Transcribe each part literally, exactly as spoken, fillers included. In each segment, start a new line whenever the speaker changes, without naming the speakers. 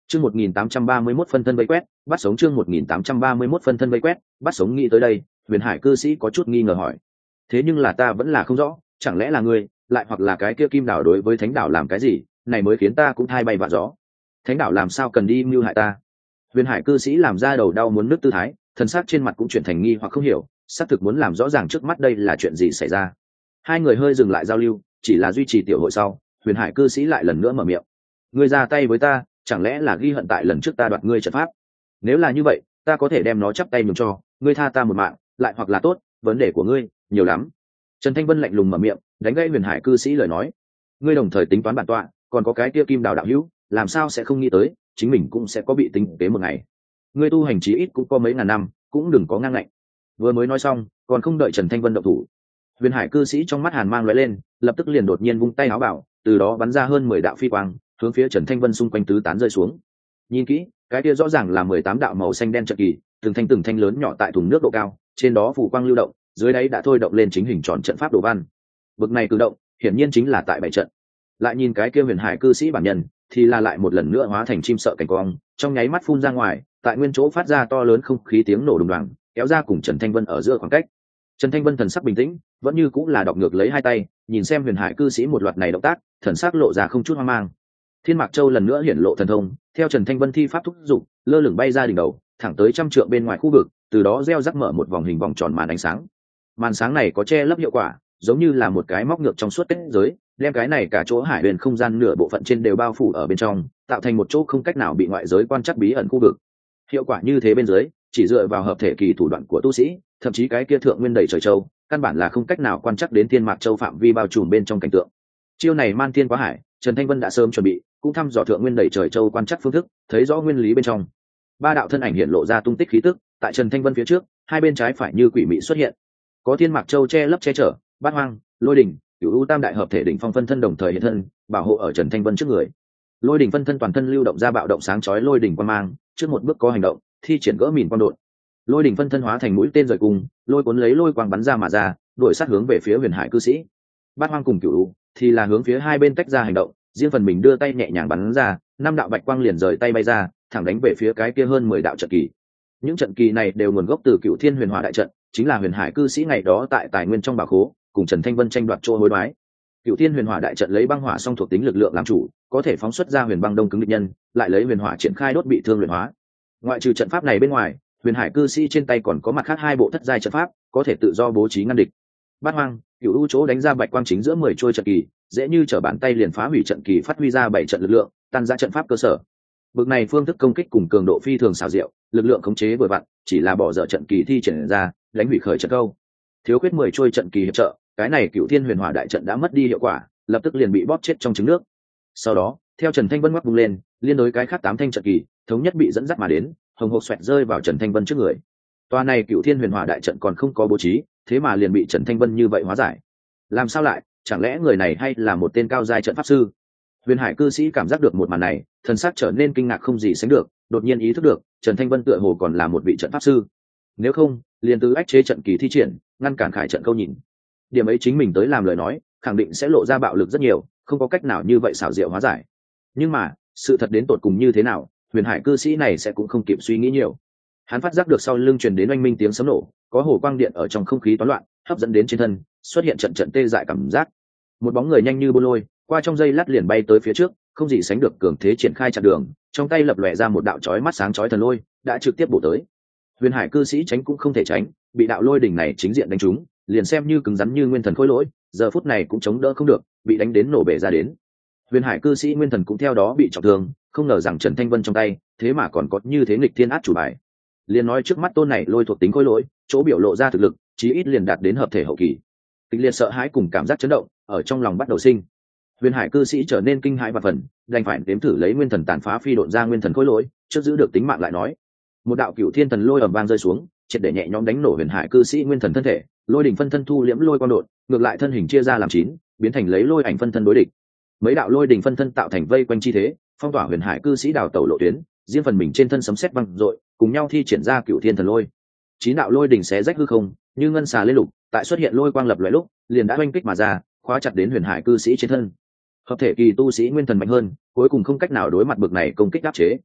Chương một nghìn tám trăm ba mươi mốt phân thân vây quét, bắt sống chương một nghìn tám trăm ba mươi mốt phân thân vây quét, bắt sống nghĩ tới đây, Huyền Hải cư sĩ có chút nghi ngờ hỏi. Thế nhưng là ta vẫn là không rõ, chẳng lẽ là ngươi, lại hoặc là cái kia Kim Đảo đối với Thánh Đảo làm cái gì, này mới khiến ta cũng thay bay vạ gió. Thánh Đảo làm sao cần đi mưu hại ta? Huyền Hải cư sĩ làm ra đầu đau muốn nứt tư thái, thần sắc trên mặt cũng chuyển thành nghi hoặc không hiểu, xác thực muốn làm rõ ràng trước mắt đây là chuyện gì xảy ra. Hai người hơi dừng lại giao lưu, chỉ là duy trì tiểu hội sau, Huyền Hải cư sĩ lại lần nữa mở miệng. Ngươi ra tay với ta, chẳng lẽ là ghi hận tại lần trước ta đoạt ngươi trận pháp? Nếu là như vậy, ta có thể đem nó chắp tay nhường cho ngươi, tha ta một mạng, lại hoặc là tốt, vấn đề của ngươi nhiều lắm. Trần Thanh Vân lạnh lùng mở miệng, đánh gãy Huyền Hải cư sĩ lời nói. Ngươi đồng thời tính toán bản tọa, còn có cái kia Kim Đào đạo hữu, làm sao sẽ không nghĩ tới, chính mình cũng sẽ có bị tính kế một ngày. Ngươi tu hành chí ít cũng có mấy ngàn năm, cũng đừng có ngang ngạnh. Vừa mới nói xong, còn không đợi Trần Thanh Vân động thủ, Huyền Hải cư sĩ trong mắt hàn mang lóe lên, lập tức liền đột nhiên vung tay áo bảo, từ đó bắn ra hơn mười đạo phi quang, hướng phía Trần Thanh Vân xung quanh tứ tán rơi xuống. Nhìn kỹ, cái kia rõ ràng là mười tám đạo màu xanh đen trận kỳ, từng thanh từng thanh lớn nhỏ tại thùng nước độ cao, trên đó phủ quang lưu động, dưới đáy đã thôi động lên chính hình tròn trận pháp đồ văn. Bực này cử động, hiển nhiên chính là tại bảy trận. Lại nhìn cái kia Huyền Hải cư sĩ bản nhân, thì là lại một lần nữa hóa thành chim sợ cảnh quang, trong nháy mắt phun ra ngoài, tại nguyên chỗ phát ra to lớn không khí tiếng nổ đùng đoàng, kéo ra cùng Trần Thanh Vân ở giữa khoảng cách. Trần Thanh Vân thần sắc bình tĩnh, vẫn như cũng là đọc ngược lấy hai tay, nhìn xem Huyền Hải cư sĩ một loạt này động tác, thần sắc lộ ra không chút hoang mang. Thiên Mạc Châu lần nữa hiển lộ thần thông, theo Trần Thanh Vân thi pháp thúc dục, lơ lửng bay ra đỉnh đầu, thẳng tới trăm trượng bên ngoài khu vực, từ đó gieo rắc mở một vòng hình vòng tròn màn ánh sáng. Màn sáng này có che lấp hiệu quả, giống như là một cái móc ngược trong suốt kết giới, đem cái này cả chỗ hải huyền không gian nửa bộ phận trên đều bao phủ ở bên trong, tạo thành một chỗ không cách nào bị ngoại giới quan trắc bí ẩn khu vực. Hiệu quả như thế bên dưới, chỉ dựa vào hợp thể kỳ thủ đoạn của tu sĩ, thậm chí cái kia thượng nguyên đầy trời châu, căn bản là không cách nào quan trắc đến Thiên Mạc Châu phạm vi bao trùm bên trong cảnh tượng. Chiêu này man thiên quá hải, Trần Thanh Vân đã sớm chuẩn bị, cũng thăm dò thượng nguyên đầy trời châu quan trắc phương thức, thấy rõ nguyên lý bên trong. Ba đạo thân ảnh hiện lộ ra tung tích khí tức, tại Trần Thanh Vân phía trước, hai bên trái phải như quỷ mị xuất hiện. Có Thiên Mạc Châu che lấp che chở, Bát Hoang, Lôi Đỉnh, Cửu U tam đại hợp thể đỉnh phong phân thân đồng thời hiện thân, bảo hộ ở Trần Thanh Vân trước người. Lôi Đỉnh phân thân toàn thân lưu động ra bạo động sáng chói lôi đỉnh quang mang, trước một bước có hành động, thi triển gỡ mìn quang đột. Lôi Đỉnh phân thân hóa thành mũi tên rời cùng, lôi cuốn lấy lôi quang bắn ra mà ra, đuổi sát hướng về phía Huyền Hải cư sĩ. Bát Hoang cùng Cửu U thì là hướng phía hai bên tách ra hành động, riêng phần mình đưa tay nhẹ nhàng bắn ra, năm đạo bạch quang liền rời tay bay ra, thẳng đánh về phía cái kia hơn mười đạo trận kỳ. Những trận kỳ này đều nguồn gốc từ Cửu Thiên Huyền Hỏa đại trận, chính là Huyền Hải cư sĩ ngày đó tại tài nguyên trong bảo khố, cùng Trần Thanh Vân tranh đoạt chỗ hối đoái. Cửu Thiên Huyền Hỏa đại trận lấy băng hỏa song thuộc tính lực lượng làm chủ, có thể phóng xuất ra huyền băng đông cứng địch nhân, lại lấy huyền hỏa triển khai đốt bị thương luyện hóa. Ngoại trừ trận pháp này bên ngoài, Huyền Hải cư sĩ trên tay còn có mặt khác hai bộ thất giai trận pháp, có thể tự do bố trí ngăn địch. Bát Hoang, Cửu U chỗ đánh ra bạch quang chính giữa mười trôi trận kỳ, dễ như trở bàn tay liền phá hủy trận kỳ, phát huy ra bảy trận lực lượng, tan ra trận pháp cơ sở. Bực này phương thức công kích cùng cường độ phi thường xảo diệu, lực lượng khống chế vừa vặn, chỉ là bỏ dở trận kỳ thi triển ra, đánh hủy khởi trận câu. Thiếu khuyết mười trôi trận kỳ hiệp trợ, cái này Cửu Thiên Huyền Hỏa đại trận đã mất đi hiệu quả, lập tức liền bị bóp chết trong trứng nước. Sau đó, theo Trần Thanh Vân ngoắc vung lên, liên đối cái khác tám thanh trận kỳ, thống nhất bị dẫn dắt mà đến, hồng hộc xoẹt rơi vào Trần Thanh Vân trước người. Toa này Cửu Thiên Huyền Hỏa đại trận còn không có bố trí, thế mà liền bị Trần Thanh Vân như vậy hóa giải. Làm sao lại, chẳng lẽ người này hay là một tên cao giai trận pháp sư? Huyền Hải cư sĩ cảm giác được một màn này, thần sắc trở nên kinh ngạc không gì sánh được, đột nhiên ý thức được, Trần Thanh Vân tựa hồ còn là một vị trận pháp sư. Nếu không, liền từ ách chế trận kỳ thi triển, ngăn cản khải trận câu nhìn. Điểm ấy chính mình tới làm lời nói, khẳng định sẽ lộ ra bạo lực rất nhiều, không có cách nào như vậy xảo diệu hóa giải. Nhưng mà, sự thật đến tột cùng như thế nào, Huyền Hải cư sĩ này sẽ cũng không kịp suy nghĩ nhiều. Hắn phát giác được sau lưng truyền đến oanh minh tiếng sấm nổ, có hồ quang điện ở trong không khí toán loạn, hấp dẫn đến trên thân, xuất hiện trận trận tê dại cảm giác. Một bóng người nhanh như bô lôi, qua trong giây lát liền bay tới phía trước, không gì sánh được cường thế triển khai chặn đường, trong tay lập lòe ra một đạo chói mắt sáng chói thần lôi, đã trực tiếp bổ tới. Huyền Hải cư sĩ tránh cũng không thể tránh, bị đạo lôi đỉnh này chính diện đánh trúng, liền xem như cứng rắn như nguyên thần khối lỗi, giờ phút này cũng chống đỡ không được, bị đánh đến nổ bể ra đến. Huyền Hải cư sĩ nguyên thần cũng theo đó bị trọng thương, không ngờ rằng Trần Thanh Vân trong tay, thế mà còn có như thế nghịch thiên át chủ bài. Liền nói trước mắt tôn này lôi thuộc tính khối lỗi, chỗ biểu lộ ra thực lực, chí ít liền đạt đến hợp thể hậu kỳ. Kịch liệt sợ hãi cùng cảm giác chấn động ở trong lòng bắt đầu sinh. Huyền Hải cư sĩ trở nên kinh hãi và phần, đành phải đếm thử lấy nguyên thần tàn phá phi độn ra nguyên thần khối lỗi, trước giữ được tính mạng lại nói. Một đạo cửu thiên thần lôi ầm vang rơi xuống, triệt để nhẹ nhõm đánh nổ Huyền Hải cư sĩ nguyên thần thân thể, lôi đỉnh phân thân thu liễm lôi quang đột, ngược lại thân hình chia ra làm chín, biến thành lấy lôi ảnh phân thân đối địch. Mấy đạo lôi đỉnh phân thân tạo thành vây quanh chi thế, phong tỏa Huyền Hải cư sĩ đào tẩu lộ tuyến, riêng phần mình trên thân sấm sét vang dội, cùng nhau thi triển ra cửu thiên thần lôi. Chín đạo lôi đỉnh xé rách hư không, như ngân xà lên lục, tại xuất hiện lôi quang lập lòe lúc, liền đã oanh kích mà ra, khóa chặt đến Huyền Hải cư sĩ trên thân. Hợp thể kỳ tu sĩ nguyên thần mạnh hơn, cuối cùng không cách nào đối mặt bực này công kích áp chế.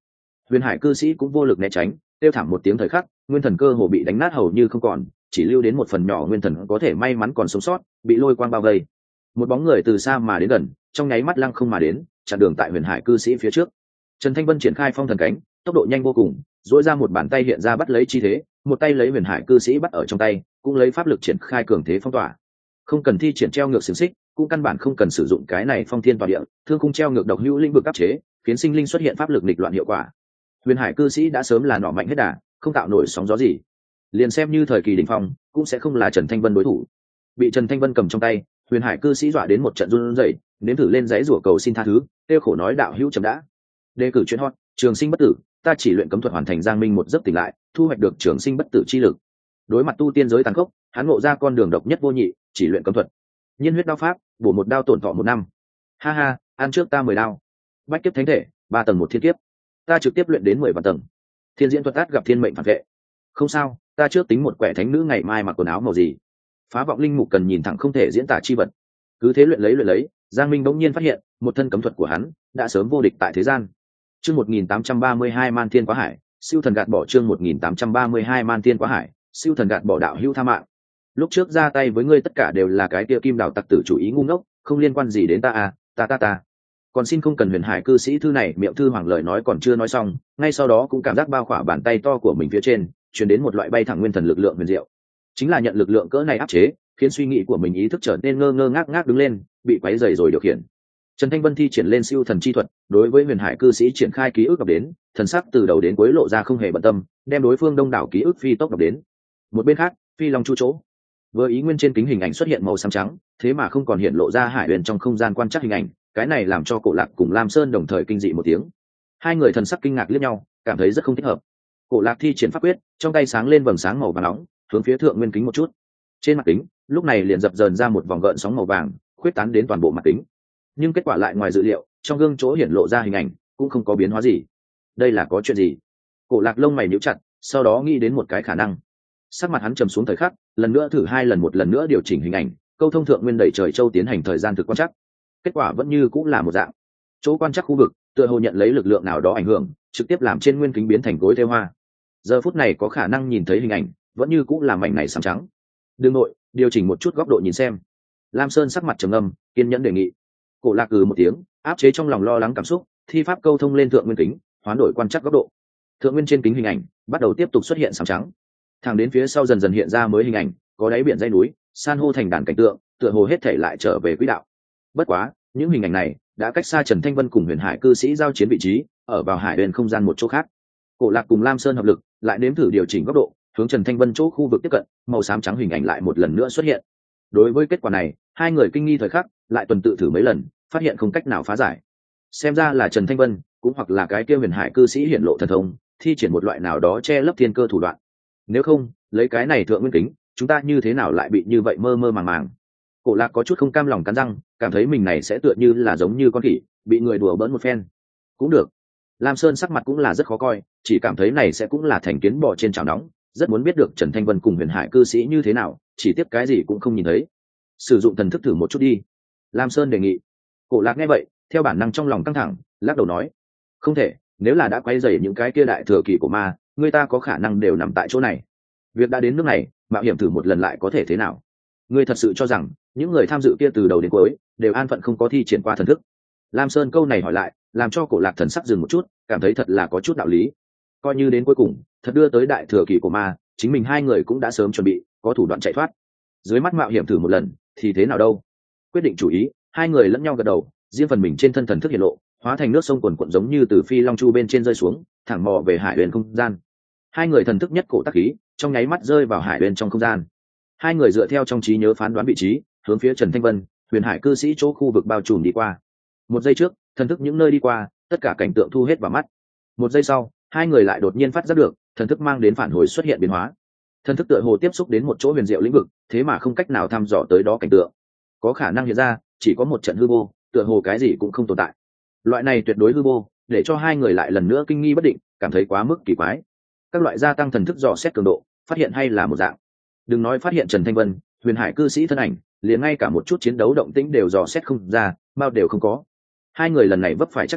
Huyền hải cư sĩ cũng vô lực né tránh, kêu thảm một tiếng thời khắc, nguyên thần cơ hồ bị đánh nát hầu như không còn, chỉ lưu đến một phần nhỏ nguyên thần có thể may mắn còn sống sót, bị lôi quang bao vây. Một bóng người từ xa mà đến gần, trong nháy mắt lăng không mà đến, chặn đường tại huyền hải cư sĩ phía trước. Trần Thanh Vân triển khai phong thần cánh, tốc độ nhanh vô cùng, duỗi ra một bàn tay hiện ra bắt lấy chi thế, một tay lấy huyền hải cư sĩ bắt ở trong tay, cũng lấy pháp lực triển khai cường thế phong tỏa. Không cần thi triển treo ngược xiềng xích, cũng căn bản không cần sử dụng cái này phong thiên tỏa địa, thương khung treo ngược độc hữu linh vực áp chế, khiến sinh linh xuất hiện pháp lực nghịch loạn hiệu quả. Huyền hải cư sĩ đã sớm là nọ mạnh hết đà, không tạo nổi sóng gió gì. Liền xem như thời kỳ đỉnh phong, cũng sẽ không là Trần Thanh Vân đối thủ. Bị Trần Thanh Vân cầm trong tay, huyền hải cư sĩ dọa đến một trận run rẩy, nếm thử lên giấy rủa cầu xin tha thứ, tiêu khổ nói đạo hữu chậm đã. Đề cử chuyên hot, trường sinh bất tử, ta chỉ luyện cấm thuật hoàn thành giang minh một giấc tỉnh lại, thu hoạch được trường sinh bất tử chi lực. Đối mặt tu tiên giới tàn khốc, hắn ngộ ra con đường độc nhất vô nhị, chỉ luyện cấm thuật. Nhiên huyết đao pháp, bổ một đao tổn thọ một năm. Ha ha, ăn trước ta mười đao. Bách kiếp thánh thể, ba tầng một thiên kiếp. Ta trực tiếp luyện đến mười vạn tầng. Thiên diễn thuật át gặp thiên mệnh phản vệ. Không sao, ta trước tính một quẻ thánh nữ ngày mai mặc quần áo màu gì. Phá vọng linh mục cần nhìn thẳng không thể diễn tả chi vật. Cứ thế luyện lấy luyện lấy, Giang Minh bỗng nhiên phát hiện, một thân cấm thuật của hắn đã sớm vô địch tại thế gian. Chương một nghìn tám trăm ba mươi hai Man Thiên Quá Hải, siêu thần gạt bỏ chương một nghìn tám trăm ba mươi hai Man Thiên Quá Hải, siêu thần gạt bỏ đạo hữu tha mạng. Lúc trước ra tay với ngươi tất cả đều là cái kia kim đào tặc tử chủ ý ngu ngốc, không liên quan gì đến ta à, ta ta ta. Còn xin không cần huyền hải cư sĩ thư này, miệng thư hoàng lời nói còn chưa nói xong, ngay sau đó cũng cảm giác bao khỏa bàn tay to của mình phía trên, truyền đến một loại bay thẳng nguyên thần lực lượng huyền diệu. Chính là nhận lực lượng cỡ này áp chế, khiến suy nghĩ của mình ý thức trở nên ngơ ngơ ngác ngác đứng lên, bị quấy rầy rồi điều khiển. Trần Thanh Vân thi triển lên siêu thần chi thuật, đối với huyền hải cư sĩ triển khai ký ức đọc đến, thần sắc từ đầu đến cuối lộ ra không hề bận tâm, đem đối phương đông đảo ký ức phi tốc đọc đến. Một bên khác, phi long chu chỗ, vừa ý nguyên trên kính hình ảnh xuất hiện màu xám trắng, thế mà không còn hiện lộ ra hải huyền trong không gian quan trắc hình ảnh, cái này làm cho Cổ Lạc cùng Lam Sơn đồng thời kinh dị một tiếng. Hai người thần sắc kinh ngạc liếc nhau, cảm thấy rất không thích hợp. Cổ Lạc thi triển pháp quyết, trong tay sáng lên vầng sáng màu vàng nóng, hướng phía thượng nguyên kính một chút. Trên mặt kính, lúc này liền dập dờn ra một vòng gợn sóng màu vàng, khuyết tán đến toàn bộ mặt kính. Nhưng kết quả lại ngoài dự liệu, trong gương chỗ hiển lộ ra hình ảnh cũng không có biến hóa gì. Đây là có chuyện gì? Cổ Lạc lông mày nhíu chặt, sau đó nghĩ đến một cái khả năng. Sắc mặt hắn trầm xuống thời khắc, lần nữa thử hai lần một lần nữa điều chỉnh hình ảnh, câu thông thượng nguyên đẩy trời châu tiến hành thời gian thực quan trắc. Kết quả vẫn như cũng là một dạng. Chỗ quan trắc khu vực, tựa hồ nhận lấy lực lượng nào đó ảnh hưởng, trực tiếp làm trên nguyên kính biến thành gối thêu hoa. Giờ phút này có khả năng nhìn thấy hình ảnh, vẫn như cũng là mảnh này sáng trắng. Đương nội, điều chỉnh một chút góc độ nhìn xem. Lam Sơn sắc mặt trầm ngâm, kiên nhẫn đề nghị. Cổ Lạc ừ một tiếng, áp chế trong lòng lo lắng cảm xúc, thi pháp câu thông lên thượng nguyên kính, hoán đổi quan trắc góc độ. Thượng nguyên trên kính hình ảnh bắt đầu tiếp tục xuất hiện sáng trắng. Thẳng đến phía sau dần dần hiện ra mới hình ảnh, có đáy biển dãy núi, san hô thành đàn cảnh tượng, tựa hồ hết thể lại trở về quỹ đạo. Bất quá, những hình ảnh này đã cách xa Trần Thanh Vân cùng huyền hải cư sĩ giao chiến vị trí, ở vào hải huyền không gian một chỗ khác. Cổ Lạc cùng Lam Sơn hợp lực, lại nếm thử điều chỉnh góc độ, hướng Trần Thanh Vân chỗ khu vực tiếp cận, màu xám trắng hình ảnh lại một lần nữa xuất hiện. Đối với kết quả này, hai người kinh nghi thời khắc, lại tuần tự thử mấy lần, phát hiện không cách nào phá giải. Xem ra là Trần Thanh Vân, cũng hoặc là cái kia huyền hải cư sĩ hiển lộ thần thông, thi triển một loại nào đó che lấp thiên cơ thủ đoạn. Nếu không, lấy cái này thượng nguyên kính, chúng ta như thế nào lại bị như vậy mơ mơ màng màng. Cổ Lạc có chút không cam lòng cắn răng, cảm thấy mình này sẽ tựa như là giống như con khỉ, bị người đùa bỡn một phen. Cũng được. Lam Sơn sắc mặt cũng là rất khó coi, chỉ cảm thấy này sẽ cũng là thành kiến bò trên chảo nóng, rất muốn biết được Trần Thanh Vân cùng huyền hải cư sĩ như thế nào, chỉ tiếp cái gì cũng không nhìn thấy. Sử dụng thần thức thử một chút đi. Lam Sơn đề nghị. Cổ Lạc nghe vậy, theo bản năng trong lòng căng thẳng, lắc đầu nói: không thể, nếu là đã quay dày những cái kia đại thừa kỳ của ma, người ta có khả năng đều nằm tại chỗ này. Việc đã đến nước này, mạo hiểm thử một lần lại có thể thế nào? Ngươi thật sự cho rằng những người tham dự kia từ đầu đến cuối đều an phận không có thi triển qua thần thức? Lam Sơn câu này hỏi lại, làm cho Cổ Lạc thần sắc dừng một chút, cảm thấy thật là có chút đạo lý. Coi như đến cuối cùng thật đưa tới đại thừa kỳ của ma, chính mình hai người cũng đã sớm chuẩn bị, có thủ đoạn chạy thoát. Dưới mắt mạo hiểm thử một lần thì thế nào đâu? Quyết định chủ ý, hai người lẫn nhau gật đầu, riêng phần mình trên thân thần thức hiện lộ, hóa thành nước sông quần quận giống như từ phi long chu bên trên rơi xuống, thẳng mò về hải huyền không gian. Hai người thần thức nhất cổ tác khí, trong nháy mắt rơi vào hải huyền trong không gian. Hai người dựa theo trong trí nhớ phán đoán vị trí, hướng phía Trần Thanh Vân, huyền hải cư sĩ chỗ khu vực bao trùm đi qua. Một giây trước, thần thức những nơi đi qua, tất cả cảnh tượng thu hết vào mắt. Một giây sau, hai người lại đột nhiên phát giác được, thần thức mang đến phản hồi xuất hiện biến hóa. Thần thức tựa hồ tiếp xúc đến một chỗ huyền diệu lĩnh vực, thế mà không cách nào thăm dò tới đó cảnh tượng. Có khả năng hiện ra, chỉ có một trận hư vô, tựa hồ cái gì cũng không tồn tại. Loại này tuyệt đối hư vô, để cho hai người lại lần nữa kinh nghi bất định, cảm thấy quá mức kỳ quái. Các loại gia tăng thần thức dò xét cường độ, phát hiện hay là một dạng. Đừng nói phát hiện Trần Thanh Vân, huyền hải cư sĩ thân ảnh, liền ngay cả một chút chiến đấu động tĩnh đều dò xét không ra, bao đều không có. Hai người lần này vấp phải chắc trở,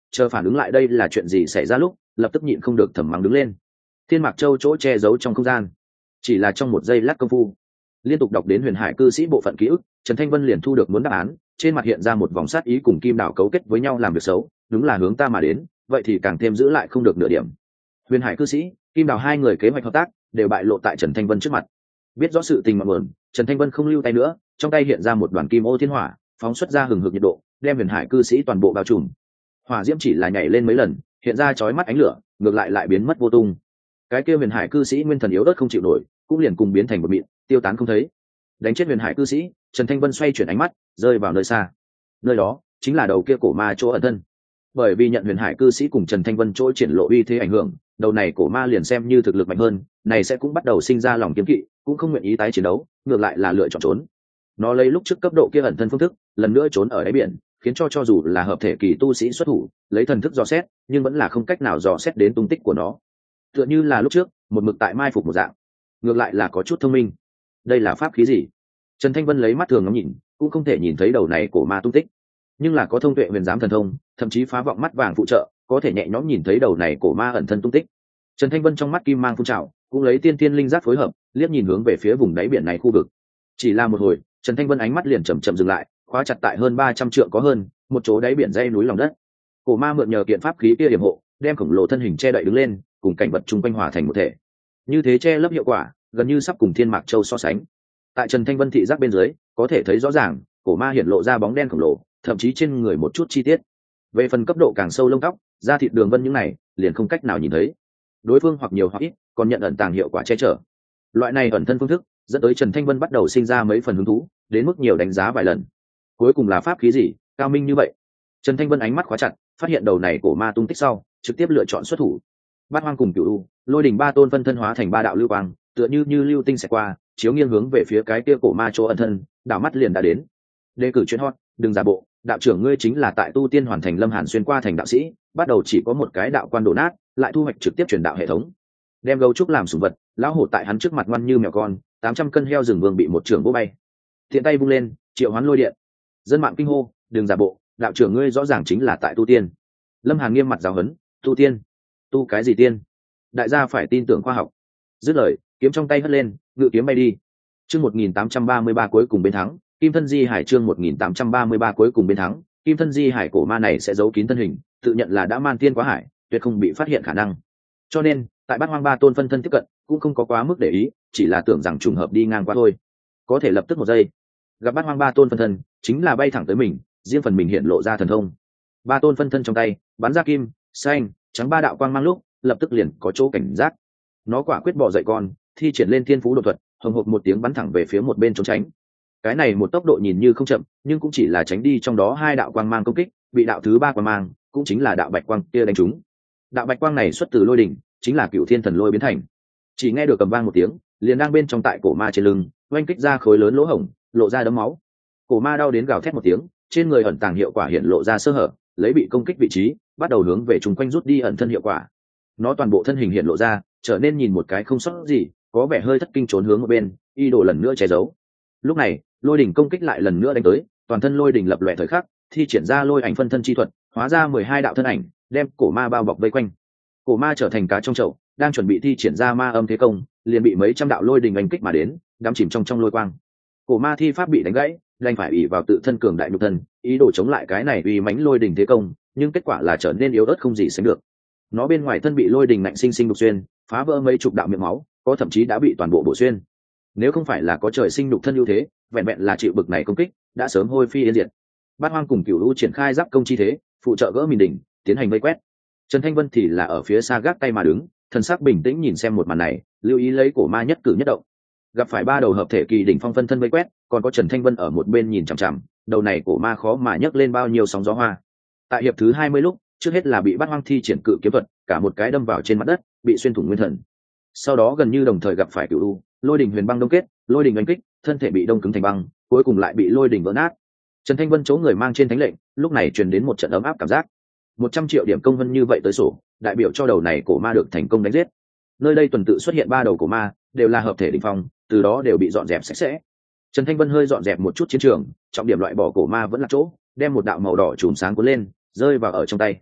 chờ phản ứng lại đây là chuyện gì xảy ra lúc lập tức nhịn không được thầm mắng đứng lên. Thiên Mạc Châu chỗ che giấu trong không gian, chỉ là trong một giây lát công phu, liên tục đọc đến huyền hải cư sĩ bộ phận ký ức, Trần Thanh Vân liền thu được muốn đáp án, trên mặt hiện ra một vòng sát ý cùng Kim Đào cấu kết với nhau làm việc xấu, đúng là hướng ta mà đến, vậy thì càng thêm giữ lại không được nửa điểm. Huyền hải cư sĩ, Kim Đào hai người kế hoạch hợp tác đều bại lộ tại Trần Thanh Vân trước mặt. Biết rõ sự tình mà mượn, Trần Thanh Vân không lưu tay nữa, trong tay hiện ra một đoàn kim ô thiên hỏa, phóng xuất ra hừng hực nhiệt độ, đem huyền hải cư sĩ toàn bộ bao trùm. Hỏa diễm chỉ là nhảy lên mấy lần, hiện ra chói mắt ánh lửa, ngược lại lại biến mất vô tung. Cái kia huyền hải cư sĩ nguyên thần yếu ớt không chịu nổi, cũng liền cùng biến thành một mịn, tiêu tán không thấy. Đánh chết huyền hải cư sĩ, Trần Thanh Vân xoay chuyển ánh mắt, rơi vào nơi xa. Nơi đó chính là đầu kia cổ ma chỗ ẩn thân. Bởi vì nhận huyền hải cư sĩ cùng Trần Thanh Vân chỗ triển lộ uy thế ảnh hưởng, đầu này cổ ma liền xem như thực lực mạnh hơn, này sẽ cũng bắt đầu sinh ra lòng kiêng kỵ, cũng không nguyện ý tái chiến đấu, ngược lại là lựa chọn trốn. Nó lấy lúc trước cấp độ kia ẩn thân phương thức, lần nữa trốn ở đáy biển, khiến cho cho dù là hợp thể kỳ tu sĩ xuất thủ, lấy thần thức dò xét, nhưng vẫn là không cách nào dò xét đến tung tích của nó. Tựa như là lúc trước, một mực tại mai phục một dạng, ngược lại là có chút thông minh. Đây là pháp khí gì? Trần Thanh Vân lấy mắt thường ngắm nhìn, cũng không thể nhìn thấy đầu này cổ ma tung tích, nhưng là có thông tuệ huyền giám thần thông, thậm chí phá vọng mắt vàng phụ trợ, có thể nhẹ nhõm nhìn thấy đầu này cổ ma ẩn thân tung tích. Trần Thanh Vân trong mắt kim mang phun trào, cũng lấy tiên tiên linh giác phối hợp, liếc nhìn hướng về phía vùng đáy biển này khu vực. Chỉ là một hồi, Trần Thanh Vân ánh mắt liền chậm chậm dừng lại, khóa chặt tại hơn ba trăm trượng có hơn, một chỗ đáy biển dãy núi lòng đất. Cổ ma mượn nhờ kiện pháp khí kia yểm hộ, đem khổng lồ thân hình che đậy đứng lên, cùng cảnh vật chung quanh hòa thành một thể. Như thế che lấp hiệu quả, gần như sắp cùng Thiên Mạc Châu so sánh. Tại Trần Thanh Vân thị giác bên dưới, có thể thấy rõ ràng, cổ ma hiện lộ ra bóng đen khổng lồ, thậm chí trên người một chút chi tiết. Về phần cấp độ càng sâu lông tóc, da thịt đường vân những này, liền không cách nào nhìn thấy. Đối phương hoặc nhiều hoặc ít, còn nhận ẩn tàng hiệu quả che chở. Loại này ẩn thân phương thức, dẫn tới Trần Thanh Vân bắt đầu sinh ra mấy phần hứng thú, đến mức nhiều đánh giá vài lần. Cuối cùng là pháp khí gì, cao minh như vậy? Trần Thanh Vân ánh mắt khóa chặt, phát hiện đầu này cổ ma tung tích sau, trực tiếp lựa chọn xuất thủ. Bát Hoang cùng Cửu U, Lôi Đỉnh ba tôn phân thân hóa thành ba đạo lưu quang, tựa như như lưu tinh sẽ qua, chiếu nghiêng hướng về phía cái kia cổ ma chỗ ẩn thân, đảo mắt liền đã đến. Đề cử chuyên hot, đừng giả bộ, đạo trưởng ngươi chính là tại tu tiên hoàn thành Lâm Hàn xuyên qua thành đạo sĩ, bắt đầu chỉ có một cái đạo quan đổ nát, lại thu hoạch trực tiếp truyền đạo hệ thống. Đem gấu trúc làm sủng vật, lão hổ tại hắn trước mặt ngoan như mèo con, tám trăm cân heo rừng vương bị một trường vỗ bay. Thiện tay vung lên, triệu hoán lôi điện. Dân mạng kinh hô, đừng giả bộ, đạo trưởng ngươi rõ ràng chính là tại tu tiên. Lâm Hàn nghiêm mặt giáo huấn, tu tiên? Tu cái gì tiên? Đại gia phải tin tưởng khoa học. Dứt lời, kiếm trong tay hất lên, ngự kiếm bay đi. Chương một nghìn tám trăm ba mươi ba cuối cùng bên thắng, Kim Thân Di Hải chương một nghìn tám trăm ba mươi ba cuối cùng bên thắng, Kim Thân Di Hải cổ ma này sẽ giấu kín thân hình, tự nhận là đã man tiên quá hải, tuyệt không bị phát hiện khả năng. Cho nên, tại Bát Hoang ba tôn phân thân tiếp cận, cũng không có quá mức để ý, chỉ là tưởng rằng trùng hợp đi ngang qua thôi. Có thể lập tức một giây, gặp Bát Hoang ba tôn phân thân, chính là bay thẳng tới mình, riêng phần mình hiện lộ ra thần thông. Ba tôn phân thân trong tay, bắn ra kim, xanh, trắng ba đạo quang mang lúc, lập tức liền có chỗ cảnh giác. Nó quả quyết bỏ dậy con, thi triển lên thiên phú đột thuật, hồng hộc một tiếng bắn thẳng về phía một bên trốn tránh. Cái này một tốc độ nhìn như không chậm, nhưng cũng chỉ là tránh đi trong đó hai đạo quang mang công kích, bị đạo thứ ba quang mang, cũng chính là đạo bạch quang kia đánh trúng. Đạo bạch quang này xuất từ lôi đỉnh, chính là cựu thiên thần lôi biến thành. Chỉ nghe được cầm vang một tiếng, liền đang bên trong tại cổ ma trên lưng, oanh kích ra khối lớn lỗ hổng, lộ ra đấm máu. Cổ ma đau đến gào thét một tiếng, trên người ẩn tàng hiệu quả hiện lộ ra sơ hở, lấy bị công kích vị trí, bắt đầu hướng về chung quanh rút đi ẩn thân hiệu quả. Nó toàn bộ thân hình hiện lộ ra, trở nên nhìn một cái không sót gì, có vẻ hơi thất kinh trốn hướng một bên, y đồ lần nữa che giấu. Lúc này, lôi đỉnh công kích lại lần nữa đánh tới, toàn thân lôi đỉnh lập lòe thời khắc, thi triển ra lôi ảnh phân thân chi thuật, hóa ra mười hai đạo thân ảnh, đem cổ ma bao bọc vây quanh. Cổ ma trở thành cá trong chậu, đang chuẩn bị thi triển ra ma âm thế công, liền bị mấy trăm đạo lôi đỉnh đánh kích mà đến, đắm chìm trong trong lôi quang. Cổ ma thi pháp bị đánh gãy, đành phải ỷ vào tự thân cường đại nhục thân, ý đồ chống lại cái này uy mãnh lôi đỉnh thế công, nhưng kết quả là trở nên yếu ớt không gì sánh được. Nó bên ngoài thân bị lôi đỉnh nạnh sinh sinh đục xuyên, phá vỡ mấy chục đạo miệng máu, có thậm chí đã bị toàn bộ bổ xuyên. Nếu không phải là có trời sinh nhục thân ưu thế, vẹn vẹn là chịu bực này công kích, đã sớm hôi phi yên diệt. Bát Hoang cùng Cửu U triển khai giáp công chi thế, phụ trợ gỡ mìn đỉnh, tiến hành vây quét. Trần Thanh Vân thì là ở phía xa gác tay mà đứng, thần sắc bình tĩnh nhìn xem một màn này, lưu ý lấy cổ ma nhất cử nhất động. Gặp phải ba đầu hợp thể kỳ đỉnh phong phân thân vây quét, còn có Trần Thanh Vân ở một bên nhìn chằm chằm, đầu này cổ ma khó mà nhấc lên bao nhiêu sóng gió hoa. Tại hiệp thứ hai mươi lúc, trước hết là bị Bát Hoang thi triển cự kiếm thuật, cả một cái đâm vào trên mặt đất, bị xuyên thủng nguyên thần. Sau đó gần như đồng thời gặp phải Cửu U, lôi đỉnh huyền băng đông kết, lôi đỉnh đánh kích, thân thể bị đông cứng thành băng, cuối cùng lại bị lôi đỉnh vỡ nát. Trần Thanh Vân chỗ người mang trên thánh lệnh, lúc này truyền đến một trận ấm áp cảm giác. một trăm triệu điểm công vân như vậy tới sổ, đại biểu cho đầu này cổ ma được thành công đánh giết. Nơi đây tuần tự xuất hiện ba đầu cổ ma, đều là hợp thể đỉnh phong, từ đó đều bị dọn dẹp sạch sẽ. Trần Thanh Vân hơi dọn dẹp một chút chiến trường, trọng điểm loại bỏ cổ ma vẫn là chỗ, đem một đạo màu đỏ chùm sáng cuốn lên, rơi vào ở trong tay.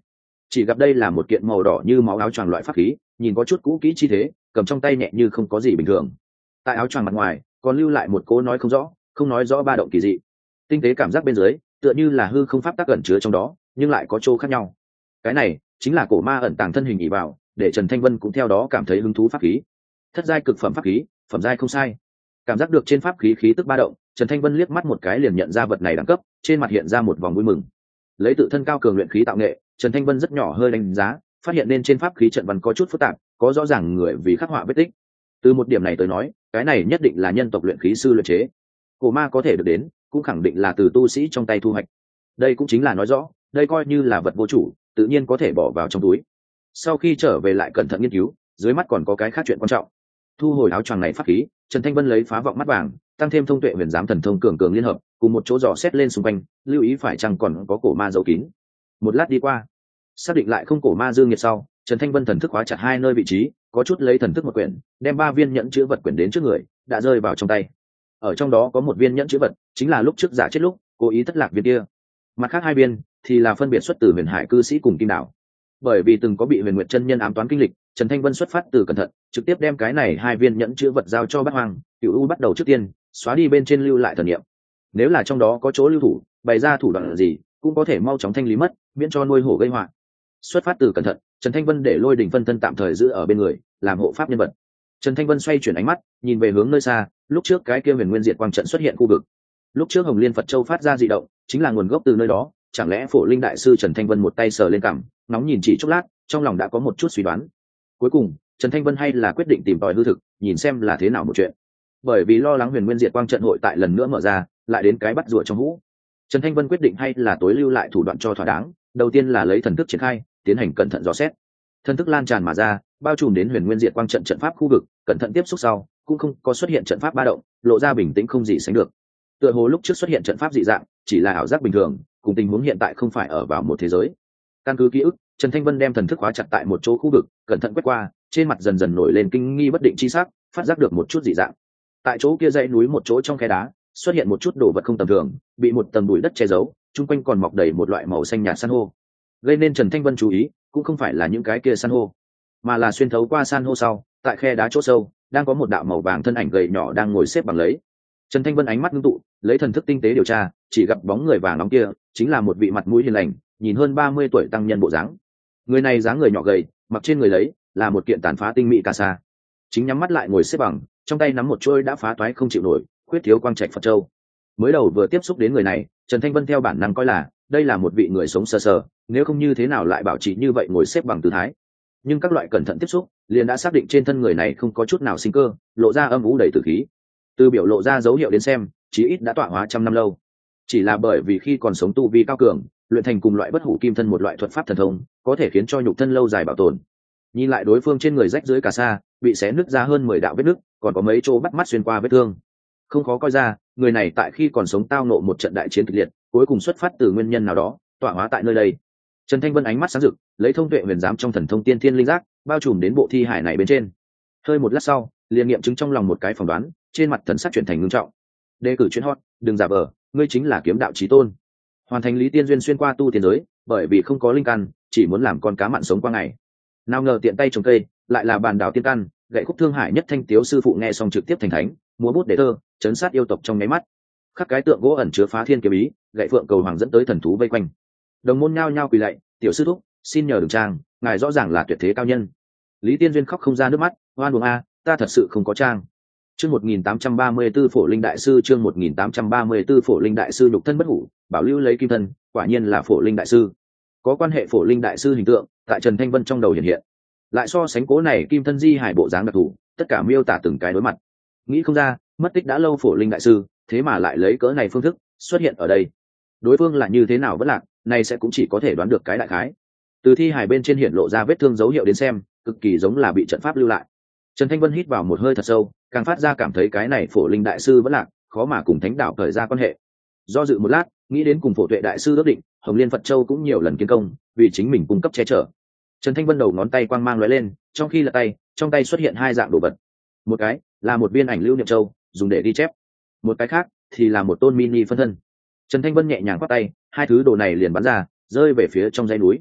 chỉ gặp đây là một kiện màu đỏ như máu áo choàng loại pháp khí, nhìn có chút cũ kỹ chi thế, cầm trong tay nhẹ như không có gì bình thường. Tại áo choàng mặt ngoài còn lưu lại một cố nói không rõ không nói rõ ba động kỳ dị, tinh tế cảm giác bên dưới tựa như là hư không pháp tắc ẩn chứa trong đó, nhưng lại có chỗ khác nhau. Cái này chính là cổ ma ẩn tàng thân hình ỉ vào, để Trần Thanh Vân cũng theo đó cảm thấy hứng thú. Pháp khí thất giai cực phẩm pháp khí, phẩm giai không sai. Cảm giác được trên pháp khí khí tức ba động, Trần Thanh Vân liếc mắt một cái liền nhận ra vật này đẳng cấp, trên mặt hiện ra một vòng vui mừng. Lấy tự thân cao cường luyện khí tạo nghệ, Trần Thanh Vân rất nhỏ hơi đánh giá, phát hiện nên trên pháp khí trận văn có chút phức tạp, có rõ ràng người vì khắc họa vết tích. Từ một điểm này tới nói, cái này nhất định là nhân tộc luyện khí sư luyện chế. Cổ ma có thể được đến, cũng khẳng định là từ tu sĩ trong tay thu hoạch. Đây cũng chính là nói rõ, đây coi như là vật vô chủ, tự nhiên có thể bỏ vào trong túi. Sau khi trở về lại cẩn thận nghiên cứu, dưới mắt còn có cái khác chuyện quan trọng. Thu hồi áo choàng này pháp khí, Trần Thanh Vân lấy phá vọng mắt vàng, tăng thêm thông tuệ huyền giám thần thông cường cường liên hợp, cùng một chỗ dò xét lên xung quanh, lưu ý phải chăng còn có cổ ma giấu kín. Một lát đi qua, xác định lại không cổ ma dương nhiệt sau, Trần Thanh Vân thần thức khóa chặt hai nơi vị trí, có chút lấy thần thức một quyển, đem ba viên nhẫn chứa vật quyển đến trước người, đã rơi vào trong tay. Ở trong đó có một viên nhẫn chứa vật, chính là lúc trước giả chết lúc cố ý thất lạc viên kia. Mặt khác hai viên thì là phân biệt xuất từ Huyền Hải cư sĩ cùng Kim Đảo. Bởi vì từng có bị Huyền Nguyệt chân nhân ám toán kinh lịch, Trần Thanh Vân xuất phát từ cẩn thận, trực tiếp đem cái này hai viên nhẫn chứa vật giao cho Bát Hoang. Cửu U bắt đầu trước tiên xóa đi bên trên lưu lại thần niệm. Nếu là trong đó có chỗ lưu thủ, bày ra thủ đoạn gì, cũng có thể mau chóng thanh lý mất, miễn cho nuôi hổ gây họa. Xuất phát từ cẩn thận, Trần Thanh Vân để Lôi Đỉnh phân thân tạm thời giữ ở bên người, làm hộ pháp nhân vật. Trần Thanh Vân xoay chuyển ánh mắt, nhìn về hướng nơi xa, lúc trước cái kia Huyền Nguyên Diệt Quang trận xuất hiện khu vực. Lúc trước Hồng Liên Phật Châu phát ra dị động, chính là nguồn gốc từ nơi đó, chẳng lẽ Phổ Linh đại sư Trần Thanh Vân một tay sờ lên cằm, nóng nhìn chỉ chốc lát, trong lòng đã có một chút suy đoán. Cuối cùng, Trần Thanh Vân hay là quyết định tìm tòi hư thực, nhìn xem là thế nào một chuyện. Bởi vì lo lắng Huyền Nguyên Diệt Quang trận hội tại lần nữa mở ra, lại đến cái bắt rùa trong hũ. Trần Thanh Vân quyết định hay là tối lưu lại thủ đoạn cho thỏa đáng, đầu tiên là lấy thần thức triển khai, tiến hành cẩn thận dò xét. Thần thức lan tràn mà ra, bao trùm đến Huyền Nguyên Diệt Quang trận trận pháp khu vực, cẩn thận tiếp xúc sau, cũng không có xuất hiện trận pháp ba động, lộ ra bình tĩnh không gì sánh được. Tựa hồ lúc trước xuất hiện trận pháp dị dạng, chỉ là ảo giác bình thường, cùng tình huống hiện tại không phải ở vào một thế giới. Căn cứ ký ức, Trần Thanh Vân đem thần thức khóa chặt tại một chỗ khu vực, cẩn thận quét qua, trên mặt dần dần nổi lên kinh nghi bất định chi sắc, phát giác được một chút dị dạng. Tại chỗ kia dãy núi một chỗ trong khe đá, xuất hiện một chút đồ vật không tầm thường, bị một tầng bụi đất che giấu, chung quanh còn mọc đầy một loại màu xanh nhạt san hô. Gây nên Trần Thanh Vân chú ý, cũng không phải là những cái kia san hô, mà là xuyên thấu qua san hô sau, tại khe đá chỗ sâu, đang có một đạo màu vàng thân ảnh gầy nhỏ đang ngồi xếp bằng lấy. Trần Thanh Vân ánh mắt ngưng tụ, lấy thần thức tinh tế điều tra, chỉ gặp bóng người vàng nóng kia, chính là một vị mặt mũi hiền lành, nhìn hơn ba mươi tuổi tăng nhân bộ dáng. Người này dáng người nhỏ gầy, mặc trên người lấy là một kiện tàn phá tinh mỹ cà sa, chính nhắm mắt lại ngồi xếp bằng, trong tay nắm một chuôi đã phá toái không chịu nổi, khuyết thiếu quang trạch Phật châu. Mới đầu vừa tiếp xúc đến người này, Trần Thanh Vân theo bản năng coi là đây là một vị người sống sờ sờ, nếu không như thế nào lại bảo trì như vậy ngồi xếp bằng tư thái. Nhưng các loại cẩn thận tiếp xúc, liền đã xác định trên thân người này không có chút nào sinh cơ, lộ ra âm u đầy tử khí. Từ biểu lộ ra dấu hiệu đến xem, chí ít đã tọa hóa trăm năm lâu. Chỉ là bởi vì khi còn sống tu vi cao cường, luyện thành cùng loại bất hủ kim thân một loại thuật pháp thần thông, có thể khiến cho nhục thân lâu dài bảo tồn. Nhìn lại đối phương trên người rách dưới cà sa, bị xé nứt ra hơn mười đạo vết nứt, còn có mấy chỗ bắt mắt xuyên qua vết thương. Không khó coi ra, người này tại khi còn sống tao nộ một trận đại chiến kịch liệt, cuối cùng xuất phát từ nguyên nhân nào đó, tọa hóa tại nơi đây. Trần Thanh Vân ánh mắt sáng rực, lấy thông tuệ huyền giám trong thần thông tiên thiên linh giác, bao trùm đến bộ thi hải này bên trên. Hơi một lát sau, liền nghiệm chứng trong lòng một cái phỏng đoán, trên mặt thần sắc chuyển thành ngưng trọng. Đề cử chuyên hot, đừng giả vờ, ngươi chính là kiếm đạo chí tôn. Hoàn thành lý tiên duyên xuyên qua tu tiên giới, bởi vì không có linh căn, chỉ muốn làm con cá mặn sống qua ngày. Nào ngờ tiện tay trồng cây, lại là bàn đảo tiên căn, gậy khúc thương hải nhất thanh tiếu sư phụ nghe xong trực tiếp thành thánh, múa bút để thơ, chấn sát yêu tộc trong nháy mắt. Khắc cái tượng gỗ ẩn chứa phá thiên kiếm ý, gậy phượng cầu hoàng dẫn tới thần thú vây quanh. Đồng môn nhao nhao quỳ lạy, tiểu sư thúc, xin nhờ đừng trang, ngài rõ ràng là tuyệt thế cao nhân. Lý Tiên duyên khóc không ra nước mắt, oan uổng a, ta thật sự không có trang. Chương một nghìn tám trăm ba mươi tư Phổ Linh đại sư, chương một nghìn tám trăm ba mươi tư Phổ Linh đại sư nhục thân bất hủ, bảo lưu lấy kim thân, quả nhiên là Phổ Linh đại sư. Có quan hệ Phổ Linh đại sư hình tượng, tại Trần Thanh Vân trong đầu hiện hiện. Lại so sánh cố này kim thân di hải bộ dáng đặc thù, tất cả miêu tả từng cái đối mặt. Nghĩ không ra, mất tích đã lâu Phổ Linh đại sư, thế mà lại lấy cỡ này phương thức xuất hiện ở đây. Đối phương là như thế nào vẫn lạc, này sẽ cũng chỉ có thể đoán được cái đại khái. Từ thi hải bên trên hiện lộ ra vết thương dấu hiệu đến xem, cực kỳ giống là bị trận pháp lưu lại. Trần Thanh Vân hít vào một hơi thật sâu, càng phát ra cảm thấy cái này Phổ Linh đại sư vẫn lạc, khó mà cùng thánh đạo thời ra quan hệ. Do dự một lát, nghĩ đến cùng Phổ Tuệ đại sư ước định, Hồng Liên Phật Châu cũng nhiều lần kiến công, vì chính mình cung cấp che chở. Trần Thanh Vân đầu ngón tay quang mang lóe lên, trong khi lật tay, trong tay xuất hiện hai dạng đồ vật. Một cái là một viên ảnh lưu niệm châu, dùng để ghi chép. Một cái khác thì là một tôn mini phân thân. Trần Thanh Vân nhẹ nhàng quát tay, hai thứ đồ này liền bắn ra, rơi về phía trong dãy núi.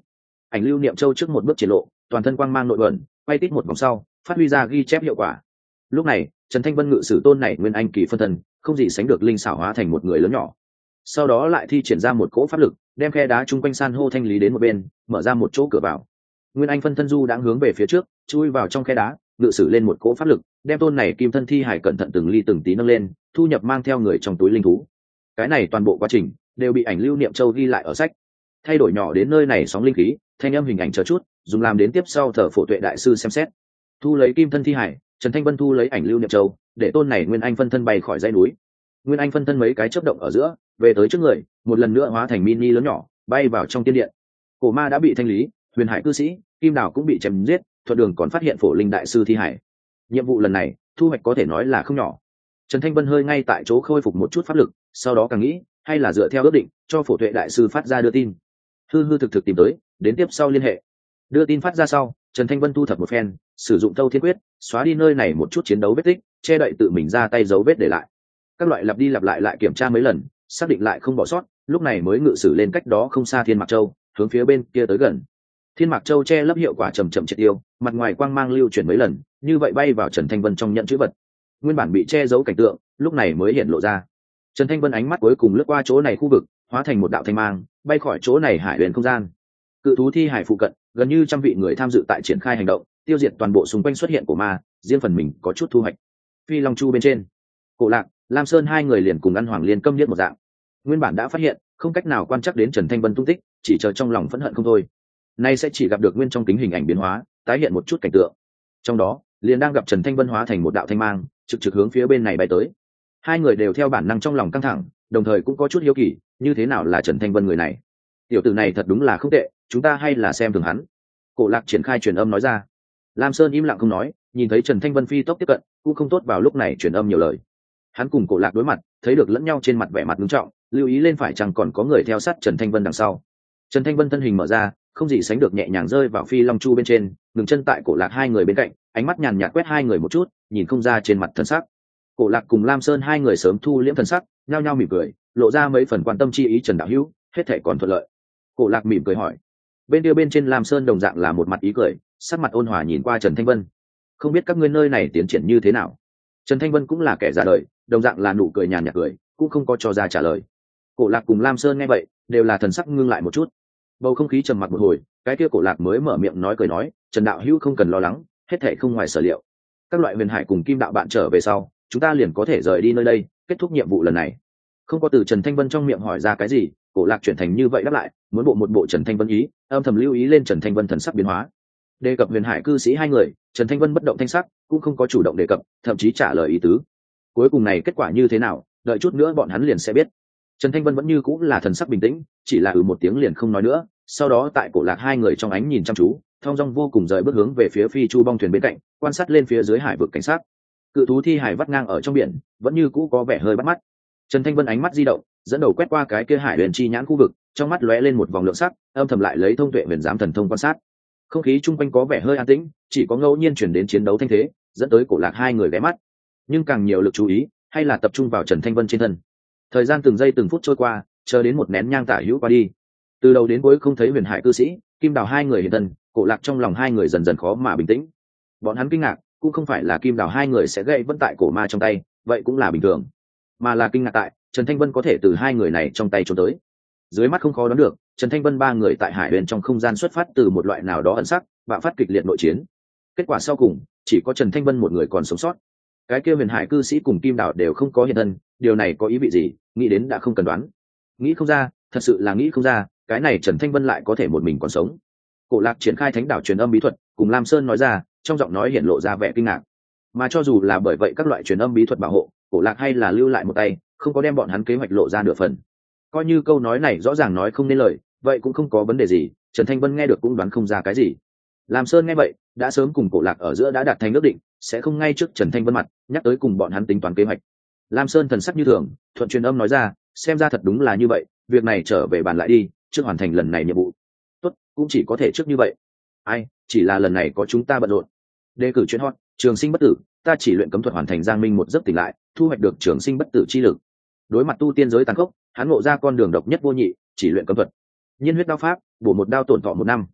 Ảnh lưu niệm châu trước một bước triển lộ, toàn thân quang mang nội ẩn, quay tít một vòng sau phát huy ra ghi chép hiệu quả. Lúc này Trần Thanh Vân ngự sử tôn này nguyên anh kỳ phân thân không gì sánh được linh xảo hóa thành một người lớn nhỏ, sau đó lại thi triển ra một cỗ pháp lực đem khe đá chung quanh san hô thanh lý đến một bên, mở ra một chỗ cửa vào. Nguyên anh phân thân du đang hướng về phía trước chui vào trong khe đá, ngự sử lên một cỗ pháp lực đem tôn này kim thân thi hải cẩn thận từng ly từng tí nâng lên, thu nhập mang theo người trong túi linh thú. Cái này toàn bộ quá trình đều bị ảnh lưu niệm châu ghi lại ở sách. Thay đổi nhỏ đến nơi này sóng linh khí, thanh âm hình ảnh chờ chút dùng làm đến tiếp sau thờ phổ tuệ đại sư xem xét. Thu lấy kim thân thi hải, Trần Thanh Vân thu lấy ảnh lưu niệm châu để tôn này nguyên anh phân thân bay khỏi dãy núi. Nguyên anh phân thân mấy cái chớp động ở giữa về tới trước người, một lần nữa hóa thành mini lớn nhỏ bay vào trong tiên điện. Cổ ma đã bị thanh lý, huyền hải cư sĩ kim đào cũng bị chém giết, thuận đường còn phát hiện phổ linh đại sư thi hải. Nhiệm vụ lần này thu hoạch có thể nói là không nhỏ. Trần Thanh Vân hơi ngay tại chỗ khôi phục một chút pháp lực, sau đó càng nghĩ hay là dựa theo ước định cho phổ tuệ đại sư phát ra đưa tin. Hư hư thực thực tìm tới, đến tiếp sau liên hệ. Đưa tin phát ra sau, Trần Thanh Vân thu thập một phen, sử dụng Thâu Thiên Quyết xóa đi nơi này một chút chiến đấu vết tích, che đậy tự mình ra tay dấu vết để lại. Các loại lặp đi lặp lại lại kiểm tra mấy lần, xác định lại không bỏ sót, lúc này mới ngự sử lên cách đó không xa Thiên Mạc Châu, hướng phía bên kia tới gần. Thiên Mạc Châu che lấp hiệu quả chậm chậm triệt tiêu, mặt ngoài quang mang lưu chuyển mấy lần, như vậy bay vào Trần Thanh Vân trong nhận chữ vật. Nguyên bản bị che giấu cảnh tượng, lúc này mới hiện lộ ra. Trần Thanh Vân ánh mắt cuối cùng lướt qua chỗ này khu vực, hóa thành một đạo thanh mang, bay khỏi chỗ này hải huyền không gian. Cự thú thi hải phụ cận, gần như trăm vị người tham dự tại triển khai hành động, tiêu diệt toàn bộ xung quanh xuất hiện của ma, riêng phần mình có chút thu hoạch. Phi Long Chu bên trên, Cổ Lạc, Lam Sơn hai người liền cùng ăn Hoàng Liên câm điếc một dạng. Nguyên bản đã phát hiện, không cách nào quan trắc đến Trần Thanh Vân tung tích, chỉ chờ trong lòng phẫn hận không thôi. Nay sẽ chỉ gặp được nguyên trong kính hình ảnh biến hóa, tái hiện một chút cảnh tượng. Trong đó, liền đang gặp Trần Thanh Vân hóa thành một đạo thanh mang, trực trực hướng phía bên này bay tới. Hai người đều theo bản năng trong lòng căng thẳng, đồng thời cũng có chút hiếu kỳ, như thế nào là Trần Thanh Vân người này? Tiểu tử này thật đúng là không tệ, chúng ta hay là xem thường hắn. Cổ Lạc triển khai truyền âm nói ra. Lam Sơn im lặng không nói, nhìn thấy Trần Thanh Vân phi tốc tiếp cận, cũng không tốt vào lúc này truyền âm nhiều lời. Hắn cùng Cổ Lạc đối mặt, thấy được lẫn nhau trên mặt vẻ mặt nghiêm trọng, lưu ý lên phải chăng còn có người theo sát Trần Thanh Vân đằng sau. Trần Thanh Vân thân hình mở ra, không gì sánh được nhẹ nhàng rơi vào Phi Long Chu bên trên, ngừng chân tại Cổ Lạc hai người bên cạnh, ánh mắt nhàn nhạt quét hai người một chút, nhìn không ra trên mặt thần sắc. Cổ Lạc cùng Lam Sơn hai người sớm thu liễm thần sắc, nhao nhao mỉm cười, lộ ra mấy phần quan tâm chi ý Trần đạo hữu, hết thảy còn thuận lợi. Cổ Lạc mỉm cười hỏi. Bên kia bên trên Lam Sơn đồng dạng là một mặt ý cười, sắc mặt ôn hòa nhìn qua Trần Thanh Vân. Không biết các ngươi nơi này tiến triển như thế nào? Trần Thanh Vân cũng là kẻ ra đời, đồng dạng là nụ cười nhàn nhạt cười, cũng không có cho ra trả lời. Cổ Lạc cùng Lam Sơn nghe vậy, đều là thần sắc ngưng lại một chút. Bầu không khí trầm mặc một hồi, cái kia Cổ Lạc mới mở miệng nói cười nói, Trần đạo hữu không cần lo lắng, hết thảy không ngoài sở liệu. Các loại huyền hải cùng kim đạo bạn trở về sau, chúng ta liền có thể rời đi nơi đây, kết thúc nhiệm vụ lần này. Không có từ Trần Thanh Vân trong miệng hỏi ra cái gì, Cổ Lạc chuyển thành như vậy đáp lại, muốn bộ một bộ Trần Thanh Vân ý, âm thầm lưu ý lên Trần Thanh Vân thần sắc biến hóa. Đề cập huyền hải cư sĩ hai người, Trần Thanh Vân bất động thanh sắc, cũng không có chủ động đề cập, thậm chí trả lời ý tứ. Cuối cùng này kết quả như thế nào, đợi chút nữa bọn hắn liền sẽ biết. Trần Thanh Vân vẫn như cũng là thần sắc bình tĩnh, chỉ là ừ một tiếng liền không nói nữa. Sau đó tại Cổ Lạc hai người trong ánh nhìn chăm chú, thong dong vô cùng rời bước hướng về phía Phi Chu bong thuyền bên cạnh, quan sát lên phía dưới hải vực cảnh sát. Cự thú thi hải vắt ngang ở trong biển, vẫn như cũ có vẻ hơi bắt mắt. Trần Thanh Vân ánh mắt di động, dẫn đầu quét qua cái kia hải huyền chi nhãn khu vực, trong mắt lóe lên một vòng lượng sắc, âm thầm lại lấy thông tuệ huyền giám thần thông quan sát. Không khí chung quanh có vẻ hơi an tĩnh, chỉ có ngẫu nhiên chuyển đến chiến đấu thanh thế, dẫn tới Cổ Lạc hai người ghé mắt. Nhưng càng nhiều lực chú ý, hay là tập trung vào Trần Thanh Vân trên thân. Thời gian từng giây từng phút trôi qua, chờ đến một nén nhang tả hữu qua đi. Từ đầu đến cuối không thấy huyền hải cư sĩ, Kim Đào hai người hiện thân, Cổ Lạc trong lòng hai người dần dần khó mà bình tĩnh. Bọn hắn kinh ngạc, cũng không phải là Kim Đào hai người sẽ gãy vẫn tại cổ ma trong tay, vậy cũng là bình thường, mà là kinh ngạc tại Trần Thanh Vân có thể từ hai người này trong tay trốn tới. Dưới mắt không khó đoán được, Trần Thanh Vân ba người tại hải huyền trong không gian xuất phát từ một loại nào đó ẩn sắc, bạo phát kịch liệt nội chiến. Kết quả sau cùng, chỉ có Trần Thanh Vân một người còn sống sót. Cái kia huyền hải cư sĩ cùng Kim Đào đều không có hiện thân, điều này có ý vị gì, nghĩ đến đã không cần đoán. Nghĩ không ra, thật sự là nghĩ không ra, cái này Trần Thanh Vân lại có thể một mình còn sống. Cổ Lạc triển khai thánh đảo truyền âm bí thuật, cùng Lam Sơn nói ra, trong giọng nói hiện lộ ra vẻ kinh ngạc. Mà cho dù là bởi vậy các loại truyền âm bí thuật bảo hộ, Cổ Lạc hay là lưu lại một tay, không có đem bọn hắn kế hoạch lộ ra nửa phần. Coi như câu nói này rõ ràng nói không nên lời, vậy cũng không có vấn đề gì, Trần Thanh Vân nghe được cũng đoán không ra cái gì. Lam Sơn nghe vậy, đã sớm cùng Cổ Lạc ở giữa đã đạt thành ước định, sẽ không ngay trước Trần Thanh Vân mặt nhắc tới cùng bọn hắn tính toán kế hoạch. Lam Sơn thần sắc như thường, thuận truyền âm nói ra, xem ra thật đúng là như vậy, việc này trở về bàn lại đi, trước hoàn thành lần này nhiệm vụ. Tốt, cũng chỉ có thể trước như vậy. Ai, chỉ là lần này có chúng ta bận rộn. Đề cử chuyên hot, trường sinh bất tử, ta chỉ luyện cấm thuật hoàn thành giang minh một giấc tỉnh lại, thu hoạch được trường sinh bất tử chi lực. Đối mặt tu tiên giới tàn khốc, hắn ngộ ra con đường độc nhất vô nhị, chỉ luyện cấm thuật. Nhiên huyết đao pháp, bổ một đao tổn thọ một năm.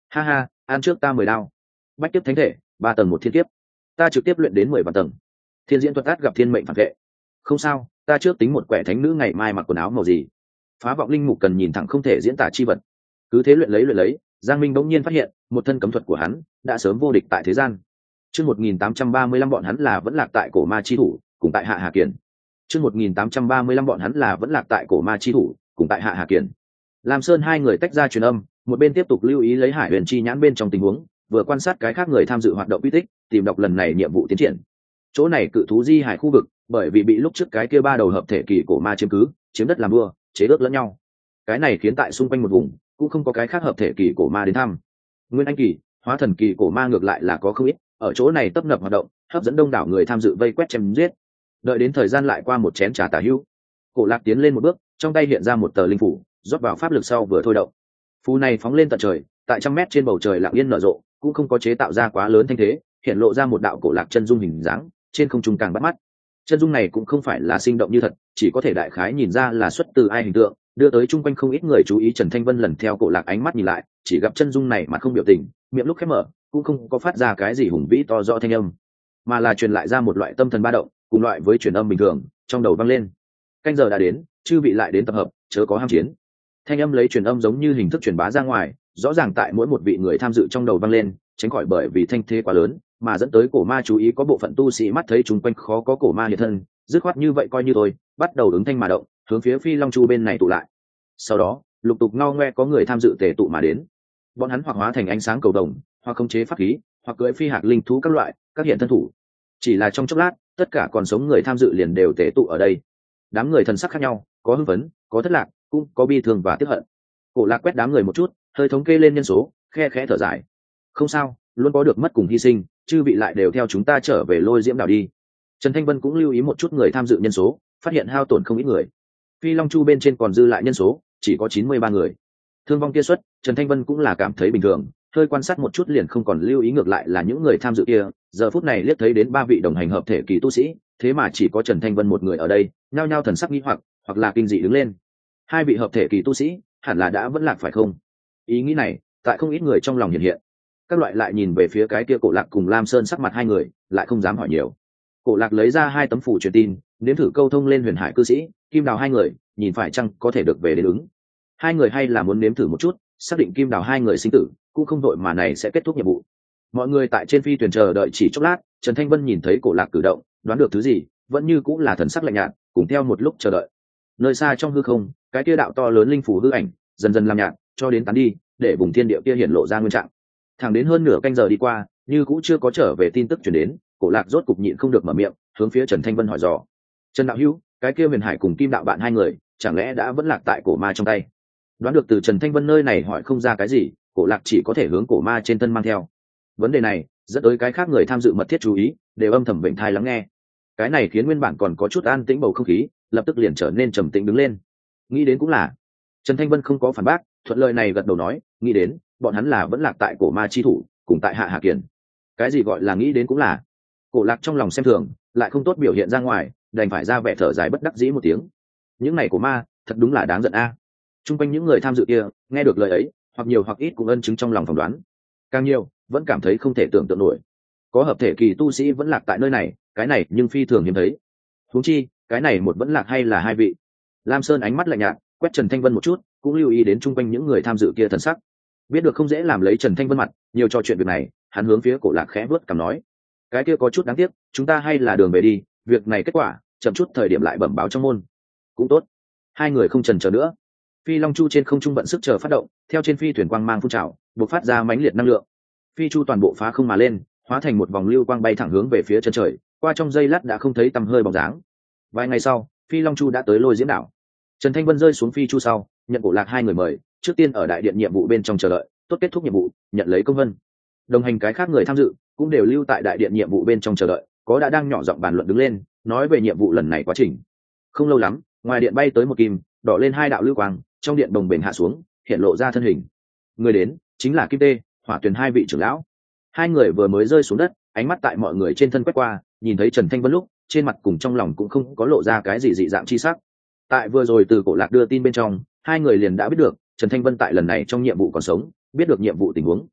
Ha ha, ăn trước ta mười đao. Bách kiếp thánh thể, ba tầng một thiên kiếp, ta trực tiếp luyện đến mười vạn tầng. Thiên diễn thuật át gặp thiên mệnh phản vệ. Không sao, ta trước tính một quẻ thánh nữ ngày mai mặc quần áo màu gì. Phá vọng linh mục cần nhìn thẳng không thể diễn tả chi vật. Cứ thế luyện lấy luyện lấy, Giang Minh bỗng nhiên phát hiện, một thân cấm thuật của hắn đã sớm vô địch tại thế gian. Chương một nghìn tám trăm ba mươi lăm bọn hắn là vẫn lạc tại cổ ma chi thủ, cùng tại Hạ Hà Kiền. Chương một nghìn tám trăm ba mươi lăm bọn hắn là vẫn lạc tại cổ ma chi thủ, cùng tại Hạ Hà Kiền. Lam Sơn hai người tách ra truyền âm, một bên tiếp tục lưu ý lấy Hải Huyền chi nhãn bên trong tình huống, vừa quan sát cái khác người tham dự hoạt động uy tích, tìm đọc lần này nhiệm vụ tiến triển. Chỗ này cự thú di hải khu vực, bởi vì bị lúc trước cái kia ba đầu hợp thể kỳ cổ ma chiếm cứ, chiếm đất làm vua, chế ước lẫn nhau. Cái này khiến tại xung quanh một vùng cũng không có cái khác hợp thể kỳ cổ ma đến thăm. Nguyên anh kỳ, hóa thần kỳ cổ ma ngược lại là có không ít, ở chỗ này tấp nập hoạt động, hấp dẫn đông đảo người tham dự vây quét chém giết. Đợi đến thời gian lại qua một chén trà tà hữu, Cổ Lạc tiến lên một bước, trong tay hiện ra một tờ linh phủ, rót vào pháp lực sau vừa thôi động. Phù này phóng lên tận trời, tại trăm mét trên bầu trời lặng yên nở rộ, cũng không có chế tạo ra quá lớn thanh thế, hiện lộ ra một đạo cổ lạc chân dung hình dáng, trên không trung càng bắt mắt. Chân dung này cũng không phải là sinh động như thật, chỉ có thể đại khái nhìn ra là xuất từ ai hình tượng, đưa tới chung quanh không ít người chú ý. Trần Thanh Vân lần theo cổ lạc ánh mắt nhìn lại, chỉ gặp chân dung này mà không biểu tình, miệng lúc khép mở, cũng không có phát ra cái gì hùng vĩ to rõ thanh âm, mà là truyền lại ra một loại tâm thần ba động, cùng loại với truyền âm bình thường, trong đầu vang lên. Canh giờ đã đến, chư vị lại đến tập hợp, chớ có ham chiến. Thanh âm lấy truyền âm giống như hình thức truyền bá ra ngoài, rõ ràng tại mỗi một vị người tham dự trong đầu vang lên, tránh khỏi bởi vì thanh thế quá lớn mà dẫn tới cổ ma chú ý. Có bộ phận tu sĩ mắt thấy chung quanh khó có cổ ma hiện thân, dứt khoát như vậy coi như thôi, bắt đầu ứng thanh mà động, hướng phía Phi Long Chu bên này tụ lại. Sau đó lục tục ngao ngoe có người tham dự tề tụ mà đến, bọn hắn hoặc hóa thành ánh sáng cầu đồng, hoặc khống chế pháp khí, hoặc cưỡi phi hạc linh thú các loại, các hiện thân thủ. Chỉ là trong chốc lát, tất cả còn sống người tham dự liền đều tề tụ ở đây. Đám người thần sắc khác nhau, có hưng phấn, có thất lạc, cũng có bi thương và tiếc hận. Cổ Lạc quét đám người một chút, hơi thống kê lên nhân số, khe khẽ thở dài. Không sao, luôn có được mất cùng hy sinh, chư vị lại đều theo chúng ta trở về Lôi Diễm đảo đi. Trần Thanh Vân cũng lưu ý một chút người tham dự nhân số, phát hiện hao tổn không ít người. Phi Long Chu bên trên còn dư lại nhân số chỉ có chín mươi ba người. Thương vong kia suất, Trần Thanh Vân cũng là cảm thấy bình thường, hơi quan sát một chút liền không còn lưu ý. Ngược lại là những người tham dự kia, giờ phút này liếc thấy đến ba vị đồng hành hợp thể kỳ tu sĩ, thế mà chỉ có Trần Thanh Vân một người ở đây, nhao nhao thần sắc nghi hoặc, hoặc là kinh dị đứng lên. Hai vị hợp thể kỳ tu sĩ, hẳn là đã vẫn lạc phải không? Ý nghĩ này, tại không ít người trong lòng hiện hiện. Các loại lại nhìn về phía cái kia Cổ Lạc cùng Lam Sơn, sắc mặt hai người lại không dám hỏi nhiều. Cổ Lạc lấy ra hai tấm phủ truyền tin, nếm thử câu thông lên Huyền Hải cư sĩ, Kim Đào hai người, nhìn phải chăng có thể được về đến ứng. Hai người hay là muốn nếm thử một chút, xác định Kim Đào hai người sinh tử, cũng không đội mà này sẽ kết thúc nhiệm vụ. Mọi người tại trên phi thuyền chờ đợi chỉ chốc lát, Trần Thanh Vân nhìn thấy Cổ Lạc cử động, đoán được thứ gì, vẫn như cũng là thần sắc lạnh nhạt, cùng theo một lúc chờ đợi. Nơi xa trong hư không, cái kia đạo to lớn linh phủ hư ảnh dần dần làm nhạt, cho đến tán đi, để vùng thiên địa kia hiện lộ ra nguyên trạng. Thẳng đến hơn nửa canh giờ đi qua, như cũng chưa có trở về tin tức truyền đến, Cổ Lạc rốt cục nhịn không được mở miệng, hướng phía Trần Thanh Vân hỏi dò. Trần đạo hữu, cái kia Huyền Hải cùng Kim đạo bạn hai người, chẳng lẽ đã vẫn lạc tại cổ ma trong tay? Đoán được từ Trần Thanh Vân nơi này hỏi không ra cái gì, Cổ Lạc chỉ có thể hướng cổ ma trên thân mang theo. Vấn đề này dẫn tới cái khác người tham dự mật thiết chú ý, đều âm thầm vểnh thai lắng nghe. Cái này khiến nguyên bản còn có chút an tĩnh bầu không khí, lập tức liền trở nên trầm tĩnh đứng lên. Nghĩ đến cũng là. Trần Thanh Vân không có phản bác, thuận lợi này gật đầu nói, nghĩ đến, bọn hắn là vẫn lạc tại cổ ma chi thủ, cùng tại Hạ Hà Kiền. Cái gì gọi là nghĩ đến cũng là? Cổ Lạc trong lòng xem thường, lại không tốt biểu hiện ra ngoài, đành phải ra vẻ thở dài bất đắc dĩ một tiếng. Những này của ma, thật đúng là đáng giận a. Trung quanh những người tham dự kia, nghe được lời ấy, hoặc nhiều hoặc ít cũng ân chứng trong lòng phỏng đoán. Càng nhiều, vẫn cảm thấy không thể tưởng tượng nổi. Có hợp thể kỳ tu sĩ vẫn lạc tại nơi này, cái này nhưng phi thường hiếm thấy. Huống chi, cái này một vẫn lạc hay là hai vị? Lam Sơn ánh mắt lạnh nhạt, quét Trần Thanh Vân một chút, cũng lưu ý đến trung quanh những người tham dự kia thần sắc. Biết được không dễ làm lấy Trần Thanh Vân mặt, nhiều trò chuyện việc này, hắn hướng phía Cổ Lạc khẽ vớt cằm nói: cái kia có chút đáng tiếc, chúng ta hay là đường về đi, việc này kết quả chậm chút thời điểm lại bẩm báo trong môn. Cũng tốt. Hai người không chần chờ nữa. Phi Long Chu trên không trung vận sức chờ phát động, theo trên phi thuyền quang mang phun trào, bộc phát ra mãnh liệt năng lượng. Phi Chu toàn bộ phá không mà lên, hóa thành một vòng lưu quang bay thẳng hướng về phía chân trời, qua trong giây lát đã không thấy tăm hơi bóng dáng. Vài ngày sau, Phi Long Chu đã tới Lôi Diễm đảo. Trần Thanh Vân rơi xuống Phi Chu sau, nhận Cổ Lạc hai người mời, trước tiên ở đại điện nhiệm vụ bên trong chờ đợi, tốt kết thúc nhiệm vụ, nhận lấy công vân. Đồng hành cái khác người tham dự cũng đều lưu tại đại điện nhiệm vụ bên trong chờ đợi, có đã đang nhỏ giọng bàn luận đứng lên, nói về nhiệm vụ lần này quá trình. Không lâu lắm, ngoài điện bay tới một kim, đỏ lên hai đạo lưu quang, trong điện đồng bền hạ xuống, hiện lộ ra thân hình. Người đến chính là Kim Tê, Hỏa Tuyền hai vị trưởng lão. Hai người vừa mới rơi xuống đất, ánh mắt tại mọi người trên thân quét qua, nhìn thấy Trần Thanh Vân lúc, trên mặt cùng trong lòng cũng không có lộ ra cái gì dị dạng chi sắc. Tại vừa rồi từ Cổ Lạc đưa tin bên trong, hai người liền đã biết được Trần Thanh Vân tại lần này trong nhiệm vụ còn sống, biết được nhiệm vụ tình huống,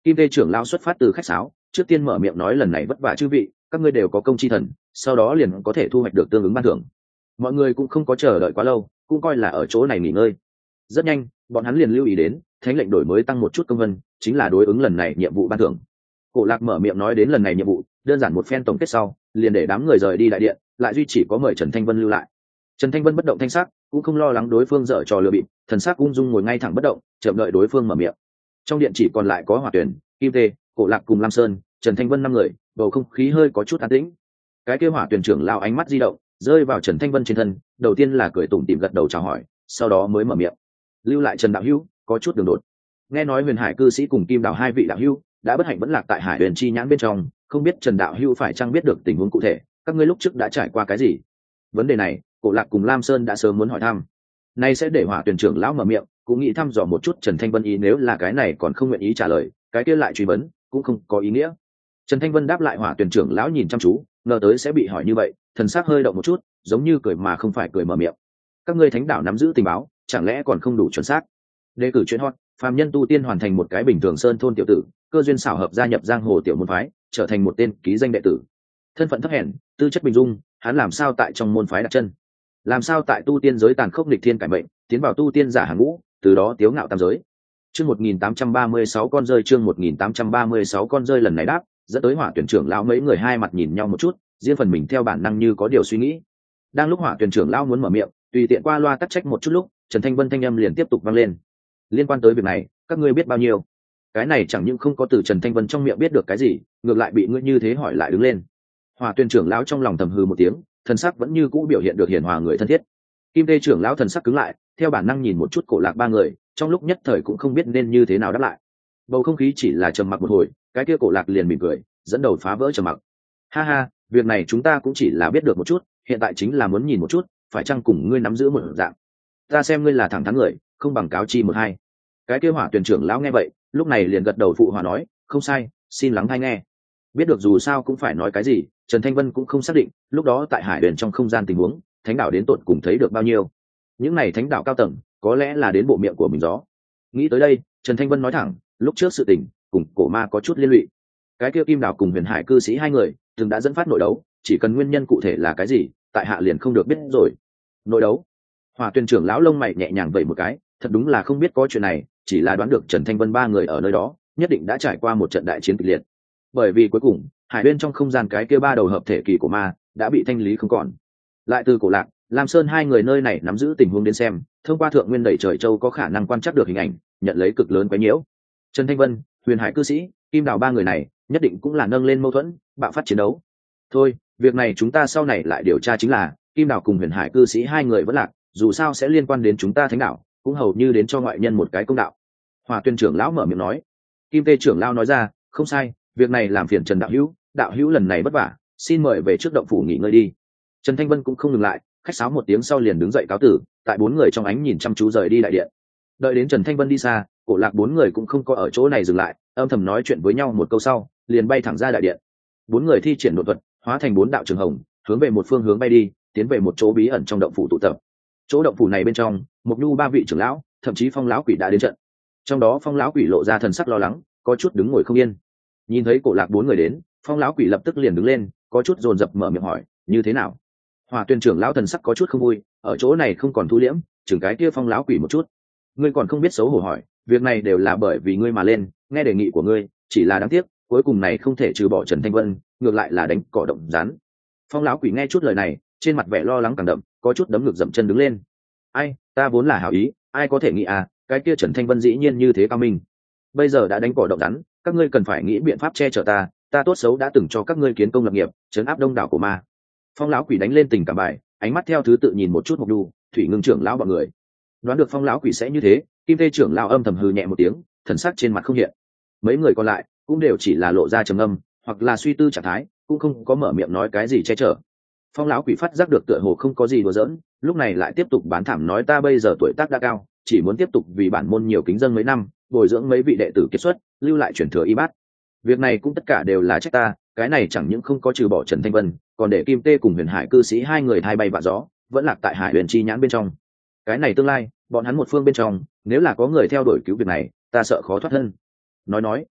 Kim Tê trưởng lão xuất phát từ khách sáo, trước tiên mở miệng nói lần này vất vả chư vị, các ngươi đều có công chi thần, sau đó liền có thể thu hoạch được tương ứng ban thưởng. Mọi người cũng không có chờ đợi quá lâu, cũng coi là ở chỗ này nghỉ ngơi. Rất nhanh, bọn hắn liền lưu ý đến, thánh lệnh đổi mới tăng một chút công vân, chính là đối ứng lần này nhiệm vụ ban thưởng. Cổ Lạc mở miệng nói đến lần này nhiệm vụ, đơn giản một phen tổng kết sau, liền để đám người rời đi đại điện, lại duy chỉ có mời Trần Thanh Vân lưu lại. Trần Thanh Vân bất động thanh sắc, cũng không lo lắng đối phương dở trò lừa bịp, thần sắc ung dung ngồi ngay thẳng bất động, chậm đợi đối phương mở miệng. Trong điện chỉ còn lại có Hỏa Tuyển, Kim Tê, Cổ Lạc cùng Lam Sơn, Trần Thanh Vân năm người, bầu không khí hơi có chút an tĩnh. Cái kia Hỏa Tuyển trưởng lao ánh mắt di động, rơi vào Trần Thanh Vân trên thân, đầu tiên là cười tủm tỉm gật đầu chào hỏi, sau đó mới mở miệng. Lưu lại Trần đạo hữu, có chút đường đột. Nghe nói Huyền Hải cư sĩ cùng Kim Đào hai vị đạo hữu đã bất hạnh vẫn lạc tại Hải Huyền chi nhãn bên trong, không biết Trần đạo hữu phải chăng biết được tình huống cụ thể, các ngươi lúc trước đã trải qua cái gì? Vấn đề này, Cổ Lạc cùng Lam Sơn đã sớm muốn hỏi thăm. Nay sẽ để Hỏa Tuyển trưởng lão mở miệng, cũng nghĩ thăm dò một chút Trần Thanh Vân ý, nếu là cái này còn không nguyện ý trả lời, cái kia lại truy vấn, cũng không có ý nghĩa. Trần Thanh Vân đáp lại Hỏa Tuyển trưởng lão nhìn chăm chú, ngờ tới sẽ bị hỏi như vậy, thần sắc hơi động một chút, giống như cười mà không phải cười mở miệng. Các ngươi thánh đạo nắm giữ tình báo, chẳng lẽ còn không đủ chuẩn xác? Đề cử chuyện hot, phàm nhân tu tiên hoàn thành một cái bình thường sơn thôn tiểu tử, cơ duyên xảo hợp gia nhập giang hồ tiểu môn phái, trở thành một tên ký danh đệ tử. Thân phận thấp hèn, tư chất bình dung, hắn làm sao tại trong môn phái đặt chân? Làm sao tại tu tiên giới tàn khốc nghịch thiên cải mệnh, tiến vào tu tiên giả hàng ngũ, từ đó tiếu ngạo tam giới. Chương một nghìn tám trăm ba mươi sáu con rơi, chương một nghìn tám trăm ba mươi sáu con rơi lần này đáp, dẫn tới Hỏa Tuyển trưởng lão mấy người hai mặt nhìn nhau một chút, riêng phần mình theo bản năng như có điều suy nghĩ. Đang lúc Hỏa Tuyển trưởng lão muốn mở miệng, tùy tiện qua loa tắc trách một chút lúc, Trần Thanh Vân thanh âm liền tiếp tục vang lên. Liên quan tới việc này, các ngươi biết bao nhiêu? Cái này chẳng những không có từ Trần Thanh Vân trong miệng biết được cái gì, ngược lại bị ngươi như thế hỏi lại đứng lên. Hỏa Tuyển trưởng lão trong lòng thầm hừ một tiếng, thần sắc vẫn như cũ biểu hiện được hiền hòa người thân thiết. Kim Tê trưởng lão thần sắc cứng lại, theo bản năng nhìn một chút Cổ Lạc ba người, trong lúc nhất thời cũng không biết nên như thế nào đáp lại. Bầu không khí chỉ là trầm mặc một hồi, cái kia Cổ Lạc liền mỉm cười, dẫn đầu phá vỡ trầm mặc. Ha ha, việc này chúng ta cũng chỉ là biết được một chút, hiện tại chính là muốn nhìn một chút, phải chăng cùng ngươi nắm giữ một dạng. Ta xem ngươi là thẳng thắn người, không bằng cáo chi một hai. Cái kia Hỏa Tuyển trưởng lão nghe vậy, lúc này liền gật đầu phụ hòa nói, không sai, xin lắng hay nghe. Biết được dù sao cũng phải nói cái gì, Trần Thanh Vân cũng không xác định, lúc đó tại Hải Huyền trong không gian tình huống, thánh đạo đến tột cùng thấy được bao nhiêu. Những này thánh đạo cao tầng, có lẽ là đến bộ miệng của mình gió. Nghĩ tới đây, Trần Thanh Vân nói thẳng, lúc trước sự tình, cùng cổ ma có chút liên lụy. Cái kia Kim Đào cùng Huyền Hải cư sĩ hai người, từng đã dẫn phát nội đấu, chỉ cần nguyên nhân cụ thể là cái gì, tại hạ liền không được biết rồi. Nội đấu? Hỏa Tuyển trưởng lão lông mày nhẹ nhàng vẩy một cái, thật đúng là không biết có chuyện này, chỉ là đoán được Trần Thanh Vân ba người ở nơi đó, nhất định đã trải qua một trận đại chiến kịch liệt. Bởi vì cuối cùng, Hải Uyên trong không gian cái kia ba đầu hợp thể kỳ của ma đã bị thanh lý không còn. Lại từ Cổ Lạc, Lam Sơn hai người nơi này nắm giữ tình huống đến xem, thông qua thượng nguyên đẩy trời châu có khả năng quan trắc được hình ảnh, nhận lấy cực lớn quấy nhiễu. Trần Thanh Vân, Huyền Hải cư sĩ, Kim Đào ba người này, nhất định cũng là nâng lên mâu thuẫn, bạo phát chiến đấu. Thôi, việc này chúng ta sau này lại điều tra, chính là Kim Đào cùng Huyền Hải cư sĩ hai người vẫn lạc, dù sao sẽ liên quan đến chúng ta thánh đạo, cũng hầu như đến cho ngoại nhân một cái công đạo. Hỏa Tuyển trưởng lão mở miệng nói. Kim Tê trưởng lão nói ra, không sai, việc này làm phiền Trần đạo hữu, đạo hữu lần này vất vả, xin mời về trước động phủ nghỉ ngơi đi. Trần Thanh Vân cũng không ngừng lại, khách sáo một tiếng sau liền đứng dậy cáo tử, tại bốn người trong ánh nhìn chăm chú rời đi đại điện. Đợi đến Trần Thanh Vân đi xa, Cổ Lạc bốn người cũng không có ở chỗ này dừng lại, âm thầm nói chuyện với nhau một câu sau, liền bay thẳng ra đại điện. Bốn người thi triển đột thuật, hóa thành bốn đạo trường hồng, hướng về một phương hướng bay đi, tiến về một chỗ bí ẩn trong động phủ tụ tập. Chỗ động phủ này bên trong, Mộc Nhu ba vị trưởng lão, thậm chí Phong lão quỷ đã đến trận. Trong đó Phong lão quỷ lộ ra thần sắc lo lắng, có chút đứng ngồi không yên. Nhìn thấy Cổ Lạc bốn người đến, Phong lão quỷ lập tức liền đứng lên, có chút dồn dập mở miệng hỏi, như thế nào? Hỏa Tuyển trưởng lão thần sắc có chút không vui, ở chỗ này không còn thu liễm, chừng cái kia Phong lão quỷ một chút. Ngươi còn không biết xấu hổ hỏi, việc này đều là bởi vì ngươi mà lên, nghe đề nghị của ngươi, chỉ là đáng tiếc, cuối cùng này không thể trừ bỏ Trần Thanh Vân, ngược lại là đánh cỏ động rắn. Phong lão quỷ nghe chút lời này, trên mặt vẻ lo lắng càng đậm, có chút đấm ngực dậm chân đứng lên. Ai, ta vốn là hảo ý, ai có thể nghĩ à, cái kia Trần Thanh Vân dĩ nhiên như thế cao minh. Bây giờ đã đánh cỏ động rắn, các ngươi cần phải nghĩ biện pháp che chở ta, ta tốt xấu đã từng cho các ngươi kiến công lập nghiệp, trấn áp đông đảo của ma. Phong lão quỷ đánh lên tình cảm bài, ánh mắt theo thứ tự nhìn một chút Mộc Nhu, Thủy Ngưng trưởng lão bọn người. Đoán được Phong lão quỷ sẽ như thế, Kim Tê trưởng lão âm thầm hừ nhẹ một tiếng, thần sắc trên mặt không hiện. Mấy người còn lại cũng đều chỉ là lộ ra trầm ngâm, hoặc là suy tư trạng thái, cũng không có mở miệng nói cái gì che chở. Phong lão quỷ phát giác được tựa hồ không có gì đùa giỡn, lúc này lại tiếp tục bán thảm nói, ta bây giờ tuổi tác đã cao, chỉ muốn tiếp tục vì bản môn nhiều kính dân mấy năm, bồi dưỡng mấy vị đệ tử kiệt xuất, lưu lại truyền thừa y bát. Việc này cũng tất cả đều là trách ta, cái này chẳng những không có trừ bỏ Trần Thanh Vân, còn để Kim Tê cùng Huyền Hải cư sĩ hai người thay bay vạ gió, vẫn lạc tại Hải Huyền chi nhãn bên trong. Cái này tương lai, bọn hắn một phương bên trong, nếu là có người theo đuổi cứu việc này, ta sợ khó thoát thân. Nói nói,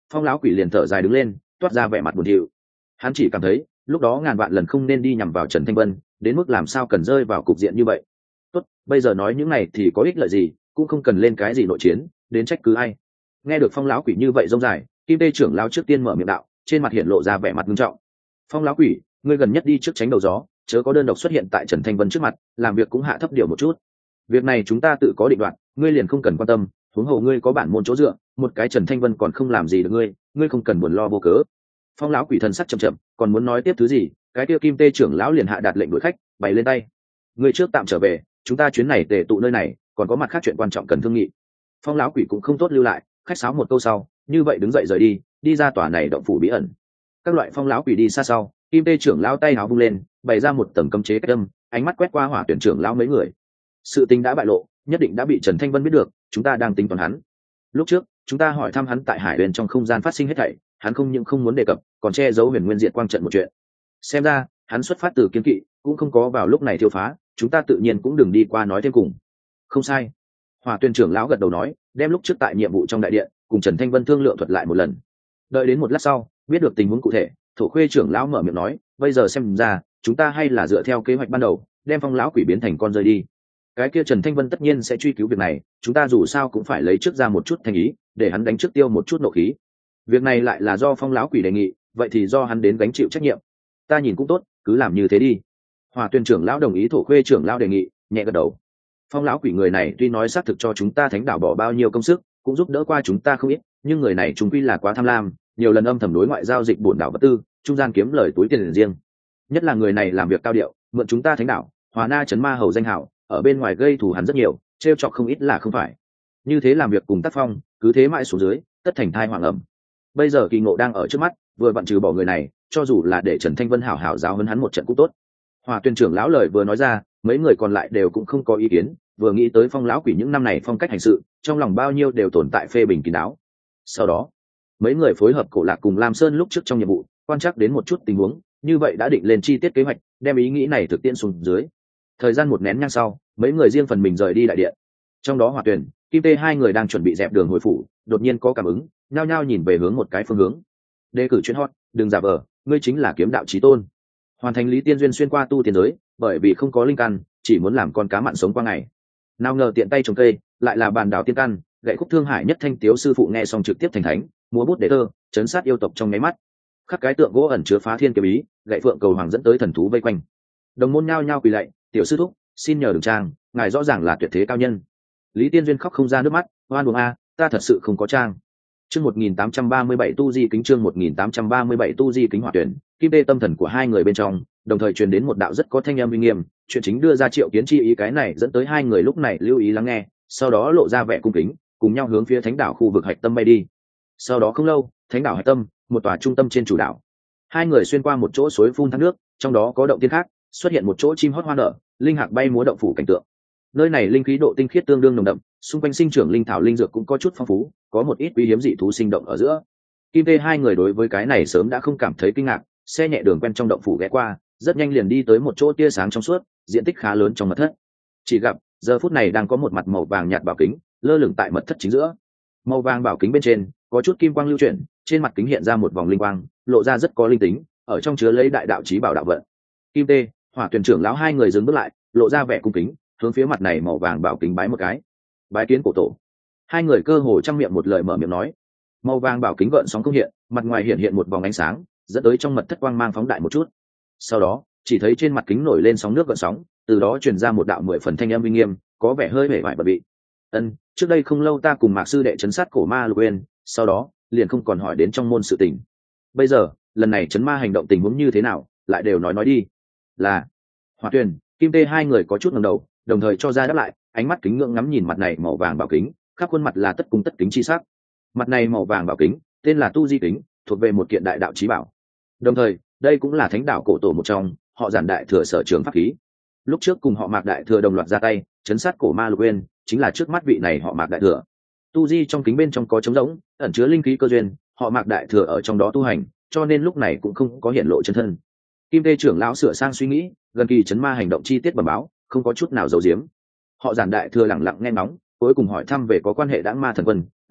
Phong lão quỷ liền thở dài đứng lên, toát ra vẻ mặt buồn thiu. Hắn chỉ cảm thấy lúc đó ngàn vạn lần không nên đi nhằm vào Trần Thanh Vân, đến mức làm sao cần rơi vào cục diện như vậy. Tốt, bây giờ nói những này thì có ích lợi gì, cũng không cần lên cái gì nội chiến, đến trách cứ ai. Nghe được Phong lão quỷ như vậy rông dài, Kim Tê trưởng lão trước tiên mở miệng đạo, trên mặt hiện lộ ra vẻ mặt nghiêm trọng. Phong lão quỷ, ngươi gần nhất đi trước tránh đầu gió, chớ có đơn độc xuất hiện tại Trần Thanh Vân trước mặt, làm việc cũng hạ thấp điều một chút. Việc này chúng ta tự có định đoạt, ngươi liền không cần quan tâm, huống hồ ngươi có bản môn chỗ dựa, một cái Trần Thanh Vân còn không làm gì được ngươi, ngươi không cần buồn lo vô cớ. Phong lão quỷ thần sắc chậm chậm, còn muốn nói tiếp thứ gì, cái kia Kim Tê trưởng lão liền hạ đạt lệnh đuổi khách, bày lên tay. Ngươi trước tạm trở về, chúng ta chuyến này tề tụ nơi này, còn có mặt khác chuyện quan trọng cần thương nghị. Phong lão quỷ cũng không tốt lưu lại, khách sáo một câu sau, như vậy đứng dậy rời đi, đi ra tòa này động phủ bí ẩn. Các loại Phong lão quỷ đi xa sau, Kim Tê trưởng lão tay áo vung lên, bày ra một tầng cấm chế cách âm, ánh mắt quét qua Hỏa Tuyển trưởng lão mấy người. Sự tình đã bại lộ, nhất định đã bị Trần Thanh Vân biết được, chúng ta đang tính toán hắn. Lúc trước, chúng ta hỏi thăm hắn tại Hải Huyền trong không gian phát sinh hết thảy, hắn không những không muốn đề cập, còn che giấu Huyền Nguyên Diệt Quang trận một chuyện. Xem ra, hắn xuất phát từ kiên kỵ, cũng không có vào lúc này thiêu phá, chúng ta tự nhiên cũng đừng đi qua nói thêm cùng. Không sai. Hỏa Tuyển trưởng lão gật đầu nói, đem lúc trước tại nhiệm vụ trong đại điện, cùng Trần Thanh Vân thương lượng thuật lại một lần. Đợi đến một lát sau, biết được tình huống cụ thể, Thổ Khuê trưởng lão mở miệng nói, bây giờ xem ra, chúng ta hay là dựa theo kế hoạch ban đầu, đem Phong lão quỷ biến thành con rơi đi. Cái kia Trần Thanh Vân tất nhiên sẽ truy cứu việc này, chúng ta dù sao cũng phải lấy trước ra một chút thành ý, để hắn đánh trước tiêu một chút nộ khí. Việc này lại là do Phong lão quỷ đề nghị, vậy thì do hắn đến gánh chịu trách nhiệm. Ta nhìn cũng tốt, cứ làm như thế đi. Hỏa Tuyển trưởng lão đồng ý Thổ Khuê trưởng lão đề nghị, nhẹ gật đầu. Phong lão quỷ người này tuy nói xác thực cho chúng ta Thánh đảo bỏ bao nhiêu công sức, cũng giúp đỡ qua chúng ta không ít, nhưng người này chúng quy là quá tham lam, nhiều lần âm thầm đối ngoại giao dịch bổn đảo vật tư, trung gian kiếm lời túi tiền riêng. Nhất là người này làm việc cao điệu, mượn chúng ta Thánh đảo, Hòa Na trấn ma hầu danh hảo, ở bên ngoài gây thù hắn rất nhiều, trêu chọc không ít là không phải. Như thế làm việc cùng tác phong, cứ thế mãi xuống dưới, tất thành thai hoàng ẩm. Bây giờ kỳ ngộ đang ở trước mắt, vừa vặn trừ bỏ người này, cho dù là để Trần Thanh Vân hảo hảo giáo huấn hắn một trận cũng tốt. Hòa Tuyên trưởng lão lời vừa nói ra, mấy người còn lại đều cũng không có ý kiến, vừa nghĩ tới Phong lão quỷ những năm này phong cách hành sự, trong lòng bao nhiêu đều tồn tại phê bình kín đáo. Sau đó, mấy người phối hợp Cổ Lạc cùng Lam Sơn lúc trước trong nhiệm vụ, quan trắc đến một chút tình huống, như vậy đã định lên chi tiết kế hoạch, đem ý nghĩ này thực tiễn xuống dưới. Thời gian một nén nhang sau, mấy người riêng phần mình rời đi đại điện. Trong đó Hỏa Tuyển, Kim Tê hai người đang chuẩn bị dẹp đường hồi phủ, đột nhiên có cảm ứng, nhao nhao nhìn về hướng một cái phương hướng. Đề cử chuyên hot, đừng giả vờ, ngươi chính là kiếm đạo chí tôn. Hoàn thành Lý Tiên duyên xuyên qua tu tiên giới, bởi vì không có linh căn, chỉ muốn làm con cá mặn sống qua ngày. Nào ngờ tiện tay trồng cây, lại là bàn đảo tiên căn, gậy khúc thương hải nhất thanh tiếu sư phụ nghe xong trực tiếp thành thánh, múa bút để thơ, chấn sát yêu tộc trong nháy mắt. Khắc cái tượng gỗ ẩn chứa phá thiên kiếm ý, gậy phượng cầu hoàng dẫn tới thần thú vây quanh. Đồng môn nhao nhao quỳ lạy, tiểu sư thúc, xin nhờ đường trang, ngài rõ ràng là tuyệt thế cao nhân. Lý Tiên duyên khóc không ra nước mắt, oan uổng a, ta thật sự không có trang. Chương một nghìn tám trăm ba mươi bảy tu di kính chương một nghìn tám trăm ba mươi bảy tu di kính Hỏa Tuyển, Kim Tê tâm thần của hai người bên trong, đồng thời truyền đến một đạo rất có thanh âm uy nghiêm, chuyện chính đưa ra Triệu Kiến chi ý, cái này dẫn tới hai người lúc này lưu ý lắng nghe, sau đó lộ ra vẻ cung kính, cùng nhau hướng phía Thánh đảo khu vực hạch tâm bay đi. Sau đó không lâu, Thánh đảo hạch tâm, một tòa trung tâm trên chủ đảo. Hai người xuyên qua một chỗ suối phun thác nước, trong đó có động tiên khác, xuất hiện một chỗ chim hót hoa nở, linh hạc bay múa động phủ cảnh tượng. Nơi này linh khí độ tinh khiết tương đương nồng đậm, xung quanh sinh trưởng linh thảo linh dược cũng có chút phong phú, có một ít quý hiếm dị thú sinh động ở giữa. Kim Tê hai người đối với cái này sớm đã không cảm thấy kinh ngạc, xe nhẹ đường quen trong động phủ ghé qua, rất nhanh liền đi tới một chỗ tia sáng trong suốt, diện tích khá lớn trong mật thất. Chỉ gặp, giờ phút này đang có một mặt màu vàng nhạt bảo kính, lơ lửng tại mật thất chính giữa. Màu vàng bảo kính bên trên, có chút kim quang lưu chuyển, trên mặt kính hiện ra một vòng linh quang, lộ ra rất có linh tính, ở trong chứa lấy đại đạo chí bảo đạo vận. Kim Tê, Hỏa Tuyển trưởng lão hai người dừng bước lại, lộ ra vẻ cung kính, hướng phía mặt này màu vàng bảo kính bái một cái. Bái kiến cổ tổ. Hai người cơ hồ trăm miệng một lời mở miệng nói. Màu vàng bảo kính gợn sóng không hiện, mặt ngoài hiện hiện một vòng ánh sáng, dẫn tới trong mật thất quang mang phóng đại một chút. Sau đó, chỉ thấy trên mặt kính nổi lên sóng nước gợn sóng, từ đó truyền ra một đạo mười phần thanh âm uy nghiêm, có vẻ hơi hề vải bật bị. Ân, trước đây không lâu ta cùng Mạc sư đệ trấn sát cổ ma Lục Uyên, sau đó liền không còn hỏi đến trong môn sự tình. Bây giờ, lần này trấn ma hành động tình huống như thế nào, lại đều nói nói đi. Là Hỏa Tuyển, Kim Tê hai người có chút ngẩng đầu, đồng thời cho ra đáp lại, ánh mắt kính ngưỡng ngắm nhìn mặt này màu vàng bảo kính, khắp khuôn mặt là tất cung tất kính chi sắc. Mặt này màu vàng bảo kính, tên là Tu Di kính, thuộc về một kiện đại đạo chí bảo. Đồng thời, đây cũng là Thánh đảo cổ tổ một trong, họ Giản đại thừa sở trường pháp khí. Lúc trước cùng họ Mạc đại thừa đồng loạt ra tay, chấn sát cổ ma Lục Uyên, chính là trước mắt vị này họ Mạc đại thừa. Tu Di trong kính bên trong có trống rỗng, ẩn chứa linh khí cơ duyên, họ Mạc đại thừa ở trong đó tu hành, cho nên lúc này cũng không có hiện lộ chân thân. Kim Tê trưởng lão sửa sang suy nghĩ, gần kỳ chấn ma hành động chi tiết bẩm báo, không có chút nào giấu giếm. Họ Giản đại thừa lặng lặng nghe ngóng, cuối cùng hỏi thăm về có quan hệ Đãng Ma thần quân,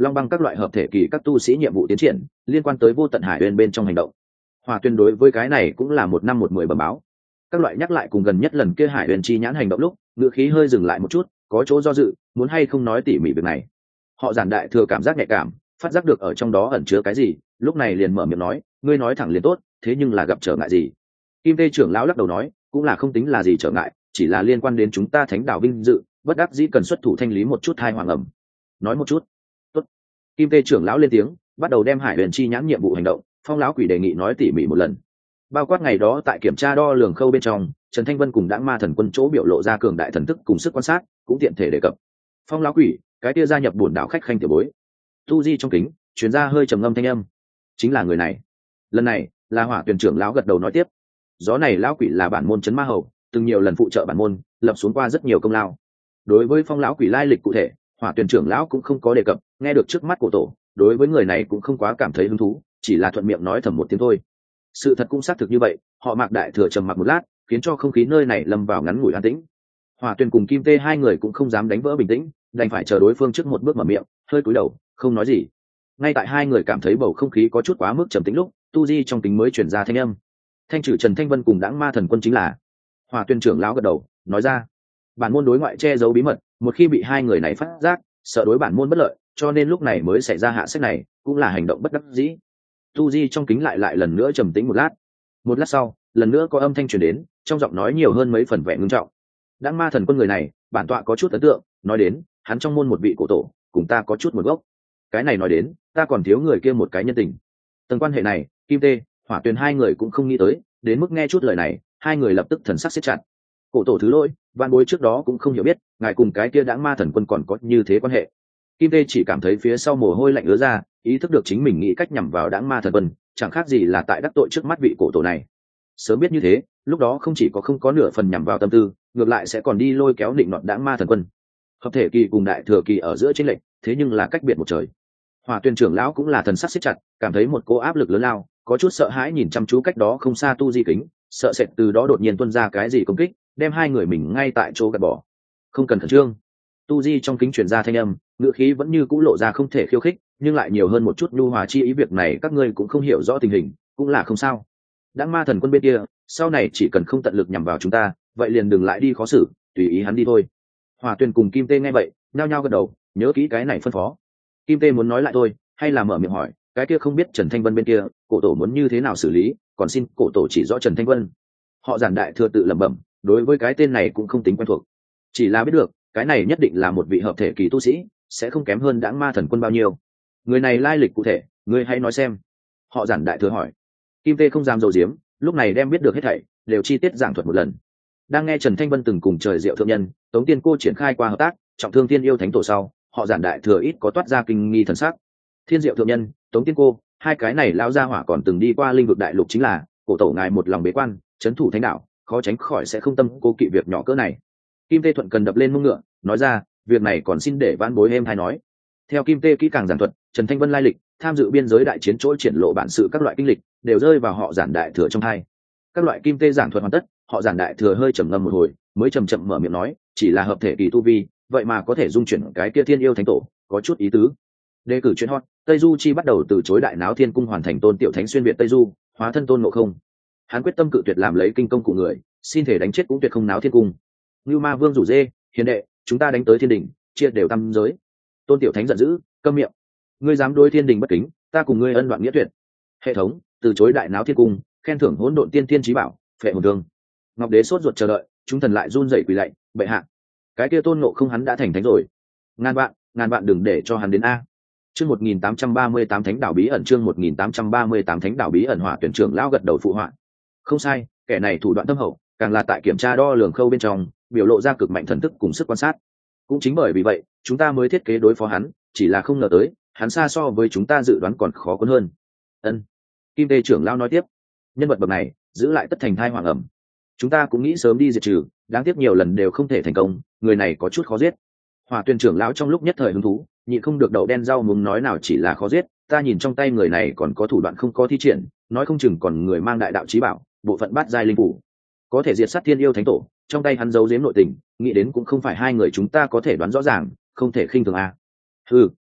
long băng các loại hợp thể kỳ các tu sĩ nhiệm vụ tiến triển liên quan tới vô tận hải uyên bên trong hành động. Hỏa Tuyền đối với cái này cũng là một năm một mười bẩm báo. Các loại nhắc lại cùng gần nhất lần kia hải uyên chi nhãn hành động lúc ngữ khí hơi dừng lại một chút, có chỗ do dự, muốn hay không nói tỉ mỉ việc này. Họ giản đại thừa cảm giác nhạy cảm, phát giác được ở trong đó ẩn chứa cái gì, lúc này liền mở miệng nói, ngươi nói thẳng liền tốt, thế nhưng là gặp trở ngại gì? Kim Tê trưởng lão lắc đầu nói, cũng là không tính là gì trở ngại, chỉ là liên quan đến chúng ta thánh đạo vinh dự, bất đắc dĩ cần xuất thủ thanh lý một chút hai hoàng ẩm. Nói một chút. Tốt. Kim Tê trưởng lão lên tiếng, bắt đầu đem hải huyền chi nhãn nhiệm vụ hành động, Phong lão quỷ đề nghị nói tỉ mỉ một lần. Bao quát ngày đó tại kiểm tra đo lường khâu bên trong, Trần Thanh Vân cùng Đãng Ma Thần Quân chỗ biểu lộ ra cường đại thần thức cùng sức quan sát, cũng tiện thể đề cập. Phong lão quỷ, cái kia gia nhập bổn đạo khách khanh tiểu bối. Tu Di trong kính, truyền ra hơi trầm ngâm thanh âm. Chính là người này. Lần này, là Hỏa Tuyền trưởng lão gật đầu nói tiếp. Gió này lão quỷ là bản môn trấn ma hầu, từng nhiều lần phụ trợ bản môn, lập xuống qua rất nhiều công lao. Đối với Phong lão quỷ lai lịch cụ thể, Hỏa Tuyền trưởng lão cũng không có đề cập, nghe được trước mắt của tổ, đối với người này cũng không quá cảm thấy hứng thú, chỉ là thuận miệng nói thầm một tiếng thôi. Sự thật cũng xác thực như vậy, họ Mạc đại thừa trầm mặc một lát, khiến cho không khí nơi này lâm vào ngắn ngủi an tĩnh. Hỏa Tuyền cùng Kim Tê hai người cũng không dám đánh vỡ bình tĩnh, đành phải chờ đối phương trước một bước mở miệng, hơi cúi đầu, không nói gì. Ngay tại hai người cảm thấy bầu không khí có chút quá mức trầm tĩnh lúc, tu di trong tính mới truyền ra thanh âm. Thanh trừ Trần Thanh Vân cùng Đãng Ma Thần Quân chính là. Hỏa Tuyền trưởng lão gật đầu, nói ra, bản môn đối ngoại che giấu bí mật, một khi bị hai người này phát giác, sợ đối bản môn bất lợi, cho nên lúc này mới xảy ra hạ sách này, cũng là hành động bất đắc dĩ. Tu di trong kính lại lại lần nữa trầm tĩnh một lát. Một lát sau, lần nữa có âm thanh truyền đến, trong giọng nói nhiều hơn mấy phần vẻ ngưng trọng. Đãng Ma Thần Quân người này, bản tọa có chút ấn tượng, nói đến, hắn trong môn một vị cổ tổ, cùng ta có chút một gốc. Cái này nói đến, ta còn thiếu người kia một cái nhân tình. Tầng quan hệ này, Kim Tê, Hỏa Tuyền hai người cũng không nghĩ tới, đến mức nghe chút lời này, hai người lập tức thần sắc siết chặt. Cổ tổ thứ lỗi, van bối trước đó cũng không hiểu biết, ngài cùng cái kia Đãng Ma Thần Quân còn có như thế quan hệ. Kim Tê chỉ cảm thấy phía sau mồ hôi lạnh ứa ra, ý thức được chính mình nghĩ cách nhằm vào Đãng Ma Thần Quân, chẳng khác gì là tại đắc tội trước mắt vị cổ tổ này. Sớm biết như thế, lúc đó không chỉ có không có nửa phần nhằm vào tâm tư, ngược lại sẽ còn đi lôi kéo định nọt Đãng Ma Thần Quân. Hợp thể kỳ cùng đại thừa kỳ ở giữa chênh lệch, thế nhưng là cách biệt một trời. Hỏa Tuyền trưởng lão cũng là thần sắc siết chặt, cảm thấy một cỗ áp lực lớn lao, có chút sợ hãi nhìn chăm chú cách đó không xa tu di kính, sợ sệt từ đó đột nhiên tuôn ra cái gì công kích, đem hai người mình ngay tại chỗ gạt bỏ. Không cần khẩn trương. Tu di trong kính truyền ra thanh âm, ngữ khí vẫn như cũ lộ ra không thể khiêu khích, nhưng lại nhiều hơn một chút nhu hòa chi ý, việc này các ngươi cũng không hiểu rõ tình hình, cũng là không sao. Đãng Ma Thần Quân bên kia, sau này chỉ cần không tận lực nhằm vào chúng ta, vậy liền đừng lại đi khó xử, tùy ý hắn đi thôi. Hỏa Tuyền cùng Kim Tê nghe vậy, nhao nhao gật đầu, nhớ kỹ cái này phân phó. Kim Tê muốn nói lại thôi, hay là mở miệng hỏi, cái kia không biết Trần Thanh Vân bên kia, cổ tổ muốn như thế nào xử lý, còn xin cổ tổ chỉ rõ Trần Thanh Vân. Họ giản đại thừa tự lẩm bẩm, đối với cái tên này cũng không tính quen thuộc, chỉ là biết được cái này nhất định là một vị hợp thể kỳ tu sĩ, sẽ không kém hơn Đãng Ma Thần Quân bao nhiêu. Người này lai lịch cụ thể, ngươi hãy nói xem. Họ giản đại thừa hỏi. Kim Tê không dám dầu diếm, lúc này đem biết được hết thảy đều chi tiết giảng thuật một lần. Đang nghe Trần Thanh Vân từng cùng trời diệu thượng nhân Tống Tiên Cô triển khai qua hợp tác, trọng thương tiên yêu thánh tổ sau, họ giản đại thừa ít có toát ra kinh nghi thần sắc. Thiên diệu thượng nhân, Tống Tiên Cô, hai cái này lao ra hỏa còn từng đi qua linh vực đại lục, chính là cổ tổ ngài một lòng bế quan, trấn thủ thánh đạo, khó tránh khỏi sẽ không tâm cô kỵ việc nhỏ cỡ này. Kim Tê thuận cần đập lên mông ngựa, nói ra, việc này còn xin để vãn bối em hay nói. Theo Kim Tê kỹ càng giảng thuật, Trần Thanh Vân lai lịch, tham dự biên giới đại chiến chỗ triển lộ bản sự các loại kinh lịch, đều rơi vào họ giản đại thừa trong hai. Các loại Kim Tê giảng thuật hoàn tất, họ giản đại thừa hơi trầm ngâm một hồi, mới chậm chậm mở miệng nói, chỉ là hợp thể kỳ tu vi, vậy mà có thể dung chuyển cái kia thiên yêu thánh tổ, có chút ý tứ. Đề cử chuyên hot, Tây Du Chi bắt đầu từ chối đại náo thiên cung hoàn thành tôn tiểu thánh xuyên việt Tây Du, hóa thân tôn ngộ không. Hắn quyết tâm cự tuyệt làm lấy kinh công của người, xin thể đánh chết cũng tuyệt không náo thiên cung. Như Ma Vương rủ dê, hiền đệ, chúng ta đánh tới thiên đình, chia đều tam giới. Tôn tiểu thánh giận dữ, câm miệng. Ngươi dám đối thiên đình bất kính, ta cùng ngươi ân đoạn nghĩa tuyệt. Hệ thống, từ chối đại náo thiên cung, khen thưởng hỗn độn tiên tiên chí bảo, phệ hồn thương. Ngọc đế sốt ruột chờ đợi, chúng thần lại run rẩy quỳ lạy, bệ hạ. Cái kia tôn ngộ không hắn đã thành thánh rồi. Ngàn vạn, ngàn vạn đừng để cho hắn đến a. Chương một nghìn tám trăm ba mươi tám Thánh đảo bí ẩn, chương một nghìn tám trăm ba mươi tám Thánh đảo bí ẩn. Hỏa Tuyển trưởng lão gật đầu phụ họa. Không sai, kẻ này thủ đoạn thâm hậu, càng là tại kiểm tra đo lường khâu bên trong, biểu lộ ra cực mạnh thần thức cùng sức quan sát. Cũng chính bởi vì vậy, chúng ta mới thiết kế đối phó hắn, chỉ là không ngờ tới, hắn xa so với chúng ta dự đoán còn khó cuốn hơn. Ân. Kim Tê trưởng lão nói tiếp, nhân vật bậc này, giữ lại tất thành thai hoàng ẩm. Chúng ta cũng nghĩ sớm đi diệt trừ, đáng tiếc nhiều lần đều không thể thành công, người này có chút khó giết. Hỏa Tuyển trưởng lão trong lúc nhất thời hứng thú, nhịn không được đậu đen rau muống nói, nào chỉ là khó giết, ta nhìn trong tay người này còn có thủ đoạn không có thi triển, nói không chừng còn người mang đại đạo chí bảo, bộ phận bát giai linh phủ, có thể diệt sát thiên yêu thánh tổ, trong tay hắn giấu giếm nội tình, nghĩ đến cũng không phải hai người chúng ta có thể đoán rõ ràng, không thể khinh thường a. Ừ,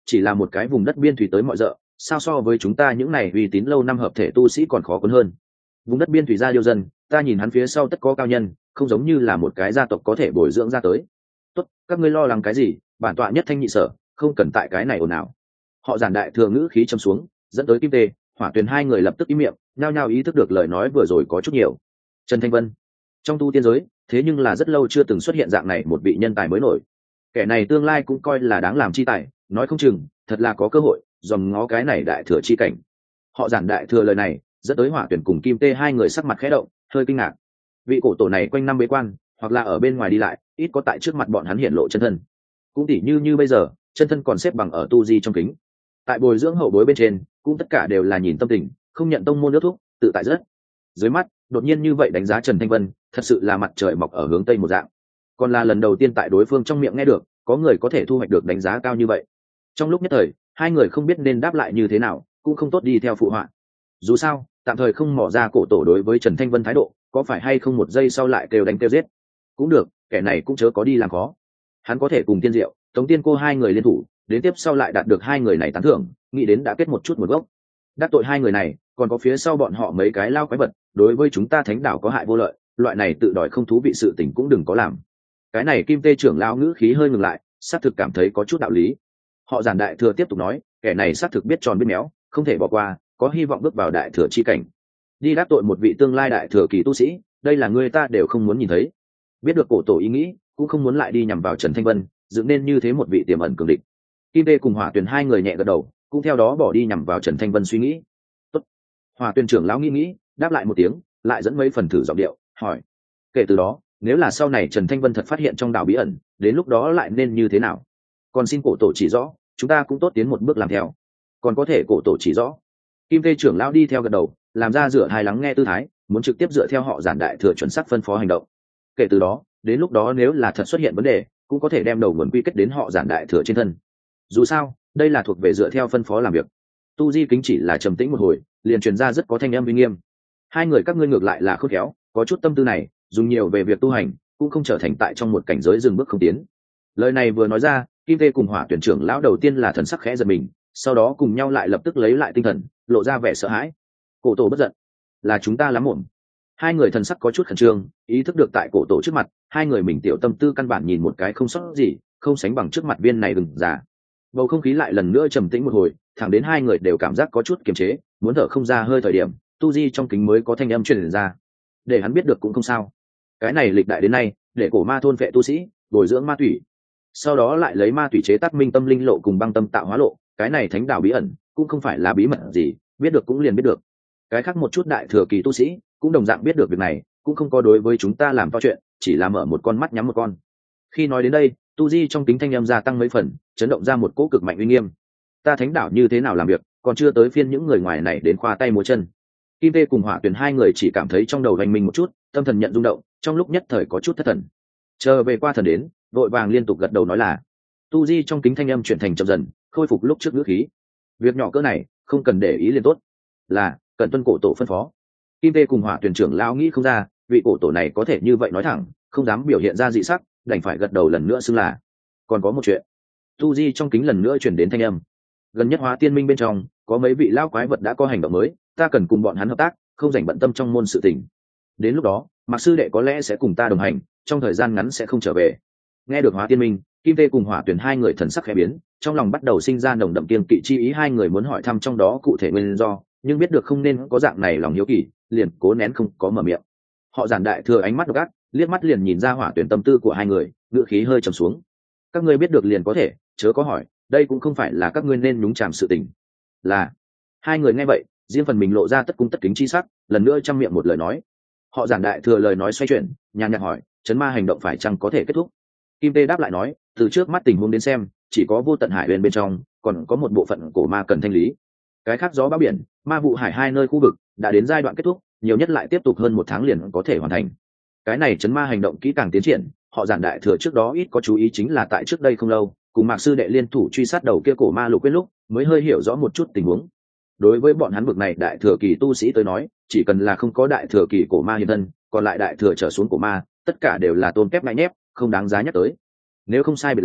chỉ là một cái vùng đất biên thủy tới mọi rợ, sao so với chúng ta những này uy tín lâu năm hợp thể tu sĩ còn khó cuốn hơn. Vùng đất biên thủy gia điêu dân, ta nhìn hắn phía sau tất có cao nhân, không giống như là một cái gia tộc có thể bồi dưỡng ra tới. Tốt, các ngươi lo lắng cái gì, bản tọa nhất thanh nhị sở, không cần tại cái này ồn ào. Họ giản đại thừa ngữ khí trầm xuống, dẫn tới Kim Tê, Hỏa Tuyền hai người lập tức im miệng, nhao nhao ý thức được lời nói vừa rồi có chút nhiều. Trần Thanh Vân, trong tu tiên giới, thế nhưng là rất lâu chưa từng xuất hiện dạng này một vị nhân tài mới nổi. Kẻ này tương lai cũng coi là đáng làm chi tài, nói không chừng, thật là có cơ hội, dòm ngó cái này đại thừa chi cảnh. Họ giản đại thừa lời này, dẫn tới Hỏa Tuyền cùng Kim Tê hai người sắc mặt khẽ động, hơi kinh ngạc. Vị cổ tổ này quanh năm bế quan, hoặc là ở bên ngoài đi lại, ít có tại trước mặt bọn hắn hiện lộ chân thân. Cũng tỉ như như bây giờ, chân thân còn xếp bằng ở tu di trong kính. Tại bồi dưỡng hậu bối bên trên, cũng tất cả đều là nhìn tâm tình, không nhận tông môn nước thuốc, tự tại rất. Dưới mắt, đột nhiên như vậy đánh giá Trần Thanh Vân, thật sự là mặt trời mọc ở hướng tây một dạng. Còn là lần đầu tiên tại đối phương trong miệng nghe được, có người có thể thu hoạch được đánh giá cao như vậy. Trong lúc nhất thời, hai người không biết nên đáp lại như thế nào, cũng không tốt đi theo phụ họa. Dù sao, tạm thời không mò ra cổ tổ đối với Trần Thanh Vân thái độ, có phải hay không một giây sau lại kêu đánh kêu giết. Cũng được, kẻ này cũng chớ có đi làm khó. Hắn có thể cùng Tiên Diệu, Tống Tiên Cô hai người liên thủ, đến tiếp sau lại đạt được hai người này tán thưởng, nghĩ đến đã kết một chút một gốc. Đắc tội hai người này, còn có phía sau bọn họ mấy cái lao quái vật, đối với chúng ta thánh đảo có hại vô lợi, loại này tự đòi không thú vị sự tình cũng đừng có làm. Cái này Kim Tê trưởng lão ngữ khí hơi ngừng lại, xác thực cảm thấy có chút đạo lý. Họ giản đại thừa tiếp tục nói, kẻ này xác thực biết tròn biết méo, không thể bỏ qua, có hy vọng bước vào đại thừa chi cảnh. Đi đắc tội một vị tương lai đại thừa kỳ tu sĩ, đây là người ta đều không muốn nhìn thấy. Biết được cổ tổ ý nghĩ, cũng không muốn lại đi nhằm vào Trần Thanh Vân, dựng nên như thế một vị tiềm ẩn cường địch. Kim Tê cùng Hỏa Tuyền hai người nhẹ gật đầu, cũng theo đó bỏ đi nhằm vào Trần Thanh Vân suy nghĩ. Tốt. Hỏa Tuyền trưởng lão nghĩ nghĩ, đáp lại một tiếng, lại dẫn mấy phần thử giọng điệu, hỏi: kể từ đó, nếu là sau này Trần Thanh Vân thật phát hiện trong đảo bí ẩn, đến lúc đó lại nên như thế nào? Còn xin cổ tổ chỉ rõ, chúng ta cũng tốt tiến một bước làm theo. Còn có thể cổ tổ chỉ rõ. Kim Tê trưởng lão đi theo gật đầu, làm ra rửa hai lắng nghe tư thái, muốn trực tiếp dựa theo họ giản đại thừa chuẩn xác phân phó hành động. Kể từ đó, đến lúc đó nếu là thật xuất hiện vấn đề, cũng có thể đem đầu nguồn quy kết đến họ giản đại thừa trên thân. Dù sao, đây là thuộc về dựa theo phân phó làm việc. Tu Di kính chỉ là trầm tĩnh một hồi, liền truyền ra rất có thanh âm uy nghiêm. Hai người các ngươi ngược lại là khôn khéo, có chút tâm tư này, dùng nhiều về việc tu hành, cũng không trở thành tại trong một cảnh giới dừng bước không tiến. Lời này vừa nói ra, Kim Tê cùng Hỏa Tuyển trưởng lão đầu tiên là thần sắc khẽ giật mình, sau đó cùng nhau lại lập tức lấy lại tinh thần, lộ ra vẻ sợ hãi. Cổ tổ bất giận, là chúng ta lắm muộn. Hai người thần sắc có chút khẩn trương, ý thức được tại cổ tổ trước mặt, hai người mình tiểu tâm tư căn bản nhìn một cái không sót gì, không sánh bằng trước mặt viên này gừng già. Bầu không khí lại lần nữa trầm tĩnh một hồi, thẳng đến hai người đều cảm giác có chút kiềm chế, muốn thở không ra hơi thời điểm, tu di trong kính mới có thanh âm truyền ra. Để hắn biết được cũng không sao. Cái này lịch đại đến nay, để cổ ma thôn vệ tu sĩ, bồi dưỡng ma thủy, sau đó lại lấy ma thủy chế tác minh tâm linh lộ cùng băng tâm tạo hóa lộ, cái này thánh đạo bí ẩn cũng không phải là bí mật gì, biết được cũng liền biết được. Cái khác một chút đại thừa kỳ tu sĩ cũng đồng dạng biết được việc này, cũng không có đối với chúng ta làm to chuyện, chỉ là mở một con mắt nhắm một con. Khi nói đến đây, tu di trong kính thanh âm gia tăng mấy phần, chấn động ra một cỗ cực mạnh uy nghiêm. Ta thánh đạo như thế nào làm việc, còn chưa tới phiên những người ngoài này đến khoa tay múa chân. Kim Tê cùng Hỏa Tuyền hai người chỉ cảm thấy trong đầu hoành mình một chút, tâm thần nhận rung động, trong lúc nhất thời có chút thất thần. Chờ về qua thần đến, vội vàng liên tục gật đầu nói là. Tu di trong kính thanh âm chuyển thành chậm dần, khôi phục lúc trước ngữ khí. Việc nhỏ cỡ này, không cần để ý liền tốt. Là, cần tuân cổ tổ phân phó. Kim Tê cùng Hỏa Tuyền trưởng lão nghĩ không ra, vị cổ tổ này có thể như vậy nói thẳng, không dám biểu hiện ra dị sắc, đành phải gật đầu lần nữa xưng là. Còn có một chuyện. Tu di trong kính lần nữa chuyển đến thanh âm. Gần nhất Hóa Tiên Minh bên trong, có mấy vị lão quái vật đã có hành động mới, ta cần cùng bọn hắn hợp tác, không dành bận tâm trong môn sự tình. Đến lúc đó, Mạc sư đệ có lẽ sẽ cùng ta đồng hành, trong thời gian ngắn sẽ không trở về. Nghe được Hóa Tiên Minh, Kim Tê cùng Hỏa Tuyền hai người thần sắc khẽ biến, trong lòng bắt đầu sinh ra nồng đậm kiêng kỵ chi ý, hai người muốn hỏi thăm trong đó cụ thể nguyên do, nhưng biết được không nên có dạng này lòng hiếu kỳ, liền cố nén không có mở miệng. Họ giản đại thừa ánh mắt độc ác, liếc mắt liền nhìn ra Hỏa Tuyền tâm tư của hai người, ngữ khí hơi trầm xuống. Các ngươi biết được liền có thể, chớ có hỏi, đây cũng không phải là các ngươi nên nhúng chàm sự tình. Là. Hai người nghe vậy, riêng phần mình lộ ra tất cung tất kính chi sắc, lần nữa trăm miệng một lời nói. Họ giản đại thừa lời nói xoay chuyển, nhàn nhạt hỏi, chấn ma hành động phải chăng có thể kết thúc? Kim Tê đáp lại nói, từ trước mắt tình huống đến xem, chỉ có vô tận hải bên bên trong, còn có một bộ phận cổ ma cần thanh lý. Cái khác gió bão biển, ma vụ hải hai nơi khu vực đã đến giai đoạn kết thúc, nhiều nhất lại tiếp tục hơn một tháng liền có thể hoàn thành. Cái này chấn ma hành động kỹ càng tiến triển, họ giản đại thừa trước đó ít có chú ý, chính là tại trước đây không lâu, cùng Mạc sư đệ liên thủ truy sát đầu kia cổ ma Lục Quyên lúc, mới hơi hiểu rõ một chút tình huống. Đối với bọn hắn bực này đại thừa kỳ tu sĩ tới nói, chỉ cần là không có đại thừa kỳ cổ ma hiện thân, còn lại đại thừa trở xuống cổ ma, tất cả đều là tôn kép ngại nhép, không đáng giá nhắc tới. Nếu không sai biệt lắm,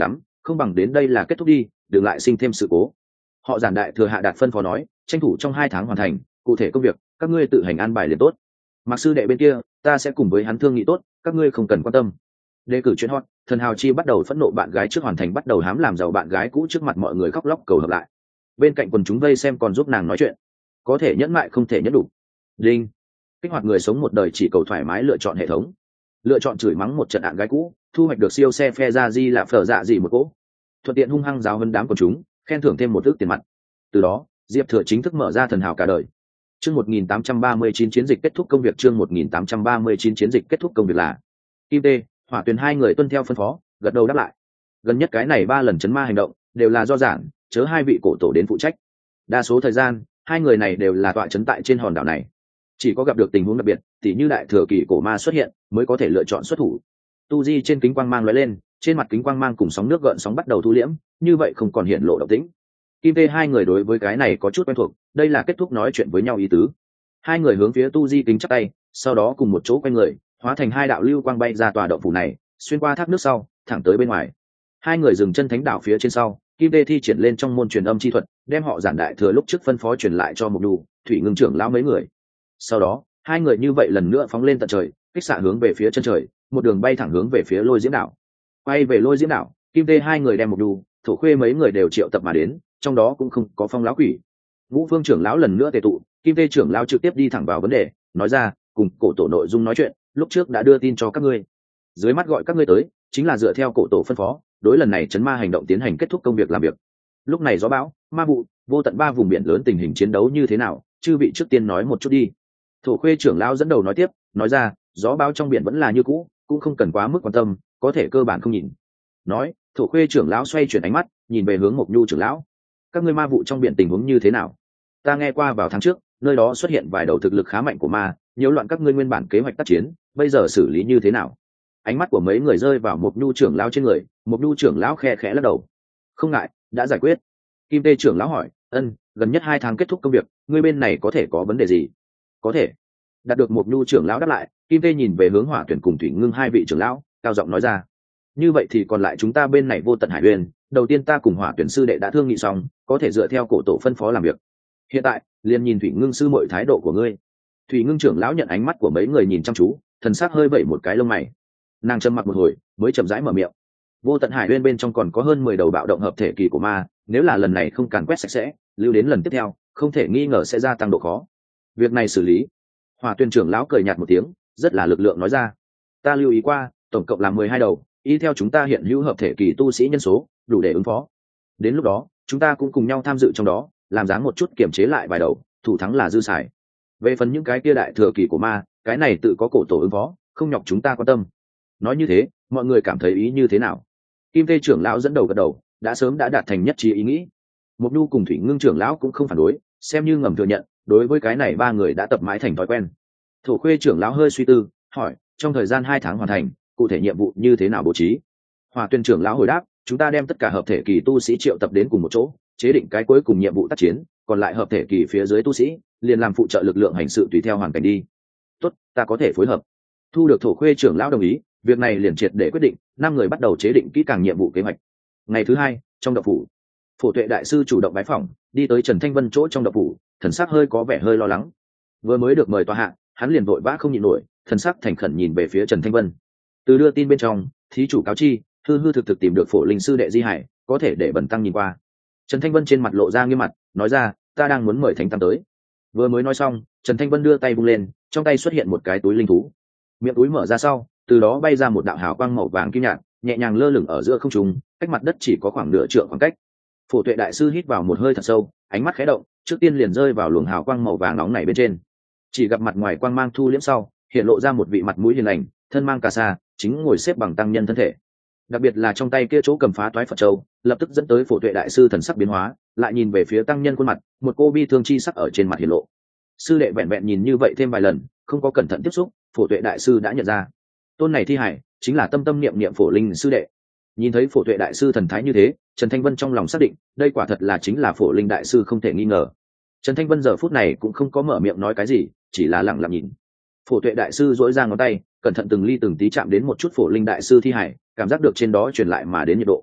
không bằng đến đây là kết thúc đi, đừng lại sinh thêm sự cố. Họ giản đại thừa hạ đạt phân phó nói, tranh thủ trong hai tháng hoàn thành, cụ thể công việc các ngươi tự hành an bài liền tốt. Mặc sư đệ bên kia ta sẽ cùng với hắn thương nghị tốt, các ngươi không cần quan tâm. Đề cử chuyện hot, thần hào chi bắt đầu phẫn nộ bạn gái trước hoàn thành bắt đầu hám làm giàu bạn gái cũ trước mặt mọi người khóc lóc cầu hợp lại. Bên cạnh quần chúng vây xem còn giúp nàng nói chuyện, có thể nhẫn mại không thể nhẫn đủ. Đinh, kích hoạt người sống một đời chỉ cầu thoải mái lựa chọn hệ thống, lựa chọn chửi mắng một trận đạn gái cũ, thu hoạch được siêu xe phe ra di là phở dạ gì một cỗ, thuận tiện hung hăng giáo hơn đám quần chúng, khen thưởng thêm một ước tiền mặt. Từ đó Diệp Thừa chính thức mở ra thần hào cả đời. Chương một nghìn tám trăm ba mươi chín chiến dịch kết thúc công việc chương một nghìn tám trăm ba mươi chín chiến dịch kết thúc công việc là Kim Tê, Hỏa Tuyền hai người tuân theo phân phó, gật đầu đáp lại. Gần nhất cái này ba lần chấn ma hành động đều là do giản, chớ hai vị cổ tổ đến phụ trách. Đa số thời gian, hai người này đều là tọa chấn tại trên hòn đảo này. Chỉ có gặp được tình huống đặc biệt, tỉ như đại thừa kỳ cổ ma xuất hiện, mới có thể lựa chọn xuất thủ. Tu Di trên kính quang mang lóe lên, trên mặt kính quang mang cùng sóng nước gợn sóng bắt đầu thu liễm, như vậy không còn hiện lộ động tĩnh. Kim Tê hai người đối với cái này có chút quen thuộc, đây là kết thúc nói chuyện với nhau ý tứ. Hai người hướng phía Tu Di kính chắp tay, sau đó cùng một chỗ quay người, hóa thành hai đạo lưu quang bay ra tòa động phủ này, xuyên qua thác nước sau, thẳng tới bên ngoài. Hai người dừng chân thánh đảo phía trên sau, Kim Tê thi triển lên trong môn truyền âm chi thuật, đem họ giản đại thừa lúc trước phân phó truyền lại cho Mục Nhu, Thủy Ngưng trưởng lão mấy người. Sau đó, hai người như vậy lần nữa phóng lên tận trời, kích xạ hướng về phía chân trời, một đường bay thẳng hướng về phía Lôi Diễm đảo. Quay về Lôi Diễm đảo, Kim Tê hai người đem Mục Nhu, Thổ Khuê mấy người đều triệu tập mà đến, trong đó cũng không có Phong lão quỷ. Ngũ Phương trưởng lão lần nữa tề tụ, Kim Tê trưởng lão trực tiếp đi thẳng vào vấn đề, nói ra, cùng cổ tổ nội dung nói chuyện, lúc trước đã đưa tin cho các ngươi. Dưới mắt gọi các ngươi tới, chính là dựa theo cổ tổ phân phó, đối lần này chấn ma hành động tiến hành kết thúc công việc làm việc. Lúc này gió bão, ma vụ, vô tận ba vùng biển lớn tình hình chiến đấu như thế nào, chư vị trước tiên nói một chút đi. Thổ Khuê trưởng lão dẫn đầu nói tiếp, nói ra, gió bão trong biển vẫn là như cũ, cũng không cần quá mức quan tâm, có thể cơ bản không nhìn. Nói, Thổ Khuê trưởng lão xoay chuyển ánh mắt, nhìn về hướng Mộc Nhu trưởng lão. Các ngươi ma vụ trong biển tình huống như thế nào? Ta nghe qua vào tháng trước, nơi đó xuất hiện vài đầu thực lực khá mạnh của ma, nhiễu loạn các ngươi nguyên bản kế hoạch tác chiến, bây giờ xử lý như thế nào? Ánh mắt của mấy người rơi vào Mộc Nhu trưởng lão trên người, Mộc Nhu trưởng lão khe khẽ lắc đầu. Không ngại, đã giải quyết. Kim Tê trưởng lão hỏi, ân, gần nhất hai tháng kết thúc công việc, ngươi bên này có thể có vấn đề gì? Có thể. Đạt được Mộc Nhu trưởng lão đáp lại, Kim Tê nhìn về hướng Hỏa Tuyển cùng Thủy Ngưng hai vị trưởng lão, cao giọng nói ra. Như vậy thì còn lại chúng ta bên này Vô Tận Hải Uyên, đầu tiên ta cùng Hỏa Tuyển sư đệ đã thương nghị xong, có thể dựa theo cổ tổ phân phó làm việc. Hiện tại, liền nhìn Thủy Ngưng sư muội thái độ của ngươi. Thủy Ngưng trưởng lão nhận ánh mắt của mấy người nhìn chăm chú, thần sắc hơi vẩy một cái lông mày. Nàng trầm mặc một hồi, mới chậm rãi mở miệng. Vô Tận Hải Uyên bên trong còn có hơn mười đầu bạo động hợp thể kỳ của ma, nếu là lần này không càn quét sạch sẽ, lưu đến lần tiếp theo, không thể nghi ngờ sẽ gia tăng độ khó. Việc này xử lý. Hỏa Tuyển trưởng lão cười nhạt một tiếng, rất là lực lượng nói ra. Ta lưu ý qua, tổng cộng là mười hai đầu, y theo chúng ta hiện hữu hợp thể kỳ tu sĩ nhân số, đủ để ứng phó. Đến lúc đó, chúng ta cũng cùng nhau tham dự trong đó, làm dáng một chút kiểm chế lại vài đầu, thủ thắng là dư xài. Về phần những cái kia đại thừa kỳ của ma, cái này tự có cổ tổ ứng phó, không nhọc chúng ta quan tâm. Nói như thế, mọi người cảm thấy ý như thế nào? Kim Tê trưởng lão dẫn đầu gật đầu, đã sớm đã đạt thành nhất trí ý nghĩ. Mộc Nhu cùng Thủy Ngưng trưởng lão cũng không phản đối, xem như ngầm thừa nhận, đối với cái này ba người đã tập mãi thành thói quen. Thổ Khuê trưởng lão hơi suy tư, hỏi, trong thời gian hai tháng hoàn thành, cụ thể nhiệm vụ như thế nào bố trí? Hỏa Tuyên trưởng lão hồi đáp, chúng ta đem tất cả hợp thể kỳ tu sĩ triệu tập đến cùng một chỗ, chế định cái cuối cùng nhiệm vụ tác chiến, còn lại hợp thể kỳ phía dưới tu sĩ liền làm phụ trợ lực lượng hành sự tùy theo hoàn cảnh đi. Tốt, ta có thể phối hợp. Thu được Thổ Khuê trưởng lão đồng ý, việc này liền triệt để quyết định, năm người bắt đầu chế định kỹ càng nhiệm vụ kế hoạch. Ngày thứ hai, trong động phủ, Phổ Tuệ đại sư chủ động bái phỏng, đi tới Trần Thanh Vân chỗ trong động phủ, thần sắc hơi có vẻ hơi lo lắng. Vừa mới được mời tòa hạ, hắn liền vội vã không nhịn nổi, thần sắc thành khẩn nhìn về phía Trần Thanh Vân. Từ đưa tin bên trong, thí chủ cáo chi, hư hư thực thực tìm được Phổ Linh sư đệ Di Hải, có thể để bần tăng nhìn qua. Trần Thanh Vân trên mặt lộ ra nghiêm mặt, nói ra, ta đang muốn mời thánh tăng tới. Vừa mới nói xong, Trần Thanh Vân đưa tay vung lên, trong tay xuất hiện một cái túi linh thú. Miệng túi mở ra sau, từ đó bay ra một đạo hào quang màu vàng kim nhạt, nhẹ nhàng lơ lửng ở giữa không trung, cách mặt đất chỉ có khoảng nửa trượng khoảng cách. Phổ Tuệ đại sư hít vào một hơi thật sâu, ánh mắt khẽ động, trước tiên liền rơi vào luồng hào quang màu vàng nóng này bên trên. Chỉ gặp mặt ngoài quang mang thu liễm sau, hiện lộ ra một vị mặt mũi hiền lành, thân mang cà sa, chính ngồi xếp bằng tăng nhân thân thể. Đặc biệt là trong tay kia chỗ cầm phá toái Phật châu, lập tức dẫn tới Phổ Tuệ đại sư thần sắc biến hóa, lại nhìn về phía tăng nhân khuôn mặt, một cô bi thương chi sắc ở trên mặt hiện lộ. Sư đệ vẹn vẹn nhìn như vậy thêm vài lần, không có cẩn thận tiếp xúc, Phổ Tuệ đại sư đã nhận ra, tôn này thi hải chính là tâm tâm niệm niệm Phổ Linh sư đệ. Nhìn thấy Phổ Tuệ đại sư thần thái như thế, Trần Thanh Vân trong lòng xác định, đây quả thật là chính là Phổ Linh đại sư không thể nghi ngờ. Trần Thanh Vân giờ phút này cũng không có mở miệng nói cái gì, chỉ là lặng lặng nhìn. Phổ Tuệ đại sư duỗi ra ngón tay, cẩn thận từng ly từng tí chạm đến một chút Phổ Linh đại sư thi hải, cảm giác được trên đó truyền lại mà đến nhiệt độ.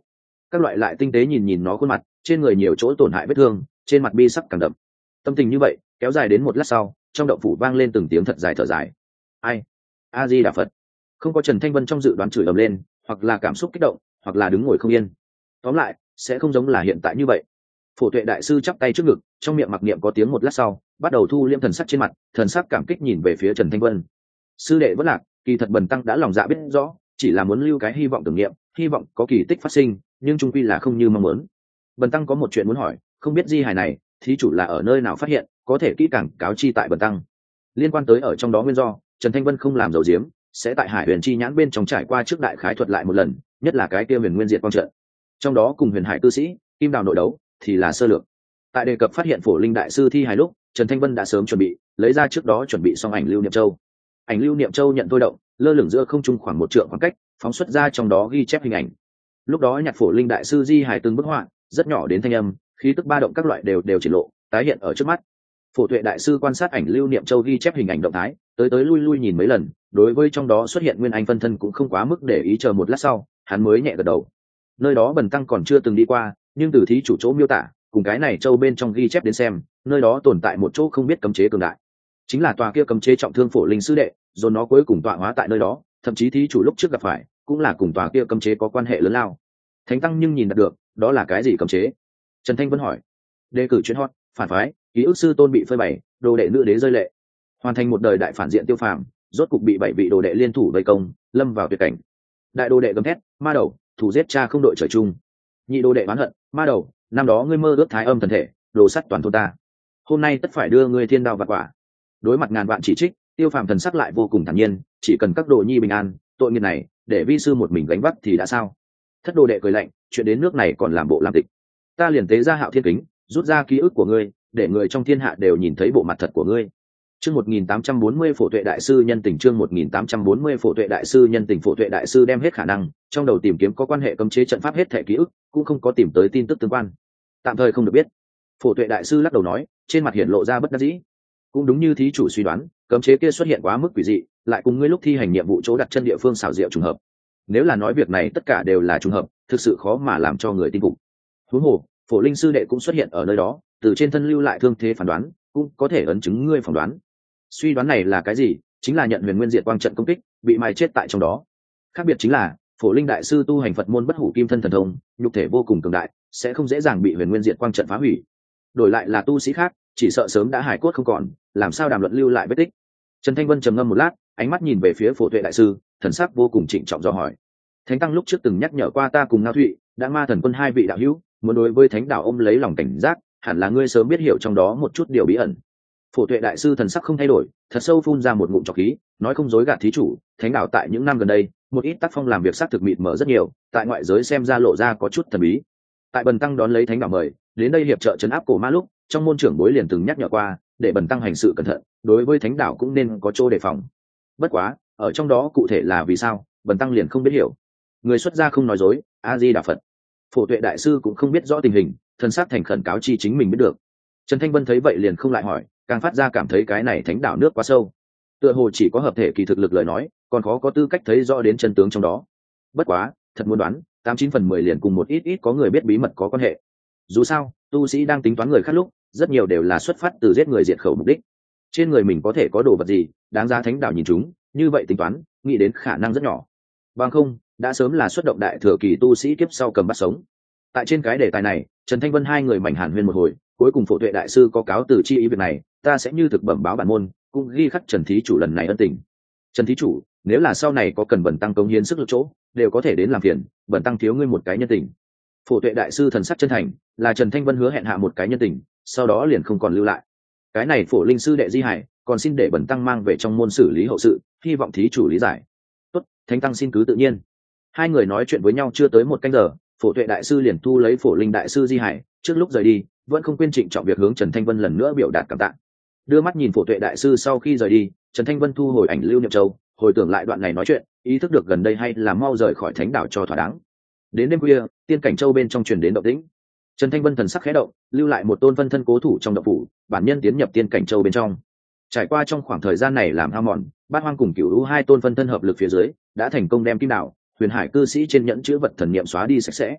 các loại lại tinh tế nhìn nhìn nó khuôn mặt, trên người nhiều chỗ tổn hại vết thương, trên mặt bi sắc càng đậm. Tâm tình như vậy kéo dài đến một lát sau, trong động phủ vang lên từng tiếng thật dài thở dài. Ai? A Di Đà Phật. Không có Trần Thanh Vân trong dự đoán chửi ầm lên, hoặc là cảm xúc kích động, hoặc là đứng ngồi không yên. Tóm lại sẽ không giống là hiện tại như vậy. Phổ Tuệ đại sư chắp tay trước ngực, trong miệng mặc niệm có tiếng một lát sau, bắt đầu thu liễm thần sắc trên mặt, thần sắc cảm kích nhìn về phía Trần Thanh Vân. Sư đệ vẫn lạc, kỳ thật bần tăng đã lòng dạ biết rõ, chỉ là muốn lưu cái hy vọng tưởng niệm, hy vọng có kỳ tích phát sinh, nhưng chung quy là không như mong muốn. Bần tăng có một chuyện muốn hỏi, không biết di hài này, thí chủ là ở nơi nào phát hiện, có thể kỹ càng cáo chi tại bần tăng. Liên quan tới ở trong đó nguyên do, Trần Thanh Vân không làm dầu diếm, sẽ tại Hải Huyền chi nhãn bên trong trải qua trước đại khái thuật lại một lần, nhất là cái kia Huyền Nguyên Diệt Quang trận. Trong đó cùng Huyền Hải cư sĩ, Kim Đào nội đấu, thì là sơ lược. Tại đề cập phát hiện Phổ Linh đại sư thi hài lúc, Trần Thanh Vân đã sớm chuẩn bị, lấy ra trước đó chuẩn bị xong ảnh lưu niệm châu. Ảnh lưu niệm châu nhận thôi động, lơ lửng giữa không trung khoảng một trượng khoảng cách, phóng xuất ra trong đó ghi chép hình ảnh. Lúc đó nhặt Phổ Linh đại sư di hài từng bức họa, rất nhỏ đến thanh âm, khí tức ba động các loại đều đều triển lộ, tái hiện ở trước mắt. Phổ Tuệ đại sư quan sát ảnh lưu niệm châu ghi chép hình ảnh động thái, tới tới lui lui nhìn mấy lần, đối với trong đó xuất hiện nguyên anh phân thân cũng không quá mức để ý, chờ một lát sau, hắn mới nhẹ gật đầu. Nơi đó bần tăng còn chưa từng đi qua, nhưng từ thí chủ chỗ miêu tả, cùng cái này châu bên trong ghi chép đến xem, nơi đó tồn tại một chỗ không biết cấm chế cường đại. Chính là tòa kia cấm chế trọng thương Phổ Linh sư đệ, rồi nó cuối cùng tọa hóa tại nơi đó, thậm chí thí chủ lúc trước gặp phải, cũng là cùng tòa kia cấm chế có quan hệ lớn lao. Thánh tăng nhưng nhìn được, đó là cái gì cấm chế? Trần Thanh Vân hỏi. Đề cử chuyến hot, phản phái, ký ức sư tôn bị phơi bày, đồ đệ nữ đế rơi lệ, hoàn thành một đời đại phản diện tiêu phàm, rốt cục bị bảy vị đồ đệ liên thủ vây công, lâm vào tuyệt cảnh. Đại đồ đệ gầm thét, ma đầu, thủ giết cha không đội trời chung. Nhị đồ đệ oán hận, ma đầu, năm đó ngươi mơ ước thái âm thần thể, đồ sắt toàn thôn ta, hôm nay tất phải đưa ngươi thiên đao vặt quả. Đối mặt ngàn vạn chỉ trích, tiêu phàm thần sắc lại vô cùng thản nhiên, chỉ cần các đồ nhi bình an, tội nghiệp này để vi sư một mình gánh vác thì đã sao? Thất đồ đệ cười lạnh, chuyện đến nước này còn làm bộ làm tịch, ta liền tế ra Hạo Thiên kính, rút ra ký ức của ngươi, để người trong thiên hạ đều nhìn thấy bộ mặt thật của ngươi. Chương một nghìn tám trăm bốn mươi Phổ Tuệ đại sư nhân tình, chương một nghìn tám trăm bốn mươi Phổ Tuệ đại sư nhân tình. Phổ Tuệ đại sư đem hết khả năng, trong đầu tìm kiếm có quan hệ cấm chế trận pháp hết thảy ký ức, cũng không có tìm tới tin tức tương quan. Tạm thời không được biết. Phổ Tuệ đại sư lắc đầu nói, trên mặt hiện lộ ra bất đắc dĩ. Cũng đúng như thí chủ suy đoán, cấm chế kia xuất hiện quá mức quỷ dị, lại cùng ngươi lúc thi hành nhiệm vụ chỗ đặt chân địa phương xảo diệu trùng hợp. Nếu là nói việc này tất cả đều là trùng hợp, thực sự khó mà làm cho người tin phục. Huống hồ, Phổ Linh sư đệ cũng xuất hiện ở nơi đó, từ trên thân lưu lại thương thế phán đoán, cũng có thể ấn chứng ngươi phỏng đoán. Suy đoán này là cái gì? Chính là nhận Huyền Nguyên Diệt Quang trận công kích, bị mai chết tại trong đó. Khác biệt chính là, Phổ Linh đại sư tu hành Phật môn bất hủ kim thân thần thông, nhục thể vô cùng cường đại, sẽ không dễ dàng bị Huyền Nguyên Diệt Quang trận phá hủy. Đổi lại là tu sĩ khác, chỉ sợ sớm đã hải cốt không còn, làm sao đàm luận lưu lại vết tích. Trần Thanh Vân trầm ngâm một lát, ánh mắt nhìn về phía Phổ Tuệ đại sư, thần sắc vô cùng trịnh trọng dò hỏi. Thánh tăng lúc trước từng nhắc nhở qua ta cùng Ngao Thụy, đã ma thần quân hai vị đạo hữu, muốn đối với thánh đạo ôm lấy lòng cảnh giác, hẳn là ngươi sớm biết hiểu trong đó một chút điều bí ẩn. Phổ Tuệ đại sư thần sắc không thay đổi, thật sâu phun ra một ngụm trọc khí, nói không dối gạt thí chủ, thánh đạo tại những năm gần đây, một ít tác phong làm việc xác thực mịt mờ rất nhiều, tại ngoại giới xem ra lộ ra có chút thần bí. Tại bần tăng đón lấy thánh đạo mời, đến đây hiệp trợ trấn áp cổ ma lúc, trong môn trưởng bối liền từng nhắc nhở qua, để bần tăng hành sự cẩn thận, đối với thánh đạo cũng nên có chỗ đề phòng. Bất quá, ở trong đó cụ thể là vì sao, bần tăng liền không biết hiểu. Người xuất gia không nói dối, A Di Đà Phật. Phổ Tuệ đại sư cũng không biết rõ tình hình, thần sắc thành khẩn cáo chi chính mình biết được. Trần Thanh Vân thấy vậy liền không lại hỏi, càng phát ra cảm thấy cái này thánh đạo nước quá sâu, tựa hồ chỉ có hợp thể kỳ thực lực lời nói, còn khó có tư cách thấy rõ đến chân tướng trong đó. Bất quá, thật muốn đoán, tám chín phần mười liền cùng một ít ít có người biết bí mật có quan hệ. Dù sao, tu sĩ đang tính toán người khác lúc, rất nhiều đều là xuất phát từ giết người diệt khẩu mục đích. Trên người mình có thể có đồ vật gì, đáng giá thánh đạo nhìn chúng, như vậy tính toán, nghĩ đến khả năng rất nhỏ. Bằng không, đã sớm là xuất động đại thừa kỳ tu sĩ kiếp sau cầm bắt sống. Tại trên cái đề tài này, Trần Thanh Vân hai người mảnh hàn huyên một hồi, cuối cùng Phổ Tuệ đại sư có cáo từ chi ý việc này, ta sẽ như thực bẩm báo bản môn, cũng ghi khắc Trần thí chủ lần này ân tình. Trần thí chủ, nếu là sau này có cần bần tăng cống hiến sức lực chỗ, đều có thể đến làm phiền, bần tăng thiếu ngươi một cái nhân tình. Phổ Tuệ đại sư thần sắc chân thành, là Trần Thanh Vân hứa hẹn hạ một cái nhân tình, sau đó liền không còn lưu lại. Cái này Phổ Linh sư đệ di hải, còn xin để bần tăng mang về trong môn xử lý hậu sự, hy vọng thí chủ lý giải. Tốt, thánh tăng xin cứ tự nhiên. Hai người nói chuyện với nhau chưa tới một canh giờ, Phổ Tuệ đại sư liền thu lấy Phổ Linh đại sư di hải, trước lúc rời đi vẫn không quên trịnh trọng việc hướng Trần Thanh Vân lần nữa biểu đạt cảm tạ. Đưa mắt nhìn Phổ Tuệ đại sư sau khi rời đi, Trần Thanh Vân thu hồi ảnh lưu niệm châu, hồi tưởng lại đoạn này nói chuyện, ý thức được gần đây hay là mau rời khỏi thánh đảo cho thỏa đáng. Đến đêm khuya, tiên cảnh châu bên trong truyền đến động tĩnh. Trần Thanh Vân thần sắc khẽ động, lưu lại một tôn phân thân cố thủ trong động phủ, bản nhân tiến nhập tiên cảnh châu bên trong. Trải qua trong khoảng thời gian này làm hao mòn, Bát Hoang cùng Cửu Lũ hai tôn phân thân hợp lực phía dưới, đã thành công đem Kim Đảo, Huyền Hải cư sĩ trên nhẫn chữ vật thần niệm xóa đi sạch sẽ.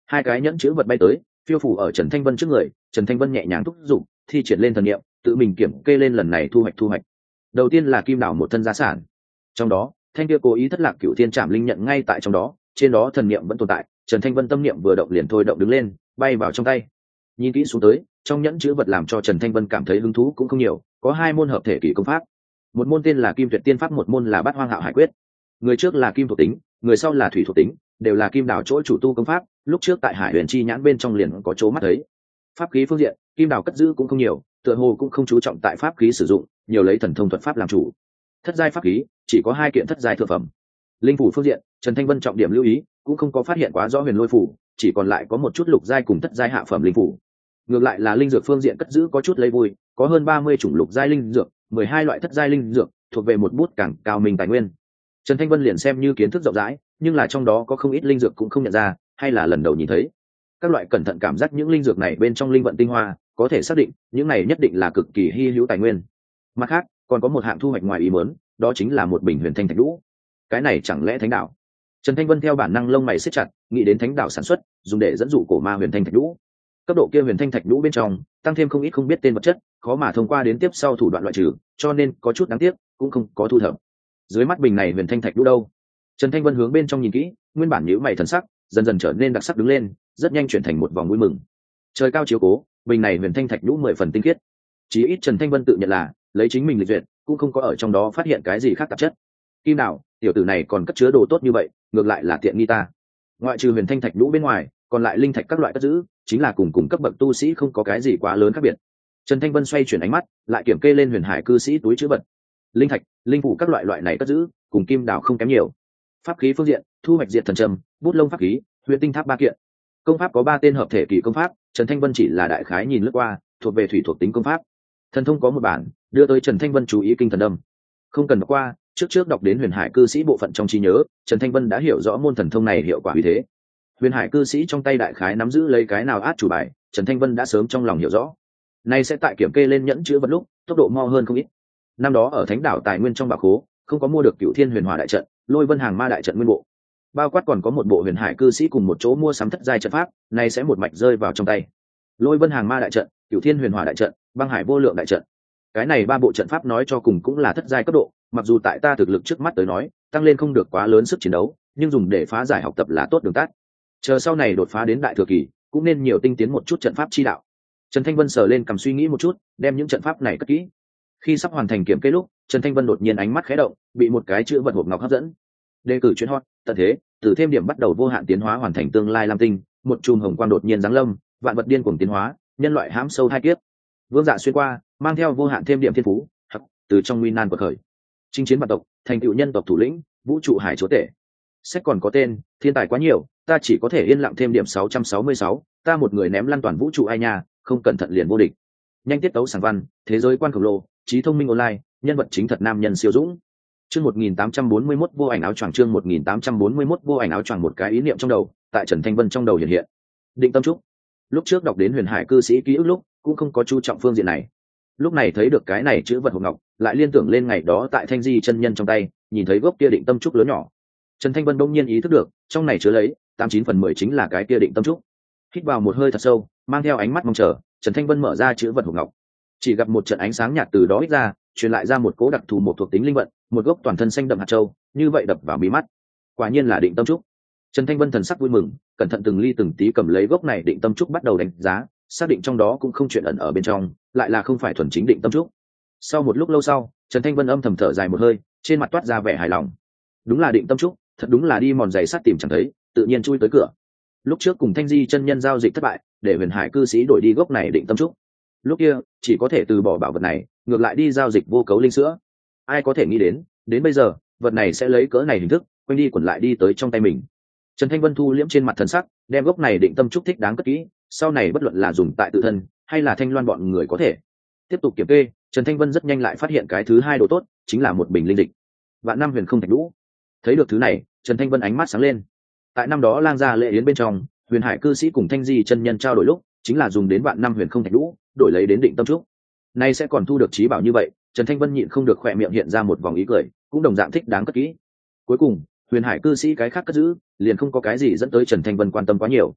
Hai cái nhẫn chữ vật bay tới, phiêu phủ ở Trần Thanh Vân trước người. Trần Thanh Vân nhẹ nhàng thúc giục, thi triển lên thần niệm, tự mình kiểm kê lên lần này thu hoạch thu hoạch. Đầu tiên là kim đảo một thân gia sản, trong đó thanh kia cố ý thất lạc cửu thiên trảm linh nhận ngay tại trong đó, trên đó thần niệm vẫn tồn tại. Trần Thanh Vân tâm niệm vừa động liền thôi động đứng lên, bay vào trong tay. Nhìn kỹ xuống tới, trong nhẫn chữ vật làm cho Trần Thanh Vân cảm thấy hứng thú cũng không nhiều, có hai môn hợp thể kỷ công pháp, một môn tên là Kim Tuyệt Tiên Pháp, một môn là Bát Hoang Hạo Hải Quyết. Người trước là kim thuộc tính, người sau là thủy thuộc tính, đều là kim đảo chỗ chủ tu công pháp. Lúc trước tại Hải Huyền Chi nhãn bên trong liền có chỗ mắt thấy. Pháp khí phương diện, kim đảo cất giữ cũng không nhiều, tựa hồ cũng không chú trọng tại pháp khí sử dụng, nhiều lấy thần thông thuật pháp làm chủ. Thất giai pháp khí chỉ có hai kiện thất giai thượng phẩm. Linh phủ phương diện, Trần Thanh Vân trọng điểm lưu ý, cũng không có phát hiện quá rõ huyền lôi phủ, chỉ còn lại có một chút lục giai cùng thất giai hạ phẩm linh phủ. Ngược lại là linh dược phương diện cất giữ có chút lấy vui, có hơn ba mươi chủng lục giai linh dược, mười hai loại thất giai linh dược, thuộc về một bút càng cao minh tài nguyên. Trần Thanh Vân liền xem như kiến thức rộng rãi, nhưng là trong đó có không ít linh dược cũng không nhận ra, hay là lần đầu nhìn thấy. Các loại cẩn thận cảm giác những linh dược này bên trong linh vận tinh hoa, có thể xác định những này nhất định là cực kỳ hi hữu tài nguyên. Mặt khác, còn có một hạng thu hoạch ngoài ý muốn, đó chính là một bình huyền thanh thạch lũ. Cái này chẳng lẽ thánh đạo? Trần Thanh Vân theo bản năng lông mày siết chặt, nghĩ đến thánh đạo sản xuất, dùng để dẫn dụ cổ ma huyền thanh thạch lũ. Cấp độ kia huyền thanh thạch lũ bên trong, tăng thêm không ít không biết tên vật chất, khó mà thông qua đến tiếp sau thủ đoạn loại trừ, cho nên có chút đáng tiếc, cũng không có thu thập. Dưới mắt bình này huyền thanh thạch lũ đâu? Trần Thanh Vân hướng bên trong nhìn kỹ, nguyên bản nhíu mày thần sắc, dần dần trở nên đặc sắc đứng lên, rất nhanh chuyển thành một vòng vui mừng. Trời cao chiếu cố, bình này huyền thanh thạch lũ mười phần tinh khiết. Chí ít Trần Thanh Vân tự nhận là, lấy chính mình lịch duyệt, cũng không có ở trong đó phát hiện cái gì khác tạp chất. Kim đạo, tiểu tử này còn cất chứa đồ tốt như vậy, ngược lại là tiện nghi ta. Ngoại trừ huyền thanh thạch lũ bên ngoài, còn lại linh thạch các loại cất giữ, chính là cùng cùng cấp bậc tu sĩ không có cái gì quá lớn khác biệt. Trần Thanh Vân xoay chuyển ánh mắt, lại kiểm kê lên huyền hải cư sĩ túi trữ vật. Linh thạch, linh phủ các loại loại này cất giữ, cùng kim đảo không kém nhiều. Pháp khí phương diện, thu hoạch diệt thần trầm, bút lông pháp khí, huyền tinh tháp ba kiện. Công pháp có ba tên hợp thể kỳ công pháp, Trần Thanh Vân chỉ là đại khái nhìn lướt qua, thuộc về thủy thuộc tính công pháp. Thần thông có một bản, đưa tới Trần Thanh Vân chú ý kinh thần đâm. Không cần đọc qua, trước trước đọc đến huyền hải cư sĩ bộ phận trong trí nhớ, Trần Thanh Vân đã hiểu rõ môn thần thông này hiệu quả như thế. Huyền hải cư sĩ trong tay đại khái nắm giữ lấy cái nào át chủ bài, Trần Thanh Vân đã sớm trong lòng hiểu rõ. Nay sẽ tại kiểm kê lên nhẫn chứa vật lúc, tốc độ mo hơn không ít. Năm đó ở Thánh đảo tài nguyên trong bảo khố, không có mua được Cửu Thiên Huyền Hỏa đại trận, Lôi Vân Hàng Ma đại trận nguyên bộ. Bao quát còn có một bộ huyền hải cư sĩ cùng một chỗ mua sắm thất giai trận pháp, nay sẽ một mạch rơi vào trong tay. Lôi Vân Hàng Ma đại trận, Cửu Thiên Huyền Hỏa đại trận, Băng Hải Vô Lượng đại trận. Cái này ba bộ trận pháp nói cho cùng cũng là thất giai cấp độ, mặc dù tại ta thực lực trước mắt tới nói, tăng lên không được quá lớn sức chiến đấu, nhưng dùng để phá giải học tập là tốt đường tắt. Chờ sau này đột phá đến đại thừa kỳ, cũng nên nhiều tinh tiến một chút trận pháp chi đạo. Trần Thanh Vân sờ lên cầm suy nghĩ một chút, đem những trận pháp này cất kỹ. Khi sắp hoàn thành kiểm kê lúc, Trần Thanh Vân đột nhiên ánh mắt khẽ động, bị một cái chữ vật hộp ngọc hấp dẫn. Đề cử chuyên hot, tận thế, từ thêm điểm bắt đầu vô hạn tiến hóa hoàn thành tương lai lam tinh, một chùm hồng quang đột nhiên giáng lâm, vạn vật điên cuồng tiến hóa, nhân loại hãm sâu hai kiếp. Vương dạ xuyên qua, mang theo vô hạn thêm điểm thiên phú, hoặc từ trong nguy nan của khởi. Chinh chiến vạn tộc, thành tựu nhân tộc thủ lĩnh, vũ trụ hải chúa tể. Sách còn có tên, thiên tài quá nhiều, ta chỉ có thể yên lặng thêm điểm sáu trăm sáu mươi sáu, ta một người ném lăn toàn vũ trụ ai nha, không cẩn thận liền vô địch. Nhanh tiết tấu sảng văn, thế giới quan khổng lồ, trí thông minh online, nhân vật chính thật nam nhân siêu dũng. Chương một nghìn tám trăm bốn mươi mốt vô ảnh áo choàng, chương một nghìn tám trăm bốn mươi mốt vô ảnh áo choàng, một cái ý niệm trong đầu, tại Trần Thanh Vân trong đầu hiện hiện. Định tâm trúc. Lúc trước đọc đến huyền hải cư sĩ ký ức lúc, cũng không có chú trọng phương diện này. Lúc này thấy được cái này chữ vật hộp ngọc, lại liên tưởng lên ngày đó tại Thanh Di chân nhân trong tay, nhìn thấy gốc kia định tâm trúc lớn nhỏ. Trần Thanh Vân đông nhiên ý thức được, trong này chứa lấy tám chín phần mười chính là cái kia định tâm trúc. Hít vào một hơi thật sâu, mang theo ánh mắt mong chờ, Trần Thanh Vân mở ra chữ vật hộp ngọc. Chỉ gặp một trận ánh sáng nhạt từ đó ít ra, truyền lại ra một cố đặc thù một thuộc tính linh vận, một gốc toàn thân xanh đậm hạt châu, như vậy đập vào mí mắt. Quả nhiên là định tâm trúc. Trần Thanh Vân thần sắc vui mừng, cẩn thận từng ly từng tí cầm lấy gốc này định tâm trúc bắt đầu đánh giá, xác định trong đó cũng không chuyện ẩn ở bên trong, lại là không phải thuần chính định tâm trúc. Sau một lúc lâu sau, Trần Thanh Vân âm thầm thở dài một hơi, trên mặt toát ra vẻ hài lòng. Đúng là định tâm trúc, thật đúng là đi mòn giày sắt tìm chẳng thấy, tự nhiên chui tới cửa. Lúc trước cùng Thanh Di chân nhân giao dịch thất bại, để huyền hải cư sĩ đổi đi gốc này định tâm trúc. Lúc kia chỉ có thể từ bỏ bảo vật này, ngược lại đi giao dịch vô cấu linh sữa. Ai có thể nghĩ đến, đến bây giờ vật này sẽ lấy cỡ này hình thức quanh đi quẩn lại đi tới trong tay mình. Trần Thanh Vân thu liễm trên mặt thần sắc, đem gốc này định tâm trúc thích đáng cất kỹ, sau này bất luận là dùng tại tự thân hay là Thanh Loan bọn người có thể tiếp tục kiểm kê. Trần Thanh Vân rất nhanh lại phát hiện cái thứ hai đồ tốt, chính là một bình linh dịch vạn năm huyền không thạch lũ. Thấy được thứ này, Trần Thanh Vân ánh mắt sáng lên. Tại năm đó lang gia lễ yến bên trong, huyền hải cư sĩ cùng Thanh Di chân nhân trao đổi lúc, chính là dùng đến vạn năm huyền không thạch lũ đổi lấy đến định tâm trúc. Nay sẽ còn thu được trí bảo như vậy, Trần Thanh Vân nhịn không được khỏe miệng hiện ra một vòng ý cười, cũng đồng dạng thích đáng cất kỹ. Cuối cùng huyền hải cư sĩ cái khác cất giữ, liền không có cái gì dẫn tới Trần Thanh Vân quan tâm quá nhiều.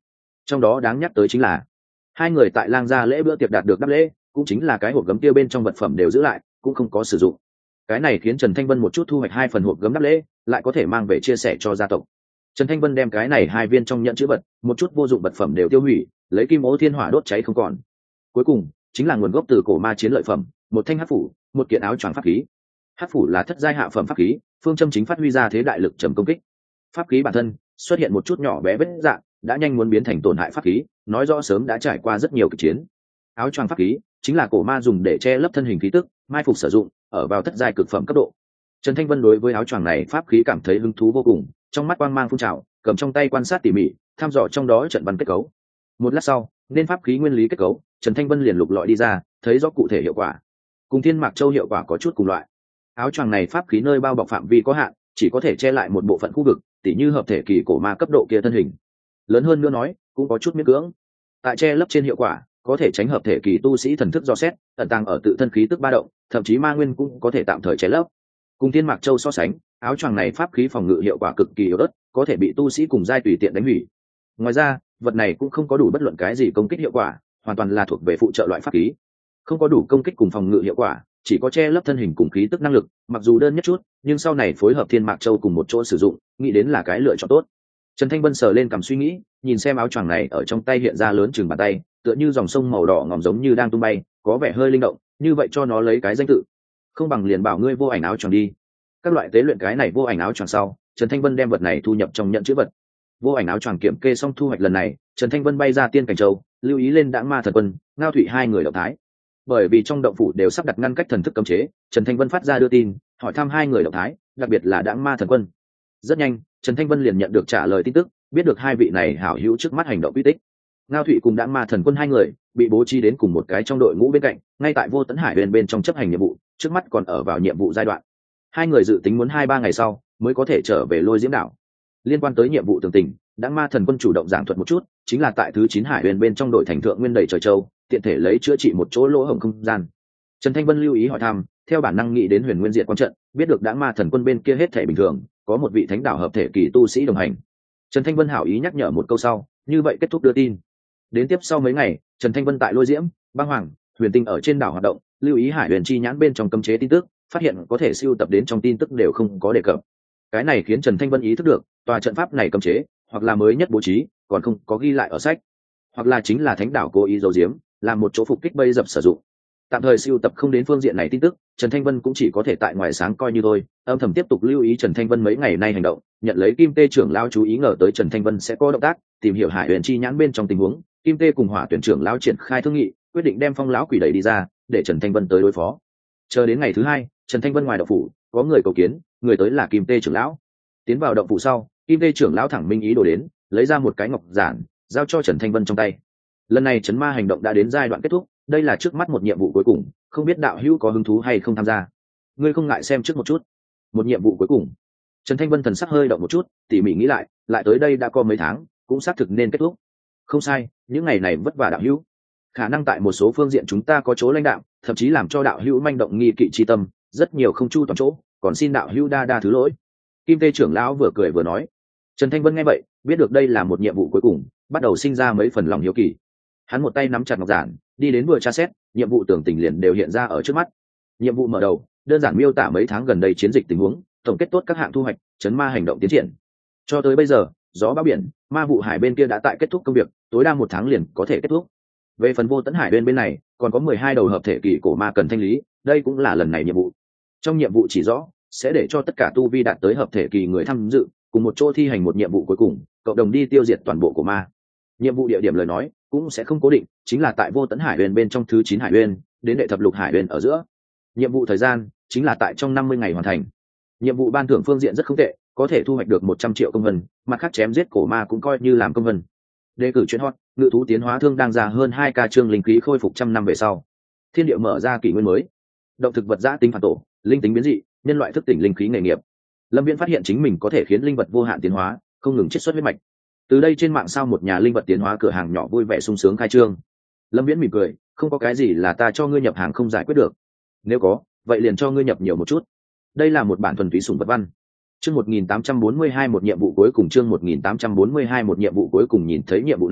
Trong đó đáng nhắc tới chính là hai người tại lang gia lễ bữa tiệc đạt được đáp lễ, cũng chính là cái hộp gấm kia bên trong vật phẩm đều giữ lại, cũng không có sử dụng. Cái này khiến Trần Thanh Vân một chút thu hoạch hai phần hộp gấm đáp lễ, lại có thể mang về chia sẻ cho gia tộc. Trần Thanh Vân đem cái này hai viên trong nhẫn chữ vật, một chút vô dụng vật phẩm đều tiêu hủy, lấy kim ố thiên hỏa đốt cháy không còn. Cuối cùng chính là nguồn gốc từ cổ ma chiến lợi phẩm, một thanh hắc phủ, một kiện áo choàng pháp khí. Hắc phủ là thất giai hạ phẩm pháp khí, phương châm chính phát huy ra thế đại lực trầm công kích. Pháp khí bản thân xuất hiện một chút nhỏ bé vết dạng, đã nhanh muốn biến thành tổn hại pháp khí, nói rõ sớm đã trải qua rất nhiều cuộc chiến. Áo choàng pháp khí chính là cổ ma dùng để che lấp thân hình khí tức, mai phục sử dụng, ở vào thất giai cực phẩm cấp độ. Trần Thanh Vân đối với áo choàng này pháp khí cảm thấy hứng thú vô cùng, trong mắt quang mang phun trào, cầm trong tay quan sát tỉ mỉ, thăm dò trong đó trận văn kết cấu. Một lát sau, nên pháp khí nguyên lý kết cấu, Trần Thanh Vân liền lục lọi đi ra, thấy rõ cụ thể hiệu quả. Cùng Thiên Mạc Châu hiệu quả có chút cùng loại. Áo choàng này pháp khí nơi bao bọc phạm vi có hạn, chỉ có thể che lại một bộ phận khu vực, tỉ như hợp thể kỳ cổ ma cấp độ kia thân hình. Lớn hơn nữa nói, cũng có chút miễn cưỡng. Tại che lấp trên hiệu quả, có thể tránh hợp thể kỳ tu sĩ thần thức do xét, ẩn tàng ở tự thân khí tức ba động, thậm chí ma nguyên cũng có thể tạm thời che lấp. Cùng Thiên Mạc Châu so sánh, áo choàng này pháp khí phòng ngự hiệu quả cực kỳ yếu ớt, có thể bị tu sĩ cùng giai tùy tiện đánh hủy. Ngoài ra, vật này cũng không có đủ bất luận cái gì công kích hiệu quả, hoàn toàn là thuộc về phụ trợ loại pháp khí, không có đủ công kích cùng phòng ngự hiệu quả, chỉ có che lấp thân hình cùng khí tức năng lực, mặc dù đơn nhất chút, nhưng sau này phối hợp Thiên Mạc Châu cùng một chỗ sử dụng, nghĩ đến là cái lựa chọn tốt. Trần Thanh Vân sờ lên cầm suy nghĩ, nhìn xem áo choàng này ở trong tay hiện ra lớn chừng bàn tay, tựa như dòng sông màu đỏ ngòm giống như đang tung bay, có vẻ hơi linh động, như vậy cho nó lấy cái danh tự. Không bằng liền bảo ngươi vô ảnh áo choàng đi. Các loại tế luyện cái này vô ảnh áo choàng sau, Trần Thanh Vân đem vật này thu nhập trong nhận chữ vật. Vô ảnh áo choàng kiểm kê xong thu hoạch lần này, Trần Thanh Vân bay ra Tiên Cảnh Châu, lưu ý lên Đãng Ma Thần Quân, Ngao Thụy hai người động thái. Bởi vì trong động phủ đều sắp đặt ngăn cách thần thức cấm chế, Trần Thanh Vân phát ra đưa tin, hỏi thăm hai người động thái, đặc biệt là Đãng Ma Thần Quân. Rất nhanh, Trần Thanh Vân liền nhận được trả lời tin tức, biết được hai vị này hảo hữu trước mắt hành động uy tích. Ngao Thụy cùng Đãng Ma Thần Quân hai người bị bố trí đến cùng một cái trong đội ngũ bên cạnh, ngay tại Vô Tấn Hải bên bên trong chấp hành nhiệm vụ, trước mắt còn ở vào nhiệm vụ giai đoạn. Hai người dự tính muốn hai ba ngày sau mới có thể trở về Lôi Diễm đảo. Liên quan tới nhiệm vụ tường tình, Đãng Ma Thần Quân chủ động giảng thuật một chút, chính là tại thứ chín hải bên bên trong đội thành thượng nguyên đầy trời châu, tiện thể lấy chữa trị một chỗ lỗ hổng không gian. Trần Thanh Vân lưu ý hỏi thăm, theo bản năng nghĩ đến Huyền Nguyên Diệt Quang trận, biết được Đãng Ma Thần Quân bên kia hết thể bình thường, có một vị thánh đạo hợp thể kỳ tu sĩ đồng hành. Trần Thanh Vân hảo ý nhắc nhở một câu sau, như vậy kết thúc đưa tin. Đến tiếp sau mấy ngày, Trần Thanh Vân tại Lôi Diễm, Băng Hoàng, Huyền Tinh ở trên đảo hoạt động, lưu ý Hải Huyền chi nhãn bên trong cấm chế tin tức, phát hiện có thể siêu tập đến trong tin tức đều không có đề cập. Cái này khiến Trần Thanh Vân ý thức được, tòa trận pháp này cấm chế, hoặc là mới nhất bố trí, còn không có ghi lại ở sách, hoặc là chính là thánh đảo cố ý giấu giếm, làm một chỗ phục kích bây dập sử dụng. Tạm thời siêu tập không đến phương diện này tin tức, Trần Thanh Vân cũng chỉ có thể tại ngoài sáng coi như thôi, âm thầm tiếp tục lưu ý Trần Thanh Vân mấy ngày nay hành động, nhận lấy Kim Tê trưởng lão chú ý ngờ tới Trần Thanh Vân sẽ có động tác, tìm hiểu Hải Huyền chi nhãn bên trong tình huống, Kim Tê cùng Hỏa Tuyển trưởng lão triển khai thương nghị, quyết định đem Phong lão quỷ đẩy đi ra, để Trần Thanh Vân tới đối phó. Chờ đến ngày thứ hai, Trần Thanh Vân ngoài động phủ, có người cầu kiến, người tới là Kim Tê trưởng lão. Tiến vào động phủ sau, Kim Tê trưởng lão thẳng minh ý đồ đến, lấy ra một cái ngọc giản, giao cho Trần Thanh Vân trong tay. Lần này trấn ma hành động đã đến giai đoạn kết thúc, đây là trước mắt một nhiệm vụ cuối cùng, không biết đạo hữu có hứng thú hay không tham gia. Ngươi không ngại xem trước một chút. Một nhiệm vụ cuối cùng. Trần Thanh Vân thần sắc hơi động một chút, tỉ mỉ nghĩ lại, lại tới đây đã có mấy tháng, cũng xác thực nên kết thúc. Không sai, những ngày này vất vả đạo hữu. Khả năng tại một số phương diện chúng ta có chỗ lãnh đạo, thậm chí làm cho đạo hữu manh động nghi kỵ chi tâm, rất nhiều không chu toàn chỗ, còn xin đạo hữu đa đa thứ lỗi. Kim Tê trưởng lão vừa cười vừa nói. Trần Thanh Vân nghe vậy, biết được đây là một nhiệm vụ cuối cùng, bắt đầu sinh ra mấy phần lòng hiếu kỳ. Hắn một tay nắm chặt ngọc giản, đi đến vừa tra xét, nhiệm vụ tưởng tình liền đều hiện ra ở trước mắt. Nhiệm vụ mở đầu, đơn giản miêu tả mấy tháng gần đây chiến dịch tình huống, tổng kết tốt các hạng thu hoạch, chấn ma hành động tiến triển. Cho tới bây giờ, gió bão biển, ma vụ hải bên kia đã tại kết thúc công việc, tối đa một tháng liền có thể kết thúc. Về phần Vô Tấn Hải bên bên này, còn có mười hai đầu hợp thể kỳ cổ ma cần thanh lý, đây cũng là lần này nhiệm vụ. Trong nhiệm vụ chỉ rõ, sẽ để cho tất cả tu vi đạt tới hợp thể kỳ người tham dự, cùng một chỗ thi hành một nhiệm vụ cuối cùng, cộng đồng đi tiêu diệt toàn bộ cổ ma. Nhiệm vụ địa điểm lời nói, cũng sẽ không cố định, chính là tại Vô Tấn Hải Huyền bên trong thứ chín Hải Huyền, đến đệ thập lục Hải Huyền ở giữa. Nhiệm vụ thời gian chính là tại trong năm mươi ngày hoàn thành. Nhiệm vụ ban thưởng phương diện rất không tệ, có thể thu hoạch được một trăm triệu công vân, mặt khác chém giết cổ ma cũng coi như làm công vân. Đề cử chuyên hot, ngự thú tiến hóa thương đang ra hơn hai ca chương linh khí khôi phục trăm năm về sau. Thiên địa mở ra kỷ nguyên mới. Động thực vật giã tính phản tổ, linh tính biến dị, nhân loại thức tỉnh linh khí nghề nghiệp. Lâm Viễn phát hiện chính mình có thể khiến linh vật vô hạn tiến hóa, không ngừng chiết xuất huyết mạch. Từ đây trên mạng sao một nhà linh vật tiến hóa cửa hàng nhỏ vui vẻ sung sướng khai trương. Lâm Viễn mỉm cười, không có cái gì là ta cho ngươi nhập hàng không giải quyết được. Nếu có, vậy liền cho ngươi nhập nhiều một chút. Đây là một bản thuần túy sủng vật văn. Chương một nghìn tám trăm bốn mươi hai một nhiệm vụ cuối cùng chương một nghìn tám trăm bốn mươi hai một nhiệm vụ cuối cùng nhìn thấy nhiệm vụ này,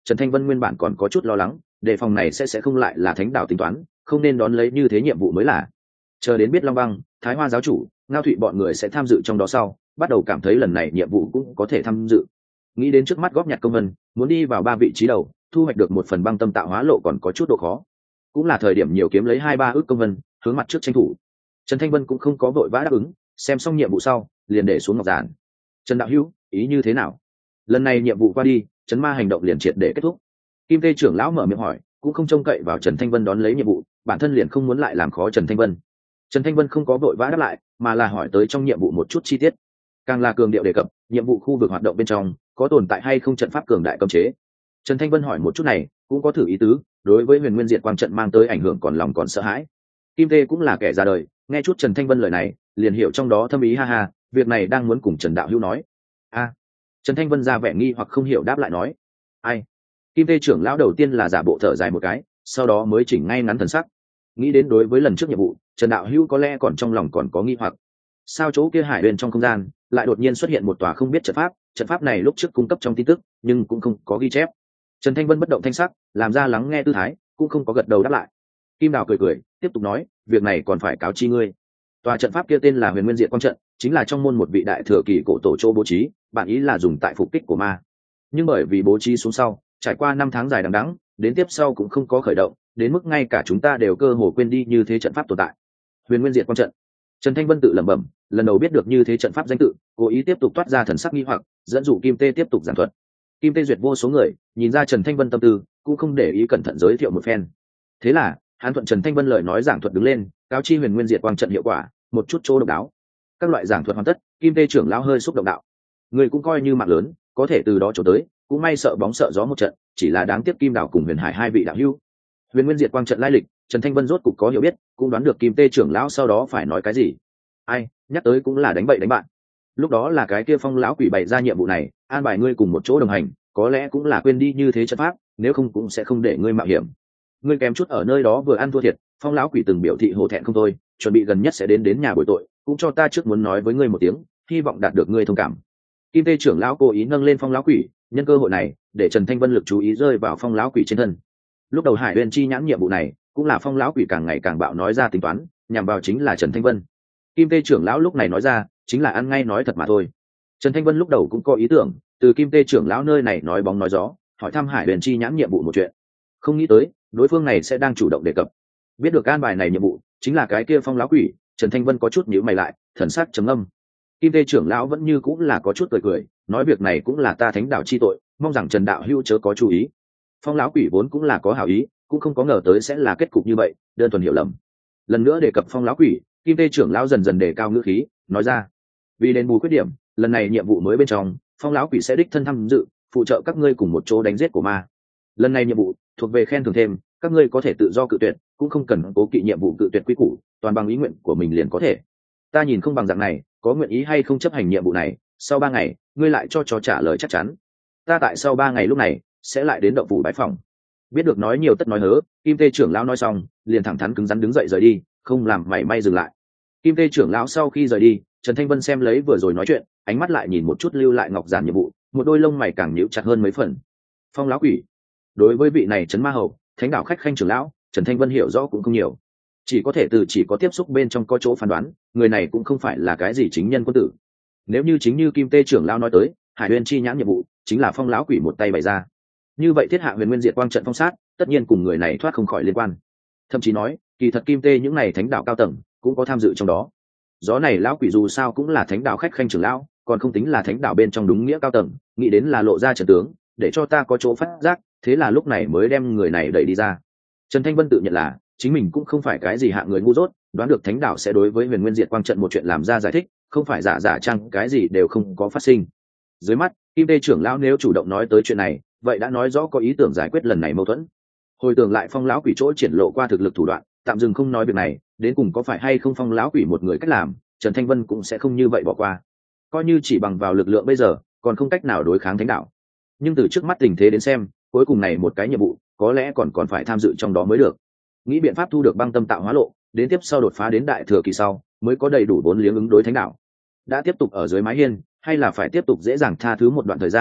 Trần Thanh Vân nguyên bản còn có chút lo lắng, đề phòng này sẽ sẽ không lại là thánh đạo tính toán, không nên đón lấy như thế nhiệm vụ mới là. Chờ đến biết Long Băng, Thái Hoa giáo chủ, Ngao Thụy bọn người sẽ tham dự trong đó sau, bắt đầu cảm thấy lần này nhiệm vụ cũng có thể tham dự. Nghĩ đến trước mắt góp nhặt công vân, muốn đi vào ba vị trí đầu, thu hoạch được một phần băng tâm tạo hóa lộ còn có chút độ khó. Cũng là thời điểm nhiều kiếm lấy hai ba ước công vân, hướng mặt trước tranh thủ. Trần Thanh Vân cũng không có vội vã đáp ứng, xem xong nhiệm vụ sau, liền để xuống ngọc giản. Trần đạo hữu, ý như thế nào? Lần này nhiệm vụ qua đi, chấn ma hành động liền triệt để kết thúc. Kim Tê trưởng lão mở miệng hỏi, cũng không trông cậy vào Trần Thanh Vân đón lấy nhiệm vụ, bản thân liền không muốn lại làm khó Trần Thanh Vân. Trần Thanh Vân không có vội vã đáp lại, mà là hỏi tới trong nhiệm vụ một chút chi tiết. Càng là cường điệu đề cập, nhiệm vụ khu vực hoạt động bên trong có tồn tại hay không trận pháp cường đại cấm chế. Trần Thanh Vân hỏi một chút này, cũng có thử ý tứ, đối với Huyền Nguyên Diệt Quang trận mang tới ảnh hưởng còn lòng còn sợ hãi. Kim Tê cũng là kẻ ra đời, nghe chút Trần Thanh Vân lời này, liền hiểu trong đó thâm ý ha ha, việc này đang muốn cùng Trần đạo hữu nói. A. Trần Thanh Vân ra vẻ nghi hoặc không hiểu đáp lại nói, ai? Kim Tê trưởng lão đầu tiên là giả bộ thở dài một cái, sau đó mới chỉnh ngay ngắn thần sắc. Nghĩ đến đối với lần trước nhiệm vụ, Trần đạo hữu có lẽ còn trong lòng còn có nghi hoặc. Sao chỗ kia hải huyền trong không gian lại đột nhiên xuất hiện một tòa không biết trận pháp, trận pháp này lúc trước cung cấp trong tin tức, nhưng cũng không có ghi chép. Trần Thanh Vân bất động thanh sắc, làm ra lắng nghe tư thái, cũng không có gật đầu đáp lại. Kim Đào cười cười, tiếp tục nói, việc này còn phải cáo chi ngươi. Tòa trận pháp kia tên là Huyền Nguyên Diệt Quang trận, chính là trong môn một vị đại thừa kỳ cổ tổ chỗ bố trí, bản ý là dùng tại phục kích của ma. Nhưng bởi vì bố trí xuống sau, trải qua năm tháng dài đằng đẵng, đến tiếp sau cũng không có khởi động, đến mức ngay cả chúng ta đều cơ hồ quên đi như thế trận pháp tồn tại. Huyền Nguyên Diệt Quang trận. Trần Thanh Vân tự lẩm bẩm, lần đầu biết được như thế trận pháp danh tự, cố ý tiếp tục toát ra thần sắc nghi hoặc, dẫn dụ Kim Tê tiếp tục giảng thuật. Kim Tê duyệt vô số người, nhìn ra Trần Thanh Vân tâm tư, cũng không để ý cẩn thận giới thiệu một phen. Thế là, hắn thuận Trần Thanh Vân lời nói giảng thuật đứng lên, cáo chi Huyền Nguyên Diệt Quang trận hiệu quả, một chút chỗ độc đáo. Các loại giảng thuật hoàn tất, Kim Tê trưởng lão hơi xúc động đạo: người cũng coi như mạng lớn, có thể từ đó chỗ tới, cũng may sợ bóng sợ gió một trận, chỉ là đáng tiếc Kim Đào cùng Huyền Hải hai vị đạo hữu. Huyền Nguyên Diệt Quang trận lai lịch, Trần Thanh Vân rốt cục có hiểu biết, cũng đoán được Kim Tê trưởng lão sau đó phải nói cái gì. Ai, nhắc tới cũng là đánh bậy đánh bạn. Lúc đó là cái kia Phong lão quỷ bày ra nhiệm vụ này, an bài ngươi cùng một chỗ đồng hành, có lẽ cũng là quên đi như thế trận pháp, nếu không cũng sẽ không để ngươi mạo hiểm. Ngươi kém chút ở nơi đó vừa ăn thua thiệt, Phong lão quỷ từng biểu thị hổ thẹn không thôi, chuẩn bị gần nhất sẽ đến đến nhà bồi tội, cũng cho ta trước muốn nói với ngươi một tiếng, hy vọng đạt được ngươi thông cảm. Kim Tê trưởng lão cố ý nâng lên Phong lão quỷ, nhân cơ hội này để Trần Thanh Vân lực chú ý rơi vào Phong lão quỷ trên thân. Lúc đầu Hải Uyên chi nhãn nhiệm vụ này, cũng là Phong lão quỷ càng ngày càng bạo nói ra tính toán, nhằm vào chính là Trần Thanh Vân. Kim Tê trưởng lão lúc này nói ra, chính là ăn ngay nói thật mà thôi. Trần Thanh Vân lúc đầu cũng có ý tưởng, từ Kim Tê trưởng lão nơi này nói bóng nói gió, hỏi thăm Hải Uyên chi nhãn nhiệm vụ một chuyện. Không nghĩ tới, đối phương này sẽ đang chủ động đề cập. Biết được an bài này nhiệm vụ, chính là cái kia Phong lão quỷ, Trần Thanh Vân có chút nhíu mày lại, thần sắc trầm ngâm. Kim Tê trưởng lão vẫn như cũng là có chút cười cười, nói việc này cũng là ta thánh đạo chi tội, mong rằng Trần đạo hữu chớ có chú ý. Phong lão quỷ vốn cũng là có hảo ý, cũng không có ngờ tới sẽ là kết cục như vậy, đơn thuần hiểu lầm. Lần nữa đề cập Phong lão quỷ, Kim Tê trưởng lão dần dần đề cao ngữ khí, nói ra: vì đền bù khuyết điểm, lần này nhiệm vụ mới bên trong, Phong lão quỷ sẽ đích thân tham dự, phụ trợ các ngươi cùng một chỗ đánh giết của ma. Lần này nhiệm vụ thuộc về khen thưởng thêm, các ngươi có thể tự do cự tuyệt, cũng không cần cố kỵ nhiệm vụ cự tuyệt quy củ, toàn bằng ý nguyện của mình liền có thể. Ta nhìn không bằng dạng này, có nguyện ý hay không chấp hành nhiệm vụ này, sau ba ngày, ngươi lại cho cho trả lời chắc chắn. Ta tại sau ba ngày lúc này sẽ lại đến động phủ bái phòng. Biết được nói nhiều tất nói hớ, Kim Tê trưởng lão nói xong, liền thẳng thắn cứng rắn đứng dậy rời đi, không làm mảy may dừng lại. Kim Tê trưởng lão sau khi rời đi, Trần Thanh Vân xem lấy vừa rồi nói chuyện, ánh mắt lại nhìn một chút lưu lại ngọc giản nhiệm vụ, một đôi lông mày càng nhíu chặt hơn mấy phần. Phong lão quỷ, đối với vị này trấn ma hầu, thánh đạo khách khanh trưởng lão, Trần Thanh Vân hiểu rõ cũng không nhiều, chỉ có thể từ chỉ có tiếp xúc bên trong có chỗ phán đoán, người này cũng không phải là cái gì chính nhân quân tử. Nếu như chính như Kim Tê trưởng lão nói tới, Hải Uyên chi nhãn nhiệm vụ chính là Phong lão quỷ một tay bày ra, như vậy thiết hạ Huyền Nguyên Diệt Quang trận phong sát, tất nhiên cùng người này thoát không khỏi liên quan. Thậm chí nói, kỳ thật Kim Tê những này thánh đạo cao tầng cũng có tham dự trong đó. Gió này lão quỷ dù sao cũng là thánh đạo khách khanh trưởng lão, còn không tính là thánh đạo bên trong đúng nghĩa cao tầng, nghĩ đến là lộ ra trận tướng, để cho ta có chỗ phát giác, thế là lúc này mới đem người này đẩy đi ra. Trần Thanh Vân tự nhận là chính mình cũng không phải cái gì hạ người ngu dốt, đoán được thánh đạo sẽ đối với Huyền Nguyên Diệt Quang trận một chuyện làm ra giải thích, không phải giả giả chăng cái gì đều không có phát sinh. Dưới mắt, Kim Tê trưởng lão nếu chủ động nói tới chuyện này, vậy đã nói rõ có ý tưởng giải quyết lần này mâu thuẫn. Hồi tưởng lại Phong lão quỷ chỗ triển lộ qua thực lực thủ đoạn, tạm dừng không nói việc này, đến cùng có phải hay không Phong lão quỷ một người cách làm, Trần Thanh Vân cũng sẽ không như vậy bỏ qua. Coi như chỉ bằng vào lực lượng bây giờ, còn không cách nào đối kháng thánh đạo. Nhưng từ trước mắt tình thế đến xem, cuối cùng này một cái nhiệm vụ, có lẽ còn còn phải tham dự trong đó mới được. Nghĩ biện pháp thu được băng tâm tạo hóa lộ, đến tiếp sau đột phá đến đại thừa kỳ sau, mới có đầy đủ vốn liếng ứng đối thánh đạo. Đã tiếp tục ở dưới mái hiên, hay là phải tiếp tục dễ dàng tha thứ một đoạn thời gian,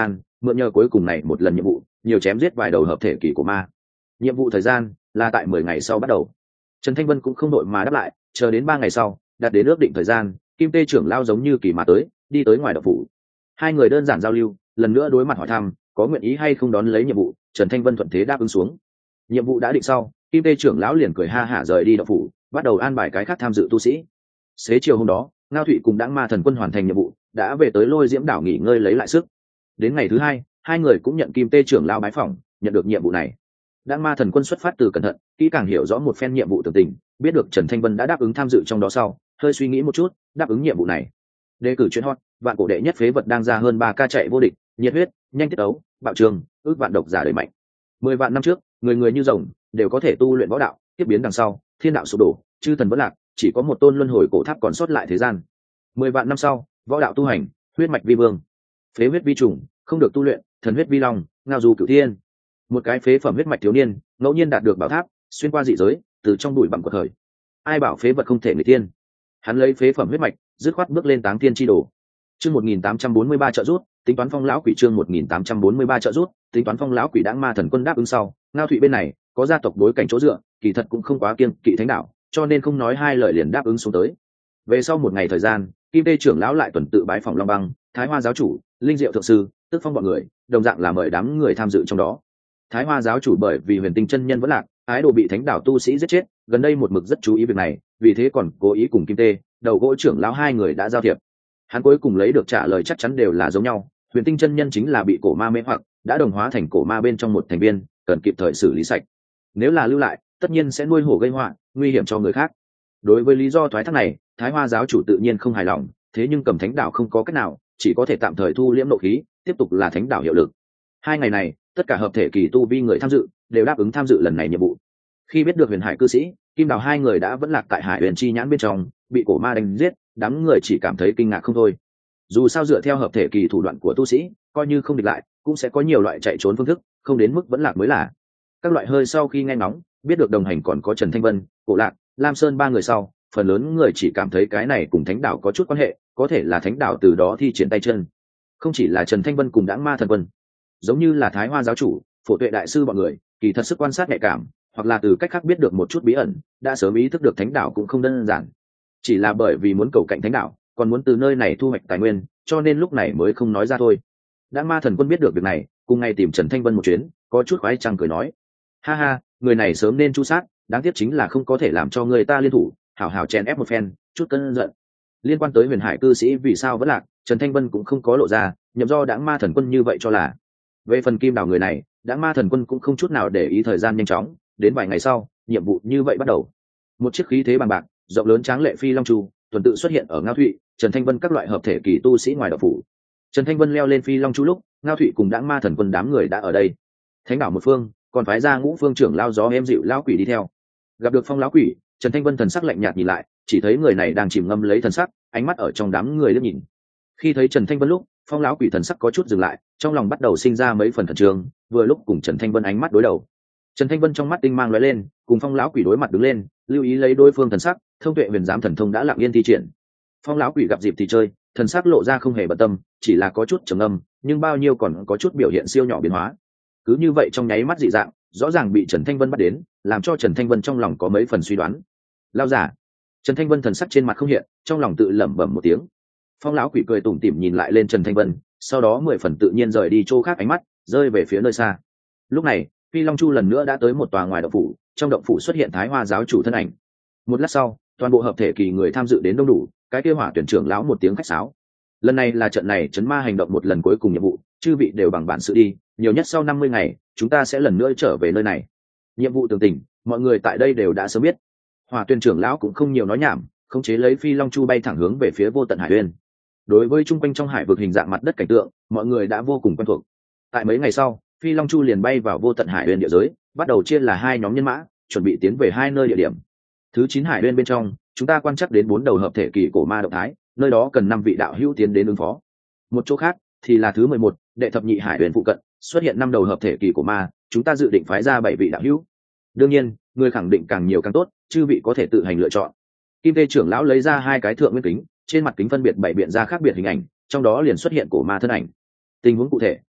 mượn nhờ cuối cùng này một lần nhiệm vụ nhiều chém giết vài đầu hợp thể kỳ của ma. Nhiệm vụ thời gian là tại mười ngày sau bắt đầu. Trần Thanh Vân cũng không đội mà đáp lại, chờ đến ba ngày sau đạt đến ước định thời gian, Kim Tê trưởng lao giống như kỳ mà tới, đi tới ngoài động phủ. Hai người đơn giản giao lưu, lần nữa đối mặt hỏi thăm có nguyện ý hay không đón lấy nhiệm vụ. Trần Thanh Vân thuận thế đáp ứng xuống. Nhiệm vụ đã định sau, Kim Tê trưởng lão liền cười ha hả rời đi động phủ, bắt đầu an bài cái khác tham dự tu sĩ. Xế chiều hôm đó, Ngao Thụy cùng Đãng Ma Thần Quân hoàn thành nhiệm vụ, đã về tới Lôi Diễm đảo nghỉ ngơi lấy lại sức. Đến ngày thứ hai, hai người cũng nhận Kim Tê trưởng lão bái phỏng, nhận được nhiệm vụ này. Đãng Ma Thần Quân xuất phát từ cẩn thận, kỹ càng hiểu rõ một phen nhiệm vụ tường tình, biết được Trần Thanh Vân đã đáp ứng tham dự trong đó sau, hơi suy nghĩ một chút, đáp ứng nhiệm vụ này. Đề cử chuyên hot, vạn cổ đệ nhất phế vật đang ra hơn ba ca chạy vô địch, nhiệt huyết, nhanh tiết ấu, bạo trường, ước vạn độc giả đời mạnh. Mười vạn năm trước, người người như rồng, đều có thể tu luyện võ đạo, tiếp biến đằng sau, thiên đạo sụp đổ, chư thần vẫn lạc, chỉ có một tôn luân hồi cổ tháp còn sót lại thế gian. Mười vạn năm sau, võ đạo tu hành, huyết mạch vi vương, phế huyết vi trùng, không được tu luyện, thần huyết vi long, ngao du cửu thiên. Một cái phế phẩm huyết mạch thiếu niên, ngẫu nhiên đạt được bảo tháp, xuyên qua dị giới, từ trong bụi bặm của thời. Ai bảo phế vật không thể người tiên? Hắn lấy phế phẩm huyết mạch, dứt khoát bước lên táng thiên chi đồ. Chương một nghìn tám trăm bốn mươi ba trợ rút, tính toán phong lão quỷ chương một nghìn tám trăm bốn mươi ba trợ rút, tính toán phong lão quỷ Đãng Ma Thần Quân đáp ứng sau, Ngao Thụy bên này có gia tộc đối cảnh chỗ dựa, kỳ thật cũng không quá kiêng kỵ thánh đạo, cho nên không nói hai lời liền đáp ứng xuống tới. Về sau một ngày thời gian, Kim Tê trưởng lão lại tuần tự bái phòng Long Băng, Thái Hoa giáo chủ, Linh Diệu thượng sư, Tức Phong bọn người, đồng dạng là mời đám người tham dự trong đó. Thái Hoa giáo chủ bởi vì Huyền Tinh chân nhân vẫn lạc, ái đồ bị thánh đạo tu sĩ giết chết, gần đây một mực rất chú ý việc này, vì thế còn cố ý cùng Kim Tê, đầu gỗ trưởng lão hai người đã giao thiệp. Hắn cuối cùng lấy được trả lời chắc chắn đều là giống nhau, Huyền Tinh chân nhân chính là bị cổ ma mê hoặc, đã đồng hóa thành cổ ma bên trong một thành viên, cần kịp thời xử lý sạch. Nếu là lưu lại, tất nhiên sẽ nuôi hổ gây họa, nguy hiểm cho người khác. Đối với lý do thoái thác này, Thái Hoa giáo chủ tự nhiên không hài lòng, thế nhưng Cầm Thánh đạo không có cách nào, chỉ có thể tạm thời thu liễm nộ khí, tiếp tục là thánh đạo hiệu lực. Hai ngày này, tất cả hợp thể kỳ tu vi người tham dự đều đáp ứng tham dự lần này nhiệm vụ. Khi biết được Huyền Hải cư sĩ, Kim Đào hai người đã vẫn lạc tại Hải Huyền chi nhãn bên trong, bị cổ ma đánh giết, đám người chỉ cảm thấy kinh ngạc không thôi. Dù sao dựa theo hợp thể kỳ thủ đoạn của tu sĩ, coi như không địch lại, cũng sẽ có nhiều loại chạy trốn phương thức, không đến mức vẫn lạc mới là. Các loại hơi sau khi nghe ngóng, biết được đồng hành còn có Trần Thanh Vân, Cổ Lạc, Lam Sơn ba người sau, phần lớn người chỉ cảm thấy cái này cùng thánh đạo có chút quan hệ, có thể là thánh đạo từ đó thi triển tay chân. Không chỉ là Trần Thanh Vân cùng Đãng Ma Thần Quân, giống như là Thái Hoa giáo chủ, Phổ Tuệ đại sư bọn người, kỳ thật sức quan sát nhạy cảm, hoặc là từ cách khác biết được một chút bí ẩn, đã sớm ý thức được thánh đạo cũng không đơn giản. Chỉ là bởi vì muốn cầu cạnh thánh đạo, còn muốn từ nơi này thu hoạch tài nguyên, cho nên lúc này mới không nói ra thôi. Đãng Ma Thần Quân biết được việc này, cùng ngày tìm Trần Thanh Vân một chuyến, có chút khoái trăng cười nói: ha ha, người này sớm nên chu sát, đáng tiếc chính là không có thể làm cho người ta liên thủ, hảo hảo chèn ép một phen, chút cơn giận. Liên quan tới Huyền Hải cư sĩ vì sao vẫn lạc, Trần Thanh Vân cũng không có lộ ra, nhậm do Đãng Ma Thần Quân như vậy cho là. Về phần Kim Đào người này, Đãng Ma Thần Quân cũng không chút nào để ý thời gian nhanh chóng, đến vài ngày sau, nhiệm vụ như vậy bắt đầu. Một chiếc khí thế bằng bạc, rộng lớn tráng lệ phi long chu, tuần tự xuất hiện ở Ngao Thụy, Trần Thanh Vân các loại hợp thể kỳ tu sĩ ngoài đạo phủ. Trần Thanh Vân leo lên phi long chu lúc, Ngao Thụy cùng Đãng Ma Thần Quân đám người đã ở đây. Thánh đảo một phương, còn phái ra Ngũ Phương trưởng lao gió em dịu lão quỷ đi theo. Gặp được Phong lão quỷ, Trần Thanh Vân thần sắc lạnh nhạt nhìn lại, chỉ thấy người này đang chìm ngâm lấy thần sắc, ánh mắt ở trong đám người liếc nhìn. Khi thấy Trần Thanh Vân lúc, Phong lão quỷ thần sắc có chút dừng lại, trong lòng bắt đầu sinh ra mấy phần khẩn trương, vừa lúc cùng Trần Thanh Vân ánh mắt đối đầu. Trần Thanh Vân trong mắt tinh mang lóe lên, cùng Phong lão quỷ đối mặt đứng lên, lưu ý lấy đối phương thần sắc, thông tuệ huyền giám thần thông đã lặng yên thi triển. Phong lão quỷ gặp dịp thì chơi, thần sắc lộ ra không hề bận tâm, chỉ là có chút trầm ngâm, nhưng bao nhiêu còn có chút biểu hiện siêu nhỏ biến hóa. Cứ như vậy trong nháy mắt dị dạng, rõ ràng bị Trần Thanh Vân bắt đến, làm cho Trần Thanh Vân trong lòng có mấy phần suy đoán. Lao giả. Trần Thanh Vân thần sắc trên mặt không hiện, trong lòng tự lẩm bẩm một tiếng. Phong lão quỷ cười tủm tỉm nhìn lại lên Trần Thanh Vân, sau đó mười phần tự nhiên rời đi chỗ khác, ánh mắt rơi về phía nơi xa. Lúc này, Phi Long Chu lần nữa đã tới một tòa ngoài động phủ, trong động phủ xuất hiện Thái Hoa giáo chủ thân ảnh. Một lát sau, toàn bộ hợp thể kỳ người tham dự đến đông đủ, cái kia Hỏa tuyển trưởng lão một tiếng khách sáo. Lần này là trận này chấn ma hành động một lần cuối cùng nhiệm vụ, chư vị đều bằng bản sự đi, nhiều nhất sau năm mươi ngày, chúng ta sẽ lần nữa trở về nơi này. Nhiệm vụ tường tình, mọi người tại đây đều đã sớm biết. Hỏa tuyển trưởng lão cũng không nhiều nói nhảm, khống chế lấy Phi Long Chu bay thẳng hướng về phía Vô Tận Hải Uyên. Đối với trung quanh trong hải vực hình dạng mặt đất cảnh tượng, mọi người đã vô cùng quen thuộc. Tại mấy ngày sau, Phi Long Chu liền bay vào Vô Tận Hải Uyên địa giới, bắt đầu chia là hai nhóm nhân mã, chuẩn bị tiến về hai nơi địa điểm. Thứ chín Hải Uyên bên trong, chúng ta quan chắc đến bốn đầu hợp thể kỳ cổ ma động thái, nơi đó cần năm vị đạo hữu tiến đến ứng phó. Một chỗ khác thì là thứ mười một, đệ thập nhị Hải Uyên phụ cận, xuất hiện năm đầu hợp thể kỳ cổ ma, chúng ta dự định phái ra bảy vị đạo hữu. Đương nhiên, người khẳng định càng nhiều càng tốt, chư vị có thể tự hành lựa chọn. Kim Tê trưởng lão lấy ra hai cái thượng nguyên kính, trên mặt kính phân biệt bảy biện ra khác biệt hình ảnh, trong đó liền xuất hiện cổ ma thân ảnh. Tình huống cụ thể,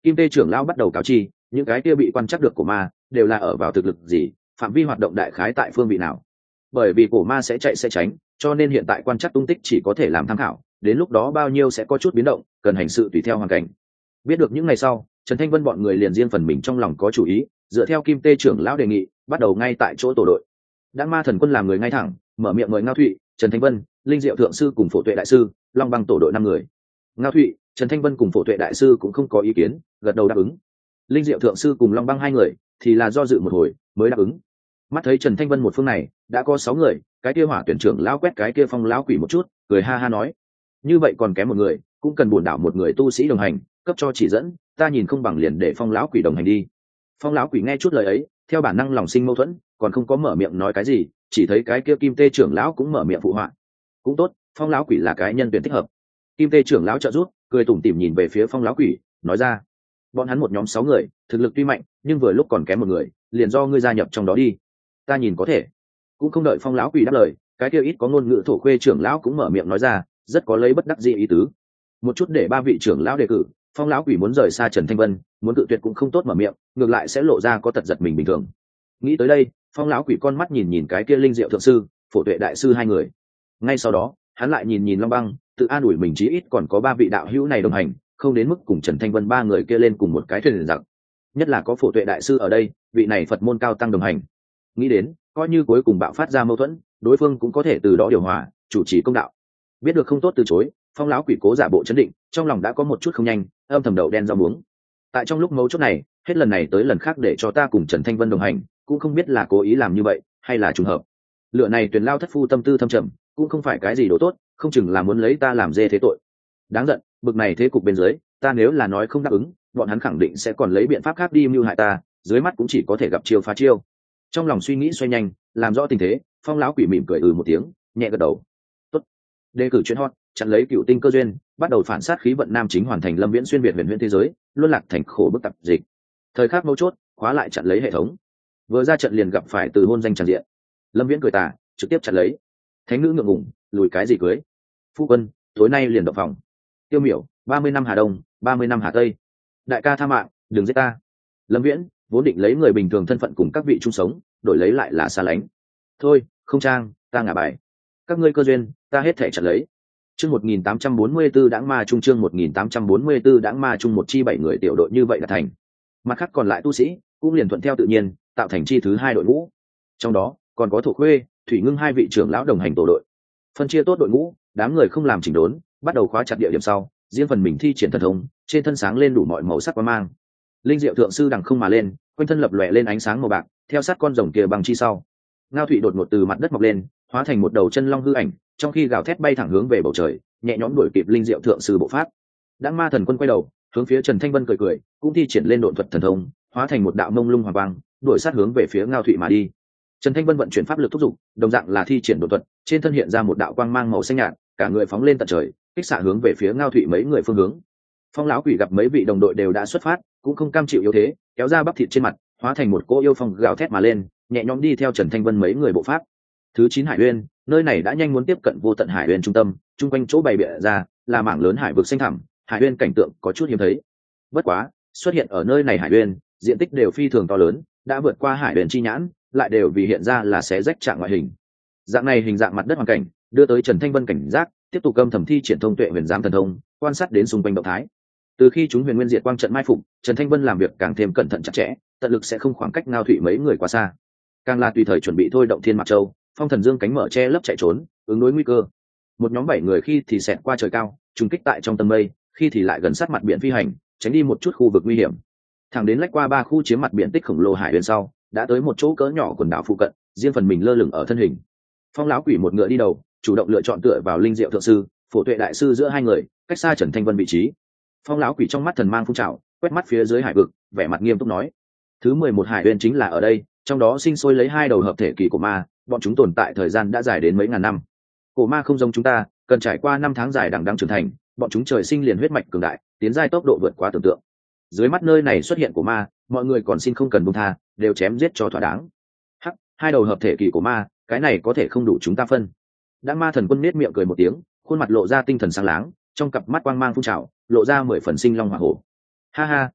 Kim Tê trưởng lão bắt đầu cáo chi, những cái kia bị quan trắc được của ma đều là ở vào thực lực gì, phạm vi hoạt động đại khái tại phương vị nào. Bởi vì cổ ma sẽ chạy sẽ tránh, cho nên hiện tại quan trắc tung tích chỉ có thể làm tham khảo, đến lúc đó bao nhiêu sẽ có chút biến động, cần hành sự tùy theo hoàn cảnh. Biết được những ngày sau, Trần Thanh Vân bọn người liền riêng phần mình trong lòng có chủ ý, dựa theo Kim Tê trưởng lão đề nghị, bắt đầu ngay tại chỗ tổ đội. Đãng Ma Thần Quân làm người ngay thẳng, mở miệng mời Ngao Thụy, Trần Thanh Vân, Linh Diệu thượng sư cùng Phổ Tuệ đại sư, Long Băng tổ đội năm người. Ngao Thụy, Trần Thanh Vân cùng Phổ Tuệ đại sư cũng không có ý kiến, gật đầu đáp ứng. Linh Diệu thượng sư cùng Long Băng hai người thì là do dự một hồi mới đáp ứng. Mắt thấy Trần Thanh Vân một phương này đã có sáu người, cái kia hỏa tuyển trưởng lão quét cái kia phong lão quỷ một chút, cười ha ha nói: như vậy còn kém một người, cũng cần bổn đảo một người tu sĩ đồng hành, cấp cho chỉ dẫn, ta nhìn không bằng liền để phong lão quỷ đồng hành đi. Phong lão quỷ nghe chút lời ấy, theo bản năng lòng sinh mâu thuẫn, còn không có mở miệng nói cái gì, chỉ thấy cái kia Kim Tê trưởng lão cũng mở miệng phụ họa. Cũng tốt, phong lão quỷ là cái nhân tuyển thích hợp. Kim Tê trưởng lão trợ giúp, cười tủm tỉm nhìn về phía phong lão quỷ, nói ra: bọn hắn một nhóm sáu người, thực lực tuy mạnh, nhưng vừa lúc còn kém một người, liền do ngươi gia nhập trong đó đi. Ta nhìn có thể. Cũng không đợi phong lão quỷ đáp lời, cái kia ít có ngôn ngữ thổ khuê trưởng lão cũng mở miệng nói ra, rất có lấy bất đắc dĩ ý tứ. Một chút để ba vị trưởng lão đề cử, phong lão quỷ muốn rời xa Trần Thanh Vân, muốn tự tuyệt cũng không tốt mở miệng, ngược lại sẽ lộ ra có tật giật mình bình thường. Nghĩ tới đây, phong lão quỷ con mắt nhìn nhìn cái kia Linh Diệu thượng sư, Phổ Tuệ đại sư hai người. Ngay sau đó, hắn lại nhìn nhìn Long Băng, tự an ủi mình chí ít còn có ba vị đạo hữu này đồng hành, không đến mức cùng Trần Thanh Vân ba người kia lên cùng một cái thuyền giặc. Nhất là có Phổ Tuệ đại sư ở đây, vị này Phật môn cao tăng đồng hành. Nghĩ đến, coi như cuối cùng bạo phát ra mâu thuẫn, đối phương cũng có thể từ đó điều hòa, chủ trì công đạo. Biết được không tốt từ chối, phong lão quỷ cố giả bộ chấn định, trong lòng đã có một chút không nhanh, âm thầm đậu đen rau muống. Tại trong lúc mấu chốt này, hết lần này tới lần khác để cho ta cùng Trần Thanh Vân đồng hành, cũng không biết là cố ý làm như vậy hay là trùng hợp. Lựa này Tuyền Lao thất phu tâm tư thâm trầm, cũng không phải cái gì đồ tốt, không chừng là muốn lấy ta làm dê thế tội. Đáng giận, bực này thế cục bên dưới, ta nếu là nói không đáp ứng, bọn hắn khẳng định sẽ còn lấy biện pháp khác đi mưu hại ta, dưới mắt cũng chỉ có thể gặp chiêu phá chiêu. Trong lòng suy nghĩ xoay nhanh, làm rõ tình thế, phong lão quỷ mỉm cười ừ một tiếng, nhẹ gật đầu. Tốt. Đề cử chuyên hot, chặn lấy cựu tinh cơ duyên, bắt đầu phản sát khí vận nam chính hoàn thành Lâm Viễn xuyên việt huyền huyền thế giới, luân lạc thành khổ bức tập dịch. Thời khắc mấu chốt, khóa lại chặn lấy hệ thống. Vừa ra trận liền gặp phải từ hôn danh tràn diện. Lâm Viễn cười tà, trực tiếp chặn lấy. Thánh nữ ngượng ngùng, lùi cái gì cưới? Phu quân, tối nay liền động phòng. Tiêu Miểu, ba mươi năm Hà Đông, ba mươi năm Hà Tây. Đại ca tha mạng, đừng giết ta. Lâm Viễn vốn định lấy người bình thường thân phận cùng các vị chung sống, đổi lấy lại là xa lánh. Thôi, không trang, ta ngả bài. Các ngươi cơ duyên, ta hết thể chặn lấy. Chương một nghìn tám trăm bốn mươi tư Đãng Ma Trung chương một nghìn tám trăm bốn mươi tư Đãng Ma Trung một chi bảy người tiểu đội như vậy là thành. Mặt khác còn lại tu sĩ cũng liền thuận theo tự nhiên, tạo thành chi thứ hai đội ngũ. Trong đó còn có Thổ Khuê, Thủy Ngưng hai vị trưởng lão đồng hành tổ đội. Phân chia tốt đội ngũ, đám người không làm chỉnh đốn, bắt đầu khóa chặt địa điểm sau, riêng phần mình thi triển thần thông, trên thân sáng lên đủ mọi màu sắc quang mang. Linh Diệu thượng sư đằng không mà lên, quanh thân lập lòe lên ánh sáng màu bạc, theo sát con rồng kia bằng chi sau. Ngao Thụy đột ngột từ mặt đất mọc lên, hóa thành một đầu chân long hư ảnh, trong khi gào thét bay thẳng hướng về bầu trời, nhẹ nhõm đuổi kịp Linh Diệu thượng sư bộ pháp. Đãng Ma thần quân quay đầu, hướng phía Trần Thanh Vân cười cười, cũng thi triển lên độn thuật thần thông, hóa thành một đạo mông lung hoàng quang, đuổi sát hướng về phía Ngao Thụy mà đi. Trần Thanh Vân vận chuyển pháp lực thúc giục, đồng dạng là thi triển độn thuật, trên thân hiện ra một đạo quang mang màu xanh nhạt, cả người phóng lên tận trời, kích xạ hướng về phía Ngao Thụy mấy người phương hướng. Phong lão quỷ gặp mấy vị đồng đội đều đã xuất phát, cũng không cam chịu yếu thế, kéo ra bắp thịt trên mặt, hóa thành một cỗ yêu phong gào thét mà lên, nhẹ nhõm đi theo Trần Thanh Vân mấy người bộ pháp. Thứ chín Hải Uyên, nơi này đã nhanh muốn tiếp cận vô tận Hải Uyên trung tâm, chung quanh chỗ bày biện ra là mảng lớn hải vực xanh thẳm, Hải Uyên cảnh tượng có chút hiếm thấy. Bất quá, xuất hiện ở nơi này Hải Uyên, diện tích đều phi thường to lớn, đã vượt qua Hải Uyên chi nhãn, lại đều vì hiện ra là xé rách trạng ngoại hình. Dạng này hình dạng mặt đất hoàn cảnh, đưa tới Trần Thanh Vân cảnh giác, tiếp tục âm thầm thi triển thông tuệ huyền giám thần thông, quan sát đến xung quanh động thái. Từ khi chúng huyền nguyên diệt quang trận mai phục, Trần Thanh Vân làm việc càng thêm cẩn thận chặt chẽ, tận lực sẽ không khoảng cách Ngao Thụy mấy người quá xa, càng là tùy thời chuẩn bị thôi động Thiên Mạc Châu, Phong Thần Dương cánh mở che lấp chạy trốn, ứng đối nguy cơ. Một nhóm bảy người khi thì xẹt qua trời cao, trùng kích tại trong tầng mây, khi thì lại gần sát mặt biển phi hành, tránh đi một chút khu vực nguy hiểm. Thẳng đến lách qua ba khu chiếm mặt biển tích khổng lồ hải bên sau, đã tới một chỗ cỡ nhỏ quần đảo phụ cận, riêng phần mình lơ lửng ở thân hình. Phong lão quỷ một ngựa đi đầu, chủ động lựa chọn tựa vào Linh Diệu thượng sư, Phổ Tuệ đại sư giữa hai người, cách xa Trần Thanh Vân vị trí. Phong lão quỷ trong mắt thần mang phun trào, quét mắt phía dưới hải vực, vẻ mặt nghiêm túc nói: thứ mười một hải uyên chính là ở đây, trong đó sinh sôi lấy hai đầu hợp thể kỳ của ma, bọn chúng tồn tại thời gian đã dài đến mấy ngàn năm. Cổ ma không giống chúng ta, cần trải qua năm tháng dài đằng đẵng trưởng thành, bọn chúng trời sinh liền huyết mạch cường đại, tiến giai tốc độ vượt quá tưởng tượng. Dưới mắt nơi này xuất hiện của ma, mọi người còn xin không cần buông tha, đều chém giết cho thỏa đáng. Hắc, hai đầu hợp thể kỳ của ma, cái này có thể không đủ chúng ta phân. Đãng Ma thần quân nết miệng cười một tiếng, khuôn mặt lộ ra tinh thần sáng láng, trong cặp mắt quang mang phun trào, lộ ra mười phần sinh long hỏa hổ. Ha ha,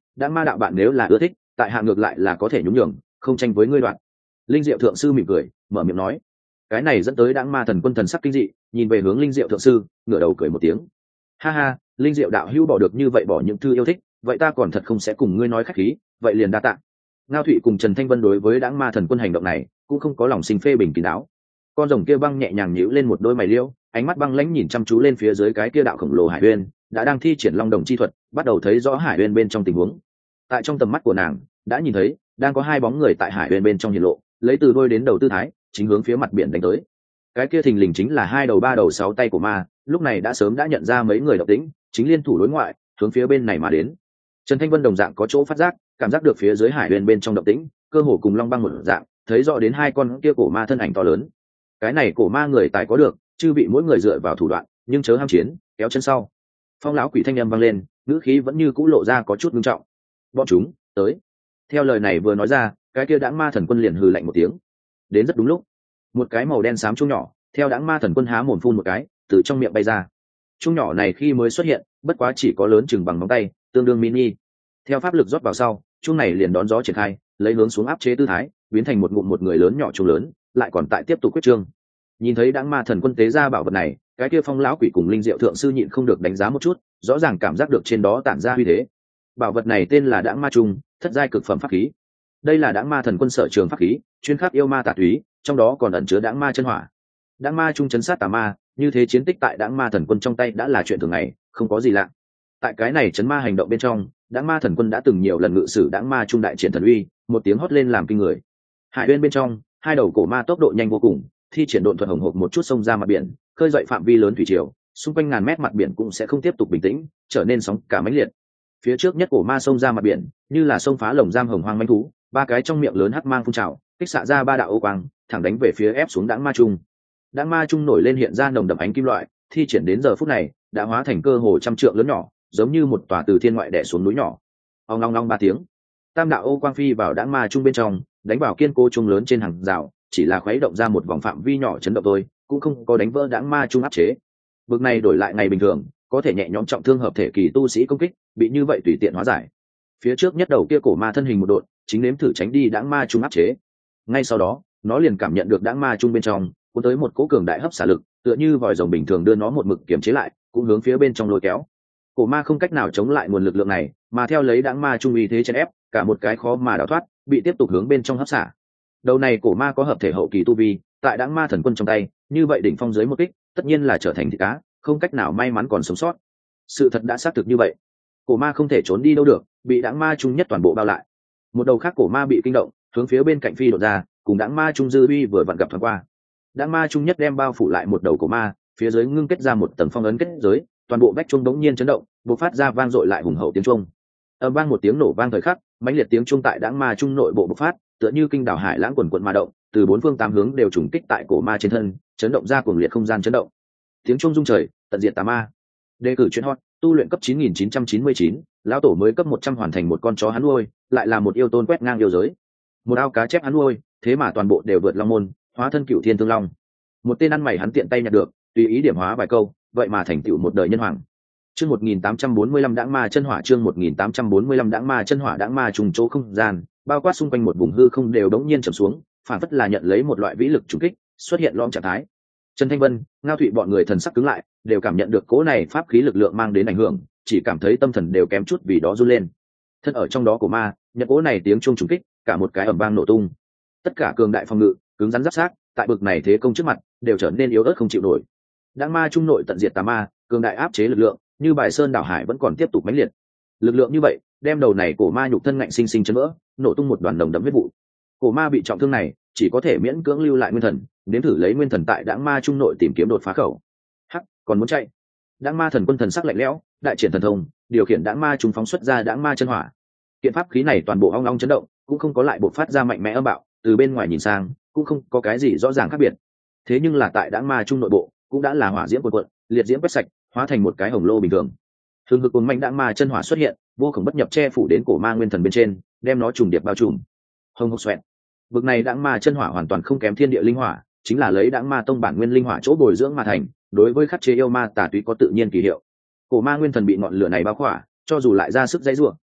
Đãng ma đạo bạn nếu là ưa thích, tại hạ ngược lại là có thể nhún nhường, không tranh với ngươi đoạn. Linh Diệu thượng sư mỉm cười, mở miệng nói. Cái này dẫn tới Đãng ma thần quân thần sắc kinh dị, nhìn về hướng Linh Diệu thượng sư, ngửa đầu cười một tiếng. Ha ha, Linh Diệu đạo hữu bỏ được như vậy bỏ những thư yêu thích, vậy ta còn thật không sẽ cùng ngươi nói khách khí, vậy liền đa tạ. Ngao Thụy cùng Trần Thanh Vân đối với Đãng ma thần quân hành động này cũng không có lòng sinh phê bình kín đáo. Con rồng kia băng nhẹ nhàng nhíu lên một đôi mày liễu, ánh mắt băng lãnh nhìn chăm chú lên phía dưới cái kia đạo khổng lồ hải uyên, đã đang thi triển long đồng chi thuật, bắt đầu thấy rõ hải uyên bên trong tình huống. Tại trong tầm mắt của nàng, đã nhìn thấy đang có hai bóng người tại hải uyên bên trong hiện lộ, lấy từ đôi đến đầu tư thái, chính hướng phía mặt biển đánh tới. Cái kia thình lình chính là hai đầu ba đầu sáu tay của ma, lúc này đã sớm đã nhận ra mấy người động tĩnh, chính liên thủ đối ngoại, hướng phía bên này mà đến. Trần Thanh Vân đồng dạng có chỗ phát giác, cảm giác được phía dưới hải uyên bên trong động tĩnh, cơ hồ cùng long băng một dạng, thấy rõ đến hai con kia cổ ma thân ảnh to lớn. Cái này cổ ma người tài có được, chư bị mỗi người dựa vào thủ đoạn, nhưng chớ ham chiến, kéo chân sau. Phong lão quỷ thanh âm vang lên, ngữ khí vẫn như cũ lộ ra có chút nghiêm trọng. Bọn chúng tới. Theo lời này vừa nói ra, cái kia Đãng ma thần quân liền hừ lạnh một tiếng. Đến rất đúng lúc, một cái màu đen xám chuông nhỏ theo Đãng ma thần quân há mồm phun một cái, từ trong miệng bay ra. Chuông nhỏ này khi mới xuất hiện, bất quá chỉ có lớn chừng bằng ngón tay, tương đương mini. Theo pháp lực rót vào sau, chuông này liền đón gió triển khai, lấy hướng xuống áp chế tư thái, biến thành một ngụm một người lớn nhỏ chuông lớn, lại còn tại tiếp tục quyết trương. Nhìn thấy Đãng ma thần quân tế ra bảo vật này, cái kia Phong lão quỷ cùng Linh Diệu thượng sư nhịn không được đánh giá một chút, rõ ràng cảm giác được trên đó tản ra uy thế. Bảo vật này tên là Đãng ma trung, thất giai cực phẩm pháp khí. Đây là Đãng ma thần quân sở trường pháp khí, chuyên khắc yêu ma tà túy, trong đó còn ẩn chứa Đãng ma chân hỏa. Đãng ma trung chấn sát tà ma, như thế chiến tích tại Đãng ma thần quân trong tay đã là chuyện thường ngày, không có gì lạ. Tại cái này chấn ma hành động bên trong, Đãng ma thần quân đã từng nhiều lần ngự sử Đãng ma trung đại triển thần uy, một tiếng hót lên làm kinh người. Hải uyên bên trong, hai đầu cổ ma tốc độ nhanh vô cùng, thi triển độn thuật hồng hộc một chút xông ra mặt biển, khơi dậy phạm vi lớn thủy triều, xung quanh ngàn mét mặt biển cũng sẽ không tiếp tục bình tĩnh, trở nên sóng cả mãnh liệt. Phía trước nhất cổ ma xông ra mặt biển, như là xông phá lồng giam hồng hoang manh thú, ba cái trong miệng lớn hắc mang phun trào, kích xạ ra ba đạo ô quang, thẳng đánh về phía ép xuống Đãng ma trung. Đãng ma trung nổi lên hiện ra nồng đậm ánh kim loại, thi triển đến giờ phút này đã hóa thành cơ hồ trăm trượng lớn nhỏ, giống như một tòa từ thiên ngoại đè xuống núi nhỏ. Ong long long ba tiếng, tam đạo ô quang phi vào Đãng ma trung bên trong, đánh vào kiên cố trung lớn trên hàng rào, chỉ là khuấy động ra một vòng phạm vi nhỏ chấn động thôi, cũng không có đánh vỡ Đãng ma trung áp chế. Vực này đổi lại ngày bình thường, có thể nhẹ nhõm trọng thương hợp thể kỳ tu sĩ công kích, bị như vậy tùy tiện hóa giải. Phía trước nhất đầu kia cổ ma thân hình một độn, chính nếm thử tránh đi Đãng ma trung áp chế. Ngay sau đó, nó liền cảm nhận được Đãng ma trung bên trong cuốn tới một cỗ cường đại hấp xả lực, tựa như vòi rồng bình thường đưa nó một mực kiềm chế lại, cũng hướng phía bên trong lôi kéo. Cổ ma không cách nào chống lại nguồn lực lượng này, mà theo lấy Đãng ma trung uy thế chèn ép, cả một cái khó mà đào thoát, bị tiếp tục hướng bên trong hấp xả. Đầu này cổ ma có hợp thể hậu kỳ tu vi, tại Đãng ma thần quân trong tay, như vậy đỉnh phong dưới một kích, tất nhiên là trở thành thịt cá, không cách nào may mắn còn sống sót. Sự thật đã xác thực như vậy, cổ ma không thể trốn đi đâu được, bị Đãng ma trung nhất toàn bộ bao lại. Một đầu khác cổ ma bị kinh động, hướng phía bên cạnh phi đột ra, cùng Đãng ma trung dư uy vừa vặn gặp thoáng qua. Đãng ma trung nhất đem bao phủ lại một đầu cổ ma, phía dưới ngưng kết ra một tầng phong ấn kết giới, toàn bộ vách chuông đống nhiên chấn động, bộc phát ra vang dội lại hùng hậu tiếng chuông. Âm vang một tiếng nổ vang thời khắc, mãnh liệt tiếng chuông tại Đãng ma trung nội bộ bộc phát, tựa như kinh đảo hải lãng quần quần mà động, từ bốn phương tám hướng đều trùng kích tại cổ ma trên thân, chấn động ra cuồng liệt không gian chấn động. Tiếng chuông rung trời, tận diệt tà ma. Đề cử chuyên hot, tu luyện cấp chín nghìn chín trăm chín mươi chín, lão tổ mới cấp một trăm hoàn thành một con chó hắn nuôi, lại là một yêu tôn quét ngang yêu giới. Một ao cá chép hắn nuôi, thế mà toàn bộ đều vượt long môn, hóa thân cửu thiên thương long. Một tên ăn mày hắn tiện tay nhặt được, tùy ý điểm hóa vài câu, vậy mà thành tựu một đời nhân hoàng. Chương một nghìn tám trăm bốn mươi lăm Đãng ma chân hỏa, chương một nghìn tám trăm bốn mươi lăm Đãng ma chân hỏa. Đãng ma trùng chỗ không gian, bao quát xung quanh một vùng hư không đều đống nhiên trầm xuống, phản phất là nhận lấy một loại vĩ lực trùng kích, xuất hiện lõm trạng thái. Trần Thanh Vân, Ngao Thụy bọn người thần sắc cứng lại, đều cảm nhận được cỗ này pháp khí lực lượng mang đến ảnh hưởng, chỉ cảm thấy tâm thần đều kém chút vì đó run lên. Thân ở trong đó của ma, nhận cỗ này tiếng chuông trùng kích, cả một cái ầm vang nổ tung. Tất cả cường đại phòng ngự, cứng rắn giáp sát, tại bực này thế công trước mặt, đều trở nên yếu ớt không chịu nổi. Đãng ma trung nội tận diệt tà ma, cường đại áp chế lực lượng, như bài sơn đảo hải vẫn còn tiếp tục mãnh liệt. Lực lượng như vậy, đem đầu này cổ ma nhục thân ngạnh sinh sinh chấn vỡ, nổ tung một đoàn đồng đấm huyết vụ. Cổ ma bị trọng thương này, chỉ có thể miễn cưỡng lưu lại nguyên thần, đến thử lấy nguyên thần tại Đãng ma trung nội tìm kiếm đột phá khẩu. Hắc, còn muốn chạy? Đãng ma thần quân thần sắc lạnh lẽo, đại triển thần thông, điều khiển Đãng ma trung phóng xuất ra Đãng ma chân hỏa. Kiện pháp khí này toàn bộ ong ong chấn động, cũng không có lại bộc phát ra mạnh mẽ âm bạo, từ bên ngoài nhìn sang, cũng không có cái gì rõ ràng khác biệt. Thế nhưng là tại Đãng ma trung nội bộ, cũng đã là hỏa diễm cuồn cuộn, liệt diễm quét sạch, hóa thành một cái hồng lô bình thường. Hương hực cuồng manh Đãng ma chân hỏa xuất hiện, vô cùng bất nhập che phủ đến cổ ma nguyên thần bên trên, đem nó trùng điệp bao trùm. Hồng hộc xoẹt. Vực này Đãng ma chân hỏa hoàn toàn không kém thiên địa linh hỏa, chính là lấy Đãng ma tông bản nguyên linh hỏa chỗ bồi dưỡng mà thành, đối với khắc chế yêu ma tà túy có tự nhiên kỳ hiệu. Cổ ma nguyên thần bị ngọn lửa này bao khỏa, cho dù lại ra sức dãy rủa,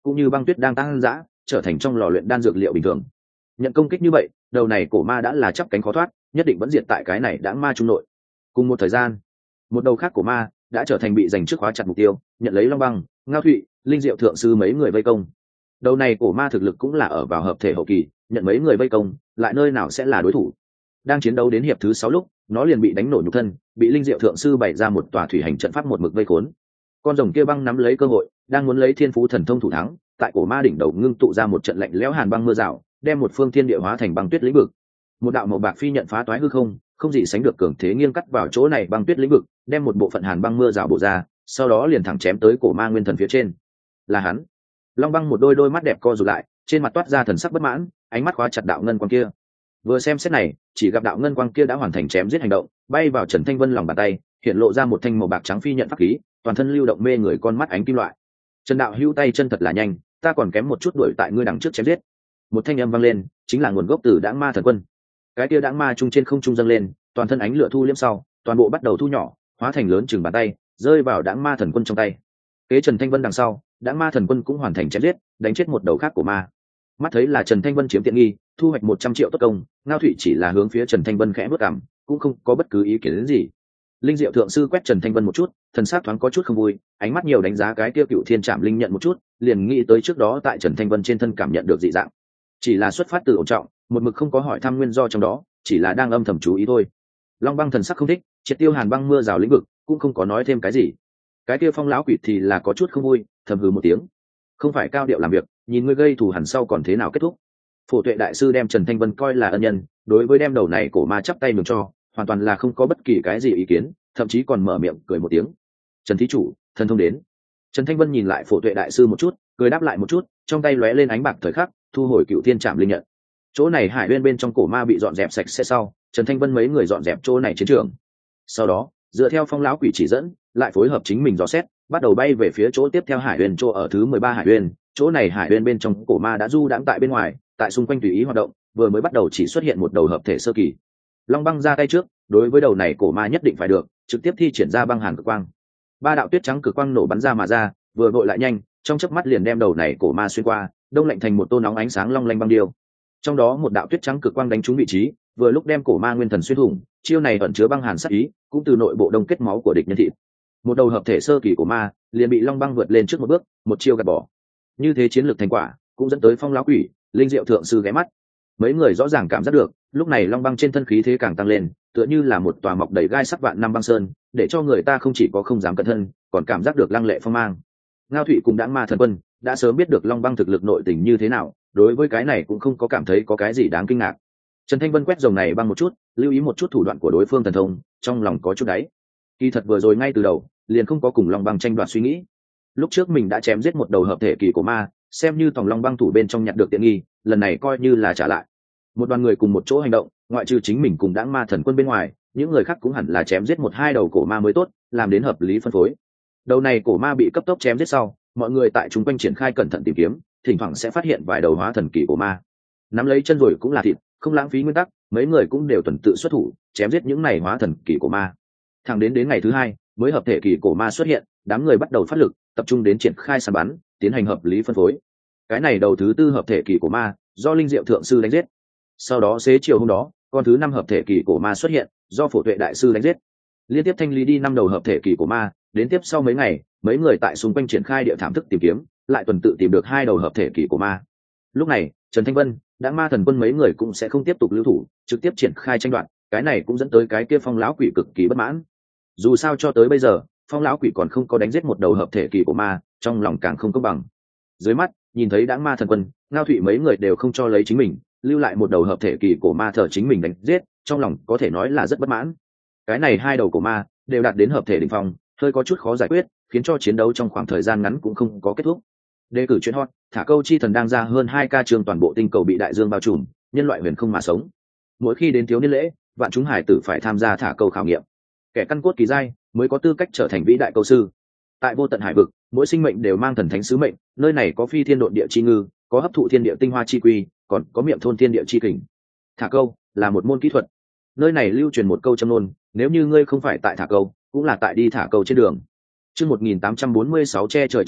cũng như băng tuyết đang tăng dã trở thành trong lò luyện đan dược liệu bình thường. Nhận công kích như vậy, đầu này cổ ma đã là chắp cánh khó thoát, nhất định vẫn diệt tại cái này đãng ma trung nội. Cùng một thời gian, một đầu khác của ma đã trở thành bị giành trước khóa chặt mục tiêu, nhận lấy Long Băng, Ngao Thụy, Linh Diệu thượng sư mấy người vây công. Đầu này cổ ma thực lực cũng là ở vào hợp thể hậu kỳ, nhận mấy người vây công, lại nơi nào sẽ là đối thủ. Đang chiến đấu đến hiệp thứ sáu lúc, nó liền bị đánh nổ nhục thân, bị Linh Diệu thượng sư bày ra một tòa thủy hành trận pháp một mực vây khốn. Con rồng kia băng nắm lấy cơ hội, đang muốn lấy thiên phú thần thông thủ thắng, tại cổ ma đỉnh đầu ngưng tụ ra một trận lạnh lẽo hàn băng mưa rào, đem một phương thiên địa hóa thành băng tuyết lĩnh vực. Một đạo màu bạc phi nhận phá toái hư không, không gì sánh được cường thế nghiêng cắt vào chỗ này băng tuyết lĩnh vực, đem một bộ phận hàn băng mưa rào bổ ra, sau đó liền thẳng chém tới cổ ma nguyên thần phía trên. Là hắn. Long Băng một đôi đôi mắt đẹp co rụt lại, trên mặt toát ra thần sắc bất mãn, ánh mắt khóa chặt đạo ngân quang kia. Vừa xem xét này, chỉ gặp đạo ngân quang kia đã hoàn thành chém giết hành động, bay vào Trần Thanh Vân lòng bàn tay, hiện lộ ra một thanh màu bạc trắng phi nhận pháp khí, toàn thân lưu động mê người con mắt ánh kim loại. Trần đạo hữu tay chân thật là nhanh, ta còn kém một chút đuổi tại ngươi đằng trước chém giết. Một thanh âm vang lên, chính là nguồn gốc từ Đãng Ma Thần Quân. Cái kia Đãng Ma trung trên không trung dâng lên, toàn thân ánh lửa thu liễm sau, toàn bộ bắt đầu thu nhỏ, hóa thành lớn chừng bàn tay, rơi vào Đãng Ma Thần Quân trong tay. Kế Trần Thanh Vân đằng sau, Đãng Ma Thần Quân cũng hoàn thành chém giết, đánh chết một đầu khác của ma. Mắt thấy là Trần Thanh Vân chiếm tiện nghi, thu hoạch một trăm triệu tốt công, Ngao Thụy chỉ là hướng phía Trần Thanh Vân khẽ bước cằm, cũng không có bất cứ ý kiến đến gì. Linh Diệu thượng sư quét Trần Thanh Vân một chút, thần sắc thoáng có chút không vui, ánh mắt nhiều đánh giá cái kia Cựu Thiên Trảm Linh nhận một chút, liền nghĩ tới trước đó tại Trần Thanh Vân trên thân cảm nhận được dị dạng. Chỉ là xuất phát từ ổn trọng, một mực không có hỏi thăm nguyên do trong đó, chỉ là đang âm thầm chú ý thôi. Long Băng thần sắc không thích, triệt tiêu hàn băng mưa rào lĩnh vực, cũng không có nói thêm cái gì. Cái kia Phong lão quỷ thì là có chút không vui, thầm hừ một tiếng. Không phải cao điệu làm việc, nhìn ngươi gây thù hằn sau còn thế nào kết thúc. Phổ Tuệ đại sư đem Trần Thanh Vân coi là ân nhân, đối với đem đầu này cổ ma chắp tay mừng cho, hoàn toàn là không có bất kỳ cái gì ý kiến, thậm chí còn mở miệng cười một tiếng. Trần thí chủ, thần thông đến. Trần Thanh Vân nhìn lại Phổ Tuệ đại sư một chút, cười đáp lại một chút, trong tay lóe lên ánh bạc thời khắc, thu hồi Cựu Thiên Trảm Linh nhận. Chỗ này hải bên bên trong cổ ma bị dọn dẹp sạch sẽ sau, Trần Thanh Vân mấy người dọn dẹp chỗ này chiến trường. Sau đó, dựa theo Phong lão quỷ chỉ dẫn, lại phối hợp chính mình dò xét, bắt đầu bay về phía chỗ tiếp theo hải huyền chỗ ở thứ mười ba hải huyền. Chỗ này hải huyền bên trong cổ ma đã du đãng tại bên ngoài, tại xung quanh tùy ý hoạt động, vừa mới bắt đầu chỉ xuất hiện một đầu hợp thể sơ kỳ. Long Băng ra tay trước, đối với đầu này cổ ma nhất định phải được, trực tiếp thi triển ra băng hàn cực quang. Ba đạo tuyết trắng cực quang nổ bắn ra mà ra, vừa vội lại nhanh, trong chớp mắt liền đem đầu này cổ ma xuyên qua, đông lạnh thành một tô nóng ánh sáng long lanh băng điêu. Trong đó một đạo tuyết trắng cực quang đánh trúng vị trí, vừa lúc đem cổ ma nguyên thần xuyên thủng, chiêu này ẩn chứa băng hàn sát ý, cũng từ nội bộ đông kết máu của địch nhân thịt. Một đầu hợp thể sơ kỳ của ma, liền bị Long Băng vượt lên trước một bước, một chiêu gạt bỏ. Như thế chiến lược thành quả, cũng dẫn tới Phong lão quỷ, Linh Diệu thượng sư ghé mắt. Mấy người rõ ràng cảm giác được, lúc này Long Băng trên thân khí thế càng tăng lên, tựa như là một tòa mọc đầy gai sắc vạn năm băng sơn, để cho người ta không chỉ có không dám cẩn thân, còn cảm giác được lăng lệ phong mang. Ngao Thụy cùng Đãng Ma Thần Quân đã sớm biết được Long Băng thực lực nội tình như thế nào, đối với cái này cũng không có cảm thấy có cái gì đáng kinh ngạc. Trần Thanh Vân quét rồng này băng một chút, lưu ý một chút thủ đoạn của đối phương thần thông, trong lòng có chút đáy. Kỳ thật vừa rồi ngay từ đầu, liền không có cùng Long Băng tranh đoạt suy nghĩ. Lúc trước mình đã chém giết một đầu hợp thể kỳ của ma, xem như tòng Long Băng thủ bên trong nhặt được tiện nghi, lần này coi như là trả lại. Một đoàn người cùng một chỗ hành động, ngoại trừ chính mình cùng Đãng Ma Thần Quân bên ngoài, những người khác cũng hẳn là chém giết một hai đầu cổ ma mới tốt, làm đến hợp lý phân phối. Đầu này cổ ma bị cấp tốc chém giết sau, mọi người tại chúng quanh triển khai cẩn thận tìm kiếm, thỉnh thoảng sẽ phát hiện vài đầu hóa thần kỳ cổ ma. Nắm lấy chân rồi cũng là thịt, không lãng phí nguyên tắc, mấy người cũng đều tuần tự xuất thủ, chém giết những này hóa thần kỳ cổ ma. Thẳng đến đến ngày thứ hai, mới hợp thể kỳ cổ ma xuất hiện, đám người bắt đầu phát lực, tập trung đến triển khai săn bắn, tiến hành hợp lý phân phối. Cái này đầu thứ tư hợp thể kỳ cổ ma, do Linh Diệu thượng sư đánh giết. Sau đó xế chiều hôm đó, con thứ năm hợp thể kỳ cổ ma xuất hiện, do Phổ Tuệ đại sư đánh giết. Liên tiếp thanh lý đi năm đầu hợp thể kỳ cổ ma, đến tiếp sau mấy ngày, mấy người tại xung quanh triển khai địa thảm thức tìm kiếm, lại tuần tự tìm được hai đầu hợp thể kỳ cổ ma. Lúc này, Trần Thanh Vân, Đãng Ma Thần Quân mấy người cũng sẽ không tiếp tục lưu thủ, trực tiếp triển khai tranh đoạt, cái này cũng dẫn tới cái kia Phong lão quỷ cực kỳ bất mãn. Dù sao cho tới bây giờ, Phong lão quỷ còn không có đánh giết một đầu hợp thể kỳ cổ ma, trong lòng càng không công bằng. Dưới mắt, nhìn thấy Đãng Ma Thần Quân, Ngao Thụy mấy người đều không cho lấy chính mình, lưu lại một đầu hợp thể kỳ cổ ma thờ chính mình đánh giết, trong lòng có thể nói là rất bất mãn. Cái này hai đầu cổ ma đều đạt đến hợp thể đỉnh phong, hơi có chút khó giải quyết, khiến cho chiến đấu trong khoảng thời gian ngắn cũng không có kết thúc. Đề cử chuyện hot, thả câu chi thần đang ra hơn hai ca trường toàn bộ tinh cầu bị đại dương bao trùm, nhân loại huyền không mà sống. Mỗi khi đến thiếu niên lễ, vạn chúng hải tử phải tham gia thả câu khảo nghiệm. Kẻ căn cốt kỳ giai mới có tư cách trở thành vĩ đại câu sư. Tại vô tận hải vực, mỗi sinh mệnh đều mang thần thánh sứ mệnh, nơi này có phi thiên độn địa chi ngư, có hấp thụ thiên địa tinh hoa chi quy, còn có miệng thôn thiên địa chi kình. Thả câu là một môn kỹ thuật. Nơi này lưu truyền một câu châm ngôn, nếu như ngươi không phải tại thả câu, cũng là tại đi thả câu trên đường. Chương một nghìn tám trăm bốn mươi sáu che trời trưởng ấn,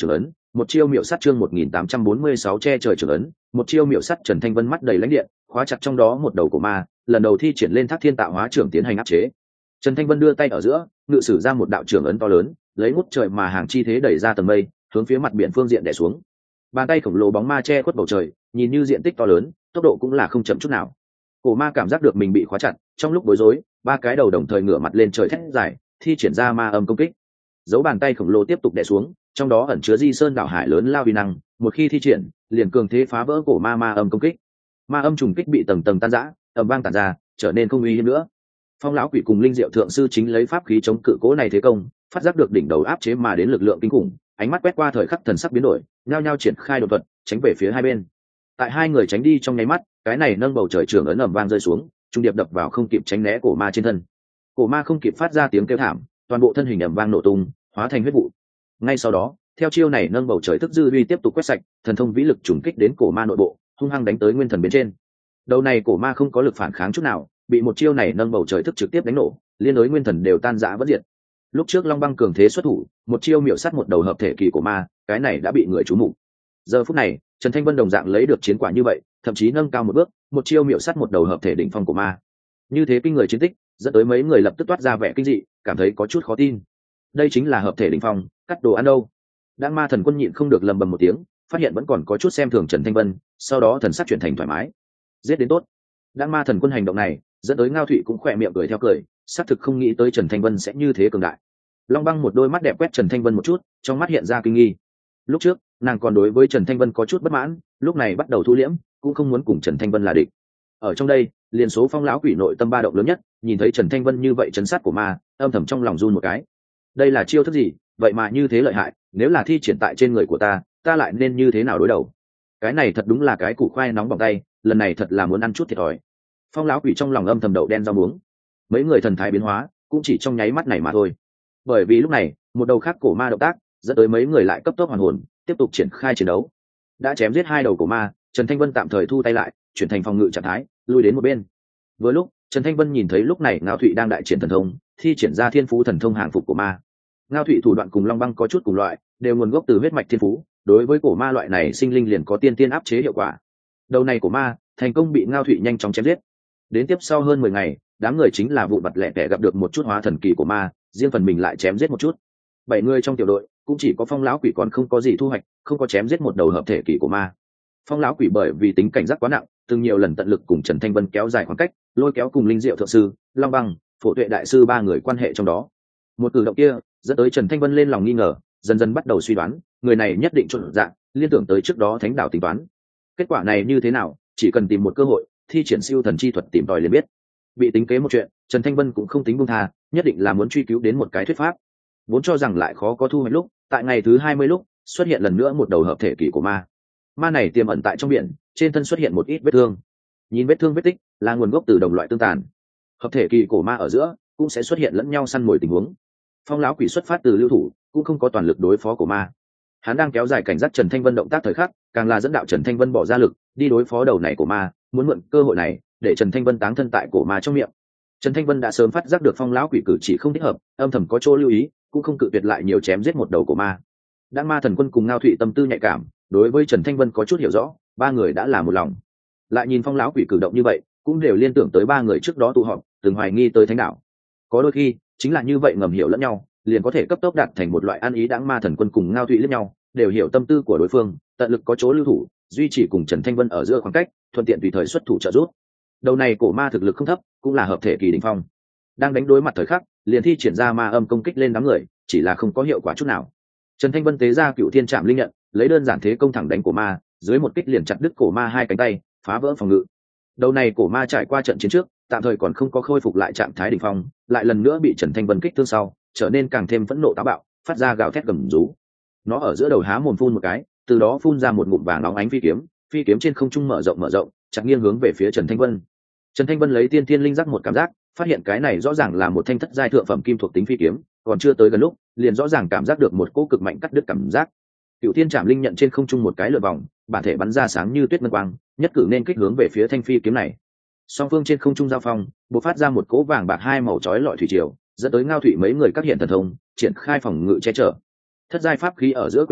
một chiêu miệu sát chương một nghìn tám trăm bốn mươi sáu che trời trường ấn, một chiêu miệu sát. Trần Thanh Vân mắt đầy lãnh điện, khóa chặt trong đó một đầu của ma, lần đầu thi triển lên Thác Thiên Tạo Hóa trưởng tiến hành áp chế. Trần Thanh Vân đưa tay ở giữa, ngự sử ra một đạo trưởng ấn to lớn, lấy ngút trời mà hàng chi thế đẩy ra tầng mây, hướng phía mặt biển phương diện đè xuống. Bàn tay khổng lồ bóng ma che khuất bầu trời, nhìn như diện tích to lớn, tốc độ cũng là không chậm chút nào. Cổ ma cảm giác được mình bị khóa chặt, trong lúc bối rối, ba cái đầu đồng thời ngửa mặt lên trời thét dài, thi triển ra ma âm công kích. Dấu bàn tay khổng lồ tiếp tục đè xuống, trong đó ẩn chứa di sơn đảo hải lớn lao uy năng, một khi thi triển, liền cường thế phá vỡ cổ ma ma âm công kích. Ma âm trùng kích bị tầng tầng tan rã, ầm vang tản ra, trở nên không uy hiếp nữa. Phong lão quỷ cùng linh diệu thượng sư chính lấy pháp khí chống cự cố này thế công, phát giác được đỉnh đầu áp chế mà đến lực lượng kinh khủng, ánh mắt quét qua thời khắc thần sắc biến đổi, nhao nhao triển khai đột thuật, tránh về phía hai bên. Tại hai người tránh đi trong nháy mắt, cái này nâng bầu trời trường ấn ầm vang rơi xuống, trung điệp đập vào không kịp tránh né cổ ma trên thân. Cổ ma không kịp phát ra tiếng kêu thảm, toàn bộ thân hình ầm vang nổ tung, hóa thành huyết vụ. Ngay sau đó, theo chiêu này nâng bầu trời thức dư uy tiếp tục quét sạch, thần thông vĩ lực trùng kích đến cổ ma nội bộ, hung hăng đánh tới nguyên thần bên trên. Đầu này cổ ma không có lực phản kháng chút nào, bị một chiêu này nâng bầu trời thức trực tiếp đánh nổ, liên đối nguyên thần đều tan rã vỡ diệt. Lúc trước Long Băng cường thế xuất thủ, một chiêu miểu sát một đầu hợp thể kỳ cổ ma, cái này đã bị người chú mục. Giờ phút này, Trần Thanh Vân đồng dạng lấy được chiến quả như vậy, thậm chí nâng cao một bước, một chiêu miểu sát một đầu hợp thể đỉnh phong của ma. Như thế kinh người chiến tích, dẫn tới mấy người lập tức toát ra vẻ kinh dị, cảm thấy có chút khó tin. Đây chính là hợp thể đỉnh phong, cắt đồ ăn đâu? Đang Ma Thần Quân nhịn không được lầm bầm một tiếng, phát hiện vẫn còn có chút xem thường Trần Thanh Vân, sau đó thần sắc chuyển thành thoải mái. Giết đến tốt. Đang Ma Thần Quân hành động này, dẫn tới Ngao Thụy cũng khỏe miệng cười theo cười, xác thực không nghĩ tới Trần Thanh Vân sẽ như thế cường đại. Long Băng một đôi mắt đẹp quét Trần Thanh Vân một chút, trong mắt hiện ra kinh nghi. Lúc trước, nàng còn đối với Trần Thanh Vân có chút bất mãn, lúc này bắt đầu thu liễm, cũng không muốn cùng Trần Thanh Vân là địch. Ở trong đây, liền số Phong lão quỷ nội tâm ba động lớn nhất, nhìn thấy Trần Thanh Vân như vậy chấn sát của ma, âm thầm trong lòng run một cái. Đây là chiêu thức gì, vậy mà như thế lợi hại, nếu là thi triển tại trên người của ta, ta lại nên như thế nào đối đầu? Cái này thật đúng là cái củ khoai nóng bỏng tay, lần này thật là muốn ăn chút thiệt thòi. Phong lão quỷ trong lòng âm thầm đậu đen rau muống. Mấy người thần thái biến hóa, cũng chỉ trong nháy mắt này mà thôi. Bởi vì lúc này, một đầu khác cổ ma động tác, dẫn tới mấy người lại cấp tốc hoàn hồn, tiếp tục triển khai chiến đấu. Đã chém giết hai đầu cổ ma, Trần Thanh Vân tạm thời thu tay lại, chuyển thành phòng ngự trạng thái, lui đến một bên. Vừa lúc, Trần Thanh Vân nhìn thấy lúc này Ngao Thụy đang đại triển thần thông, thi triển ra thiên phú thần thông hàng phục của ma. Ngao Thụy thủ đoạn cùng Long Băng có chút cùng loại, đều nguồn gốc từ huyết mạch thiên phú, đối với cổ ma loại này sinh linh liền có tiên tiên áp chế hiệu quả. Đầu này của ma, thành công bị Ngao Thụy nhanh chóng chém giết. Đến tiếp sau hơn mười ngày, đám người chính là vụ vặt lẻ tẻ gặp được một chút hóa thần kỳ của ma, riêng phần mình lại chém giết một chút. Bảy người trong tiểu đội, cũng chỉ có Phong lão quỷ còn không có gì thu hoạch, không có chém giết một đầu hợp thể kỳ của ma. Phong lão quỷ bởi vì tính cảnh giác quá nặng, từng nhiều lần tận lực cùng Trần Thanh Vân kéo dài khoảng cách, lôi kéo cùng Linh Diệu thượng sư, Long Băng, Phổ Tuệ đại sư ba người quan hệ trong đó. Một cử động kia, dẫn tới Trần Thanh Vân lên lòng nghi ngờ, dần dần bắt đầu suy đoán, người này nhất định trộn dạng, liên tưởng tới trước đó Thánh Đạo tính toán. Kết quả này như thế nào, chỉ cần tìm một cơ hội, thi triển siêu thần chi thuật tìm tòi liền biết. Bị tính kế một chuyện, Trần Thanh Vân cũng không tính buông tha, nhất định là muốn truy cứu đến một cái thuyết pháp. Vốn cho rằng lại khó có thu hoạch lúc, tại ngày thứ hai mươi lúc, xuất hiện lần nữa một đầu hợp thể kỳ của ma. Ma này tiềm ẩn tại trong biển, trên thân xuất hiện một ít vết thương. Nhìn vết thương vết tích, là nguồn gốc từ đồng loại tương tàn. Hợp thể kỳ cổ ma ở giữa cũng sẽ xuất hiện lẫn nhau săn mồi tình huống. Phong lão quỷ xuất phát từ lưu thủ, cũng không có toàn lực đối phó cổ ma. Hắn đang kéo dài cảnh giác Trần Thanh Vân động tác thời khắc, càng là dẫn đạo Trần Thanh Vân bỏ ra lực, đi đối phó đầu này của ma, muốn mượn cơ hội này để Trần Thanh Vân táng thân tại cổ ma trong miệng. Trần Thanh Vân đã sớm phát giác được Phong lão quỷ cử chỉ không thích hợp, âm thầm có chỗ lưu ý, cũng không cự tuyệt lại nhiều chém giết một đầu cổ ma. Đãng Ma Thần Quân cùng Ngao Thụy tâm tư nhạy cảm, đối với Trần Thanh Vân có chút hiểu rõ, ba người đã là một lòng. Lại nhìn Phong lão quỷ cử động như vậy, cũng đều liên tưởng tới ba người trước đó tụ họp, từng hoài nghi tới Thánh Đạo. Có đôi khi, chính là như vậy ngầm hiểu lẫn nhau, liền có thể cấp tốc đạt thành một loại ăn ý. Đãng Ma Thần Quân cùng Ngao Thụy lẫn nhau, đều hiểu tâm tư của đối phương, tận lực có chỗ lưu thủ, duy trì cùng Trần Thanh Vân ở giữa khoảng cách, thuận tiện tùy thời xuất thủ trợ giúp. Đầu này cổ ma thực lực không thấp, cũng là hợp thể kỳ đỉnh phong. Đang đánh đối mặt thời khắc, liền thi triển ra ma âm công kích lên đám người, chỉ là không có hiệu quả chút nào. Trần Thanh Vân tế ra Cựu Thiên Trảm Linh nhận, lấy đơn giản thế công thẳng đánh cổ ma, dưới một kích liền chặt đứt cổ ma hai cánh tay, phá vỡ phòng ngự. Đầu này cổ ma trải qua trận chiến trước, tạm thời còn không có khôi phục lại trạng thái đỉnh phong, lại lần nữa bị Trần Thanh Vân kích thương sau, trở nên càng thêm phẫn nộ táo bạo, phát ra gào thét gầm rú. Nó ở giữa đầu há mồm phun một cái, từ đó phun ra một ngụm vàng óng ánh phi kiếm, phi kiếm trên không trung mở rộng mở rộng, chặt nghiêng hướng về phía Trần Thanh Vân. Trần Thanh Vân lấy tiên thiên linh giác một cảm giác, phát hiện cái này rõ ràng là một thanh thất giai thượng phẩm kim thuộc tính phi kiếm, còn chưa tới gần lúc, liền rõ ràng cảm giác được một cỗ cực mạnh cắt đứt cảm giác. Cựu Thiên Trảm Linh nhận trên không trung một cái lượn vòng, bản thể bắn ra sáng như tuyết ngân quang, nhất cử nên kích hướng về phía thanh phi kiếm này. Song phương trên không trung giao phong, bộc phát ra một cỗ vàng bạc hai màu chói lọi thủy triều, dẫn tới Ngao Thụy mấy người các hiện thần thông, triển khai phòng ngự che chở. Thất giai pháp khí ở giữa quyết đấu,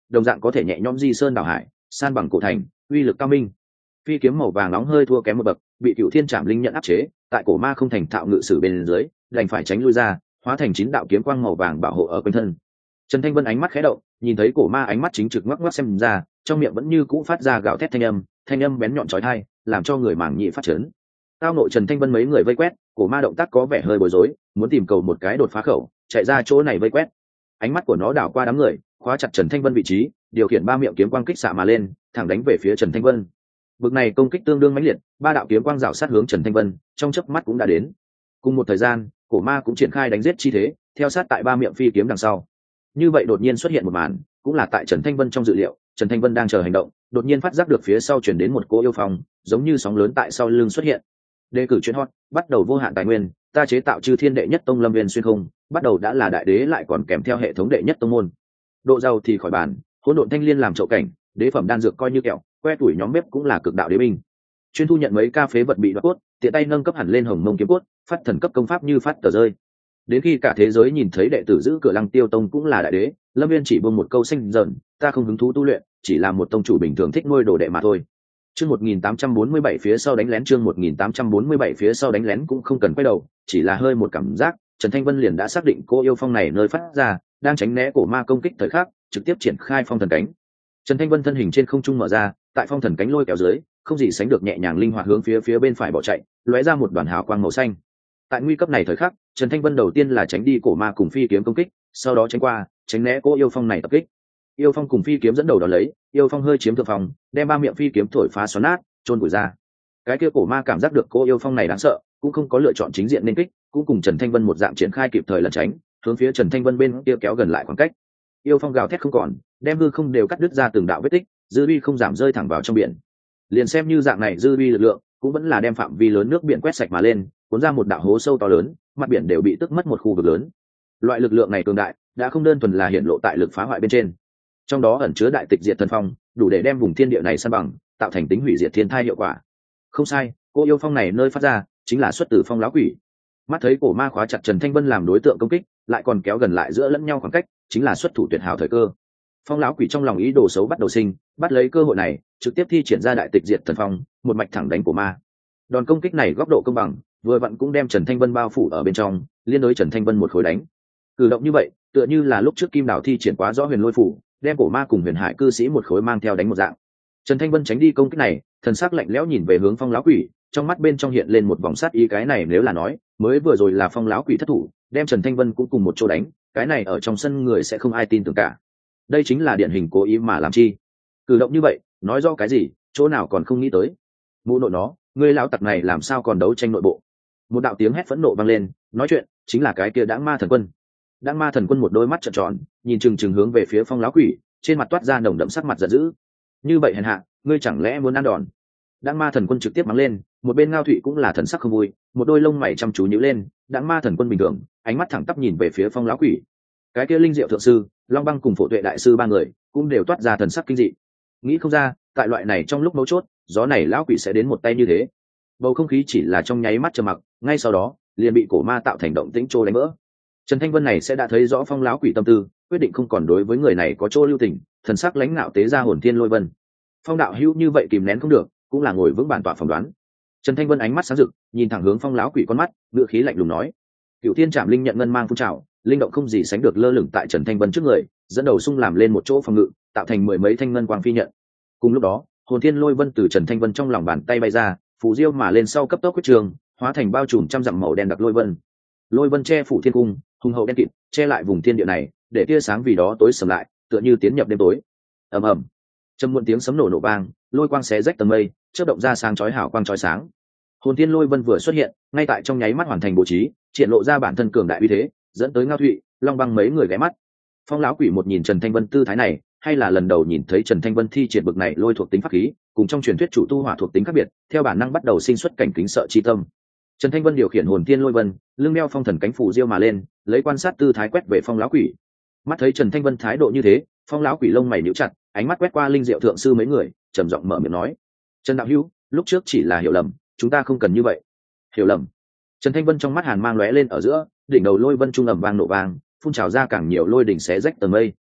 đồng dạng có thể nhẹ nhõm di sơn đảo hải, san bằng cổ thành, uy lực cao minh. Phi kiếm màu vàng nóng hơi thua kém một bậc, bị Cựu Thiên Trảm Linh nhận áp chế, tại cổ ma không thành thạo ngự sử bên dưới, đành phải tránh lui ra, hóa thành chín đạo kiếm quang màu vàng bảo hộ ở quanh thân. Trần Thanh Vân ánh mắt khẽ động, nhìn thấy cổ ma ánh mắt chính trực ngoắc ngoắc xem ra, trong miệng vẫn như cũ phát ra gào thét thanh âm, thanh âm bén nhọn chói tai, làm cho người màng nhĩ phát chấn. Tao nội Trần Thanh Vân mấy người vây quét, cổ ma động tác có vẻ hơi bối rối, muốn tìm cầu một cái đột phá khẩu, chạy ra chỗ này vây quét. Ánh mắt của nó đảo qua đám người, khóa chặt Trần Thanh Vân vị trí, điều khiển ba miệng kiếm quang kích xạ mà lên, thẳng đánh về phía Trần Thanh Vân. Bực này công kích tương đương mãnh liệt, ba đạo kiếm quang rảo sát hướng Trần Thanh Vân, trong chớp mắt cũng đã đến. Cùng một thời gian, cổ ma cũng triển khai đánh giết chi thế, theo sát tại ba miệng phi kiếm đằng sau. Như vậy đột nhiên xuất hiện một màn, cũng là tại Trần Thanh Vân trong dự liệu. Trần Thanh Vân đang chờ hành động, đột nhiên phát giác được phía sau chuyển đến một cỗ yêu phong, giống như sóng lớn tại sau lưng xuất hiện. Đề cử chuyên hot, bắt đầu vô hạn tài nguyên, ta chế tạo chư thiên đệ nhất tông lâm viên xuyên không, bắt đầu đã là đại đế lại còn kèm theo hệ thống đệ nhất tông môn. Độ giàu thì khỏi bàn, hỗn độn thanh liên làm chậu cảnh, đế phẩm đan dược coi như kẹo, que tuổi nhóm bếp cũng là cực đạo đế binh. Chuyên thu nhận mấy ca phế vật bị đoạt cốt, tiện tay nâng cấp hẳn lên hồng mông kiếm cốt, phát thần cấp công pháp như phát tờ rơi. Đến khi cả thế giới nhìn thấy đệ tử giữ cửa Lăng Tiêu tông cũng là đại đế, lâm viên chỉ buông một câu xanh dần, ta không hứng thú tu luyện, chỉ là một tông chủ bình thường thích nuôi đồ đệ mà thôi. Chương một nghìn tám trăm bốn mươi bảy phía sau đánh lén, chương một nghìn tám trăm bốn mươi bảy phía sau đánh lén cũng không cần quay đầu, chỉ là hơi một cảm giác, Trần Thanh Vân liền đã xác định cô yêu phong này nơi phát ra, đang tránh né cổ ma công kích thời khắc, trực tiếp triển khai phong thần cánh. Trần Thanh Vân thân hình trên không trung mở ra, tại phong thần cánh lôi kéo dưới, không gì sánh được nhẹ nhàng linh hoạt hướng phía phía bên phải bỏ chạy, lóe ra một đoàn hào quang màu xanh. Tại nguy cấp này thời khắc, Trần Thanh Vân đầu tiên là tránh đi cổ ma cùng phi kiếm công kích, sau đó tránh qua, tránh né cô yêu phong này tập kích. Yêu phong cùng phi kiếm dẫn đầu đó lấy, yêu phong hơi chiếm thượng phong, đem ba miệng phi kiếm thổi phá xoắn nát, trôn vùi ra. Cái kia cổ ma cảm giác được cô yêu phong này đáng sợ, cũng không có lựa chọn chính diện nên kích, cũng cùng Trần Thanh Vân một dạng triển khai kịp thời lẩn tránh, hướng phía Trần Thanh Vân bên kia kéo gần lại khoảng cách. Yêu phong gào thét không còn, đem hư không đều cắt đứt ra từng đạo vết tích, dư uy không giảm rơi thẳng vào trong biển. Liền xem như dạng này dư uy lực lượng, cũng vẫn là đem phạm vi lớn nước biển quét sạch mà lên, cuốn ra một đạo hố sâu to lớn, mặt biển đều bị tức mất một khu vực lớn. Loại lực lượng này cường đại, đã không đơn thuần là hiển lộ tại lực phá hoại bên trên, trong đó ẩn chứa đại tịch diệt thần phong, đủ để đem vùng thiên địa này san bằng, tạo thành tính hủy diệt thiên thai hiệu quả. Không sai, cô yêu phong này nơi phát ra chính là xuất từ phong lão quỷ. Mắt thấy cổ ma khóa chặt Trần Thanh Vân làm đối tượng công kích, lại còn kéo gần lại giữa lẫn nhau khoảng cách, chính là xuất thủ tuyệt hảo thời cơ. Phong lão quỷ trong lòng ý đồ xấu bắt đầu sinh, bắt lấy cơ hội này, trực tiếp thi triển ra đại tịch diệt thần phong, một mạch thẳng đánh cổ ma. Đòn công kích này góc độ công bằng, vừa vặn cũng đem Trần Thanh Vân bao phủ ở bên trong, liên đối Trần Thanh Vân một khối đánh. Cử động như vậy, tựa như là lúc trước Kim Đảo thi triển quá rõ huyền lôi phủ, đem cổ ma cùng huyền hải cư sĩ một khối mang theo đánh một dạng. Trần Thanh Vân tránh đi công kích này, thần sắc lạnh lẽo nhìn về hướng phong lão quỷ, trong mắt bên trong hiện lên một vòng sát ý, cái này nếu là nói mới vừa rồi là phong lão quỷ thất thủ, đem Trần Thanh Vân cũng cùng một chỗ đánh, cái này ở trong sân người sẽ không ai tin tưởng cả. Đây chính là điển hình cố ý mà làm chi. Cử động như vậy nói do cái gì, chỗ nào còn không nghĩ tới. Mụ nội nó, ngươi lão tặc này làm sao còn đấu tranh nội bộ. Một đạo tiếng hét phẫn nộ vang lên, nói chuyện chính là cái kia Đãng Ma Thần Quân. Đãng Ma Thần Quân một đôi mắt trợn tròn, nhìn chừng chừng hướng về phía phong lão quỷ, trên mặt toát ra nồng đậm sắc mặt giận dữ. Như vậy hèn hạ, ngươi chẳng lẽ muốn ăn đòn? Đãng Ma Thần Quân trực tiếp mắng lên, một bên Ngao Thụy cũng là thần sắc không vui, một đôi lông mày chăm chú nhíu lên. Đãng Ma Thần Quân bình thường, ánh mắt thẳng tắp nhìn về phía phong lão quỷ. Cái kia Linh Diệu thượng sư, Long Băng cùng Phổ Tuệ đại sư ba người cũng đều toát ra thần sắc kinh dị. Nghĩ không ra, tại loại này trong lúc mấu chốt, gió này lão quỷ sẽ đến một tay như thế. Bầu không khí chỉ là trong nháy mắt trầm mặc, ngay sau đó liền bị cổ ma tạo thành động tĩnh trô đánh vỡ. Trần Thanh Vân này sẽ đã thấy rõ phong lão quỷ tâm tư, quyết định không còn đối với người này có chỗ lưu tình, thần sắc lãnh ngạo tế ra hồn thiên lôi vân. Phong đạo hữu như vậy kìm nén không được, cũng là ngồi vững bản tọa phỏng đoán. Trần Thanh Vân ánh mắt sáng rực, nhìn thẳng hướng phong lão quỷ con mắt, ngựa khí lạnh lùng nói: Cửu Thiên Trảm Linh nhận ngân mang phun trào, linh động không gì sánh được lơ lửng tại Trần Thanh Vân trước người, dẫn đầu xung làm lên một chỗ phòng ngự, tạo thành mười mấy thanh ngân quang phi nhận. Cùng lúc đó, hồn thiên lôi vân từ Trần Thanh Vân trong lòng bàn tay bay ra, phù diêu mà lên sau cấp tốc quyết trường, hóa thành bao trùm trăm dặm màu đen đặc lôi vân. Lôi vân che phủ thiên cung, hùng hậu đen kịt, che lại vùng thiên địa này, để tia sáng vì đó tối sầm lại, tựa như tiến nhập đêm tối. Ầm ầm, trầm muộn tiếng sấm nổ nổ vang, lôi quang xé rách tầng mây, chớp động ra sáng chói hào quang chói sáng. Hồn thiên lôi vân vừa xuất hiện, ngay tại trong nháy mắt hoàn thành bố trí, triển lộ ra bản thân cường đại uy thế, dẫn tới Ngao Thụy, Long Băng mấy người ghé mắt. Phong lão quỷ một nhìn Trần Thanh Vân tư thái này, hay là lần đầu nhìn thấy Trần Thanh Vân thi triển bực này lôi thuộc tính pháp khí, cùng trong truyền thuyết chủ tu hỏa thuộc tính khác biệt, theo bản năng bắt đầu sinh xuất cảnh kính sợ chi tâm. Trần Thanh Vân điều khiển hồn thiên lôi vân, lưng đeo phong thần cánh phủ diêu mà lên, lấy quan sát tư thái quét về phong lão quỷ. Mắt thấy Trần Thanh Vân thái độ như thế, phong lão quỷ lông mày nhíu chặt, ánh mắt quét qua Linh Diệu thượng sư mấy người, trầm giọng mở miệng nói: Trần đạo hữu, lúc trước chỉ là hiểu lầm, chúng ta không cần như vậy. Hiểu lầm? Trần Thanh Vân trong mắt hàn mang lóe lên ở giữa, đỉnh đầu lôi vân trung ầm vang nổ vang, phun trào ra càng nhiều lôi đỉnh xé rách tầng mây.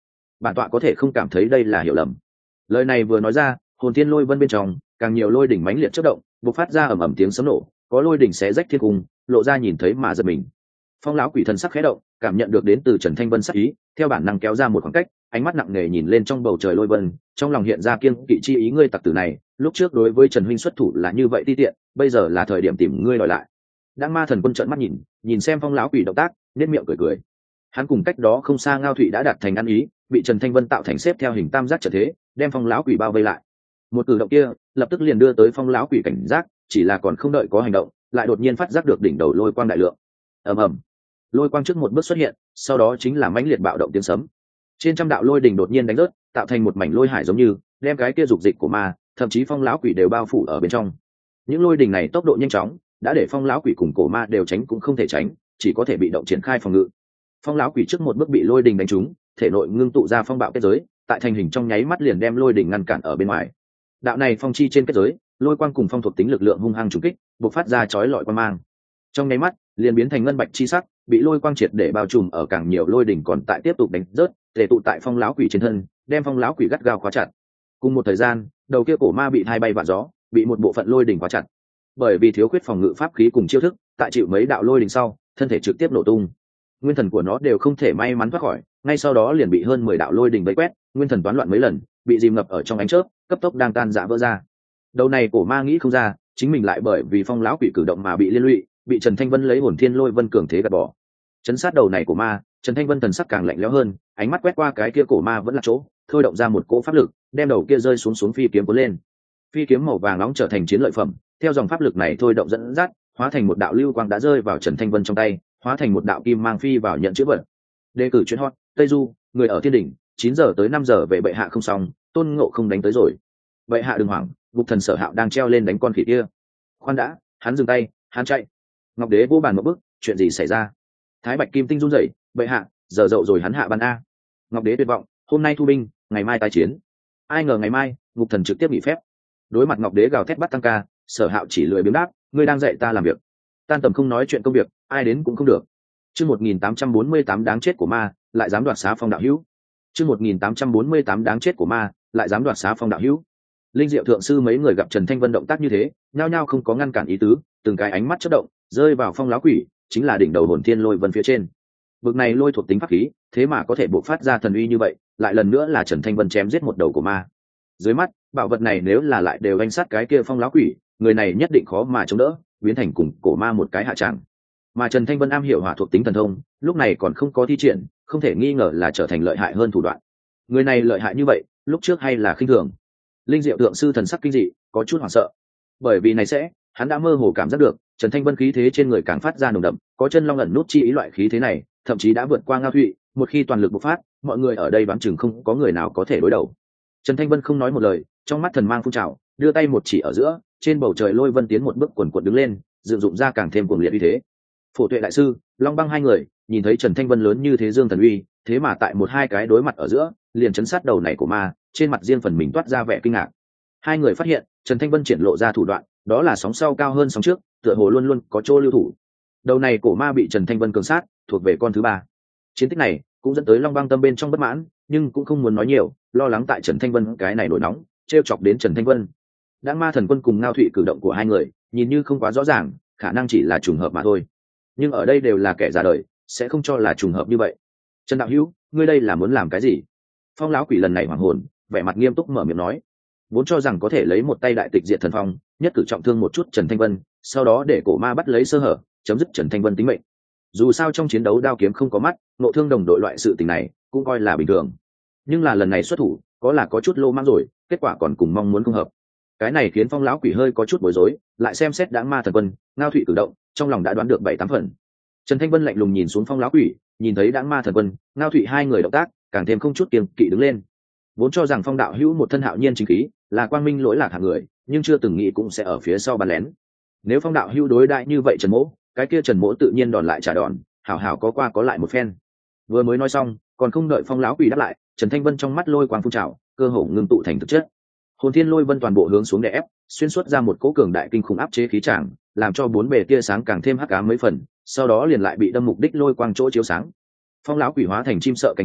bản tọa có thể không cảm thấy đây là hiểu lầm. Lời này vừa nói ra, hồn thiên lôi vân bên trong càng nhiều lôi đỉnh mãnh liệt chớp động, bộc phát ra ầm ầm tiếng sấm nổ, có lôi đỉnh xé rách thiên cung, lộ ra nhìn thấy mà giật mình. Phong lão quỷ thần sắc khẽ động, cảm nhận được đến từ Trần Thanh Vân sắc ý, theo bản năng kéo ra một khoảng cách, ánh mắt nặng nề nhìn lên trong bầu trời lôi vân, trong lòng hiện ra kiêng kỵ chi ý. Ngươi tặc tử này, lúc trước đối với Trần huynh xuất thủ là như vậy ti tiện, bây giờ là thời điểm tìm ngươi đòi lại. Đãng Ma Thần Quân trợn mắt nhìn, nhìn xem Phong lão quỷ động tác, nhếch miệng cười cười. Hắn cùng cách đó không xa Ngao Thụy đã đạt thành ăn ý, bị Trần Thanh Vân tạo thành xếp theo hình tam giác trận thế, đem Phong lão quỷ bao vây lại. Một cử động kia, lập tức liền đưa tới Phong lão quỷ cảnh giác, chỉ là còn không đợi có hành động, lại đột nhiên phát giác được đỉnh đầu lôi quang đại lượng. Ầm ầm. Lôi quang trước một bước xuất hiện, sau đó chính là mãnh liệt bạo động tiếng sấm. Trên trăm đạo lôi đỉnh đột nhiên đánh rớt, tạo thành một mảnh lôi hải giống như đem cái kia dục dịch của ma, thậm chí Phong lão quỷ đều bao phủ ở bên trong. Những lôi đỉnh này tốc độ nhanh chóng, đã để Phong lão quỷ cùng cổ ma đều tránh cũng không thể tránh, chỉ có thể bị động triển khai phòng ngự. Phong lão quỷ trước một bước bị lôi đỉnh đánh trúng, thể nội ngưng tụ ra phong bạo kết giới, tại thành hình trong nháy mắt liền đem lôi đỉnh ngăn cản ở bên ngoài. Đạo này phong chi trên kết giới, lôi quang cùng phong thuộc tính lực lượng hung hăng trùng kích, bộc phát ra chói lọi quang mang. Trong nháy mắt, liền biến thành ngân bạch chi sắc, bị lôi quang triệt để bao trùm, ở càng nhiều lôi đỉnh còn tại tiếp tục đánh rớt, tề tụ tại Phong lão quỷ trên thân, đem Phong lão quỷ gắt gao khóa chặt. Cùng một thời gian, đầu kia cổ ma bị thay bay vạn gió, bị một bộ phận lôi đỉnh khóa chặt. Bởi vì thiếu khuyết phòng ngự pháp khí cùng chiêu thức, tại chịu mấy đạo lôi đỉnh sau, thân thể trực tiếp nổ tung. Nguyên thần của nó đều không thể may mắn thoát khỏi, ngay sau đó liền bị hơn mười đạo lôi đỉnh vây quét, nguyên thần toán loạn mấy lần, bị dìm ngập ở trong ánh chớp, cấp tốc đang tan rã vỡ ra. Đầu này cổ ma nghĩ không ra, chính mình lại bởi vì Phong lão quỷ cử động mà bị liên lụy, bị Trần Thanh Vân lấy hồn thiên lôi vân cường thế gạt bỏ. Chấn sát đầu này của ma, Trần Thanh Vân thần sắc càng lạnh lẽo hơn, ánh mắt quét qua cái kia cổ ma vẫn là chỗ, thôi động ra một cỗ pháp lực, đem đầu kia rơi xuống xuống phi kiếm cuốn lên. Phi kiếm màu vàng nóng trở thành chiến lợi phẩm, theo dòng pháp lực này thôi động dẫn dắt, hóa thành một đạo lưu quang đã rơi vào Trần Thanh Vân trong tay, hóa thành một đạo kim mang phi vào nhận chữ vật. Đề cử chuyên hot, Tây Du, người ở thiên đỉnh, chín giờ tới năm giờ về bệ hạ không xong, Tôn Ngộ không đánh tới rồi. Bệ hạ đừng hoảng, Ngục Thần Sở Hạo đang treo lên đánh con khỉ kia. Khoan đã, hắn dừng tay, hắn chạy. Ngọc Đế vô bàn một bước, chuyện gì xảy ra? Thái Bạch Kim Tinh run rẩy, bệ hạ, giờ dậu rồi hắn hạ ban a. Ngọc Đế tuyệt vọng, hôm nay thu binh, ngày mai tái chiến. Ai ngờ ngày mai, Ngục Thần trực tiếp nghỉ phép. Đối mặt Ngọc Đế gào thét bắt tăng ca, Sở Hạo chỉ lười biếng đáp, ngươi đang dạy ta làm việc. Tan tầm không nói chuyện công việc, ai đến cũng không được. Chương một nghìn tám trăm bốn mươi tám đáng chết của ma, lại dám đoạt xá Phong đạo hữu. Chương một nghìn tám trăm bốn mươi tám đáng chết của ma, lại dám đoạt xá Phong đạo hữu. Linh Diệu thượng sư mấy người gặp Trần Thanh Vân động tác như thế, nhao nhao không có ngăn cản ý tứ, từng cái ánh mắt chớp động, rơi vào Phong lão quỷ, chính là đỉnh đầu hồn thiên lôi vân phía trên. Vực này lôi thuộc tính pháp khí, thế mà có thể bộc phát ra thần uy như vậy, lại lần nữa là Trần Thanh Vân chém giết một đầu của ma. Dưới mắt, bảo vật này nếu là lại đều đánh sát cái kia Phong lão quỷ, người này nhất định khó mà chống đỡ, biến thành cùng cổ ma một cái hạ tràng. Mà Trần Thanh Vân am hiểu hỏa thuộc tính thần thông, lúc này còn không có thi triển, không thể nghi ngờ là trở thành lợi hại hơn thủ đoạn. Người này lợi hại như vậy, lúc trước hay là khinh thường. Linh Diệu thượng sư thần sắc kinh dị, có chút hoảng sợ. Bởi vì này sẽ, hắn đã mơ hồ cảm giác được, Trần Thanh Vân khí thế trên người càng phát ra nồng đậm, có chân long ẩn nút chi ý loại khí thế này, thậm chí đã vượt qua Ngao Thụy, một khi toàn lực bộc phát, mọi người ở đây đoán chừng không có người nào có thể đối đầu. Trần Thanh Vân không nói một lời, trong mắt thần mang phun trào, đưa tay một chỉ ở giữa, trên bầu trời lôi vân tiến một bước quần quật đứng lên, dựng dụng ra càng thêm cuồng liệt uy thế. Phổ Tuệ đại sư, Long Băng hai người, nhìn thấy Trần Thanh Vân lớn như thế dương thần uy, thế mà tại một hai cái đối mặt ở giữa, liền chấn sát đầu này của ma, trên mặt riêng phần mình toát ra vẻ kinh ngạc. Hai người phát hiện, Trần Thanh Vân triển lộ ra thủ đoạn, đó là sóng sau cao hơn sóng trước, tựa hồ luôn luôn có chỗ lưu thủ. Đầu này cổ ma bị Trần Thanh Vân cường sát, thuộc về con thứ ba. Chiến tích này cũng dẫn tới Long Băng tâm bên trong bất mãn, nhưng cũng không muốn nói nhiều, lo lắng tại Trần Thanh Vân cái này nổi nóng, trêu chọc đến Trần Thanh Vân. Đãng Ma Thần Quân cùng Ngao Thụy cử động của hai người, nhìn như không quá rõ ràng, khả năng chỉ là trùng hợp mà thôi. Nhưng ở đây đều là kẻ già đời, sẽ không cho là trùng hợp như vậy. Trần đạo hữu, ngươi đây là muốn làm cái gì? Phong lão quỷ lần này hoảng hồn, vẻ mặt nghiêm túc mở miệng nói, vốn cho rằng có thể lấy một tay đại tịch diệt thần phong, nhất cử trọng thương một chút Trần Thanh Vân, sau đó để cổ ma bắt lấy sơ hở, chấm dứt Trần Thanh Vân tính mệnh. Dù sao trong chiến đấu đao kiếm không có mắt, nộ thương đồng đội loại sự tình này cũng coi là bình thường. Nhưng là lần này xuất thủ, có là có chút lô mang rồi, kết quả còn cùng mong muốn không hợp. Cái này khiến Phong lão quỷ hơi có chút bối rối, lại xem xét Đãng Ma Thần Quân, Ngao Thụy cử động, trong lòng đã đoán được bảy tám phần. Trần Thanh Vân lạnh lùng nhìn xuống Phong lão quỷ, nhìn thấy Đãng Ma Thần Quân, Ngao Thụy hai người động tác, càng thêm không chút kiêng kỵ đứng lên. Vốn cho rằng Phong đạo hữu một thân hạo nhiên chính khí, là quang minh lỗi lạc hạng người, nhưng chưa từng nghĩ cũng sẽ ở phía sau bàn lén. Nếu Phong đạo hữu đối đại như vậy Trần Mỗ, cái kia Trần Mỗ tự nhiên đòn lại trả đòn, hảo hảo có qua có lại một phen. Vừa mới nói xong, còn không đợi Phong lão quỷ đáp lại, Trần Thanh Vân trong mắt lôi quang phun trào, cơ hồ ngưng tụ thành thực chất. Hồn thiên lôi vân toàn bộ hướng xuống đè ép, xuyên suốt ra một cỗ cường đại kinh khủng áp chế khí tràng, làm cho bốn bề tia sáng càng thêm hắc ám mấy phần, sau đó liền lại bị đâm mục đích lôi quang chỗ chiếu sáng. Phong lão quỷ hóa thành chim sợ cành cong,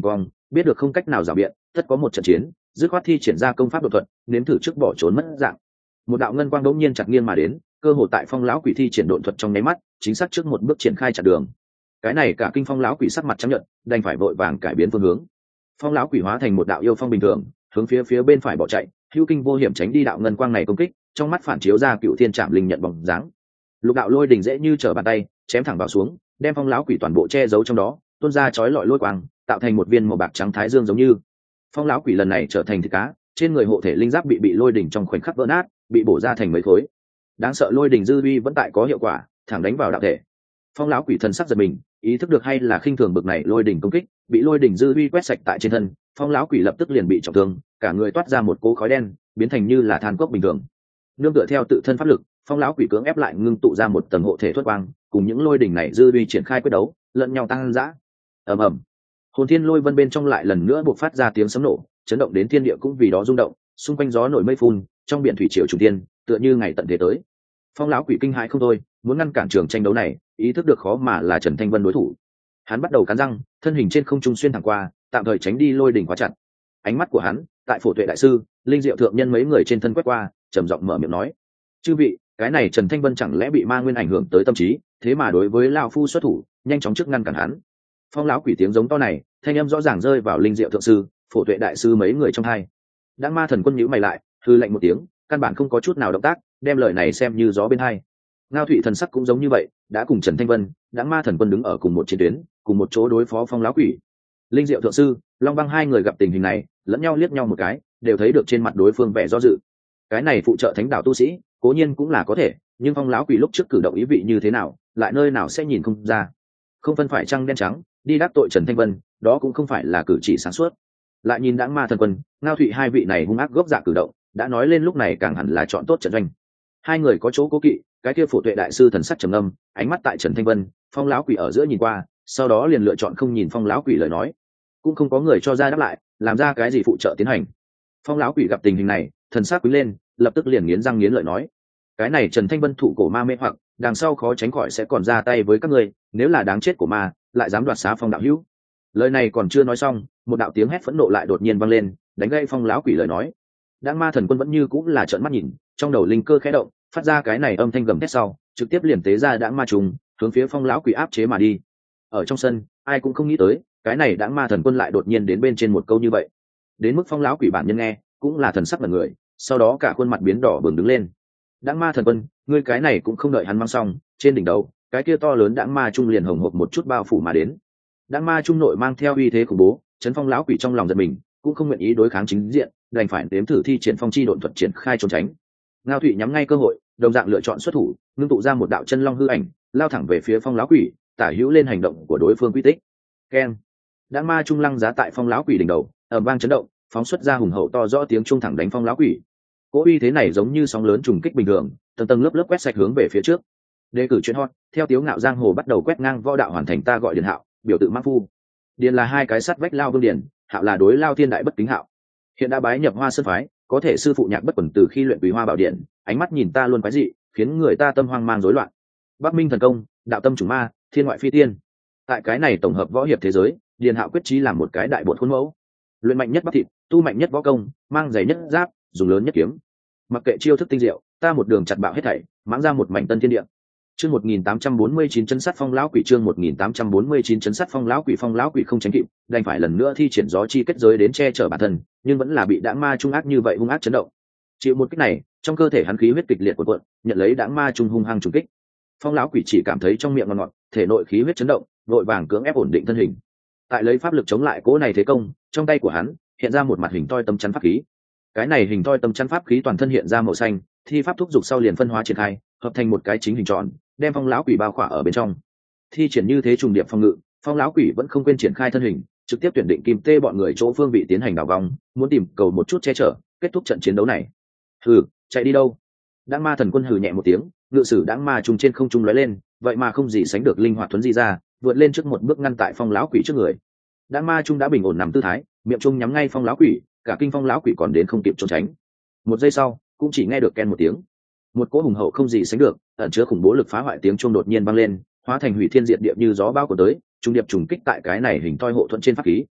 biết được không cách nào rào biện, tất có một trận chiến, dứt khoát thi triển ra công pháp đột thuật, nếm thử trước bỏ trốn mất dạng. Một đạo ngân quang đống nhiên chặt nghiêng mà đến, cơ hồ tại phong lão quỷ thi triển độn thuật trong nháy mắt, chính xác trước một bước triển khai chặn đường. Cái này cả kinh phong lão quỷ sắc mặt trắng nhợt, đành phải vội vàng cải biến phương hướng. Phong lão quỷ hóa thành một đạo yêu phong bình thường, hướng phía phía bên phải bỏ chạy, hữu kinh vô hiểm tránh đi đạo ngân quang này công kích, trong mắt phản chiếu ra cựu thiên trảm linh nhận bóng dáng. Lục đạo lôi đỉnh dễ như trở bàn tay, chém thẳng vào xuống, đem phong lão quỷ toàn bộ che giấu trong đó, tuôn ra chói lọi lôi quang, tạo thành một viên màu bạc trắng thái dương giống như. Phong lão quỷ lần này trở thành thịt cá, trên người hộ thể linh giáp bị bị lôi đỉnh trong khoảnh khắc vỡ nát, bị bổ ra thành mấy khối. Đáng sợ lôi đỉnh dư uy vẫn tại có hiệu quả, thẳng đánh vào đạo thể. Phong lão quỷ thần sắc giật mình, ý thức được hay là khinh thường bực này lôi đỉnh công kích, bị lôi đỉnh dư uy quét sạch tại trên thân, phong lão quỷ lập tức liền bị trọng thương, cả người toát ra một cỗ khói đen, biến thành như là than cốc bình thường. Nương tựa theo tự thân pháp lực, phong lão quỷ cưỡng ép lại ngưng tụ ra một tầng hộ thể thuật quang, cùng những lôi đỉnh này dư uy triển khai quyết đấu, lẫn nhau tăng dã. Ầm ầm. Hồn thiên lôi vân bên trong lại lần nữa bộc phát ra tiếng sấm nổ, chấn động đến thiên địa cũng vì đó rung động, xung quanh gió nổi mây phun, trong biển thủy triều trùng thiên, tựa như ngày tận thế tới. Phong lão quỷ kinh hãi không thôi, muốn ngăn cản trường tranh đấu này, ý thức được khó mà là Trần Thanh Vân đối thủ. Hắn bắt đầu cắn răng, thân hình trên không trung xuyên thẳng qua, tạm thời tránh đi lôi đỉnh quá chặt. Ánh mắt của hắn tại Phổ Tuệ đại sư, Linh Diệu thượng nhân mấy người trên thân quét qua, trầm giọng mở miệng nói: "Chư vị, cái này Trần Thanh Vân chẳng lẽ bị ma nguyên ảnh hưởng tới tâm trí, thế mà đối với lão phu xuất thủ, nhanh chóng trước ngăn cản hắn." Phong lão quỷ tiếng giống to này, thanh âm rõ ràng rơi vào Linh Diệu thượng sư, Phổ Tuệ đại sư mấy người trong hai. Đãng Ma thần quân nhíu mày lại, hư lạnh một tiếng, căn bản không có chút nào động tác, đem lời này xem như gió bên hai. Ngao Thụy thần sắc cũng giống như vậy, đã cùng Trần Thanh Vân, Đãng Ma thần quân đứng ở cùng một chiến tuyến, cùng một chỗ đối phó Phong lão quỷ. Linh Diệu thượng sư, Long Băng hai người gặp tình hình này, lẫn nhau liếc nhau một cái, đều thấy được trên mặt đối phương vẻ do dự. Cái này phụ trợ thánh đạo tu sĩ, cố nhiên cũng là có thể, nhưng Phong lão quỷ lúc trước cử động ý vị như thế nào, lại nơi nào sẽ nhìn không ra. Không phân phải trăng đen trắng, đi đắc tội Trần Thanh Vân, đó cũng không phải là cử chỉ sáng suốt. Lại nhìn Đãng Ma thần quân, Ngao Thụy hai vị này hung ác gốc dạ cử động, đã nói lên lúc này càng hẳn là chọn tốt trận doanh. Hai người có chỗ cố kỵ, cái kia Phổ Tuệ đại sư thần sắc trầm ngâm, ánh mắt tại Trần Thanh Vân, Phong lão quỷ ở giữa nhìn qua, sau đó liền lựa chọn không nhìn Phong lão quỷ lời nói, cũng không có người cho ra đáp lại, làm ra cái gì phụ trợ tiến hành. Phong lão quỷ gặp tình hình này, thần sắc quý lên, lập tức liền nghiến răng nghiến lợi nói: "Cái này Trần Thanh Vân thụ cổ ma mê hoặc, đằng sau khó tránh khỏi sẽ còn ra tay với các ngươi, nếu là đáng chết của ma, lại dám đoạt xá Phong đạo hữu." Lời này còn chưa nói xong, một đạo tiếng hét phẫn nộ lại đột nhiên vang lên, đánh gãy Phong lão quỷ lời nói. Đãng Ma thần quân vẫn như cũng là trợn mắt nhìn, trong đầu linh cơ khẽ động, phát ra cái này âm thanh gầm thét sau, trực tiếp liền tế ra Đãng Ma trùng, hướng phía Phong lão quỷ áp chế mà đi. Ở trong sân, ai cũng không nghĩ tới, cái này Đãng Ma thần quân lại đột nhiên đến bên trên một câu như vậy. Đến mức Phong lão quỷ bản nhân nghe, cũng là thần sắc mặt người, sau đó cả khuôn mặt biến đỏ bừng đứng lên. Đãng Ma thần quân, ngươi cái này cũng không đợi hắn mang xong, trên đỉnh đầu, cái kia to lớn Đãng Ma trung liền hồng hộc một chút bao phủ mà đến. Đãng Ma trung nội mang theo uy thế khủng bố, chấn Phong lão quỷ trong lòng giật mình, cũng không nguyện ý đối kháng chính diện, đành phải đếm thử thi triển phong chi độn thuật triển khai trốn tránh. Ngao Thụy nhắm ngay cơ hội, đồng dạng lựa chọn xuất thủ, ngưng tụ ra một đạo chân long hư ảnh, lao thẳng về phía Phong lão quỷ, tả hữu lên hành động của đối phương quy tích. Keng! Đãng Ma trung lăng giá tại Phong lão quỷ đỉnh đầu, ầm vang chấn động, phóng xuất ra hùng hậu to rõ tiếng trung thẳng đánh Phong lão quỷ. Cỗ uy thế này giống như sóng lớn trùng kích bình thường, tầng tầng lớp lớp quét sạch hướng về phía trước. Đề cử chuyên hot, theo Tiếu Ngạo giang hồ bắt đầu quét ngang võ đạo hoàn thành, ta gọi Điền Hạo, biểu tự mã phu. Điền là hai cái sắt vách lao vương điền, Hạo là đối lao thiên đại bất kính Hạo. Hiện đã bái nhập Hoa Sơn phái, có thể sư phụ nhạc bất quần từ khi luyện Quý Hoa Bảo Điện, ánh mắt nhìn ta luôn quái dị, khiến người ta tâm hoang mang rối loạn. Bắc Minh thần công, đạo tâm chủng ma, thiên ngoại phi tiên. Tại cái này tổng hợp võ hiệp thế giới, Điền Hạo quyết chí làm một cái đại bột khuôn mẫu. Luyện mạnh nhất bắp thịt, tu mạnh nhất võ công, mang giày nhất giáp, dùng lớn nhất kiếm. Mặc kệ chiêu thức tinh diệu, ta một đường chặt bạo hết thảy, mãng ra một mảnh tân thiên địa. Chương một nghìn tám trăm bốn mươi chín chân sắt Phong lão quỷ, chương một nghìn tám trăm bốn mươi chín chân sắt Phong lão quỷ. Phong lão quỷ không tránh kịp, đành phải lần nữa thi triển gió chi kết giới đến che chở bản thân, nhưng vẫn là bị Đãng Ma trung ác như vậy hung ác chấn động. Chịu một kích này, trong cơ thể hắn khí huyết kịch liệt cuộn cuộn, nhận lấy Đãng Ma trung hung hăng trùng kích. Phong lão quỷ chỉ cảm thấy trong miệng ngọt ngọt, thể nội khí huyết chấn động, vội vàng cưỡng ép ổn định thân hình. Tại lấy pháp lực chống lại cỗ này thế công, trong tay của hắn hiện ra một mặt hình toi tâm chắn pháp khí. Cái này hình toi tâm chắn pháp khí toàn thân hiện ra màu xanh, thi pháp thúc dục sau liền phân hóa triển khai, hợp thành một cái chính hình tròn, đem Phong lão quỷ bao khỏa ở bên trong. Thi triển như thế trùng điệp phong ngự, Phong lão quỷ vẫn không quên triển khai thân hình, trực tiếp tuyển định Kim Tê bọn người chỗ phương vị tiến hành đảo vòng, muốn tìm cầu một chút che chở, kết thúc trận chiến đấu này. Hừ, chạy đi đâu? Đãng Ma thần quân hừ nhẹ một tiếng, ngự sử Đãng Ma trùng trên không trung lóe lên, vậy mà không gì sánh được linh hoạt thuấn di ra, vượt lên trước một bước ngăn tại Phong lão quỷ trước người. Đãng Ma trung đã bình ổn nằm tư thái, miệng trung nhắm ngay Phong lão quỷ, cả kinh Phong lão quỷ còn đến không kịp trốn tránh. Một giây sau, cũng chỉ nghe được ken một tiếng, một cỗ hùng hậu không gì sánh được, ẩn chứa khủng bố lực phá hoại tiếng chuông đột nhiên vang lên, hóa thành hủy thiên diệt địa như gió bao của tới, trung điệp trùng kích tại cái này hình toi hộ thuẫn trên pháp khí.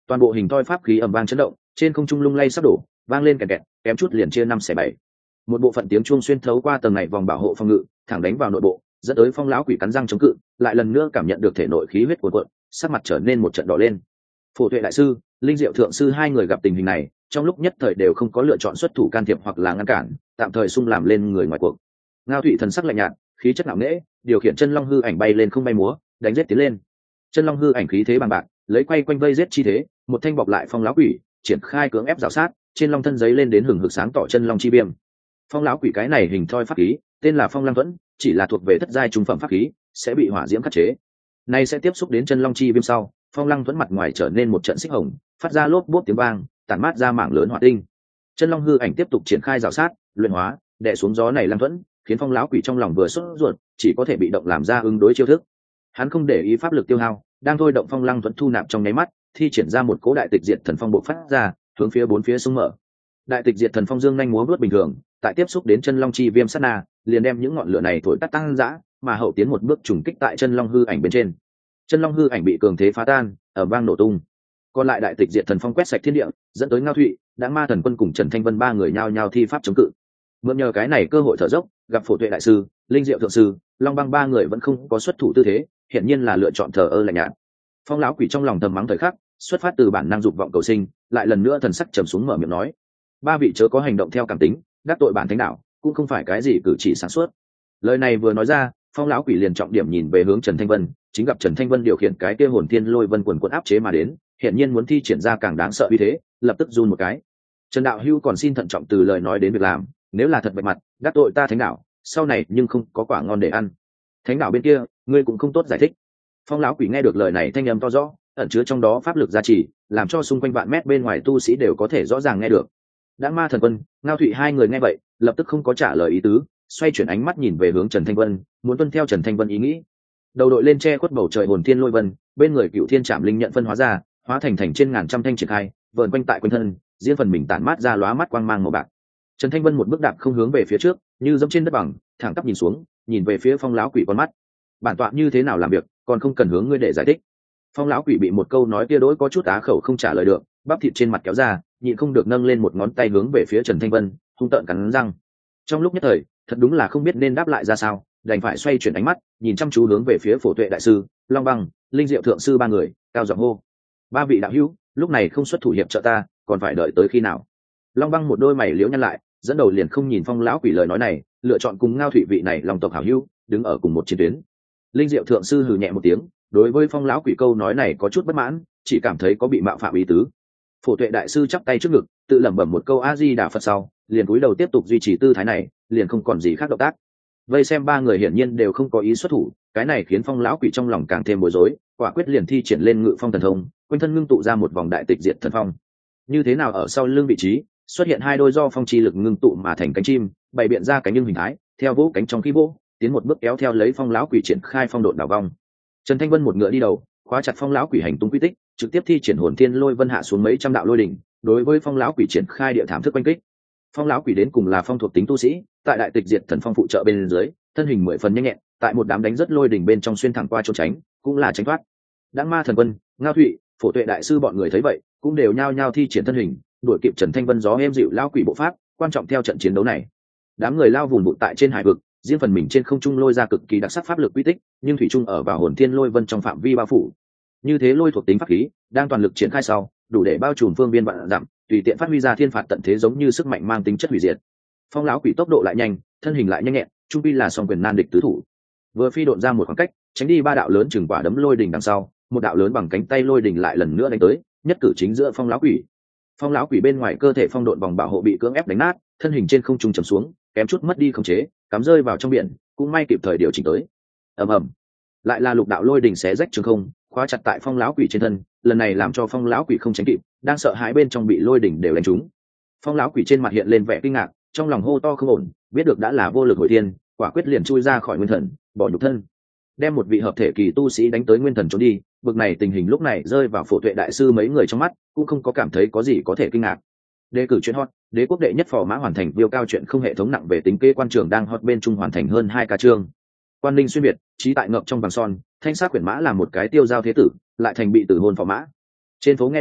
toàn bộ hình thoi pháp khí ầm vang chấn động, trên không trung lung lay sắp đổ, vang lên kẹt kẹt, kém chút liền chia năm xẻ bảy. Một bộ phận tiếng chuông xuyên thấu qua tầng này vòng bảo hộ phòng ngự, thẳng đánh vào nội bộ, dẫn tới Phong lão quỷ cắn răng chống cự, lại lần nữa cảm nhận được thể nội khí huyết cuồn cuộn, sắc mặt trở nên một trận đỏ lên. Phổ Tuệ đại sư, Linh Diệu thượng sư hai người gặp tình hình này, trong lúc nhất thời đều không có lựa chọn xuất thủ can thiệp hoặc là ngăn cản, tạm thời xung làm lên người ngoài cuộc. Ngao Thụy thần sắc lạnh nhạt, khí chất nặng nề, điều khiển chân long hư ảnh bay lên không bay múa, đánh giết tiến lên. Chân long hư ảnh khí thế bằng bạc, lấy quay quanh vây giết chi thế, một thanh bọc lại Phong lão quỷ, triển khai cưỡng ép rào sát, trên long thân giấy lên đến hừng hực sáng tỏ chân long chi viêm. Phong lão quỷ cái này hình thoi pháp khí, tên là Phong Lăng Thuẫn, chỉ là thuộc về thất giai trung phẩm pháp khí, sẽ bị hỏa diễm khắc chế. Nay sẽ tiếp xúc đến chân long chi viêm sau, Phong Lăng Thuẫn mặt ngoài trở nên một trận xích hồng, phát ra lốp bốp tiếng vang, tản mát ra mảng lớn hỏa tinh. Chân long hư ảnh tiếp tục triển khai rào sát, luyện hóa, đè xuống gió này Lăng Thuẫn, khiến Phong lão quỷ trong lòng vừa sốt ruột, chỉ có thể bị động làm ra ứng đối chiêu thức. Hắn không để ý pháp lực tiêu hao, đang thôi động Phong Lăng Thuẫn thu nạp trong nháy mắt, thi triển ra một cỗ đại tịch diệt thần phong bộc phát ra, hướng phía bốn phía xung mở. Đại tịch diệt thần phong dương nhanh múa vuốt bình thường, tại tiếp xúc đến chân long chi viêm sát na, liền đem những ngọn lửa này thổi tắt tăng dã, mà hậu tiến một bước trùng kích tại chân long hư ảnh bên trên. Chân long hư ảnh bị cường thế phá tan, ở vang nổ tung. Còn lại đại tịch diệt thần phong quét sạch thiên địa, dẫn tới Ngao Thụy, Đãng Ma thần quân cùng Trần Thanh Vân ba người nhao nhao thi pháp chống cự. Mượn nhờ cái này cơ hội thở dốc, gặp Phổ Tuệ đại sư, Linh Diệu thượng sư, Long Băng ba người vẫn không có xuất thủ tư thế, hiển nhiên là lựa chọn thờ ơ lạnh nhạt. Phong lão quỷ trong lòng thầm mắng thời khắc, xuất phát từ bản năng dục vọng cầu sinh, lại lần nữa thần sắc trầm xuống mở miệng nói: ba vị chớ có hành động theo cảm tính, đắc tội bản thánh đạo cũng không phải cái gì cử chỉ sáng suốt. Lời này vừa nói ra, Phong lão quỷ liền trọng điểm nhìn về hướng Trần Thanh Vân, chính gặp Trần Thanh Vân điều khiển cái kia hồn thiên lôi vân quần quần áp chế mà đến, hiện nhiên muốn thi triển ra càng đáng sợ uy thế, lập tức run một cái. Trần đạo hữu còn xin thận trọng từ lời nói đến việc làm, nếu là thật bạch mặt, đắc tội ta thánh đạo, sau này nhưng không có quả ngon để ăn. Thánh đạo bên kia, ngươi cũng không tốt giải thích. Phong lão quỷ nghe được lời này thanh âm to rõ, ẩn chứa trong đó pháp lực gia trì, làm cho xung quanh vạn mét bên ngoài tu sĩ đều có thể rõ ràng nghe được. Đãng Ma thần quân, Ngao Thụy hai người nghe vậy, lập tức không có trả lời ý tứ, xoay chuyển ánh mắt nhìn về hướng Trần Thanh Vân, muốn tuân theo Trần Thanh Vân ý nghĩ. Đầu đội lên che khuất bầu trời hồn thiên lôi vân, bên người Cựu Thiên Trảm Linh nhận phân hóa ra, hóa thành thành trên ngàn trăm thanh triển khai, vờn quanh tại quanh thân, riêng phần mình tản mát ra lóa mắt quang mang màu bạc. Trần Thanh Vân một bước đạp không hướng về phía trước, như dẫm trên đất bằng, thẳng tắp nhìn xuống, nhìn về phía Phong lão quỷ con mắt. Bản tọa như thế nào làm việc, còn không cần hướng ngươi để giải thích. Phong lão quỷ bị một câu nói kia đối có chút á khẩu không trả lời được, bắp thịt trên mặt kéo ra, nhịn không được nâng lên một ngón tay hướng về phía Trần Thanh Vân, hung tợn cắn răng. Trong lúc nhất thời, thật đúng là không biết nên đáp lại ra sao, đành phải xoay chuyển ánh mắt, nhìn chăm chú hướng về phía Phổ Tuệ đại sư, Long Băng, Linh Diệu thượng sư ba người, cao giọng hô: ba vị đạo hữu, lúc này không xuất thủ hiệp trợ ta, còn phải đợi tới khi nào? Long Băng một đôi mày liễu nhăn lại, dẫn đầu liền không nhìn Phong lão quỷ lời nói này, lựa chọn cùng Ngao Thụy vị này lòng tộc hảo hữu, đứng ở cùng một chiến tuyến. Linh Diệu thượng sư hừ nhẹ một tiếng, đối với Phong lão quỷ câu nói này có chút bất mãn, chỉ cảm thấy có bị mạo phạm ý tứ. Phổ Tuệ đại sư chắp tay trước ngực, tự lẩm bẩm một câu A Di Đà Phật sau, liền cúi đầu tiếp tục duy trì tư thái này, liền không còn gì khác động tác. Vây xem ba người hiển nhiên đều không có ý xuất thủ, cái này khiến Phong lão quỷ trong lòng càng thêm bối rối, quả quyết liền thi triển lên Ngự Phong thần thông, quanh thân ngưng tụ ra một vòng đại tịch diệt thần phong. Như thế nào ở sau lưng vị trí, xuất hiện hai đôi do phong chi lực ngưng tụ mà thành cánh chim, bày biện ra cánh nhưng hình thái, theo vỗ cánh trong khí vỗ, tiến một bước kéo theo lấy Phong lão quỷ triển khai phong độn đảo vong. Trần Thanh Vân một ngựa đi đầu, khóa chặt Phong lão quỷ hành tung quy tích, trực tiếp thi triển hồn thiên lôi vân hạ xuống mấy trăm đạo lôi đỉnh, đối với Phong lão quỷ triển khai địa thảm thức quanh kích. Phong lão quỷ đến cùng là phong thuộc tính tu sĩ, tại đại tịch diệt thần phong phụ trợ bên dưới, thân hình mười phần nhanh nhẹn, tại một đám đánh rất lôi đỉnh bên trong xuyên thẳng qua trốn tránh, cũng là tránh thoát. Đãng Ma thần quân, Ngao Thụy, Phổ Tuệ đại sư bọn người thấy vậy, cũng đều nhao nhao thi triển thân hình, đuổi kịp Trần Thanh Vân gió êm dịu lão quỷ bộ pháp, quan trọng theo trận chiến đấu này. Đám người lao vùn vụt tại trên hải vực, riêng phần mình trên không trung lôi ra cực kỳ đặc sắc pháp lực quy tích, nhưng thủy trung ở vào hồn thiên lôi vân trong phạm vi bao phủ. Như thế lôi thuộc tính pháp khí, đang toàn lực triển khai sau, đủ để bao trùm phương viên vạn dặm, tùy tiện phát huy ra thiên phạt tận thế giống như sức mạnh mang tính chất hủy diệt. Phong lão quỷ tốc độ lại nhanh, thân hình lại nhanh nhẹn, trung pi là song quyền nan địch tứ thủ. Vừa phi độn ra một khoảng cách, tránh đi ba đạo lớn chừng quả đấm lôi đỉnh đằng sau, một đạo lớn bằng cánh tay lôi đỉnh lại lần nữa đánh tới, nhất cử chính giữa Phong lão quỷ. Phong lão quỷ bên ngoài cơ thể phong độn vòng bảo hộ bị cưỡng ép đánh nát, thân hình trên không trung trầm xuống, kém chút mất đi khống chế, cắm rơi vào trong biển, cũng may kịp thời điều chỉnh tới. Ầm ầm, lại là lục đạo lôi đỉnh xé rách trường không, khóa chặt tại Phong lão quỷ trên thân, lần này làm cho Phong lão quỷ không tránh kịp, đang sợ hãi bên trong bị lôi đỉnh đều đánh trúng. Phong lão quỷ trên mặt hiện lên vẻ kinh ngạc, trong lòng hô to không ổn, biết được đã là vô lực hồi thiên, quả quyết liền chui ra khỏi nguyên thần, bỏ nhục thân, đem một vị hợp thể kỳ tu sĩ đánh tới nguyên thần trốn đi. Bực này tình hình lúc này rơi vào Phổ Tuệ đại sư mấy người trong mắt, cũng không có cảm thấy có gì có thể kinh ngạc. Đề cử chuyện hot, đế quốc đệ nhất phò mã hoàn thành viêu cao chuyện không hệ thống nặng về tính kế quan trường đang hot bên trung hoàn thành hơn hai ca chương. Quan Ninh xuyên biệt, trí tại ngập trong vàng son, thanh sát quyển mã là một cái tiêu giao thế tử, lại thành bị tử hôn phò mã. Trên phố nghe đồn,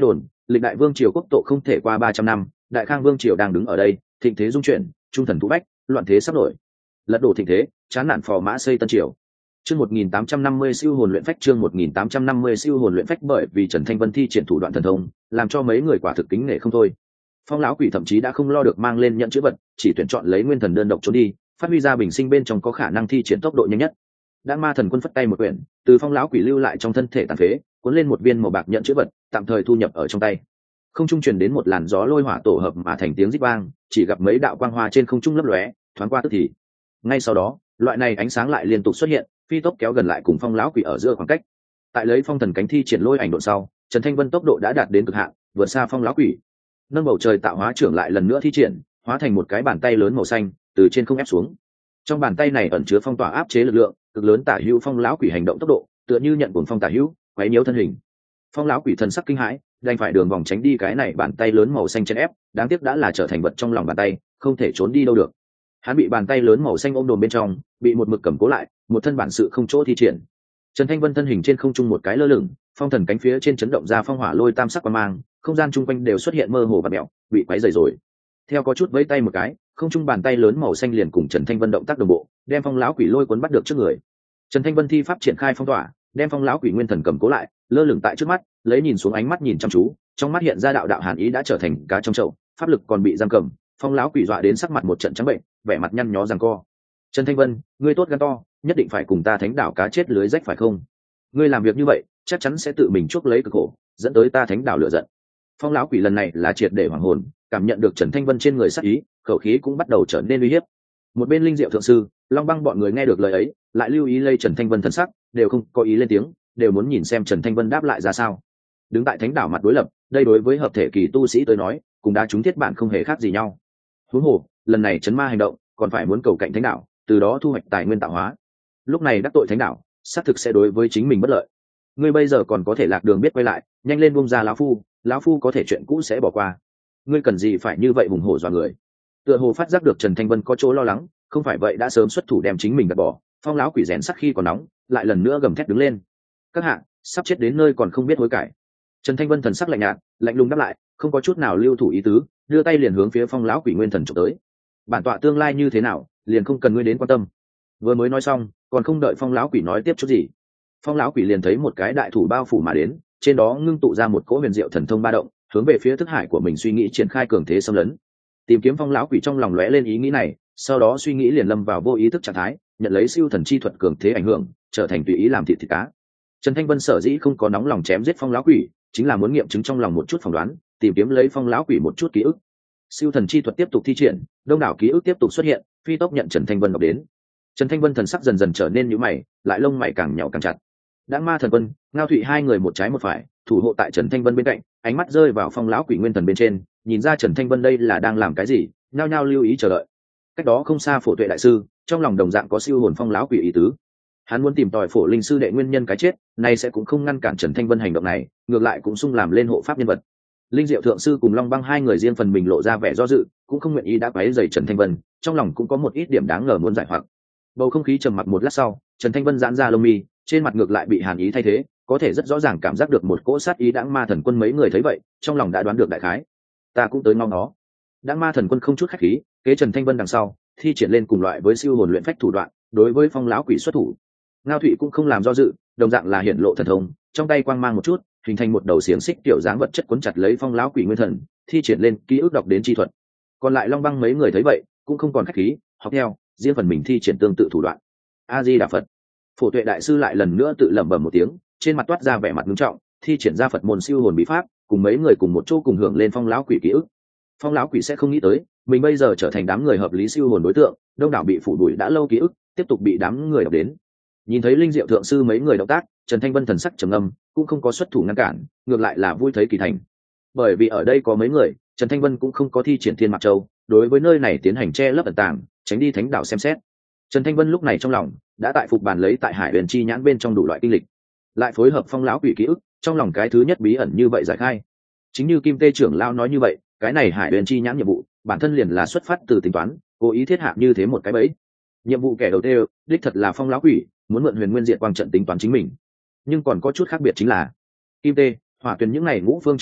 lịch đại vương triều quốc tộ không thể qua ba trăm năm, đại khang vương triều đang đứng ở đây, thịnh thế dung chuyển, trung thần thú bách, loạn thế sắp nổi, lật đổ thịnh thế, chán nản phò mã xây tân triều. Chương một nghìn tám trăm năm mươi siêu hồn luyện phách chương một nghìn tám trăm năm mươi siêu hồn luyện phách bởi vì Trần Thanh Vân thi triển thủ đoạn thần thông, làm cho mấy người quả thực kính nể không thôi. Phong lão quỷ thậm chí đã không lo được mang lên nhận chữ vật, chỉ tuyển chọn lấy nguyên thần đơn độc trốn đi, phát huy ra bình sinh bên trong có khả năng thi triển tốc độ nhanh nhất. Đã ma thần quân phất tay một quyển, từ Phong lão quỷ lưu lại trong thân thể tàn phế, cuốn lên một viên màu bạc nhận chữ vật, tạm thời thu nhập ở trong tay. Không trung truyền đến một làn gió lôi hỏa tổ hợp mà thành tiếng rít vang, chỉ gặp mấy đạo quang hoa trên không trung lấp lóe, thoáng qua tức thì. Ngay sau đó, loại này ánh sáng lại liên tục xuất hiện, phi tốc kéo gần lại cùng Phong lão quỷ ở giữa khoảng cách. Tại lấy phong thần cánh thi triển lôi ảnh độ sau, Trần Thanh Vân tốc độ đã đạt đến cực hạn, vượt xa Phong lão quỷ. Nâng bầu trời tạo hóa trưởng lại lần nữa thi triển, hóa thành một cái bàn tay lớn màu xanh, từ trên không ép xuống. Trong bàn tay này ẩn chứa phong tỏa áp chế lực lượng, cực lớn tả hữu Phong lão quỷ hành động tốc độ, tựa như nhận cuồng phong tả hữu, quấy nhiễu thân hình. Phong lão quỷ thần sắc kinh hãi, đành phải đường vòng tránh đi cái này bàn tay lớn màu xanh chèn ép, đáng tiếc đã là trở thành vật trong lòng bàn tay, không thể trốn đi đâu được. Hắn bị bàn tay lớn màu xanh ôm đồm bên trong, bị một mực cầm cố lại, một thân bản sự không chỗ thi triển. Trần Thanh Vân thân hình trên không trung một cái lơ lửng, phong thần cánh phía trên chấn động ra phong hỏa lôi tam sắc quang mang, không gian chung quanh đều xuất hiện mơ hồ và mèo, bị quấy rầy rồi. Theo có chút vẫy tay một cái, không trung bàn tay lớn màu xanh liền cùng Trần Thanh Vân động tác đồng bộ, đem Phong lão quỷ lôi cuốn bắt được trước người. Trần Thanh Vân thi pháp triển khai phong tỏa, đem Phong lão quỷ nguyên thần cầm cố lại, lơ lửng tại trước mắt, lấy nhìn xuống ánh mắt nhìn chăm chú, trong mắt hiện ra đạo đạo hàn ý đã trở thành cá trong chậu, pháp lực còn bị giam cầm. Phong lão quỷ dọa đến sắc mặt một trận trắng bệnh, vẻ mặt nhăn nhó giằng co. Trần Thanh Vân, ngươi tốt gan to, nhất định phải cùng ta thánh đảo cá chết lưới rách phải không? Ngươi làm việc như vậy, chắc chắn sẽ tự mình chuốc lấy cực khổ, dẫn tới ta thánh đảo lửa giận. Phong lão quỷ lần này là triệt để hoàng hồn, cảm nhận được Trần Thanh Vân trên người sát ý, khẩu khí cũng bắt đầu trở nên uy hiếp. Một bên linh diệu thượng sư, Long Băng bọn người nghe được lời ấy, lại lưu ý lây Trần Thanh Vân thần sắc, đều không có ý lên tiếng, đều muốn nhìn xem Trần Thanh Vân đáp lại ra sao. Đứng tại thánh đảo mặt đối lập, đây đối với hợp thể kỳ tu sĩ tới nói, cùng đá trúng thiết bản không hề khác gì nhau. Huống hồ, lần này chấn ma hành động, còn phải muốn cầu cạnh thánh đảo, từ đó thu hoạch tài nguyên tạo hóa. Lúc này đắc tội thánh đảo, xác thực sẽ đối với chính mình bất lợi. Ngươi bây giờ còn có thể lạc đường biết quay lại, nhanh lên buông ra lão phu, lão phu có thể chuyện cũ sẽ bỏ qua. Ngươi cần gì phải như vậy hùng hổ dọa người? Tựa hồ phát giác được Trần Thanh Vân có chỗ lo lắng, không phải vậy đã sớm xuất thủ đem chính mình gạt bỏ. Phong lão quỷ rèn sắc khi còn nóng, lại lần nữa gầm thét đứng lên. Các hạ, sắp chết đến nơi còn không biết hối cải. Trần Thanh Vân thần sắc lạnh nhạt, lạnh lùng đáp lại, không có chút nào lưu thủ ý tứ, đưa tay liền hướng phía Phong lão quỷ nguyên thần chụp tới. Bản tọa tương lai như thế nào, liền không cần ngươi đến quan tâm. Vừa mới nói xong, còn không đợi Phong lão quỷ nói tiếp chút gì, Phong lão quỷ liền thấy một cái đại thủ bao phủ mà đến, trên đó ngưng tụ ra một cỗ huyền diệu thần thông ba động, hướng về phía thức hải của mình suy nghĩ triển khai cường thế xâm lấn. Tìm kiếm Phong lão quỷ trong lòng lóe lên ý nghĩ này, sau đó suy nghĩ liền lâm vào vô ý thức trạng thái, nhận lấy siêu thần chi thuật cường thế ảnh hưởng, trở thành tùy ý làm thịt thịt cá. Trần Thanh Vân sở dĩ không có nóng lòng chém giết Phong lão quỷ, chính là muốn nghiệm chứng trong lòng một chút phỏng đoán, tìm kiếm lấy Phong lão quỷ một chút ký ức. Siêu thần chi thuật tiếp tục thi triển, đông đảo ký ức tiếp tục xuất hiện, phi tốc nhận Trần Thanh Vân đọc đến. Trần Thanh Vân thần sắc dần dần trở nên nhíu mày, lại lông mày càng nhàu càng chặt. Đãng ma thần quân, Ngao Thụy hai người một trái một phải, thủ hộ tại Trần Thanh Vân bên cạnh, ánh mắt rơi vào Phong lão quỷ nguyên thần bên trên, nhìn ra Trần Thanh Vân đây là đang làm cái gì, nhao nhao lưu ý chờ đợi. Cách đó không xa Phổ Tuệ đại sư, trong lòng đồng dạng có siêu hồn Phong lão quỷ ý tứ. Hắn muốn tìm tòi Phổ linh sư đệ nguyên nhân cái chết, này sẽ cũng không ngăn cản Trần Thanh Vân hành động này, ngược lại cũng sung làm lên hộ pháp nhân vật. Linh Diệu thượng sư cùng Long Băng hai người riêng phần mình lộ ra vẻ do dự, cũng không nguyện ý đã quấy rầy Trần Thanh Vân, trong lòng cũng có một ít điểm đáng ngờ muốn giải hoặc. Bầu không khí trầm mặc một lát sau, Trần Thanh Vân giãn ra lông mi, trên mặt ngược lại bị hàn ý thay thế, có thể rất rõ ràng cảm giác được một cỗ sát ý. Đãng ma thần quân mấy người thấy vậy, trong lòng đã đoán được đại khái. Ta cũng tới ngóng nó. Đãng ma thần quân không chút khách khí, kế Trần Thanh Vân đằng sau, thi triển lên cùng loại với siêu hồn luyện phách thủ đoạn, đối với Phong lão quỷ xuất thủ. Ngao Thụy cũng không làm do dự, đồng dạng là hiển lộ thần thông, trong tay quang mang một chút, hình thành một đầu xiềng xích tiểu dáng vật chất cuốn chặt lấy Phong lão quỷ nguyên thần, thi triển lên ký ức đọc đến chi thuật. Còn lại Long Băng mấy người thấy vậy, cũng không còn khách khí, học theo, riêng phần mình thi triển tương tự thủ đoạn. A Di Đà Phật. Phổ Tuệ đại sư lại lần nữa tự lẩm bẩm một tiếng, trên mặt toát ra vẻ mặt nghiêm trọng, thi triển ra Phật môn siêu hồn bí pháp, cùng mấy người cùng một chỗ cùng hưởng lên Phong lão quỷ ký ức. Phong lão quỷ sẽ không nghĩ tới, mình bây giờ trở thành đám người hợp lý siêu hồn đối tượng, đông đảo bị phủ đuổi đã lâu ký ức, tiếp tục bị đám người đọc đến. Nhìn thấy Linh Diệu thượng sư mấy người động tác, Trần Thanh Vân thần sắc trầm ngâm, cũng không có xuất thủ ngăn cản, ngược lại là vui thấy kỳ thành. Bởi vì ở đây có mấy người, Trần Thanh Vân cũng không có thi triển Thiên Mạc Châu, đối với nơi này tiến hành che lấp ẩn tàng, tránh đi thánh đạo xem xét. Trần Thanh Vân lúc này trong lòng đã tại phục bàn lấy tại Hải Huyền chi nhãn bên trong đủ loại kinh lịch, lại phối hợp Phong lão quỷ ký ức, trong lòng cái thứ nhất bí ẩn như vậy giải khai. Chính như Kim Tê trưởng lão nói như vậy, cái này Hải Huyền chi nhãn nhiệm vụ, bản thân liền là xuất phát từ tính toán, cố ý thiết hạ như thế một cái bẫy. Nhiệm vụ kẻ đầu tiên, đích thật là Phong lão quỷ, muốn mượn Huyền Nguyên Diệt Quang trận tính toán chính mình. Nhưng còn có chút khác biệt chính là, Kim Tê, Hỏa Tuyền những này ngũ phương trưởng lão,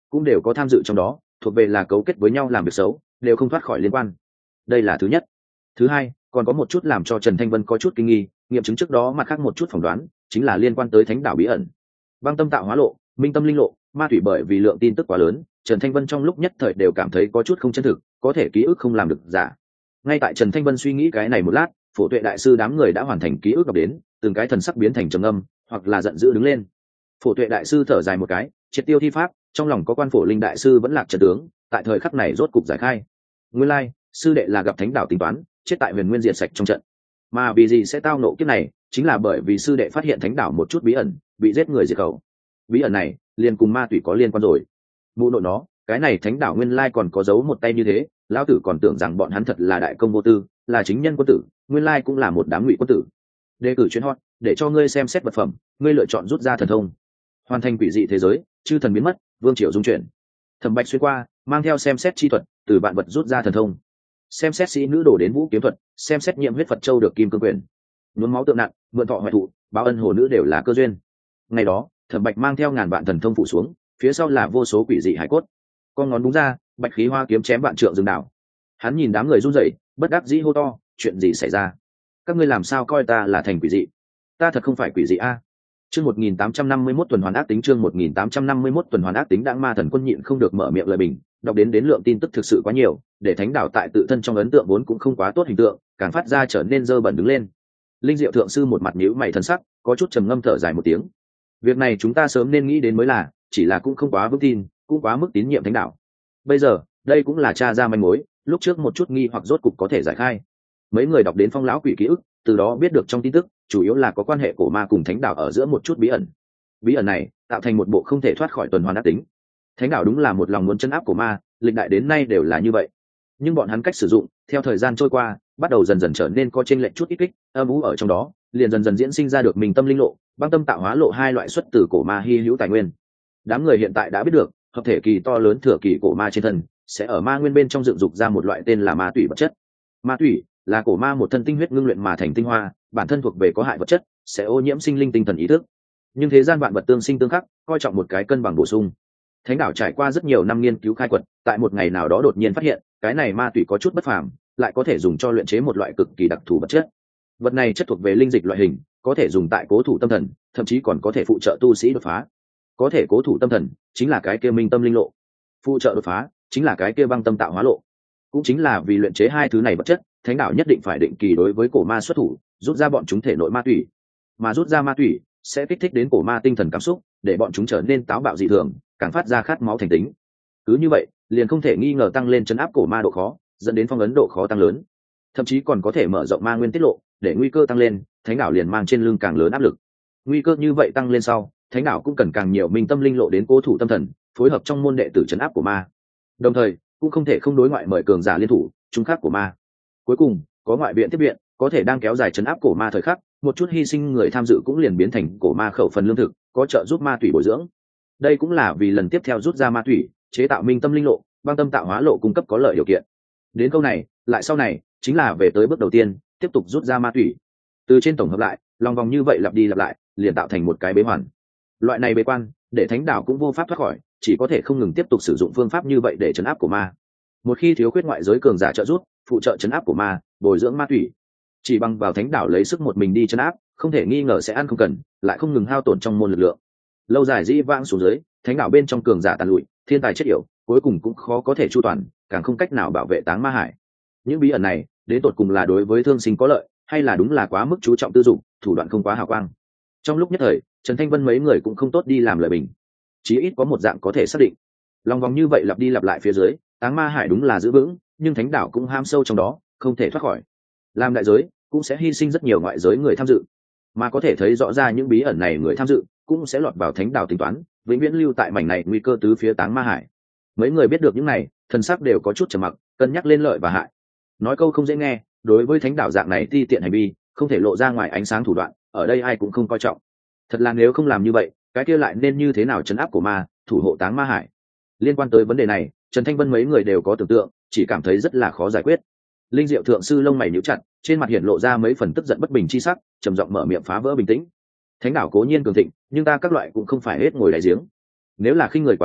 cũng đều có tham dự trong đó, thuộc về là cấu kết với nhau làm việc xấu, đều không thoát khỏi liên quan. Đây là thứ nhất. Thứ hai, còn có một chút làm cho Trần Thanh Vân có chút kinh nghi, nghiệm chứng trước đó mặt khác một chút phỏng đoán, chính là liên quan tới thánh đảo bí ẩn. Băng tâm tạo hóa lộ, minh tâm linh lộ, ma thủy, bởi vì lượng tin tức quá lớn, Trần Thanh Vân trong lúc nhất thời đều cảm thấy có chút không chân thực, có thể ký ức không làm được giả. Ngay tại Trần Thanh Vân suy nghĩ cái này một lát, Phổ Tuệ đại sư đám người đã hoàn thành ký ức đọc đến, từng cái thần sắc biến thành trầm âm, hoặc là giận dữ đứng lên. Phổ Tuệ đại sư thở dài một cái, triệt tiêu thi pháp, trong lòng có quan Phổ Linh đại sư vẫn lạc trận tướng, tại thời khắc này rốt cục giải khai. Nguyên lai, sư đệ là gặp thánh đảo tính toán, chết tại Huyền Nguyên diệt sạch trong trận. Mà vì gì sẽ tao nộ kiếp này, chính là bởi vì sư đệ phát hiện thánh đảo một chút bí ẩn, bị giết người diệt khẩu. Bí ẩn này, liền cùng ma tủy có liên quan rồi. Mụ nội nó, cái này thánh đảo nguyên lai còn có giấu một tay như thế, lão tử còn tưởng rằng bọn hắn thật là đại công vô tư, là chính nhân quân tử, nguyên lai cũng là một đám ngụy quân tử. Đề cử chuyến hot, để cho ngươi xem xét vật phẩm, ngươi lựa chọn rút ra thần thông. Hoàn thành quỷ dị thế giới, chư thần biến mất, vương triều dung chuyển. Thẩm Bạch xuyên qua, mang theo xem xét chi thuật, từ vạn vật rút ra thần thông. Xem xét sĩ nữ đổ đến vũ kiếm thuật, xem xét nhiệm huyết Phật châu được kim cương quyền. Nhuốm máu tượng nặng, mượn thọ hoại thụ, báo ân hồ nữ đều là cơ duyên. Ngày đó, Thẩm Bạch mang theo ngàn vạn thần thông phụ xuống, phía sau là vô số quỷ dị hải cốt. Con ngón đúng ra, bạch khí hoa kiếm chém vạn trượng rừng đảo. Hắn nhìn đám người run rẩy, bất đắc dĩ hô to, chuyện gì xảy ra? Các ngươi làm sao coi ta là thành quỷ dị? Ta thật không phải quỷ dị a. Chương một nghìn tám trăm năm mươi mốt tuần hoàn ác tính, chương một nghìn tám trăm năm mươi mốt tuần hoàn ác tính. Đãng Ma Thần Quân nhịn không được mở miệng lời bình, đọc đến đến lượng tin tức thực sự quá nhiều, để thánh đảo tại tự thân trong ấn tượng vốn cũng không quá tốt hình tượng, càng phát ra trở nên dơ bẩn đứng lên. Linh Diệu thượng sư một mặt nhíu mày thần sắc, có chút trầm ngâm thở dài một tiếng. Việc này chúng ta sớm nên nghĩ đến mới là, chỉ là cũng không quá vững tin, cũng quá mức tín nhiệm thánh đảo. Bây giờ, đây cũng là tra ra manh mối, lúc trước một chút nghi hoặc rốt cục có thể giải khai. Mấy người đọc đến Phong lão quỷ ký ức, từ đó biết được trong tin tức, chủ yếu là có quan hệ cổ ma cùng thánh đảo ở giữa một chút bí ẩn. Bí ẩn này tạo thành một bộ không thể thoát khỏi tuần hoàn ác tính. Thánh đảo đúng là một lòng muốn chân áp cổ ma, lịch đại đến nay đều là như vậy. Nhưng bọn hắn cách sử dụng, theo thời gian trôi qua, bắt đầu dần dần trở nên có chênh lệch chút ít kích, âm u ở trong đó, liền dần dần diễn sinh ra được mình tâm linh lộ, băng tâm tạo hóa lộ hai loại xuất từ cổ ma hy hữu tài nguyên. Đám người hiện tại đã biết được, hợp thể kỳ to lớn thừa kỳ cổ ma trên thân, sẽ ở ma nguyên bên trong dựng dục ra một loại tên là ma tủy vật chất. Ma tủy là cổ ma một thân tinh huyết ngưng luyện mà thành tinh hoa, bản thân thuộc về có hại vật chất, sẽ ô nhiễm sinh linh tinh thần ý thức. Nhưng thế gian vạn vật tương sinh tương khắc, coi trọng một cái cân bằng bổ sung. Thánh đảo trải qua rất nhiều năm nghiên cứu khai quật, tại một ngày nào đó đột nhiên phát hiện, cái này ma tủy có chút bất phàm, lại có thể dùng cho luyện chế một loại cực kỳ đặc thù vật chất. Vật này chất thuộc về linh dịch loại hình, có thể dùng tại cố thủ tâm thần, thậm chí còn có thể phụ trợ tu sĩ đột phá. Có thể cố thủ tâm thần, chính là cái kia minh tâm linh lộ. Phụ trợ đột phá, chính là cái kia băng tâm tạo hóa lộ. Cũng chính là vì luyện chế hai thứ này vật chất, thánh đảo nhất định phải định kỳ đối với cổ ma xuất thủ, rút ra bọn chúng thể nội ma tủy. Mà rút ra ma tủy sẽ kích thích đến cổ ma tinh thần cảm xúc, để bọn chúng trở nên táo bạo dị thường, càng phát ra khát máu thành tính. Cứ như vậy, liền không thể nghi ngờ tăng lên chấn áp cổ ma độ khó, dẫn đến phong ấn độ khó tăng lớn. Thậm chí còn có thể mở rộng ma nguyên tiết lộ, để nguy cơ tăng lên, thánh đảo liền mang trên lưng càng lớn áp lực. Nguy cơ như vậy tăng lên sau, thánh đảo cũng cần càng nhiều minh tâm linh lộ đến cố thủ tâm thần, phối hợp trong môn đệ tử chấn áp của ma. Đồng thời, cũng không thể không đối ngoại mời cường giả liên thủ, trung khắc của ma. Cuối cùng, có ngoại viện tiếp viện, có thể đang kéo dài chấn áp cổ ma thời khắc, một chút hy sinh người tham dự cũng liền biến thành cổ ma khẩu phần lương thực, có trợ giúp ma tủy bồi dưỡng. Đây cũng là vì lần tiếp theo rút ra ma tủy, chế tạo minh tâm linh lộ, băng tâm tạo hóa lộ cung cấp có lợi điều kiện. Đến câu này, lại sau này, chính là về tới bước đầu tiên, tiếp tục rút ra ma tủy. Từ trên tổng hợp lại, lòng vòng như vậy lặp đi lặp lại, liền tạo thành một cái bế hoàn. Loại này bế quan, để thánh đảo cũng vô pháp thoát khỏi, chỉ có thể không ngừng tiếp tục sử dụng phương pháp như vậy để trấn áp của ma. Một khi thiếu khuyết ngoại giới cường giả trợ giúp, phụ trợ trấn áp của ma, bồi dưỡng ma tủy, chỉ bằng vào thánh đảo lấy sức một mình đi trấn áp, không thể nghi ngờ sẽ ăn không cần, lại không ngừng hao tổn trong môn lực lượng. Lâu dài dĩ vãng xuống dưới, thánh đảo bên trong cường giả tàn lụi, thiên tài chết yểu, cuối cùng cũng khó có thể chu toàn, càng không cách nào bảo vệ Táng Ma Hải. Những bí ẩn này, đến tột cùng là đối với thương sinh có lợi, hay là đúng là quá mức chú trọng tư dụng, thủ đoạn không quá hào quang. Trong lúc nhất thời, Trần Thanh Vân mấy người cũng không tốt đi làm lời bình, chí ít có một dạng có thể xác định. Lòng vòng như vậy lặp đi lặp lại phía dưới, Táng Ma Hải đúng là giữ vững, nhưng thánh đảo cũng ham sâu trong đó, không thể thoát khỏi. Làm đại giới, cũng sẽ hy sinh rất nhiều ngoại giới người tham dự, mà có thể thấy rõ ra những bí ẩn này người tham dự cũng sẽ lọt vào thánh đảo tính toán, vĩnh viễn lưu tại mảnh này nguy cơ tứ phía Táng Ma Hải. Mấy người biết được những này, thần sắc đều có chút trầm mặc, cân nhắc lên lợi và hại. Nói câu không dễ nghe, đối với thánh đảo dạng này ti tiện hành vi, không thể lộ ra ngoài ánh sáng thủ đoạn, ở đây ai cũng không coi trọng. Thật là nếu không làm như vậy, cái kia lại nên như thế nào trấn áp của ma, thủ hộ Táng Ma Hải? Liên quan tới vấn đề này, Trần Thanh Vân mấy người đều có tưởng tượng, chỉ cảm thấy rất là khó giải quyết. Linh Diệu thượng sư lông mày nhíu chặt, trên mặt hiển lộ ra mấy phần tức giận bất bình chi sắc, trầm giọng mở miệng phá vỡ bình tĩnh. Thánh đảo cố nhiên cường thịnh, nhưng ta các loại cũng không phải hết ngồi đại giếng. Nếu là khinh người quá đáng,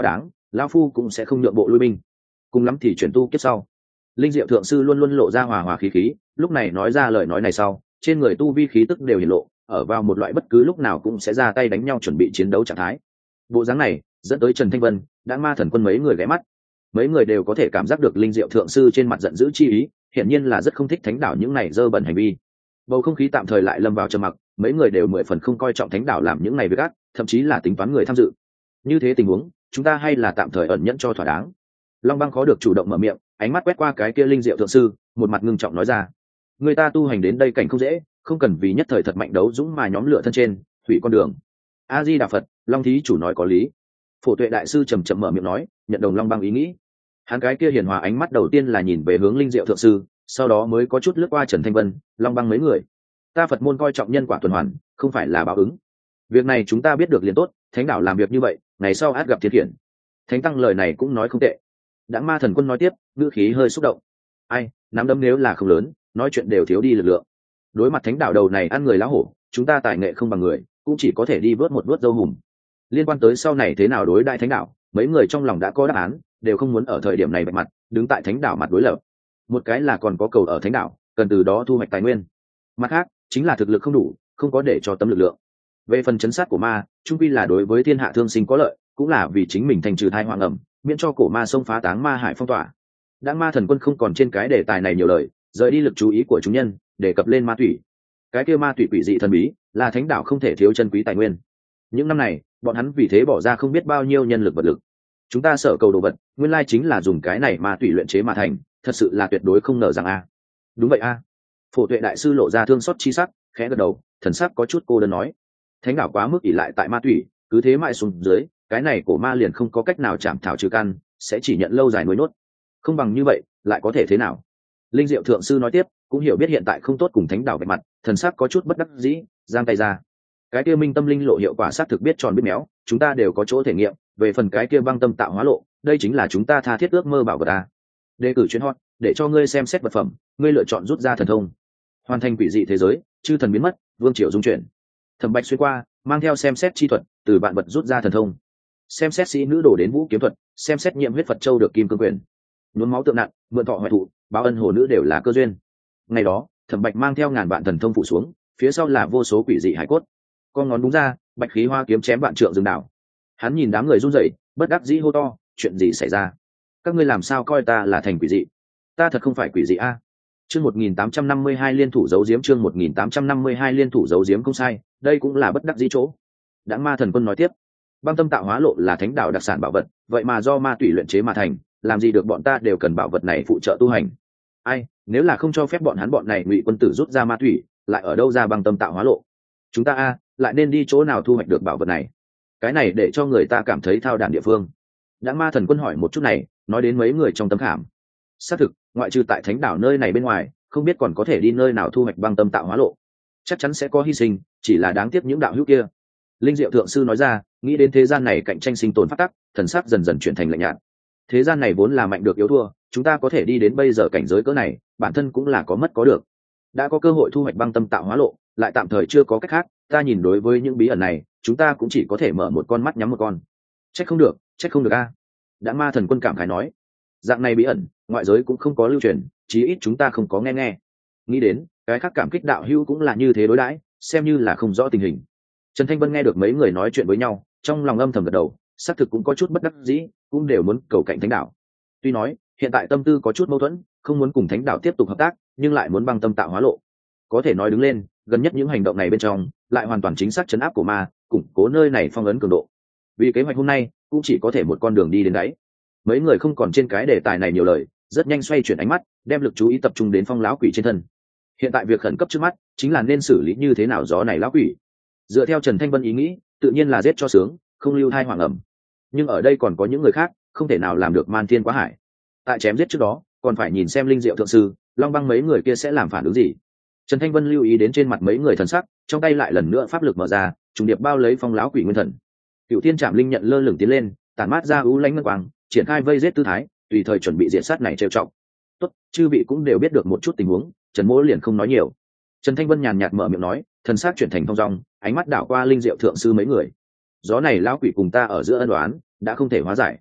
lão phu cũng sẽ không nhượng bộ lui binh, cùng lắm thì chuyển tu kiếp sau. Linh Diệu thượng sư luôn luôn lộ ra hòa hòa khí khí, lúc này nói ra lời nói này sau, trên người tu vi khí tức đều hiển lộ, ở vào một loại bất cứ lúc nào cũng sẽ ra tay đánh nhau chuẩn bị chiến đấu trạng thái. Bộ dáng này dẫn tới Trần Thanh Vân, đã ma thần quân mấy người ghé mắt. Mấy người đều có thể cảm giác được Linh Diệu thượng sư trên mặt giận dữ chi ý, hiển nhiên là rất không thích thánh đảo những này dơ bẩn hành vi. Bầu không khí tạm thời lại lâm vào trầm mặc, mấy người đều mười phần không coi trọng thánh đảo làm những này việc ác, thậm chí là tính toán người tham dự. Như thế tình huống, chúng ta hay là tạm thời ẩn nhẫn cho thỏa đáng. Long Băng khó được chủ động mở miệng, ánh mắt quét qua cái kia Linh Diệu thượng sư, một mặt ngưng trọng nói ra: người ta tu hành đến đây cảnh không dễ, không cần vì nhất thời thật mạnh đấu dũng mà nhóm lửa thân trên, hủy con đường. A Di Đà Phật. Long thí chủ nói có lý. Phổ Tuệ đại sư trầm trầm mở miệng nói, nhận đồng Long Băng ý nghĩ. Hắn cái kia hiền hòa ánh mắt đầu tiên là nhìn về hướng Linh Diệu thượng sư, sau đó mới có chút lướt qua Trần Thanh Vân, Long Băng mấy người. Ta Phật môn coi trọng nhân quả tuần hoàn, không phải là báo ứng. Việc này chúng ta biết được liền tốt, thánh đảo làm việc như vậy, ngày sau át gặp thiên khiển. Thánh tăng lời này cũng nói không tệ. Đãng Ma thần quân nói tiếp, ngữ khí hơi xúc động. Ai, nắm đấm nếu là không lớn, nói chuyện đều thiếu đi lực lượng. Đối mặt thánh đảo đầu này ăn người lá hổ, chúng ta tài nghệ không bằng người, cũng chỉ có thể đi vớt một vớt dâu hùm. Liên quan tới sau này thế nào đối đại thánh đảo, mấy người trong lòng đã có đáp án, đều không muốn ở thời điểm này bạch mặt, đứng tại thánh đảo mặt đối lập. Một cái là còn có cầu ở thánh đảo, cần từ đó thu hoạch tài nguyên. Mặt khác, chính là thực lực không đủ, không có để cho tấm lực lượng. Về phần chấn sát của ma, trung quy là đối với thiên hạ thương sinh có lợi, cũng là vì chính mình thành trừ thai hoang ẩm, miễn cho cổ ma xông phá táng ma hải phong tỏa. Đãng Ma thần quân không còn trên cái đề tài này nhiều lời, rời đi lực chú ý của chúng nhân, đề cập lên ma thủy. Cái kia ma thủy quỷ dị thần bí, là thánh đảo không thể thiếu chân quý tài nguyên. Những năm này, bọn hắn vì thế bỏ ra không biết bao nhiêu nhân lực vật lực. Chúng ta sợ cầu đồ vật, nguyên lai chính là dùng cái này ma thủy luyện chế mà thành, thật sự là tuyệt đối không ngờ rằng a. Đúng vậy a. Phổ Tuệ đại sư lộ ra thương xót chi sắc, khẽ gật đầu, thần sắc có chút cô đơn nói: thánh đảo quá mức ỷ lại tại ma thủy, cứ thế mãi xuống dưới, cái này cổ ma liền không có cách nào chạm thảo trừ căn, sẽ chỉ nhận lâu dài nuôi nốt. Không bằng như vậy, lại có thể thế nào? Linh Diệu thượng sư nói tiếp, cũng hiểu biết hiện tại không tốt cùng thánh đảo vạch mặt, thần sắc có chút bất đắc dĩ, giang tay ra. Cái kia minh tâm linh lộ hiệu quả xác thực biết tròn biết méo, chúng ta đều có chỗ thể nghiệm. Về phần cái kia băng tâm tạo hóa lộ, đây chính là chúng ta tha thiết ước mơ bảo vật ta. Đề cử chuyến hot, để cho ngươi xem xét vật phẩm, ngươi lựa chọn rút ra thần thông, hoàn thành quỷ dị thế giới, chư thần biến mất, vương triều dung chuyển. Thẩm Bạch xuyên qua, mang theo xem xét chi thuật, từ vạn vật rút ra thần thông. Xem xét sĩ nữ đổ đến vũ kiếm thuật, xem xét nhiệm huyết Phật châu được kim cương quyền. Nhuốm máu tượng nặng, mượn thọ hoại thụ, báo ân hồ nữ đều là cơ duyên. Ngày đó, Thẩm Bạch mang theo ngàn vạn thần thông phủ xuống, phía sau là vô số quỷ dị hải cốt. Con ngón đúng ra, bạch khí hoa kiếm chém vạn trượng rừng đảo. Hắn nhìn đám người run rẩy, bất đắc dĩ hô to, chuyện gì xảy ra? Các ngươi làm sao coi ta là thành quỷ dị? Ta thật không phải quỷ dị a. Chương một nghìn tám trăm năm mươi hai liên thủ giấu giếm, chương một nghìn tám trăm năm mươi hai liên thủ giấu giếm không sai, đây cũng là bất đắc dĩ chỗ. Đãng Ma thần quân nói tiếp, băng tâm tạo hóa lộ là thánh đạo đặc sản bảo vật, vậy mà do ma tùy luyện chế mà thành, làm gì được bọn ta đều cần bảo vật này phụ trợ tu hành. Ai, nếu là không cho phép bọn hắn bọn này ngụy quân tử rút ra ma tùy, lại ở đâu ra băng tâm tạo hóa lộ? Chúng ta a, lại nên đi chỗ nào thu hoạch được bảo vật này? Cái này để cho người ta cảm thấy thao đản địa phương. Đãng Ma thần quân hỏi một chút này, nói đến mấy người trong tấm khảm. Xác thực, ngoại trừ tại thánh đảo nơi này bên ngoài, không biết còn có thể đi nơi nào thu hoạch băng tâm tạo hóa lộ. Chắc chắn sẽ có hy sinh, chỉ là đáng tiếc những đạo hữu kia. Linh Diệu thượng sư nói ra, nghĩ đến thế gian này cạnh tranh sinh tồn phát tắc, thần sắc dần dần chuyển thành lạnh nhạt. Thế gian này vốn là mạnh được yếu thua, chúng ta có thể đi đến bây giờ cảnh giới cỡ này, bản thân cũng là có mất có được. Đã có cơ hội thu hoạch băng tâm tạo hóa lộ, lại tạm thời chưa có cách khác, ta nhìn đối với những bí ẩn này, chúng ta cũng chỉ có thể mở một con mắt nhắm một con. Trách không được, trách không được a. Đãng Ma thần quân cảm khái nói, dạng này bí ẩn, ngoại giới cũng không có lưu truyền, chí ít chúng ta không có nghe nghe. Nghĩ đến, cái khác cảm kích đạo hữu cũng là như thế đối đãi, xem như là không rõ tình hình. Trần Thanh Vân nghe được mấy người nói chuyện với nhau, trong lòng âm thầm gật đầu, xác thực cũng có chút bất đắc dĩ, cũng đều muốn cầu cạnh thánh đạo. Tuy nói, hiện tại tâm tư có chút mâu thuẫn, không muốn cùng thánh đạo tiếp tục hợp tác, nhưng lại muốn băng tâm tạo hóa lộ. Có thể nói đứng lên, gần nhất những hành động này bên trong, lại hoàn toàn chính xác chấn áp của ma, củng cố nơi này phong ấn cường độ. Vì kế hoạch hôm nay, cũng chỉ có thể một con đường đi đến đáy. Mấy người không còn trên cái đề tài này nhiều lời, rất nhanh xoay chuyển ánh mắt, đem lực chú ý tập trung đến phong lão quỷ trên thân. Hiện tại việc khẩn cấp trước mắt chính là nên xử lý như thế nào gió này lão quỷ. Dựa theo Trần Thanh Vân ý nghĩ, tự nhiên là giết cho sướng, không lưu thai hoàng ẩm. Nhưng ở đây còn có những người khác, không thể nào làm được man thiên quá hải. Tại chém giết trước đó, còn phải nhìn xem Linh Diệu thượng sư, Long Băng mấy người kia sẽ làm phản ứng gì. Trần Thanh Vân lưu ý đến trên mặt mấy người thần sắc, trong tay lại lần nữa pháp lực mở ra, trùng điệp bao lấy phong lão quỷ nguyên thần. Cựu Thiên Trảm Linh nhận lơ lửng tiến lên, tản mát ra ưu lãnh ngân quang, triển khai vây giết tư thái, tùy thời chuẩn bị diện sát này trêu trọng. Tốt, chư vị cũng đều biết được một chút tình huống, Trần Mỗ liền không nói nhiều. Trần Thanh Vân nhàn nhạt mở miệng nói, thần sắc chuyển thành thong dong, ánh mắt đảo qua Linh Diệu thượng sư mấy người. Gió này lão quỷ cùng ta ở giữa ân oán, đã không thể hóa giải.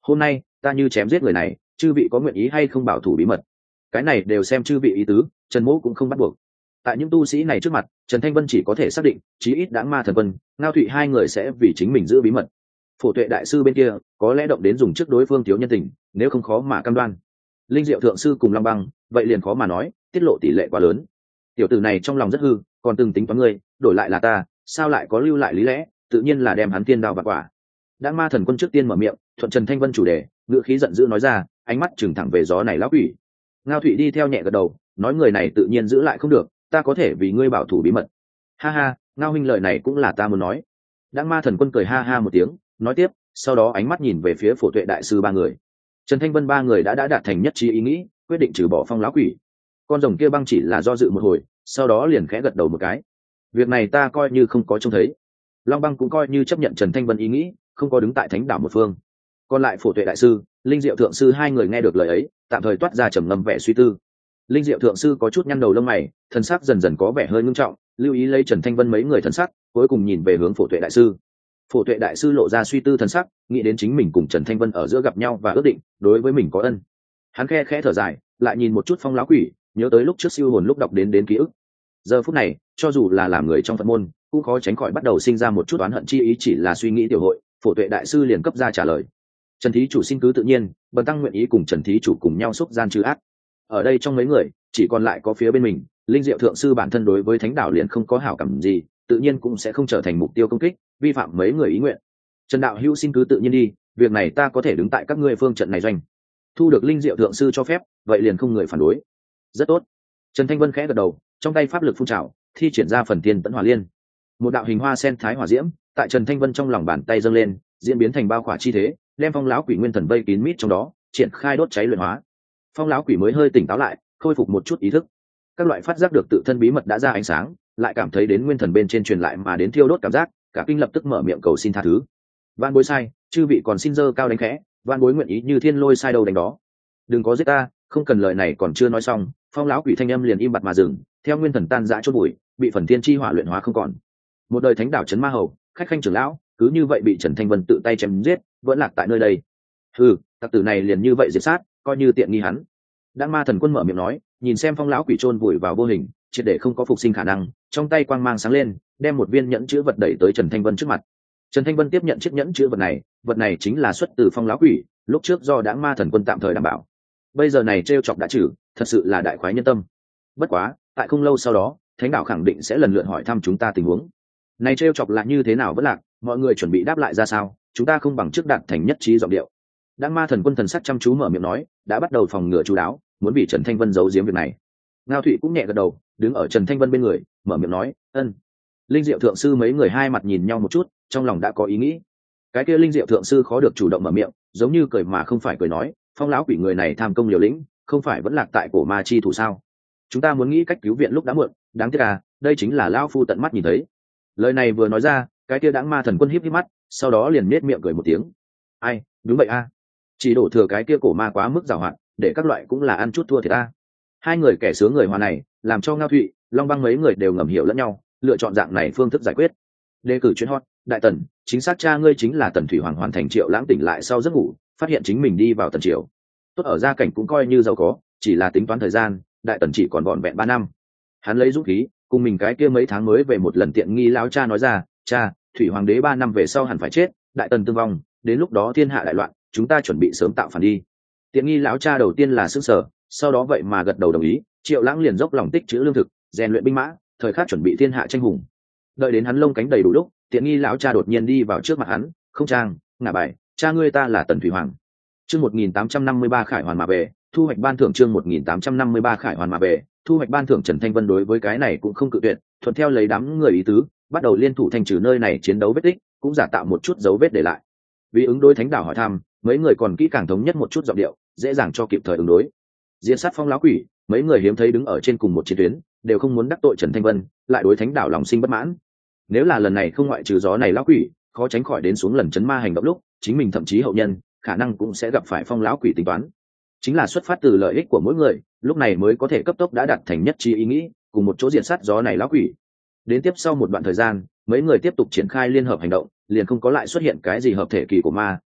hôm nay ta như chém giết người này, chư vị có nguyện ý hay không bảo thủ bí mật? Cái này đều xem chư vị ý tứ, Trần Mỗ cũng không bắt buộc. Tại những tu sĩ này trước mặt, Trần Thanh Vân chỉ có thể xác định chí ít Đãng Ma Thần Quân, Ngao Thụy hai người sẽ vì chính mình giữ bí mật. Phổ Tuệ đại sư bên kia có lẽ động đến dùng trước đối phương thiếu nhân tình, nếu không khó mà cam đoan. Linh Diệu thượng sư cùng Long Băng, vậy liền khó mà nói, tiết lộ tỷ lệ quá lớn. Tiểu tử này trong lòng rất hư, còn từng tính toán ngươi, đổi lại là ta, sao lại có lưu lại lý lẽ, tự nhiên là đem hắn tiên đao vặt quả. Đãng Ma Thần Quân trước tiên mở miệng, thuận Trần Thanh Vân chủ đề, ngữ khí giận dữ nói ra, ánh mắt trừng thẳng về gió này lão quỷ. Ngao Thụy đi theo nhẹ gật đầu, nói người này tự nhiên giữ lại không được, ta có thể vì ngươi bảo thủ bí mật. Ha ha, Ngao huynh lời này cũng là ta muốn nói. Đãng Ma Thần Quân cười ha ha một tiếng, nói tiếp, sau đó ánh mắt nhìn về phía Phổ Tuệ đại sư ba người. Trần Thanh Vân ba người đã đã đạt thành nhất trí ý nghĩ, quyết định trừ bỏ Phong lão quỷ. Con rồng kia băng chỉ là do dự một hồi, sau đó liền khẽ gật đầu một cái. Việc này ta coi như không có trông thấy. Long Băng cũng coi như chấp nhận Trần Thanh Vân ý nghĩ, không có đứng tại thánh đảo một phương. Còn lại Phổ Tuệ đại sư, Linh Diệu thượng sư hai người nghe được lời ấy, tạm thời toát ra trầm ngâm vẻ suy tư. Linh Diệu thượng sư có chút nhăn đầu lông mày, thần sắc dần dần có vẻ hơi ngưng trọng, lưu ý lấy Trần Thanh Vân mấy người thần sắc, cuối cùng nhìn về hướng Phổ Tuệ đại sư. Phổ Tuệ đại sư lộ ra suy tư thần sắc, nghĩ đến chính mình cùng Trần Thanh Vân ở giữa gặp nhau và ước định đối với mình có ân. Hắn khe khẽ thở dài, lại nhìn một chút Phong lão quỷ, nhớ tới lúc trước siêu hồn lúc đọc đến đến ký ức. Giờ phút này, cho dù là làm người trong Phật môn, cũng khó tránh khỏi bắt đầu sinh ra một chút oán hận chi ý, chỉ là suy nghĩ tiểu hội. Phổ Tuệ đại sư liền cấp ra trả lời. Trần thí chủ xin cứ tự nhiên, bần tăng nguyện ý cùng Trần thí chủ cùng nhau xúc gian trừ ác. Ở đây trong mấy người, chỉ còn lại có phía bên mình, Linh Diệu thượng sư bản thân đối với thánh đảo liền không có hảo cảm gì, tự nhiên cũng sẽ không trở thành mục tiêu công kích, vi phạm mấy người ý nguyện. Trần đạo hữu xin cứ tự nhiên đi, việc này ta có thể đứng tại các ngươi phương trận này doanh. Thu được Linh Diệu thượng sư cho phép, vậy liền không người phản đối. Rất tốt. Trần Thanh Vân khẽ gật đầu, trong tay pháp lực phun trào, thi triển ra phần tiên tẫn hỏa liên. Một đạo hình hoa sen thái hỏa diễm, tại Trần Thanh Vân trong lòng bàn tay dâng lên, diễn biến thành bao khỏa chi thế, đem Phong lão quỷ nguyên thần vây kín mít trong đó, triển khai đốt cháy luyện hóa. Phong lão quỷ mới hơi tỉnh táo lại, khôi phục một chút ý thức. Các loại phát giác được tự thân bí mật đã ra ánh sáng, lại cảm thấy đến nguyên thần bên trên truyền lại mà đến thiêu đốt cảm giác, cả kinh lập tức mở miệng cầu xin tha thứ. Van bối sai, chư vị còn xin dơ cao đánh khẽ, van bối nguyện ý như thiên lôi sai đầu đánh đó. Đừng có giết ta, không cần lời này còn chưa nói xong, Phong lão quỷ thanh âm liền im bặt mà dừng, theo nguyên thần tan rã chôn bụi, bị phần thiên chi hỏa luyện hóa không còn. Một đời thánh đảo trấn ma hầu, khách khanh trưởng lão, cứ như vậy bị Trần Thanh Vân tự tay chém giết, vẫn lạc tại nơi đây. Hừ, tặc tử này liền như vậy diệt sát, coi như tiện nghi hắn. Đãng Ma Thần Quân mở miệng nói, nhìn xem Phong lão quỷ chôn vùi vào vô hình, triệt để không có phục sinh khả năng, trong tay quang mang sáng lên, đem một viên nhẫn chữ vật đẩy tới Trần Thanh Vân trước mặt. Trần Thanh Vân tiếp nhận chiếc nhẫn chữ vật này, vật này chính là xuất từ Phong lão quỷ, lúc trước do Đãng Ma Thần Quân tạm thời đảm bảo. Bây giờ này trêu chọc đã trừ, thật sự là đại khoái nhân tâm. Bất quá, tại không lâu sau đó, thánh đảo khẳng định sẽ lần lượt hỏi thăm chúng ta tình huống. Này trêu chọc là như thế nào vẫn lạc, mọi người chuẩn bị đáp lại ra sao, chúng ta không bằng trước đạt thành nhất trí giọng điệu. Đãng Ma Thần Quân thần sắc chăm chú mở miệng nói, đã bắt đầu phòng ngừa chú đáo, muốn bị Trần Thanh Vân giấu giếm việc này. Ngao Thụy cũng nhẹ gật đầu, đứng ở Trần Thanh Vân bên người, mở miệng nói, ân. Linh Diệu thượng sư mấy người hai mặt nhìn nhau một chút, trong lòng đã có ý nghĩ. Cái kia Linh Diệu thượng sư khó được chủ động mở miệng, giống như cười mà không phải cười nói, Phong lão quỷ người này tham công liều lĩnh, không phải vẫn lạc tại cổ ma chi thủ sao? Chúng ta muốn nghĩ cách cứu viện lúc đã muộn, đáng tiếc à, đây chính là lão phu tận mắt nhìn thấy. Lời này vừa nói ra, cái kia Đãng Ma Thần Quân híp híp mắt, sau đó liền nết miệng cười một tiếng. Ai, đúng vậy a, à. Chỉ đổ thừa cái kia cổ ma quá mức giàu hạn, để các loại cũng là ăn chút thua thiệt ta. Hai người kẻ sướng người hòa này, làm cho Ngao Thụy, Long Băng mấy người đều ngầm hiểu lẫn nhau, lựa chọn dạng này phương thức giải quyết. Đề cử chuyên hot, đại tần, chính xác cha ngươi chính là Tần Thủy Hoàng hoàn thành Triệu Lãng tỉnh lại sau giấc ngủ, phát hiện chính mình đi vào tần triều. Tốt ở gia cảnh cũng coi như giàu có, chỉ là tính toán thời gian, đại tần chỉ còn vỏn vẹn ba năm. Hắn lấy dũng khí, cùng mình cái kia mấy tháng mới về một lần tiện nghi lão cha nói ra, cha, Thủy Hoàng đế ba năm về sau hẳn phải chết, đại tần tương vong, đến lúc đó thiên hạ đại loạn, chúng ta chuẩn bị sớm tạo phản đi. Tiện nghi lão cha đầu tiên là sững sờ, sau đó vậy mà gật đầu đồng ý. Triệu Lãng liền dốc lòng tích trữ lương thực, rèn luyện binh mã, thời khắc chuẩn bị thiên hạ tranh hùng. Đợi đến hắn lông cánh đầy đủ lúc, tiện nghi lão cha đột nhiên đi vào trước mặt hắn, không trang, ngả bài, cha ngươi ta là Tần Thủy Hoàng. Chương một nghìn tám trăm năm mươi ba khải hoàn mà về, thu hoạch ban thưởng chương một nghìn tám trăm năm mươi ba khải hoàn mà về, thu hoạch ban thưởng. Trần Thanh Vân đối với cái này cũng không cự tuyệt, thuận theo lấy đám người ý tứ, bắt đầu liên thủ thành trừ nơi này chiến đấu vết tích, cũng giả tạo một chút dấu vết để lại. Vì ứng đối thánh đảo hỏi thăm, mấy người còn kỹ càng thống nhất một chút giọng điệu, dễ dàng cho kịp thời ứng đối. Diễn sát Phong lão quỷ, mấy người hiếm thấy đứng ở trên cùng một chiến tuyến, đều không muốn đắc tội Trần Thanh Vân, lại đối thánh đảo lòng sinh bất mãn. Nếu là lần này không ngoại trừ gió này lão quỷ, khó tránh khỏi đến xuống lần chấn ma hành động lúc, chính mình thậm chí hậu nhân, khả năng cũng sẽ gặp phải Phong lão quỷ tính toán. Chính là xuất phát từ lợi ích của mỗi người, lúc này mới có thể cấp tốc đã đạt thành nhất trí ý nghĩ, cùng một chỗ diện sát gió này lão quỷ. Đến tiếp sau một đoạn thời gian, mấy người tiếp tục triển khai liên hợp hành động, liền không có lại xuất hiện cái gì hợp thể kỳ của ma,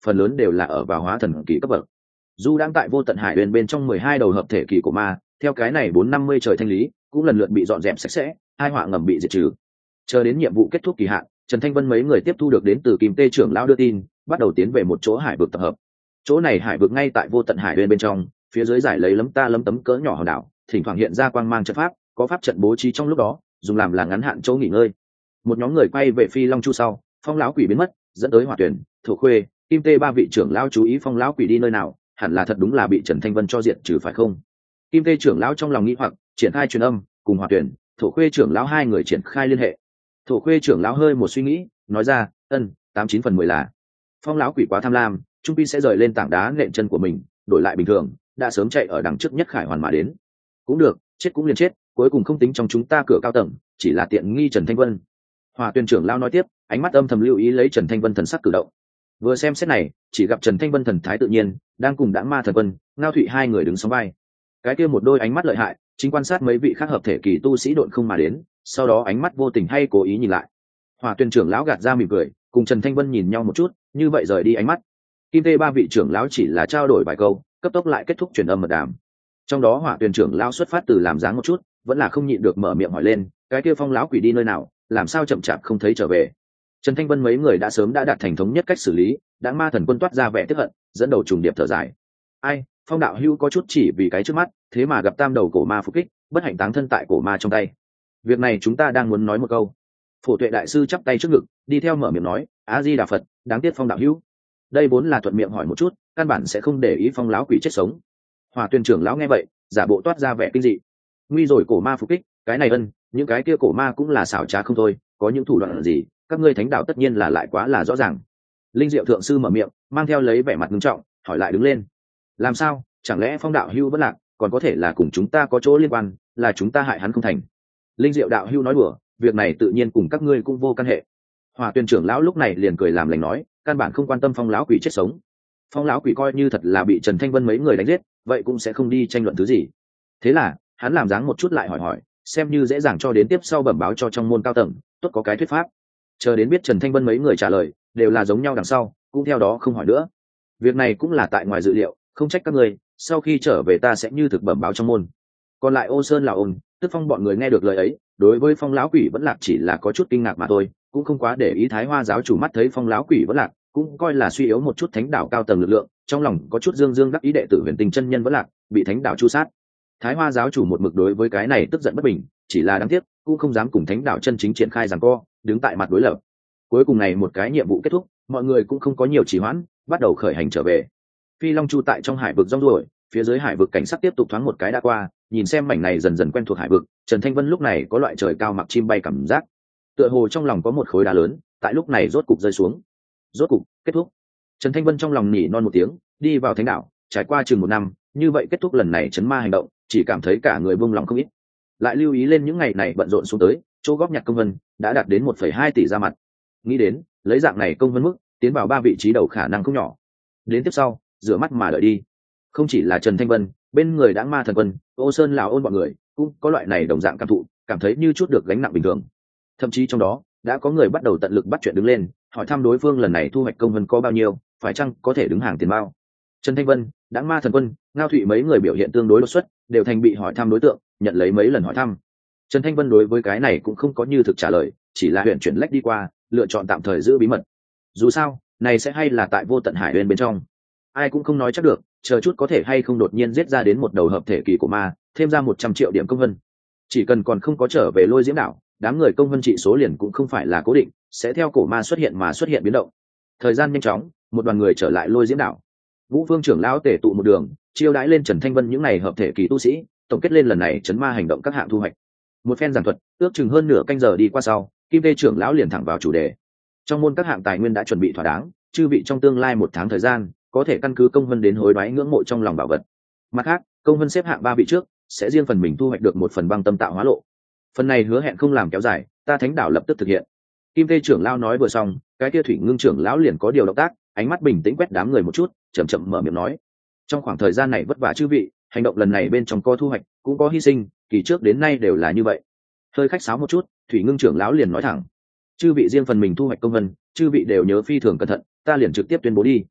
phần lớn đều là ở vào hóa thần kỳ cấp bậc. Du đang tại vô tận hải huyền bên trong mười hai đầu hợp thể kỳ của ma, theo cái này bốn năm mươi trời thanh lý cũng lần lượt bị dọn dẹp sạch sẽ, hai họa ngầm bị diệt trừ. Chờ đến nhiệm vụ kết thúc kỳ hạn, Trần Thanh Vân mấy người tiếp thu được đến từ Kim Tê trưởng lão đưa tin, bắt đầu tiến về một chỗ hải vực tập hợp. Chỗ này hải vực ngay tại vô tận hải huyền bên trong, phía dưới giải lấy lấm ta lấm tấm cỡ nhỏ hòn đảo, thỉnh thoảng hiện ra quang mang trận pháp, có pháp trận bố trí trong lúc đó, dùng làm là ngắn hạn chỗ nghỉ ngơi. Một nhóm người quay về Phi Long Chu sau, Phong lão quỷ biến mất, dẫn tới Hỏa Tuyển, Thổ Khuê, Kim Tê ba vị trưởng lão chú ý Phong lão quỷ đi nơi nào, hẳn là thật đúng là bị Trần Thanh Vân cho diện trừ phải không? Kim Tê trưởng lão trong lòng nghĩ hoặc, triển khai truyền âm, cùng Hỏa Tuyển, Thổ Khuê trưởng lão hai người triển khai liên hệ. Thổ Khuê trưởng lão hơi một suy nghĩ, nói ra, ân, tám chín phần mười là Phong lão quỷ quá tham lam, trung pi sẽ rời lên tảng đá nện chân của mình, đổi lại bình thường, đã sớm chạy ở đằng trước nhất Khải Hoàn mà đến. Cũng được, chết cũng liền chết, cuối cùng không tính trong chúng ta cửa cao tầng, chỉ là tiện nghi Trần Thanh Vân. Hỏa Tuyển trưởng lão nói tiếp, ánh mắt âm thầm lưu ý lấy Trần Thanh Vân thần sắc cử động. Vừa xem xét này, chỉ gặp Trần Thanh Vân thần thái tự nhiên, đang cùng Đãng Ma Thần Quân, Ngao Thụy hai người đứng sóng vai. Cái kia một đôi ánh mắt lợi hại, chính quan sát mấy vị khác hợp thể kỳ tu sĩ độn không mà đến, sau đó ánh mắt vô tình hay cố ý nhìn lại. Hỏa Tuyển trưởng lão gạt ra mỉm cười, cùng Trần Thanh Vân nhìn nhau một chút, như vậy rời đi ánh mắt. Kim Tê ba vị trưởng lão chỉ là trao đổi vài câu, cấp tốc lại kết thúc truyền âm mật đàm. Trong đó Hỏa Tuyển trưởng lão xuất phát từ làm dáng một chút, vẫn là không nhịn được mở miệng hỏi lên, cái kia Phong lão quỷ đi nơi nào, làm sao chậm chạp không thấy trở về? Trần Thanh Vân mấy người đã sớm đã đạt thành thống nhất cách xử lý, Đãng Ma Thần Quân toát ra vẻ tức hận, dẫn đầu trùng điệp thở dài. Ai, Phong đạo hữu có chút chỉ vì cái trước mắt, thế mà gặp tam đầu cổ ma phục kích, bất hạnh táng thân tại cổ ma trong tay. Việc này chúng ta đang muốn nói một câu. Phổ Tuệ đại sư chắp tay trước ngực, đi theo mở miệng nói, A Di Đà Phật, đáng tiếc Phong đạo hữu. Đây vốn là thuận miệng hỏi một chút, căn bản sẽ không để ý Phong lão quỷ chết sống. Hỏa Tuyển trưởng lão nghe vậy, giả bộ toát ra vẻ kinh dị. Nguy rồi cổ ma phục kích, cái này ân, những cái kia cổ ma cũng là xảo trá không thôi, có những thủ đoạn gì, các ngươi thánh đạo tất nhiên là lại quá là rõ ràng. Linh Diệu thượng sư mở miệng, mang theo lấy vẻ mặt nghiêm trọng, hỏi lại đứng lên. Làm sao, chẳng lẽ Phong đạo hữu vẫn lạc, còn có thể là cùng chúng ta có chỗ liên quan, là chúng ta hại hắn không thành? Linh Diệu đạo hữu nói đùa, việc này tự nhiên cùng các ngươi cũng vô căn hệ. Hỏa Tuyển trưởng lão lúc này liền cười làm lành nói, căn bản không quan tâm Phong lão quỷ chết sống. Phong lão quỷ coi như thật là bị Trần Thanh Vân mấy người đánh giết, vậy cũng sẽ không đi tranh luận thứ gì. Thế là, hắn làm dáng một chút lại hỏi hỏi, xem như dễ dàng cho đến tiếp sau bẩm báo cho trong môn cao tầng, tốt có cái thuyết pháp. Chờ đến biết Trần Thanh Vân mấy người trả lời đều là giống nhau đằng sau, cũng theo đó không hỏi nữa. Việc này cũng là tại ngoài dự liệu, không trách các người, sau khi trở về ta sẽ như thực bẩm báo trong môn. Còn lại Ô Sơn là ôn, Tức Phong bọn người nghe được lời ấy, đối với Phong lão quỷ vẫn lạc chỉ là có chút kinh ngạc mà thôi, cũng không quá để ý. Thái Hoa giáo chủ mắt thấy Phong lão quỷ vẫn lạc, cũng coi là suy yếu một chút thánh đạo cao tầng lực lượng, trong lòng có chút dương dương đắc ý đệ tử Huyền Tinh chân nhân vẫn lạc, bị thánh đạo chu sát. Thái Hoa giáo chủ một mực đối với cái này tức giận bất bình, chỉ là đáng tiếc, cũng không dám cùng thánh đạo chân chính triển khai giằng co, đứng tại mặt đối lập. Cuối cùng này một cái nhiệm vụ kết thúc, mọi người cũng không có nhiều trì hoãn, bắt đầu khởi hành trở về. Phi Long Chu tại trong hải vực rong ruổi, phía dưới hải vực cảnh sắc tiếp tục thoáng một cái đã qua, nhìn xem mảnh này dần dần quen thuộc hải vực, Trần Thanh Vân lúc này có loại trời cao mặc chim bay cảm giác. Tựa hồ trong lòng có một khối đá lớn, tại lúc này rốt cục rơi xuống. Rốt cục kết thúc. Trần Thanh Vân trong lòng nỉ non một tiếng, đi vào thánh đạo, trải qua chừng một năm, như vậy kết thúc lần này chấn ma hành động, chỉ cảm thấy cả người buông lòng không ít. Lại lưu ý lên những ngày này bận rộn xuống tới, chỗ góp nhặt công vân đã đạt đến một phẩy hai tỷ ra mặt. Nghĩ đến, lấy dạng này công vân mức, tiến vào ba vị trí đầu khả năng không nhỏ. Đến tiếp sau, rửa mắt mà đợi đi. Không chỉ là Trần Thanh Vân, bên người Đãng Ma Thần Quân, Ô Sơn lão ôn bọn người, cũng có loại này đồng dạng cảm thụ, cảm thấy như chút được gánh nặng bình thường. Thậm chí trong đó, đã có người bắt đầu tận lực bắt chuyện đứng lên, hỏi thăm đối phương lần này thu hoạch công vân có bao nhiêu, phải chăng có thể đứng hàng tiền bao. Trần Thanh Vân, Đãng Ma Thần Quân, Ngao Thụy mấy người biểu hiện tương đối đột xuất, đều thành bị hỏi thăm đối tượng, nhận lấy mấy lần hỏi thăm. Trần Thanh Vân đối với cái này cũng không có như thực trả lời, chỉ là huyện chuyển lách đi qua, lựa chọn tạm thời giữ bí mật. Dù sao, này sẽ hay là tại vô tận hải bên bên trong, ai cũng không nói chắc được, chờ chút có thể hay không đột nhiên giết ra đến một đầu hợp thể kỳ của ma, thêm ra một trăm triệu điểm công vân. Chỉ cần còn không có trở về Lôi Diễm đảo, đám người công vân trị số liền cũng không phải là cố định, sẽ theo cổ ma xuất hiện mà xuất hiện biến động. Thời gian nhanh chóng, một đoàn người trở lại Lôi Diễm đảo. Vũ Vương trưởng lão tề tụ một đường, chiêu đãi lên Trần Thanh Vân những này hợp thể kỳ tu sĩ, tổng kết lên lần này chấn ma hành động các hạng thu hoạch. Một phen giảng thuật, ước chừng hơn nửa canh giờ đi qua sau, Kim Tê trưởng lão liền thẳng vào chủ đề. Trong môn các hạng tài nguyên đã chuẩn bị thỏa đáng, chư vị trong tương lai một tháng thời gian, có thể căn cứ công vân đến hối đoái ngưỡng mộ trong lòng bảo vật. Mặt khác, công vân xếp hạng ba vị trước, sẽ riêng phần mình thu hoạch được một phần băng tâm tạo hóa lộ. Phần này hứa hẹn không làm kéo dài, ta thánh đảo lập tức thực hiện. Kim Tê trưởng lão nói vừa xong, cái kia Thủy Ngưng trưởng lão liền có điều động tác, ánh mắt bình tĩnh quét đám người một chút, chậm chậm mở miệng nói: trong khoảng thời gian này vất vả chư vị, hành động lần này bên trong có thu hoạch, cũng có hy sinh, kỳ trước đến nay đều là như vậy. Hơi khách sáo một chút, Thủy Ngưng trưởng lão liền nói thẳng: chư vị riêng phần mình thu hoạch công vân, chư vị đều nhớ phi thường cẩn thận, ta liền trực tiếp tuyên bố đi.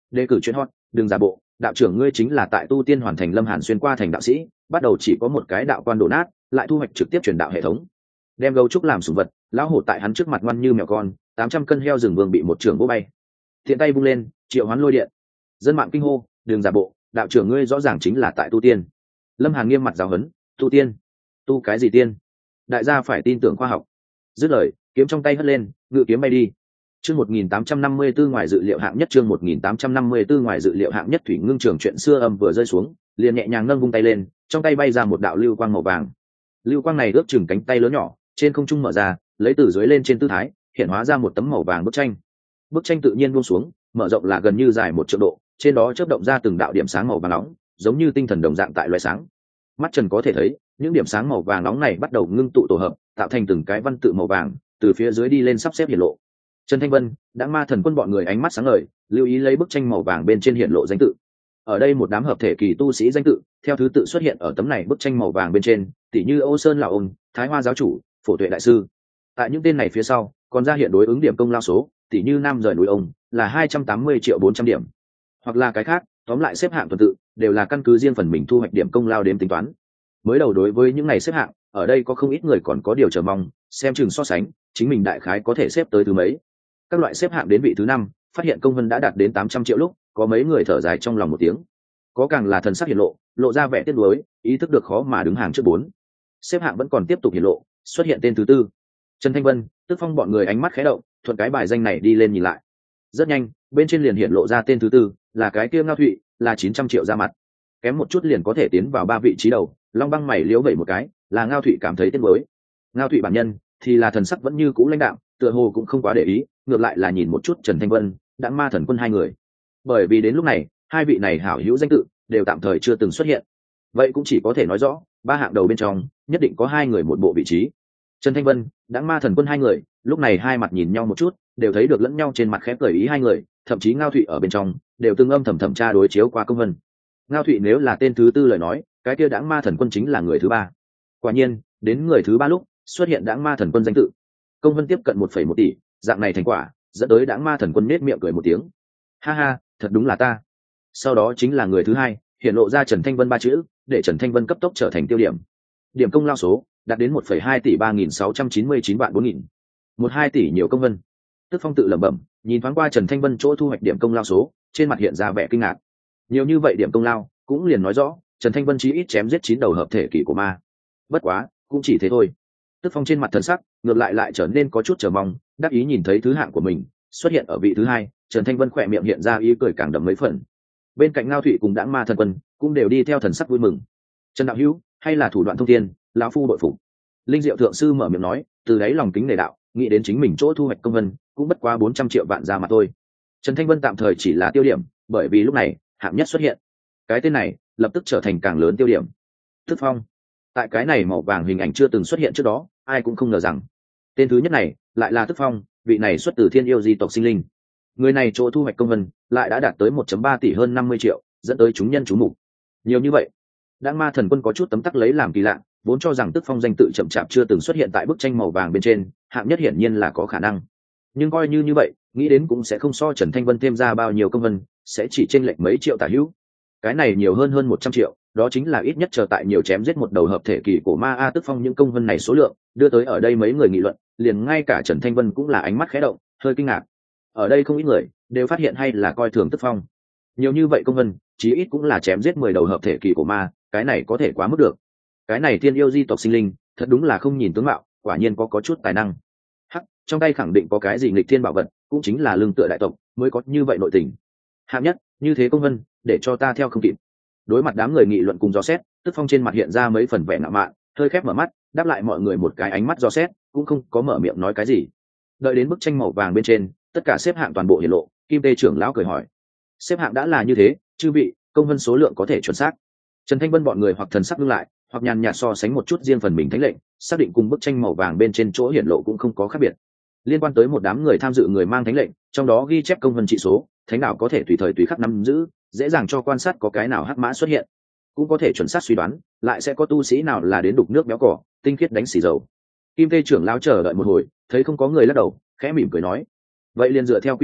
đề cử chuyện hot, đừng giả bộ, đạo trưởng ngươi chính là tại tu tiên hoàn thành Lâm Hàn xuyên qua thành đạo sĩ, bắt đầu chỉ có một cái đạo quan đổ nát, lại thu hoạch trực tiếp truyền đạo hệ thống. Đem gấu trúc làm sủng vật, lão hổ tại hắn trước mặt ngoan như mèo con, tám trăm cân heo rừng vương bị một trưởng vỗ bay. Thiện tay vung lên, triệu hoán lôi điện. Dân mạng kinh hô, đừng giả bộ, đạo trưởng ngươi rõ ràng chính là tại tu tiên. Lâm Hàn nghiêm mặt giáo huấn, tu tiên? Tu cái gì tiên? Đại gia phải tin tưởng khoa học. Dứt lời, kiếm trong tay hất lên, ngự kiếm bay đi. Chương một nghìn tám trăm năm mươi tư ngoài dự liệu hạng nhất, chương một nghìn tám trăm năm mươi tư ngoài dự liệu hạng nhất. Thủy Ngưng Trường chuyện xưa âm vừa rơi xuống, liền nhẹ nhàng nâng vung tay lên, trong tay bay ra một đạo lưu quang màu vàng. Lưu quang này ước chừng cánh tay lớn nhỏ, trên không trung mở ra, lấy từ dưới lên trên tư thái, hiện hóa ra một tấm màu vàng bức tranh. Bức tranh tự nhiên buông xuống, mở rộng là gần như dài một triệu độ, trên đó chớp động ra từng đạo điểm sáng màu vàng nóng, giống như tinh thần đồng dạng tại loé sáng. Mắt Trần có thể thấy, những điểm sáng màu vàng nóng này bắt đầu ngưng tụ tổ hợp, tạo thành từng cái văn tự màu vàng, từ phía dưới đi lên sắp xếp hiện lộ. Trần Thanh Vân, đã Ma Thần Quân bọn người ánh mắt sáng ngời, lưu ý lấy bức tranh màu vàng bên trên hiện lộ danh tự. Ở đây một đám hợp thể kỳ tu sĩ danh tự, theo thứ tự xuất hiện ở tấm này bức tranh màu vàng bên trên, tỷ như Ô Sơn lão ông, Thái Hoa giáo chủ, Phổ Tuệ đại sư. Tại những tên này phía sau, còn ra hiện đối ứng điểm công lao số, tỷ như Nam rời núi ông là hai trăm tám mươi triệu bốn trăm điểm, hoặc là cái khác, tóm lại xếp hạng tuần tự, đều là căn cứ riêng phần mình thu hoạch điểm công lao đếm tính toán. Mới đầu đối với những ngày xếp hạng, ở đây có không ít người còn có điều chờ mong, xem chừng so sánh, chính mình đại khái có thể xếp tới thứ mấy. Các loại xếp hạng đến vị thứ năm, phát hiện công vân đã đạt đến tám trăm triệu lúc, có mấy người thở dài trong lòng một tiếng. Có càng là thần sắc hiện lộ, lộ ra vẻ tiếc nuối, ý thức được khó mà đứng hàng trước bốn. Xếp hạng vẫn còn tiếp tục hiện lộ, xuất hiện tên thứ tư. Trần Thanh Vân, Tức Phong bọn người ánh mắt khẽ động, thuận cái bài danh này đi lên nhìn lại. Rất nhanh, bên trên liền hiện lộ ra tên thứ tư, là cái kia Ngao Thụy, là chín trăm triệu ra mặt. Kém một chút liền có thể tiến vào ba vị trí đầu, Long Băng mày liếu vẩy một cái, là Ngao Thụy cảm thấy tiếc nuối. Ngao Thụy bản nhân thì là thần sắc vẫn như cũ lãnh đạm, tựa hồ cũng không quá để ý, ngược lại là nhìn một chút Trần Thanh Vân, Đãng Ma Thần Quân hai người. Bởi vì đến lúc này, hai vị này hảo hữu danh tự đều tạm thời chưa từng xuất hiện. Vậy cũng chỉ có thể nói rõ, ba hạng đầu bên trong, nhất định có hai người một bộ vị trí. Trần Thanh Vân, Đãng Ma Thần Quân hai người, lúc này hai mặt nhìn nhau một chút, đều thấy được lẫn nhau trên mặt khẽ cười ý hai người, thậm chí Ngao Thụy ở bên trong, đều tương âm thầm thầm tra đối chiếu qua công vân. Ngao Thụy nếu là tên thứ tư lời nói, cái kia Đãng Ma Thần Quân chính là người thứ ba. Quả nhiên, đến người thứ ba lúc, xuất hiện Đãng Ma Thần Quân danh tự. Công vân tiếp cận một phẩy một tỷ, dạng này thành quả, dẫn tới Đãng Ma Thần Quân nết miệng cười một tiếng. Ha ha, thật đúng là ta. Sau đó chính là người thứ hai, hiện lộ ra Trần Thanh Vân ba chữ, để Trần Thanh Vân cấp tốc trở thành tiêu điểm. Điểm công lao số đạt đến một phẩy hai tỷ ba nghìn sáu trăm chín mươi chín vạn bốn nghìn. một hai tỷ nhiều công vân. Tức Phong tự lẩm bẩm, nhìn thoáng qua Trần Thanh Vân chỗ thu hoạch điểm công lao số, trên mặt hiện ra vẻ kinh ngạc. Nhiều như vậy điểm công lao, cũng liền nói rõ, Trần Thanh Vân chí ít chém giết chín đầu hợp thể kỳ của ma. Bất quá, cũng chỉ thế thôi. Tức Phong trên mặt thần sắc, ngược lại lại trở nên có chút chờ mong, đắc ý nhìn thấy thứ hạng của mình xuất hiện ở vị thứ hai, Trần Thanh Vân khỏe miệng hiện ra ý cười càng đậm mấy phần. Bên cạnh Ngao Thụy cùng Đãng Ma Thần Quân cũng đều đi theo thần sắc vui mừng. Trần đạo hữu, hay là thủ đoạn thông thiên, lão phu bội phục. Linh Diệu thượng sư mở miệng nói, từ đáy lòng kính nể đạo, nghĩ đến chính mình chỗ thu hoạch công vân, cũng bất quá bốn trăm triệu vạn ra mà thôi. Trần Thanh Vân tạm thời chỉ là tiêu điểm, bởi vì lúc này, hạng nhất xuất hiện. Cái tên này, lập tức trở thành càng lớn tiêu điểm. Tức Phong. Tại cái này màu vàng hình ảnh chưa từng xuất hiện trước đó, ai cũng không ngờ rằng, tên thứ nhất này lại là Tức Phong, vị này xuất từ Thiên Yêu di tộc sinh linh. Người này chỗ thu hoạch công vân lại đã đạt tới một phẩy ba tỷ hơn năm mươi triệu, dẫn tới chúng nhân chú mục. Nhiều như vậy, Đãng Ma Thần Quân có chút tấm tắc lấy làm kỳ lạ, vốn cho rằng Tức Phong danh tự chậm chạp chưa từng xuất hiện tại bức tranh màu vàng bên trên, hạng nhất hiển nhiên là có khả năng. Nhưng coi như như vậy, nghĩ đến cũng sẽ không so Trần Thanh Vân thêm ra bao nhiêu công vân, sẽ chỉ chênh lệch mấy triệu tả hữu. Cái này nhiều hơn hơn một trăm triệu, đó chính là ít nhất chờ tại nhiều chém giết một đầu hợp thể kỳ của ma a. Tức Phong những công vân này số lượng, đưa tới ở đây mấy người nghị luận, liền ngay cả Trần Thanh Vân cũng là ánh mắt khẽ động, hơi kinh ngạc. Ở đây không ít người đều phát hiện hay là coi thường Tức Phong. Nhiều như vậy công vân, chí ít cũng là chém giết mười đầu hợp thể kỳ của ma, cái này có thể quá mức được. Cái này Thiên Yêu di tộc sinh linh, thật đúng là không nhìn tướng mạo, quả nhiên có có chút tài năng. Hắc, trong tay khẳng định có cái gì nghịch thiên bảo vật, cũng chính là lương tựa đại tộc mới có như vậy nội tình. Hạng nhất, như thế công vân, để cho ta theo không kịp. Đối mặt đám người nghị luận cùng dò xét, Tức Phong trên mặt hiện ra mấy phần vẻ ngạo mạn, hơi khép mở mắt, đáp lại mọi người một cái ánh mắt dò xét, cũng không có mở miệng nói cái gì. Đợi đến bức tranh màu vàng bên trên, tất cả xếp hạng toàn bộ hiển lộ, Kim Tê trưởng lão cười hỏi: xếp hạng đã là như thế, chư vị, công vân số lượng có thể chuẩn xác? Trần Thanh Vân bọn người hoặc thần sắc ngưng lại, hoặc nhàn nhạt so sánh một chút riêng phần mình thánh lệnh, xác định cùng bức tranh màu vàng bên trên chỗ hiển lộ cũng không có khác biệt. Liên quan tới một đám người tham dự người mang thánh lệnh, trong đó ghi chép công vân trị số, thánh đạo có thể tùy thời tùy khắc nắm giữ, dễ dàng cho quan sát có cái nào hắc mã xuất hiện, cũng có thể chuẩn xác suy đoán, lại sẽ có tu sĩ nào là đến đục nước béo cỏ, tinh khiết đánh xì dầu. Kim Tê trưởng lão chờ đợi một hồi, thấy không có người lắc đầu, khẽ mỉm cười nói: vậy liền dựa theo quy củ,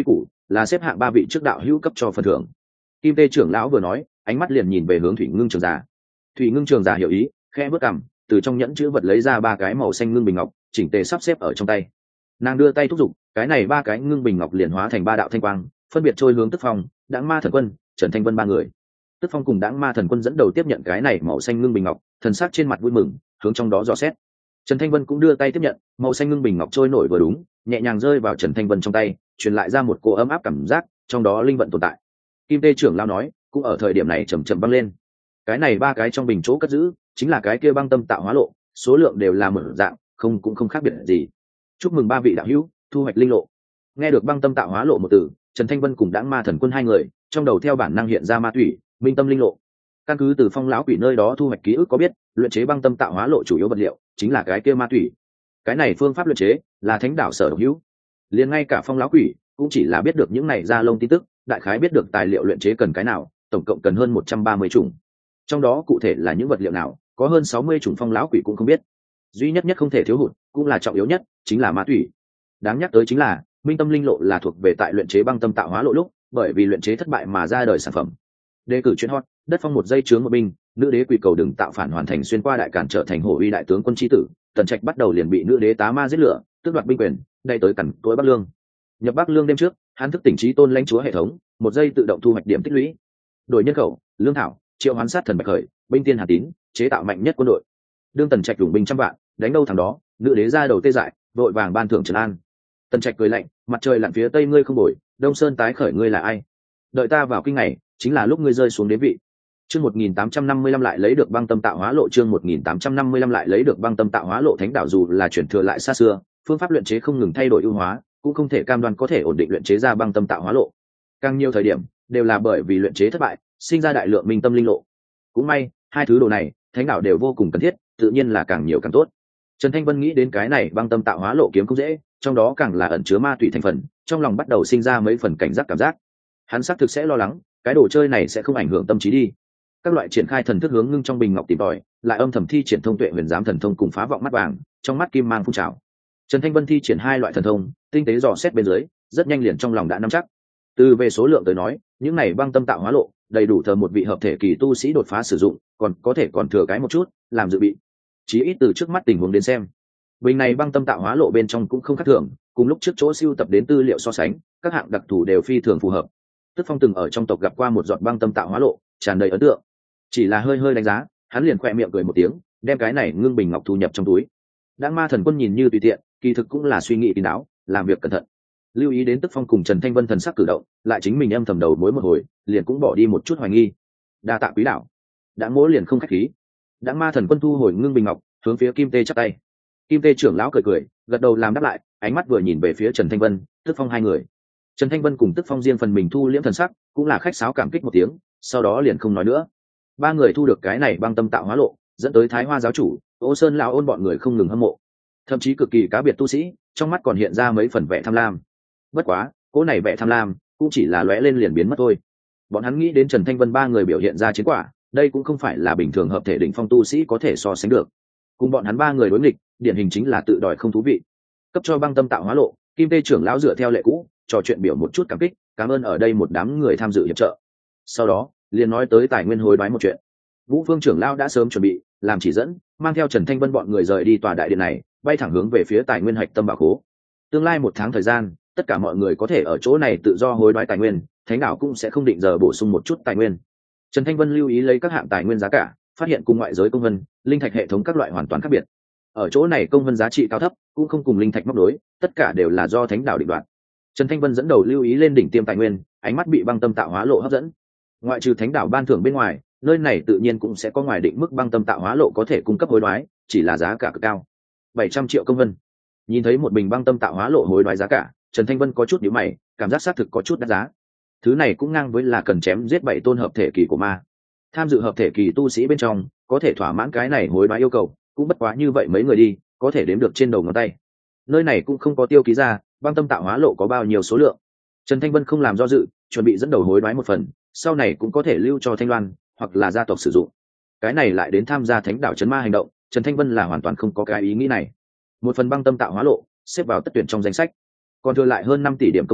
là xếp hạng ba vị trước đạo hữu cấp cho phần thưởng. Kim Tê trưởng lão vừa nói, ánh mắt liền nhìn về hướng Thủy Ngưng Trường Giả. Thủy Ngưng Trường Giả hiểu ý, khẽ bước cằm, từ trong nhẫn chữ vật lấy ra ba cái màu xanh ngưng bình ngọc, chỉnh tề sắp xếp ở trong tay. Nàng đưa tay thúc giục, cái này ba cái ngưng bình ngọc liền hóa thành ba đạo thanh quang, phân biệt trôi hướng Tức Phong, Đãng Ma Thần Quân, Trần Thanh Vân ba người. Tức Phong cùng Đãng Ma Thần Quân dẫn đầu tiếp nhận cái này màu xanh ngưng bình ngọc, thần sắc trên mặt vui mừng, hướng trong đó dò xét. Trần Thanh Vân cũng đưa tay tiếp nhận, màu xanh ngưng bình ngọc trôi nổi vừa đúng, nhẹ nhàng rơi vào Trần Thanh Vân trong tay, truyền lại ra một cỗ ấm áp cảm giác, trong đó linh vận tồn tại. Kim Tê trưởng lão nói, cũng ở thời điểm này chậm chậm băng lên. Cái này ba cái trong bình chỗ cất giữ, chính là cái kia băng tâm tạo hóa lộ, số lượng đều là một dạng, không cũng không khác biệt gì. Chúc mừng ba vị đạo hữu, thu hoạch linh lộ. Nghe được băng tâm tạo hóa lộ một từ, Trần Thanh Vân cùng Đãng Ma Thần Quân hai người, trong đầu theo bản năng hiện ra ma thủy, minh tâm linh lộ. Căn cứ từ Phong lão quỷ nơi đó thu hoạch ký ức có biết, luyện chế băng tâm tạo hóa lộ chủ yếu vật liệu chính là cái kia ma thủy. Cái này phương pháp luyện chế là thánh đạo sở độc hữu. Liền ngay cả Phong lão quỷ cũng chỉ là biết được những này ra lông tin tức, đại khái biết được tài liệu luyện chế cần cái nào, tổng cộng cần hơn một trăm ba mươi chủng. Trong đó cụ thể là những vật liệu nào, có hơn sáu mươi chủng Phong lão quỷ cũng không biết. Duy nhất nhất không thể thiếu hụt, cũng là trọng yếu nhất, chính là ma thủy. Đáng nhắc tới chính là, minh tâm linh lộ là thuộc về tại luyện chế băng tâm tạo hóa lộ lúc, bởi vì luyện chế thất bại mà ra đời sản phẩm. Đề cử chuyên hot, đất phong một giây chướng một binh, nữ đế quỳ cầu đừng tạo phản hoàn thành xuyên qua đại cản trở thành hổ uy đại tướng quân chi tử, Tần Trạch bắt đầu liền bị nữ đế tá ma giết lửa, tước đoạt binh quyền, đây tới cẩn tối Bắc Lương. Nhập Bắc Lương đêm trước, hắn thức tỉnh trí tôn lãnh chúa hệ thống, một giây tự động thu hoạch điểm tích lũy. Đổi nhân khẩu, lương thảo, triệu hoán sát thần bạch khởi, binh tiên hà tín, chế tạo mạnh nhất quân đội. Đương Tần Trạch dùng binh trăm vạn, đánh đâu thằng đó, nữ đế ra đầu tê dại, vội vàng ban thưởng trấn an. Tần Trạch cười lạnh, mặt trời lặn phía tây ngươi không bồi, đông sơn tái khởi ngươi là ai? Đợi ta vào kinh ngày, chính là lúc ngươi rơi xuống đế vị. Chương một nghìn tám trăm năm mươi lăm lại lấy được băng tâm tạo hóa lộ, chương một nghìn tám trăm năm mươi lăm lại lấy được băng tâm tạo hóa lộ. Thánh đạo dù là chuyển thừa lại xa xưa, phương pháp luyện chế không ngừng thay đổi ưu hóa, cũng không thể cam đoan có thể ổn định luyện chế ra băng tâm tạo hóa lộ. Càng nhiều thời điểm đều là bởi vì luyện chế thất bại, sinh ra đại lượng minh tâm linh lộ. Cũng may, hai thứ đồ này, thánh đạo đều vô cùng cần thiết, tự nhiên là càng nhiều càng tốt. Trần Thanh Vân nghĩ đến cái này băng tâm tạo hóa lộ kiếm không dễ, trong đó càng là ẩn chứa ma tùy thành phần, trong lòng bắt đầu sinh ra mấy phần cảnh giác cảm giác. Hắn xác thực sẽ lo lắng, cái đồ chơi này sẽ không ảnh hưởng tâm trí đi. Các loại triển khai thần thức hướng ngưng trong bình ngọc tìm tòi, lại âm thầm thi triển thông tuệ huyền giám thần thông cùng phá vọng mắt vàng, trong mắt kim mang phun trào. Trần Thanh Vân thi triển hai loại thần thông, tinh tế dò xét bên dưới, rất nhanh liền trong lòng đã nắm chắc. Từ về số lượng tới nói, những này băng tâm tạo hóa lộ, đầy đủ thờ một vị hợp thể kỳ tu sĩ đột phá sử dụng, còn có thể còn thừa cái một chút, làm dự bị. Chí ít từ trước mắt tình huống đến xem, bình này băng tâm tạo hóa lộ bên trong cũng không khác thường, cùng lúc trước chỗ siêu tập đến tư liệu so sánh, các hạng đặc thù đều phi thường phù hợp. Tức Phong từng ở trong tộc gặp qua một giọt băng tâm tạo hóa lộ, tràn đầy ấn tượng. Chỉ là hơi hơi đánh giá, hắn liền khỏe miệng cười một tiếng, đem cái này ngưng bình ngọc thu nhập trong túi. Đãng Ma Thần Quân nhìn như tùy tiện, kỳ thực cũng là suy nghĩ kín đáo, làm việc cẩn thận. Lưu ý đến Tức Phong cùng Trần Thanh Vân thần sắc cử động, lại chính mình âm thầm đầu mối một hồi, liền cũng bỏ đi một chút hoài nghi. Đa tạ quý đạo. Đãng Mỗ liền không khách khí. Đãng Ma Thần Quân thu hồi ngưng bình ngọc, hướng phía Kim Tê chắp tay. Kim Tê trưởng lão cười cười, gật đầu làm đáp lại, ánh mắt vừa nhìn về phía Trần Thanh Vân, Tức Phong hai người. Trần Thanh Vân cùng Tức Phong riêng phần mình thu liễm thần sắc, cũng là khách sáo cảm kích một tiếng, sau đó liền không nói nữa. Ba người thu được cái này băng tâm tạo hóa lộ, dẫn tới Thái Hoa giáo chủ, Ô Sơn lão ôn bọn người không ngừng hâm mộ, thậm chí cực kỳ cá biệt tu sĩ, trong mắt còn hiện ra mấy phần vẻ tham lam. Bất quá, cỗ này vẻ tham lam cũng chỉ là lóe lên liền biến mất thôi. Bọn hắn nghĩ đến Trần Thanh Vân ba người biểu hiện ra chiến quả, đây cũng không phải là bình thường hợp thể đỉnh phong tu sĩ có thể so sánh được. Cùng bọn hắn ba người đối nghịch, điển hình chính là tự đòi không thú vị. Cấp cho băng tâm tạo hóa lộ, Kim Tê trưởng lão dựa theo lệ cũ, trò chuyện biểu một chút cảm kích, cảm ơn ở đây một đám người tham dự hiệp trợ. Sau đó, liền nói tới tài nguyên hối đoái một chuyện. Vũ Phương trưởng lão đã sớm chuẩn bị, làm chỉ dẫn, mang theo Trần Thanh Vân bọn người rời đi tòa đại điện này, bay thẳng hướng về phía tài nguyên hạch tâm bảo khố. Tương lai một tháng thời gian, tất cả mọi người có thể ở chỗ này tự do hối đoái tài nguyên, thánh đạo cũng sẽ không định giờ bổ sung một chút tài nguyên. Trần Thanh Vân lưu ý lấy các hạng tài nguyên giá cả, phát hiện cùng ngoại giới công vân, linh thạch hệ thống các loại hoàn toàn khác biệt. Ở chỗ này công vân giá trị cao thấp, cũng không cùng linh thạch móc đối, tất cả đều là do thánh đạo định đoạt. Trần Thanh Vân dẫn đầu lưu ý lên đỉnh tiêm tài nguyên, ánh mắt bị băng tâm tạo hóa lộ hấp dẫn. Ngoại trừ thánh đạo ban thưởng bên ngoài, nơi này tự nhiên cũng sẽ có ngoài định mức băng tâm tạo hóa lộ có thể cung cấp hối đoái, chỉ là giá cả cực cao, bảy trăm triệu công vân. Nhìn thấy một bình băng tâm tạo hóa lộ hối đoái giá cả, Trần Thanh Vân có chút nhíu mày, cảm giác xác thực có chút đắt giá. Thứ này cũng ngang với là cần chém giết bảy tôn hợp thể kỳ của ma. Tham dự hợp thể kỳ tu sĩ bên trong, có thể thỏa mãn cái này hối đoái yêu cầu, cũng bất quá như vậy mấy người đi, có thể đếm được trên đầu ngón tay. Nơi này cũng không có tiêu ký ra, băng tâm tạo hóa lộ có bao nhiêu số lượng. Trần Thanh Vân không làm do dự, chuẩn bị dẫn đầu hối đoái một phần, sau này cũng có thể lưu cho Thanh Loan hoặc là gia tộc sử dụng. Cái này lại đến tham gia thánh đạo trấn ma hành động, Trần Thanh Vân là hoàn toàn không có cái ý nghĩ này. Một phần băng tâm tạo hóa lộ, xếp vào tất tuyển trong danh sách. Còn thừa lại hơn năm tỷ điểm công lao,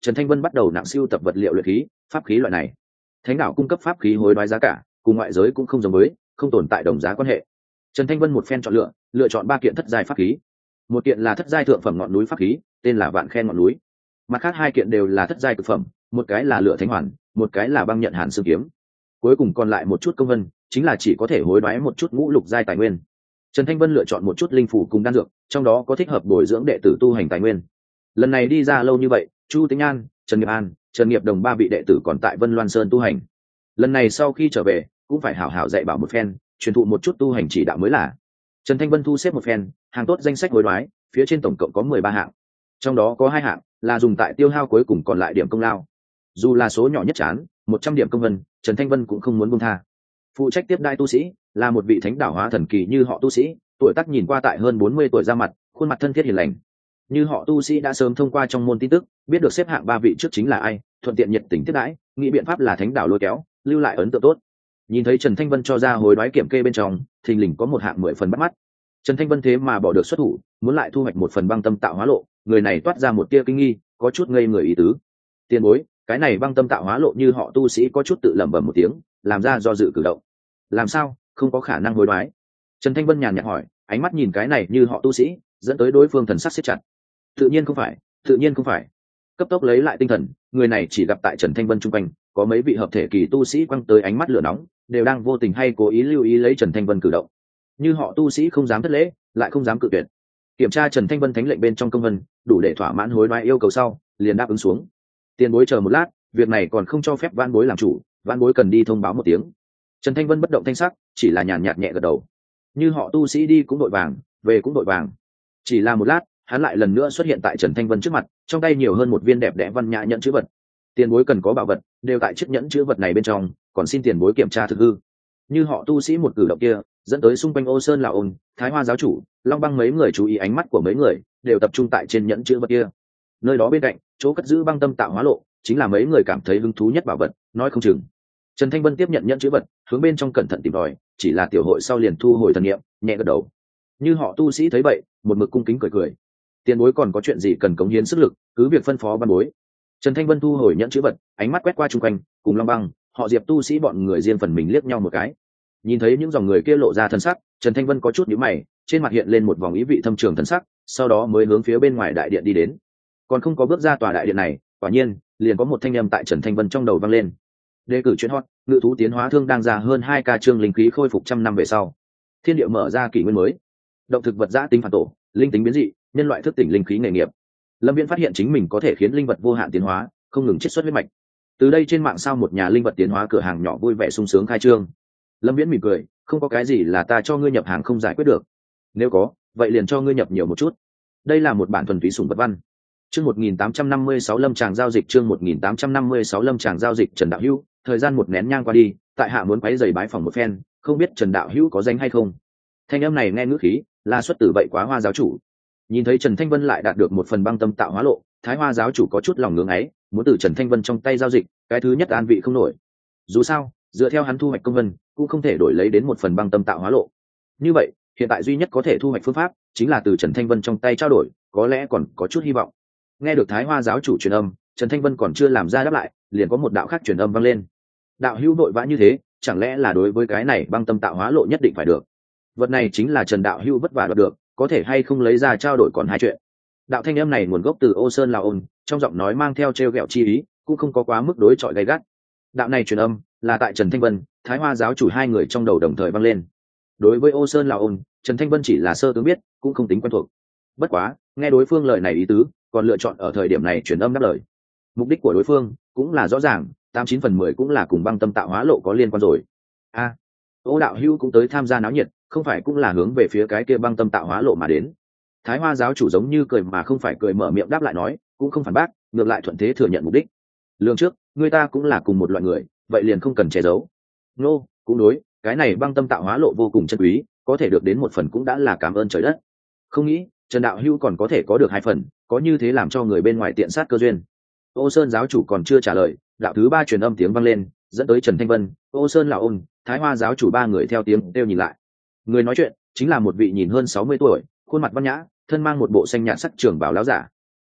Trần Thanh Vân bắt đầu nặng siêu tập vật liệu luyện khí pháp khí loại này. Thánh đảo cung cấp pháp khí hối đoái giá cả cùng ngoại giới cũng không giống với, không tồn tại đồng giá quan hệ. Trần Thanh Vân một phen chọn lựa lựa chọn ba kiện thất giai pháp khí. Một kiện là thất giai thượng phẩm ngọn núi pháp khí, tên là Vạn Khen ngọn núi. Mặt khác hai kiện đều là thất giai cực phẩm, một cái là lửa thánh hoàn, một cái là băng nhận hàn xương kiếm. Cuối cùng còn lại một chút công vân, chính là chỉ có thể hối đoái một chút ngũ lục giai tài nguyên. Trần Thanh Vân lựa chọn một chút linh phủ cùng đan dược, trong đó có thích hợp bồi dưỡng đệ tử tu hành tài nguyên. Lần này đi ra lâu như vậy, Chu Tĩnh An, Trần Nghiệp An, Trần Nghiệp Đồng ba vị đệ tử còn tại Vân Loan Sơn tu hành. Lần này sau khi trở về, cũng phải hảo hảo dạy bảo một phen, truyền thụ một chút tu hành chỉ đạo mới là. Trần Thanh Vân thu xếp một phen, hàng tốt danh sách hối đoái, phía trên tổng cộng có mười ba hạng. Trong đó có hai hạng là dùng tại tiêu hao cuối cùng còn lại điểm công lao. Dù là số nhỏ nhất chán, một trăm điểm công vân, Trần Thanh Vân cũng không muốn buông tha. Phụ trách tiếp đai tu sĩ là một vị thánh đảo hóa thần kỳ như họ tu sĩ, tuổi tác nhìn qua tại hơn bốn mươi tuổi, ra mặt, khuôn mặt thân thiết hiền lành. Như họ tu sĩ đã sớm thông qua trong môn tin tức, biết được xếp hạng ba vị trước chính là ai, thuận tiện nhiệt tình tiếp đãi, nghĩ biện pháp là thánh đảo lôi kéo, lưu lại ấn tượng tốt. Nhìn thấy Trần Thanh Vân cho ra hối đoái kiểm kê bên trong, thình lình có một hạng mười phần bắt mắt. Trần Thanh Vân thế mà bỏ được xuất thủ, muốn lại thu hoạch một phần băng tâm tạo hóa lộ, người này toát ra một tia kinh nghi, có chút ngây người ý tứ. Tiền bối, cái này băng tâm tạo hóa lộ như họ tu sĩ có chút tự lẩm bẩm một tiếng, làm ra do dự cử động. Làm sao, không có khả năng hối đoái? Trần Thanh Vân nhàn nhạt hỏi, ánh mắt nhìn cái này như họ tu sĩ, dẫn tới đối phương thần sắc siết chặt. Tự nhiên không phải, tự nhiên không phải. Cấp tốc lấy lại tinh thần, người này chỉ gặp tại Trần Thanh Vân trung quanh, có mấy vị hợp thể kỳ tu sĩ quăng tới ánh mắt lửa nóng, đều đang vô tình hay cố ý lưu ý lấy Trần Thanh Vân cử động. Như họ tu sĩ không dám thất lễ, lại không dám cự tuyệt. Kiểm tra Trần Thanh Vân thánh lệnh bên trong công văn, đủ để thỏa mãn hối đoái yêu cầu sau, liền đáp ứng xuống. Tiền bối chờ một lát, việc này còn không cho phép Vãn Bối làm chủ, Vãn Bối cần đi thông báo một tiếng. Trần Thanh Vân bất động thanh sắc, chỉ là nhàn nhạt nhẹ gật đầu. Như họ tu sĩ đi cũng đội vàng, về cũng đội vàng. Chỉ là một lát, hắn lại lần nữa xuất hiện tại Trần Thanh Vân trước mặt, trong tay nhiều hơn một viên đẹp đẽ văn nhã nhẫn chữ vật. Tiền bối cần có bảo vật, đều tại chiếc nhẫn chữ vật này bên trong, còn xin tiền bối kiểm tra thực hư. Như họ tu sĩ một cử động kia, dẫn tới xung quanh Ô Sơn Lão Ôn, Thái Hoa giáo chủ, Long Băng mấy người chú ý, ánh mắt của mấy người đều tập trung tại trên nhẫn chữ vật kia. Nơi đó bên cạnh, chỗ cất giữ băng tâm tạo hóa lộ, chính là mấy người cảm thấy hứng thú nhất bảo vật, nói không chừng. Trần Thanh Vân tiếp nhận nhẫn chữ vật, hướng bên trong cẩn thận tìm tòi, chỉ là tiểu hội sau liền thu hồi thần niệm, nhẹ gật đầu. Như họ tu sĩ thấy vậy, một mực cung kính cười cười. Tiền bối còn có chuyện gì cần cống hiến sức lực, cứ việc phân phó ban bối. Trần Thanh Vân thu hồi nhẫn chữ vật, ánh mắt quét qua chung quanh, cùng Long Băng, họ Diệp tu sĩ bọn người riêng phần mình liếc nhau một cái. Nhìn thấy những dòng người kia lộ ra thân sắc, Trần Thanh Vân có chút nhíu mày, trên mặt hiện lên một vòng ý vị thâm trường thân sắc, sau đó mới hướng phía bên ngoài đại điện đi đến. Còn không có bước ra tòa đại điện này, quả nhiên liền có một thanh âm tại Trần Thanh Vân trong đầu vang lên. Đề cử chuyên hot, ngự thú tiến hóa thương đang ra hơn hai ca chương linh khí khôi phục trăm năm về sau. Thiên địa mở ra kỷ nguyên mới. Động thực vật giã tính phản tổ, linh tính biến dị, nhân loại thức tỉnh linh khí nghề nghiệp. Lâm Viễn phát hiện chính mình có thể khiến linh vật vô hạn tiến hóa, không ngừng chiết xuất huyết mạch. Từ đây trên mạng sao một nhà linh vật tiến hóa cửa hàng nhỏ vui vẻ sung sướng khai trương. Lâm Viễn mỉm cười, không có cái gì là ta cho ngươi nhập hàng không giải quyết được. Nếu có, vậy liền cho ngươi nhập nhiều một chút. Đây là một bản thuần túy sủng vật văn. Chương một nghìn tám trăm năm mươi sáu lâm tràng giao dịch, chương một nghìn tám trăm năm mươi sáu lâm tràng giao dịch. Trần Đạo Hữu, thời gian một nén nhang qua đi, tại hạ muốn quấy giày bái phòng một phen, không biết Trần Đạo Hữu có danh hay không. Thanh âm này nghe ngữ khí là xuất từ vậy Quá Hoa giáo chủ. Nhìn thấy Trần Thanh Vân lại đạt được một phần băng tâm tạo hóa lộ, Thái Hoa giáo chủ có chút lòng ngưỡng ấy, muốn từ Trần Thanh Vân trong tay giao dịch, cái thứ nhất an vị không nổi. Dù sao, dựa theo hắn thu hoạch công vân, cũng không thể đổi lấy đến một phần băng tâm tạo hóa lộ. Như vậy, hiện tại duy nhất có thể thu hoạch phương pháp chính là từ Trần Thanh Vân trong tay trao đổi, có lẽ còn có chút hy vọng. Nghe được Thái Hoa giáo chủ truyền âm, Trần Thanh Vân còn chưa làm ra đáp lại, liền có một đạo khác truyền âm vang lên. Đạo hữu vội vã như thế, chẳng lẽ là đối với cái này băng tâm tạo hóa lộ nhất định phải được? Vật này chính là Trần đạo hữu vất vả đoạt được, có thể hay không lấy ra trao đổi còn hai chuyện. Đạo thanh âm này nguồn gốc từ Ô Sơn Lão Ôn, trong giọng nói mang theo trêu ghẹo chi ý, cũng không có quá mức đối chọi gay gắt. Đạo này truyền âm là tại Trần Thanh Vân, Thái Hoa giáo chủ hai người trong đầu đồng thời vang lên. Đối với Ô Sơn Lão Ôn, Trần Thanh Vân chỉ là sơ tướng biết, cũng không tính quen thuộc. Bất quá, nghe đối phương lời này ý tứ, còn lựa chọn ở thời điểm này truyền âm đáp lời. Mục đích của đối phương cũng là rõ ràng, tám chín phần mười cũng là cùng băng tâm tạo hóa lộ có liên quan rồi. A, à, Ô đạo hữu cũng tới tham gia náo nhiệt, không phải cũng là hướng về phía cái kia băng tâm tạo hóa lộ mà đến. Thái Hoa giáo chủ giống như cười mà không phải cười, mở miệng đáp lại nói, cũng không phản bác, ngược lại thuận thế thừa nhận mục đích. Lương trước, người ta cũng là cùng một loại người, vậy liền không cần che giấu. Nô, cũng đối, cái này băng tâm tạo hóa lộ vô cùng chân quý, có thể được đến một phần cũng đã là cảm ơn trời đất. Không nghĩ Trần đạo hữu còn có thể có được hai phần, có như thế làm cho người bên ngoài tiện sát cơ duyên. Ô Sơn giáo chủ còn chưa trả lời, đạo thứ ba truyền âm tiếng vang lên, dẫn tới Trần Thanh Vân, Ô Sơn Lão Ôn, Thái Hoa giáo chủ ba người theo tiếng kêu nhìn lại. Người nói chuyện chính là một vị nhìn hơn sáu mươi tuổi, khuôn mặt văn nhã, thân mang một bộ xanh nhạt sắc trường bào láo giả.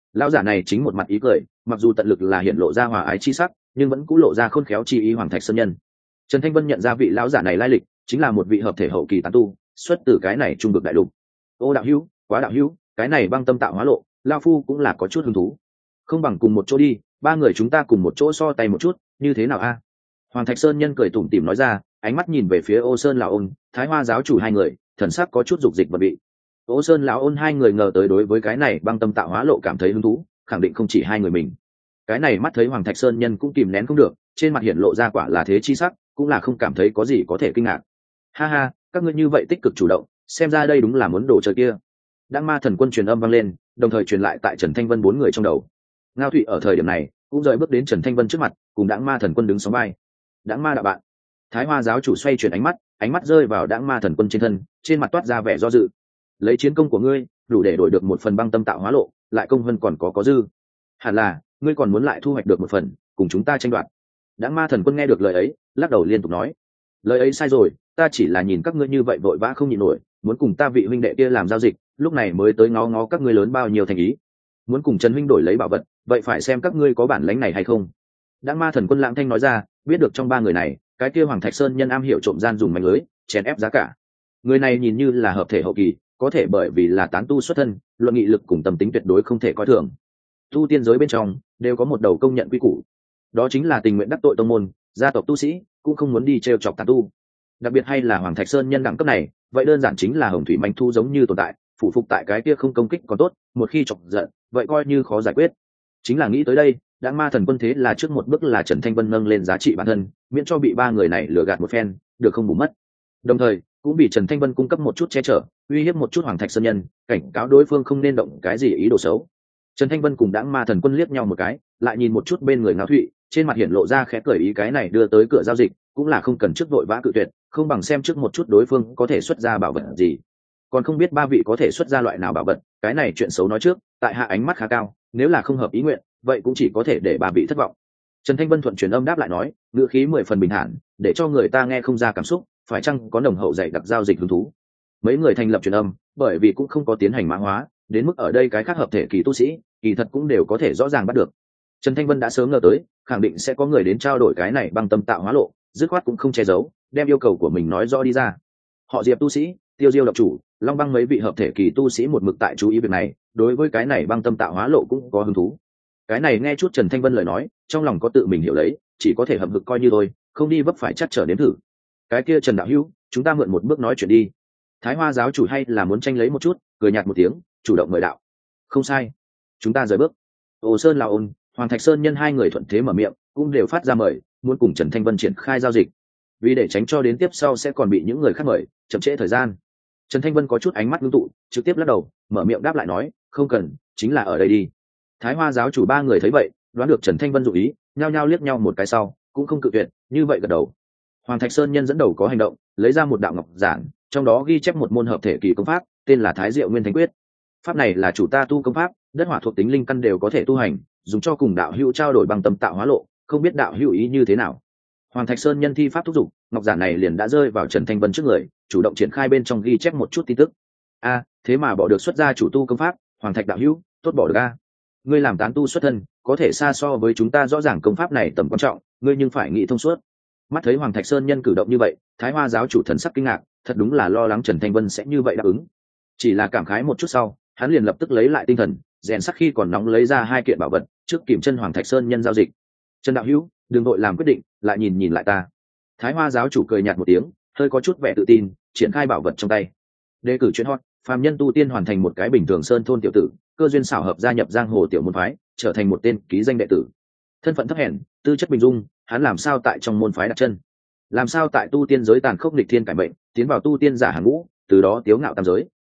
Lão giả này chính một mặt ý cười, mặc dù tận lực là hiện lộ ra hòa ái chi sắc, nhưng vẫn cũ lộ ra khôn khéo chi ý Hoàng Thạch Sơn Nhân. Trần Thanh Vân nhận ra vị lão giả này lai lịch, chính là một vị hợp thể hậu kỳ tán tu, xuất từ cái này trung vực đại lục. Ô đạo hữu, quá đạo hữu, cái này băng tâm tạo hóa lộ, lão phu cũng là có chút hứng thú. Không bằng cùng một chỗ đi, ba người chúng ta cùng một chỗ so tay một chút, như thế nào a? Hoàng Thạch Sơn Nhân cười tủm tỉm nói ra, ánh mắt nhìn về phía Ô Sơn lão ôn, Thái Hoa giáo chủ hai người, thần sắc có chút dục dịch vật vị. Ô Sơn lão ôn hai người ngờ tới đối với cái này băng tâm tạo hóa lộ cảm thấy hứng thú, khẳng định không chỉ hai người mình. Cái này mắt thấy Hoàng Thạch Sơn Nhân cũng kìm nén không được, trên mặt hiện lộ ra quả là thế chi sắc, cũng là không cảm thấy có gì có thể kinh ngạc. Ha ha, các ngươi như vậy tích cực chủ động, xem ra đây đúng là muốn đồ chơi kia. Đãng Ma Thần Quân truyền âm vang lên, đồng thời truyền lại tại Trần Thanh Vân bốn người trong đầu. Ngao Thụy ở thời điểm này cũng rời bước đến Trần Thanh Vân trước mặt, cùng Đãng Ma Thần Quân đứng sóng vai. Đãng Ma đạo bạn. Thái Hoa giáo chủ xoay chuyển ánh mắt, ánh mắt rơi vào Đãng Ma Thần Quân trên thân, trên mặt toát ra vẻ do dự. Lấy chiến công của ngươi, đủ để đổi được một phần băng tâm tạo hóa lộ, lại công hơn còn có có dư. Hẳn là ngươi còn muốn lại thu hoạch được một phần, cùng chúng ta tranh đoạt. Đãng Ma Thần Quân nghe được lời ấy, lắc đầu liên tục nói: lời ấy sai rồi, ta chỉ là nhìn các ngươi như vậy vội vã không nhịn nổi, muốn cùng ta vị huynh đệ kia làm giao dịch, lúc này mới tới ngó ngó các ngươi lớn bao nhiêu thành ý. Muốn cùng Trần huynh đổi lấy bảo vật, vậy phải xem các ngươi có bản lĩnh này hay không. Đãng Ma Thần Quân lãng thanh nói ra, biết được trong ba người này, cái kia Hoàng Thạch Sơn Nhân am hiểu trộm gian dùng mánh lưới, chèn ép giá cả. Người này nhìn như là hợp thể hậu kỳ, có thể bởi vì là tán tu xuất thân, luận nghị lực cùng tâm tính tuyệt đối không thể coi thường. Tu tiên giới bên trong đều có một đầu công nhận quy củ, đó chính là tình nguyện đắc tội tông môn, gia tộc tu sĩ cũng không muốn đi trêu chọc tán tu. Đặc biệt hay là Hoàng Thạch Sơn Nhân đẳng cấp này, vậy đơn giản chính là hồng thủy manh thu giống như tồn tại, phụ phục tại cái kia không công kích còn tốt, một khi chọc giận vậy coi như khó giải quyết. Chính là nghĩ tới đây, Đãng Ma Thần Quân thế là trước một bước là Trần Thanh Vân nâng lên giá trị bản thân, miễn cho bị ba người này lừa gạt một phen, được không bù mất. Đồng thời cũng bị Trần Thanh Vân cung cấp một chút che chở, uy hiếp một chút Hoàng Thạch Sơn Nhân, cảnh cáo đối phương không nên động cái gì ý đồ xấu. Trần Thanh Vân cùng Đãng Ma Thần Quân liếc nhau một cái, lại nhìn một chút bên người Ngao Thụy, trên mặt hiện lộ ra khẽ cười ý, cái này đưa tới cửa giao dịch, cũng là không cần trước vội vã cự tuyệt, không bằng xem trước một chút đối phương có thể xuất ra bảo vật gì. Còn không biết ba vị có thể xuất ra loại nào bảo vật, cái này chuyện xấu nói trước, tại hạ ánh mắt khá cao, nếu là không hợp ý nguyện, vậy cũng chỉ có thể để ba vị thất vọng. Trần Thanh Vân thuận truyền âm đáp lại nói, ngữ khí mười phần bình thản, để cho người ta nghe không ra cảm xúc, phải chăng có nồng hậu dạy đặc giao dịch hứng thú. Mấy người thành lập truyền âm, bởi vì cũng không có tiến hành mã hóa, đến mức ở đây cái khác hợp thể kỳ tu sĩ, kỳ thật cũng đều có thể rõ ràng bắt được. Trần Thanh Vân đã sớm ngờ tới, khẳng định sẽ có người đến trao đổi cái này băng tâm tạo hóa lộ, dứt khoát cũng không che giấu, đem yêu cầu của mình nói rõ đi ra. Họ Diệp tu sĩ, Tiêu Diêu độc chủ, Long Băng mấy vị hợp thể kỳ tu sĩ một mực tại chú ý việc này, đối với cái này băng tâm tạo hóa lộ cũng có hứng thú. Cái này nghe chút Trần Thanh Vân lời nói, trong lòng có tự mình hiểu lấy, chỉ có thể hậm hực coi như thôi, không đi vấp phải chắc trở đến thử. Cái kia Trần đạo hữu, chúng ta mượn một bước nói chuyện đi. Thái Hoa giáo chủ hay là muốn tranh lấy một chút, cười nhạt một tiếng, chủ động mời đạo. Không sai, chúng ta rời bước. Ô Sơn Lão Ôn, Hoàng Thạch Sơn Nhân hai người thuận thế mở miệng, cũng đều phát ra mời, muốn cùng Trần Thanh Vân triển khai giao dịch. Vì để tránh cho đến tiếp sau sẽ còn bị những người khác mời, chậm trễ thời gian. Trần Thanh Vân có chút ánh mắt ngưng tụ, trực tiếp lắc đầu, mở miệng đáp lại nói, không cần, chính là ở đây đi. Thái Hoa giáo chủ ba người thấy vậy, đoán được Trần Thanh Vân dụng ý, nhao nhao liếc nhau một cái sau, cũng không cự tuyệt, như vậy gật đầu. Hoàng Thạch Sơn Nhân dẫn đầu có hành động, lấy ra một đạo ngọc giản, trong đó ghi chép một môn hợp thể kỳ công pháp, tên là Thái Diệu Nguyên Thánh Quyết. Pháp này là chủ ta tu công pháp, đất hỏa thuộc tính linh căn đều có thể tu hành, dùng cho cùng đạo hữu trao đổi bằng tâm tạo hóa lộ, không biết đạo hữu ý như thế nào. Hoàng Thạch Sơn Nhân thi pháp thúc giục, ngọc giản này liền đã rơi vào Trần Thanh Vân trước người, chủ động triển khai bên trong ghi chép một chút tin tức. A, thế mà bỏ được xuất ra chủ tu công pháp, Hoàng Thạch đạo hữu, tốt bỏ được a. Ngươi làm tán tu xuất thân, có thể xa so với chúng ta rõ ràng công pháp này tầm quan trọng, ngươi nhưng phải nghĩ thông suốt. Mắt thấy Hoàng Thạch Sơn Nhân cử động như vậy, Thái Hoa giáo chủ thần sắc kinh ngạc, thật đúng là lo lắng Trần Thanh Vân sẽ như vậy đáp ứng. Chỉ là cảm khái một chút sau, hắn liền lập tức lấy lại tinh thần, rèn sắc khi còn nóng lấy ra hai kiện bảo vật, trước kiểm chân Hoàng Thạch Sơn Nhân giao dịch. Trần đạo hữu, đừng vội làm quyết định, lại nhìn nhìn lại ta. Thái Hoa giáo chủ cười nhạt một tiếng, hơi có chút vẻ tự tin, triển khai bảo vật trong tay. Đề cử chuyên hot, phàm nhân tu tiên hoàn thành một cái bình thường sơn thôn tiểu tử, cơ duyên xảo hợp gia nhập giang hồ tiểu môn phái, trở thành một tên ký danh đệ tử. Thân phận thấp hèn, tư chất bình dung, hắn làm sao tại trong môn phái đặt chân? Làm sao tại tu tiên giới tàn khốc nghịch thiên cải mệnh, tiến vào tu tiên giả hàng ngũ, từ đó tiếu ngạo tam giới?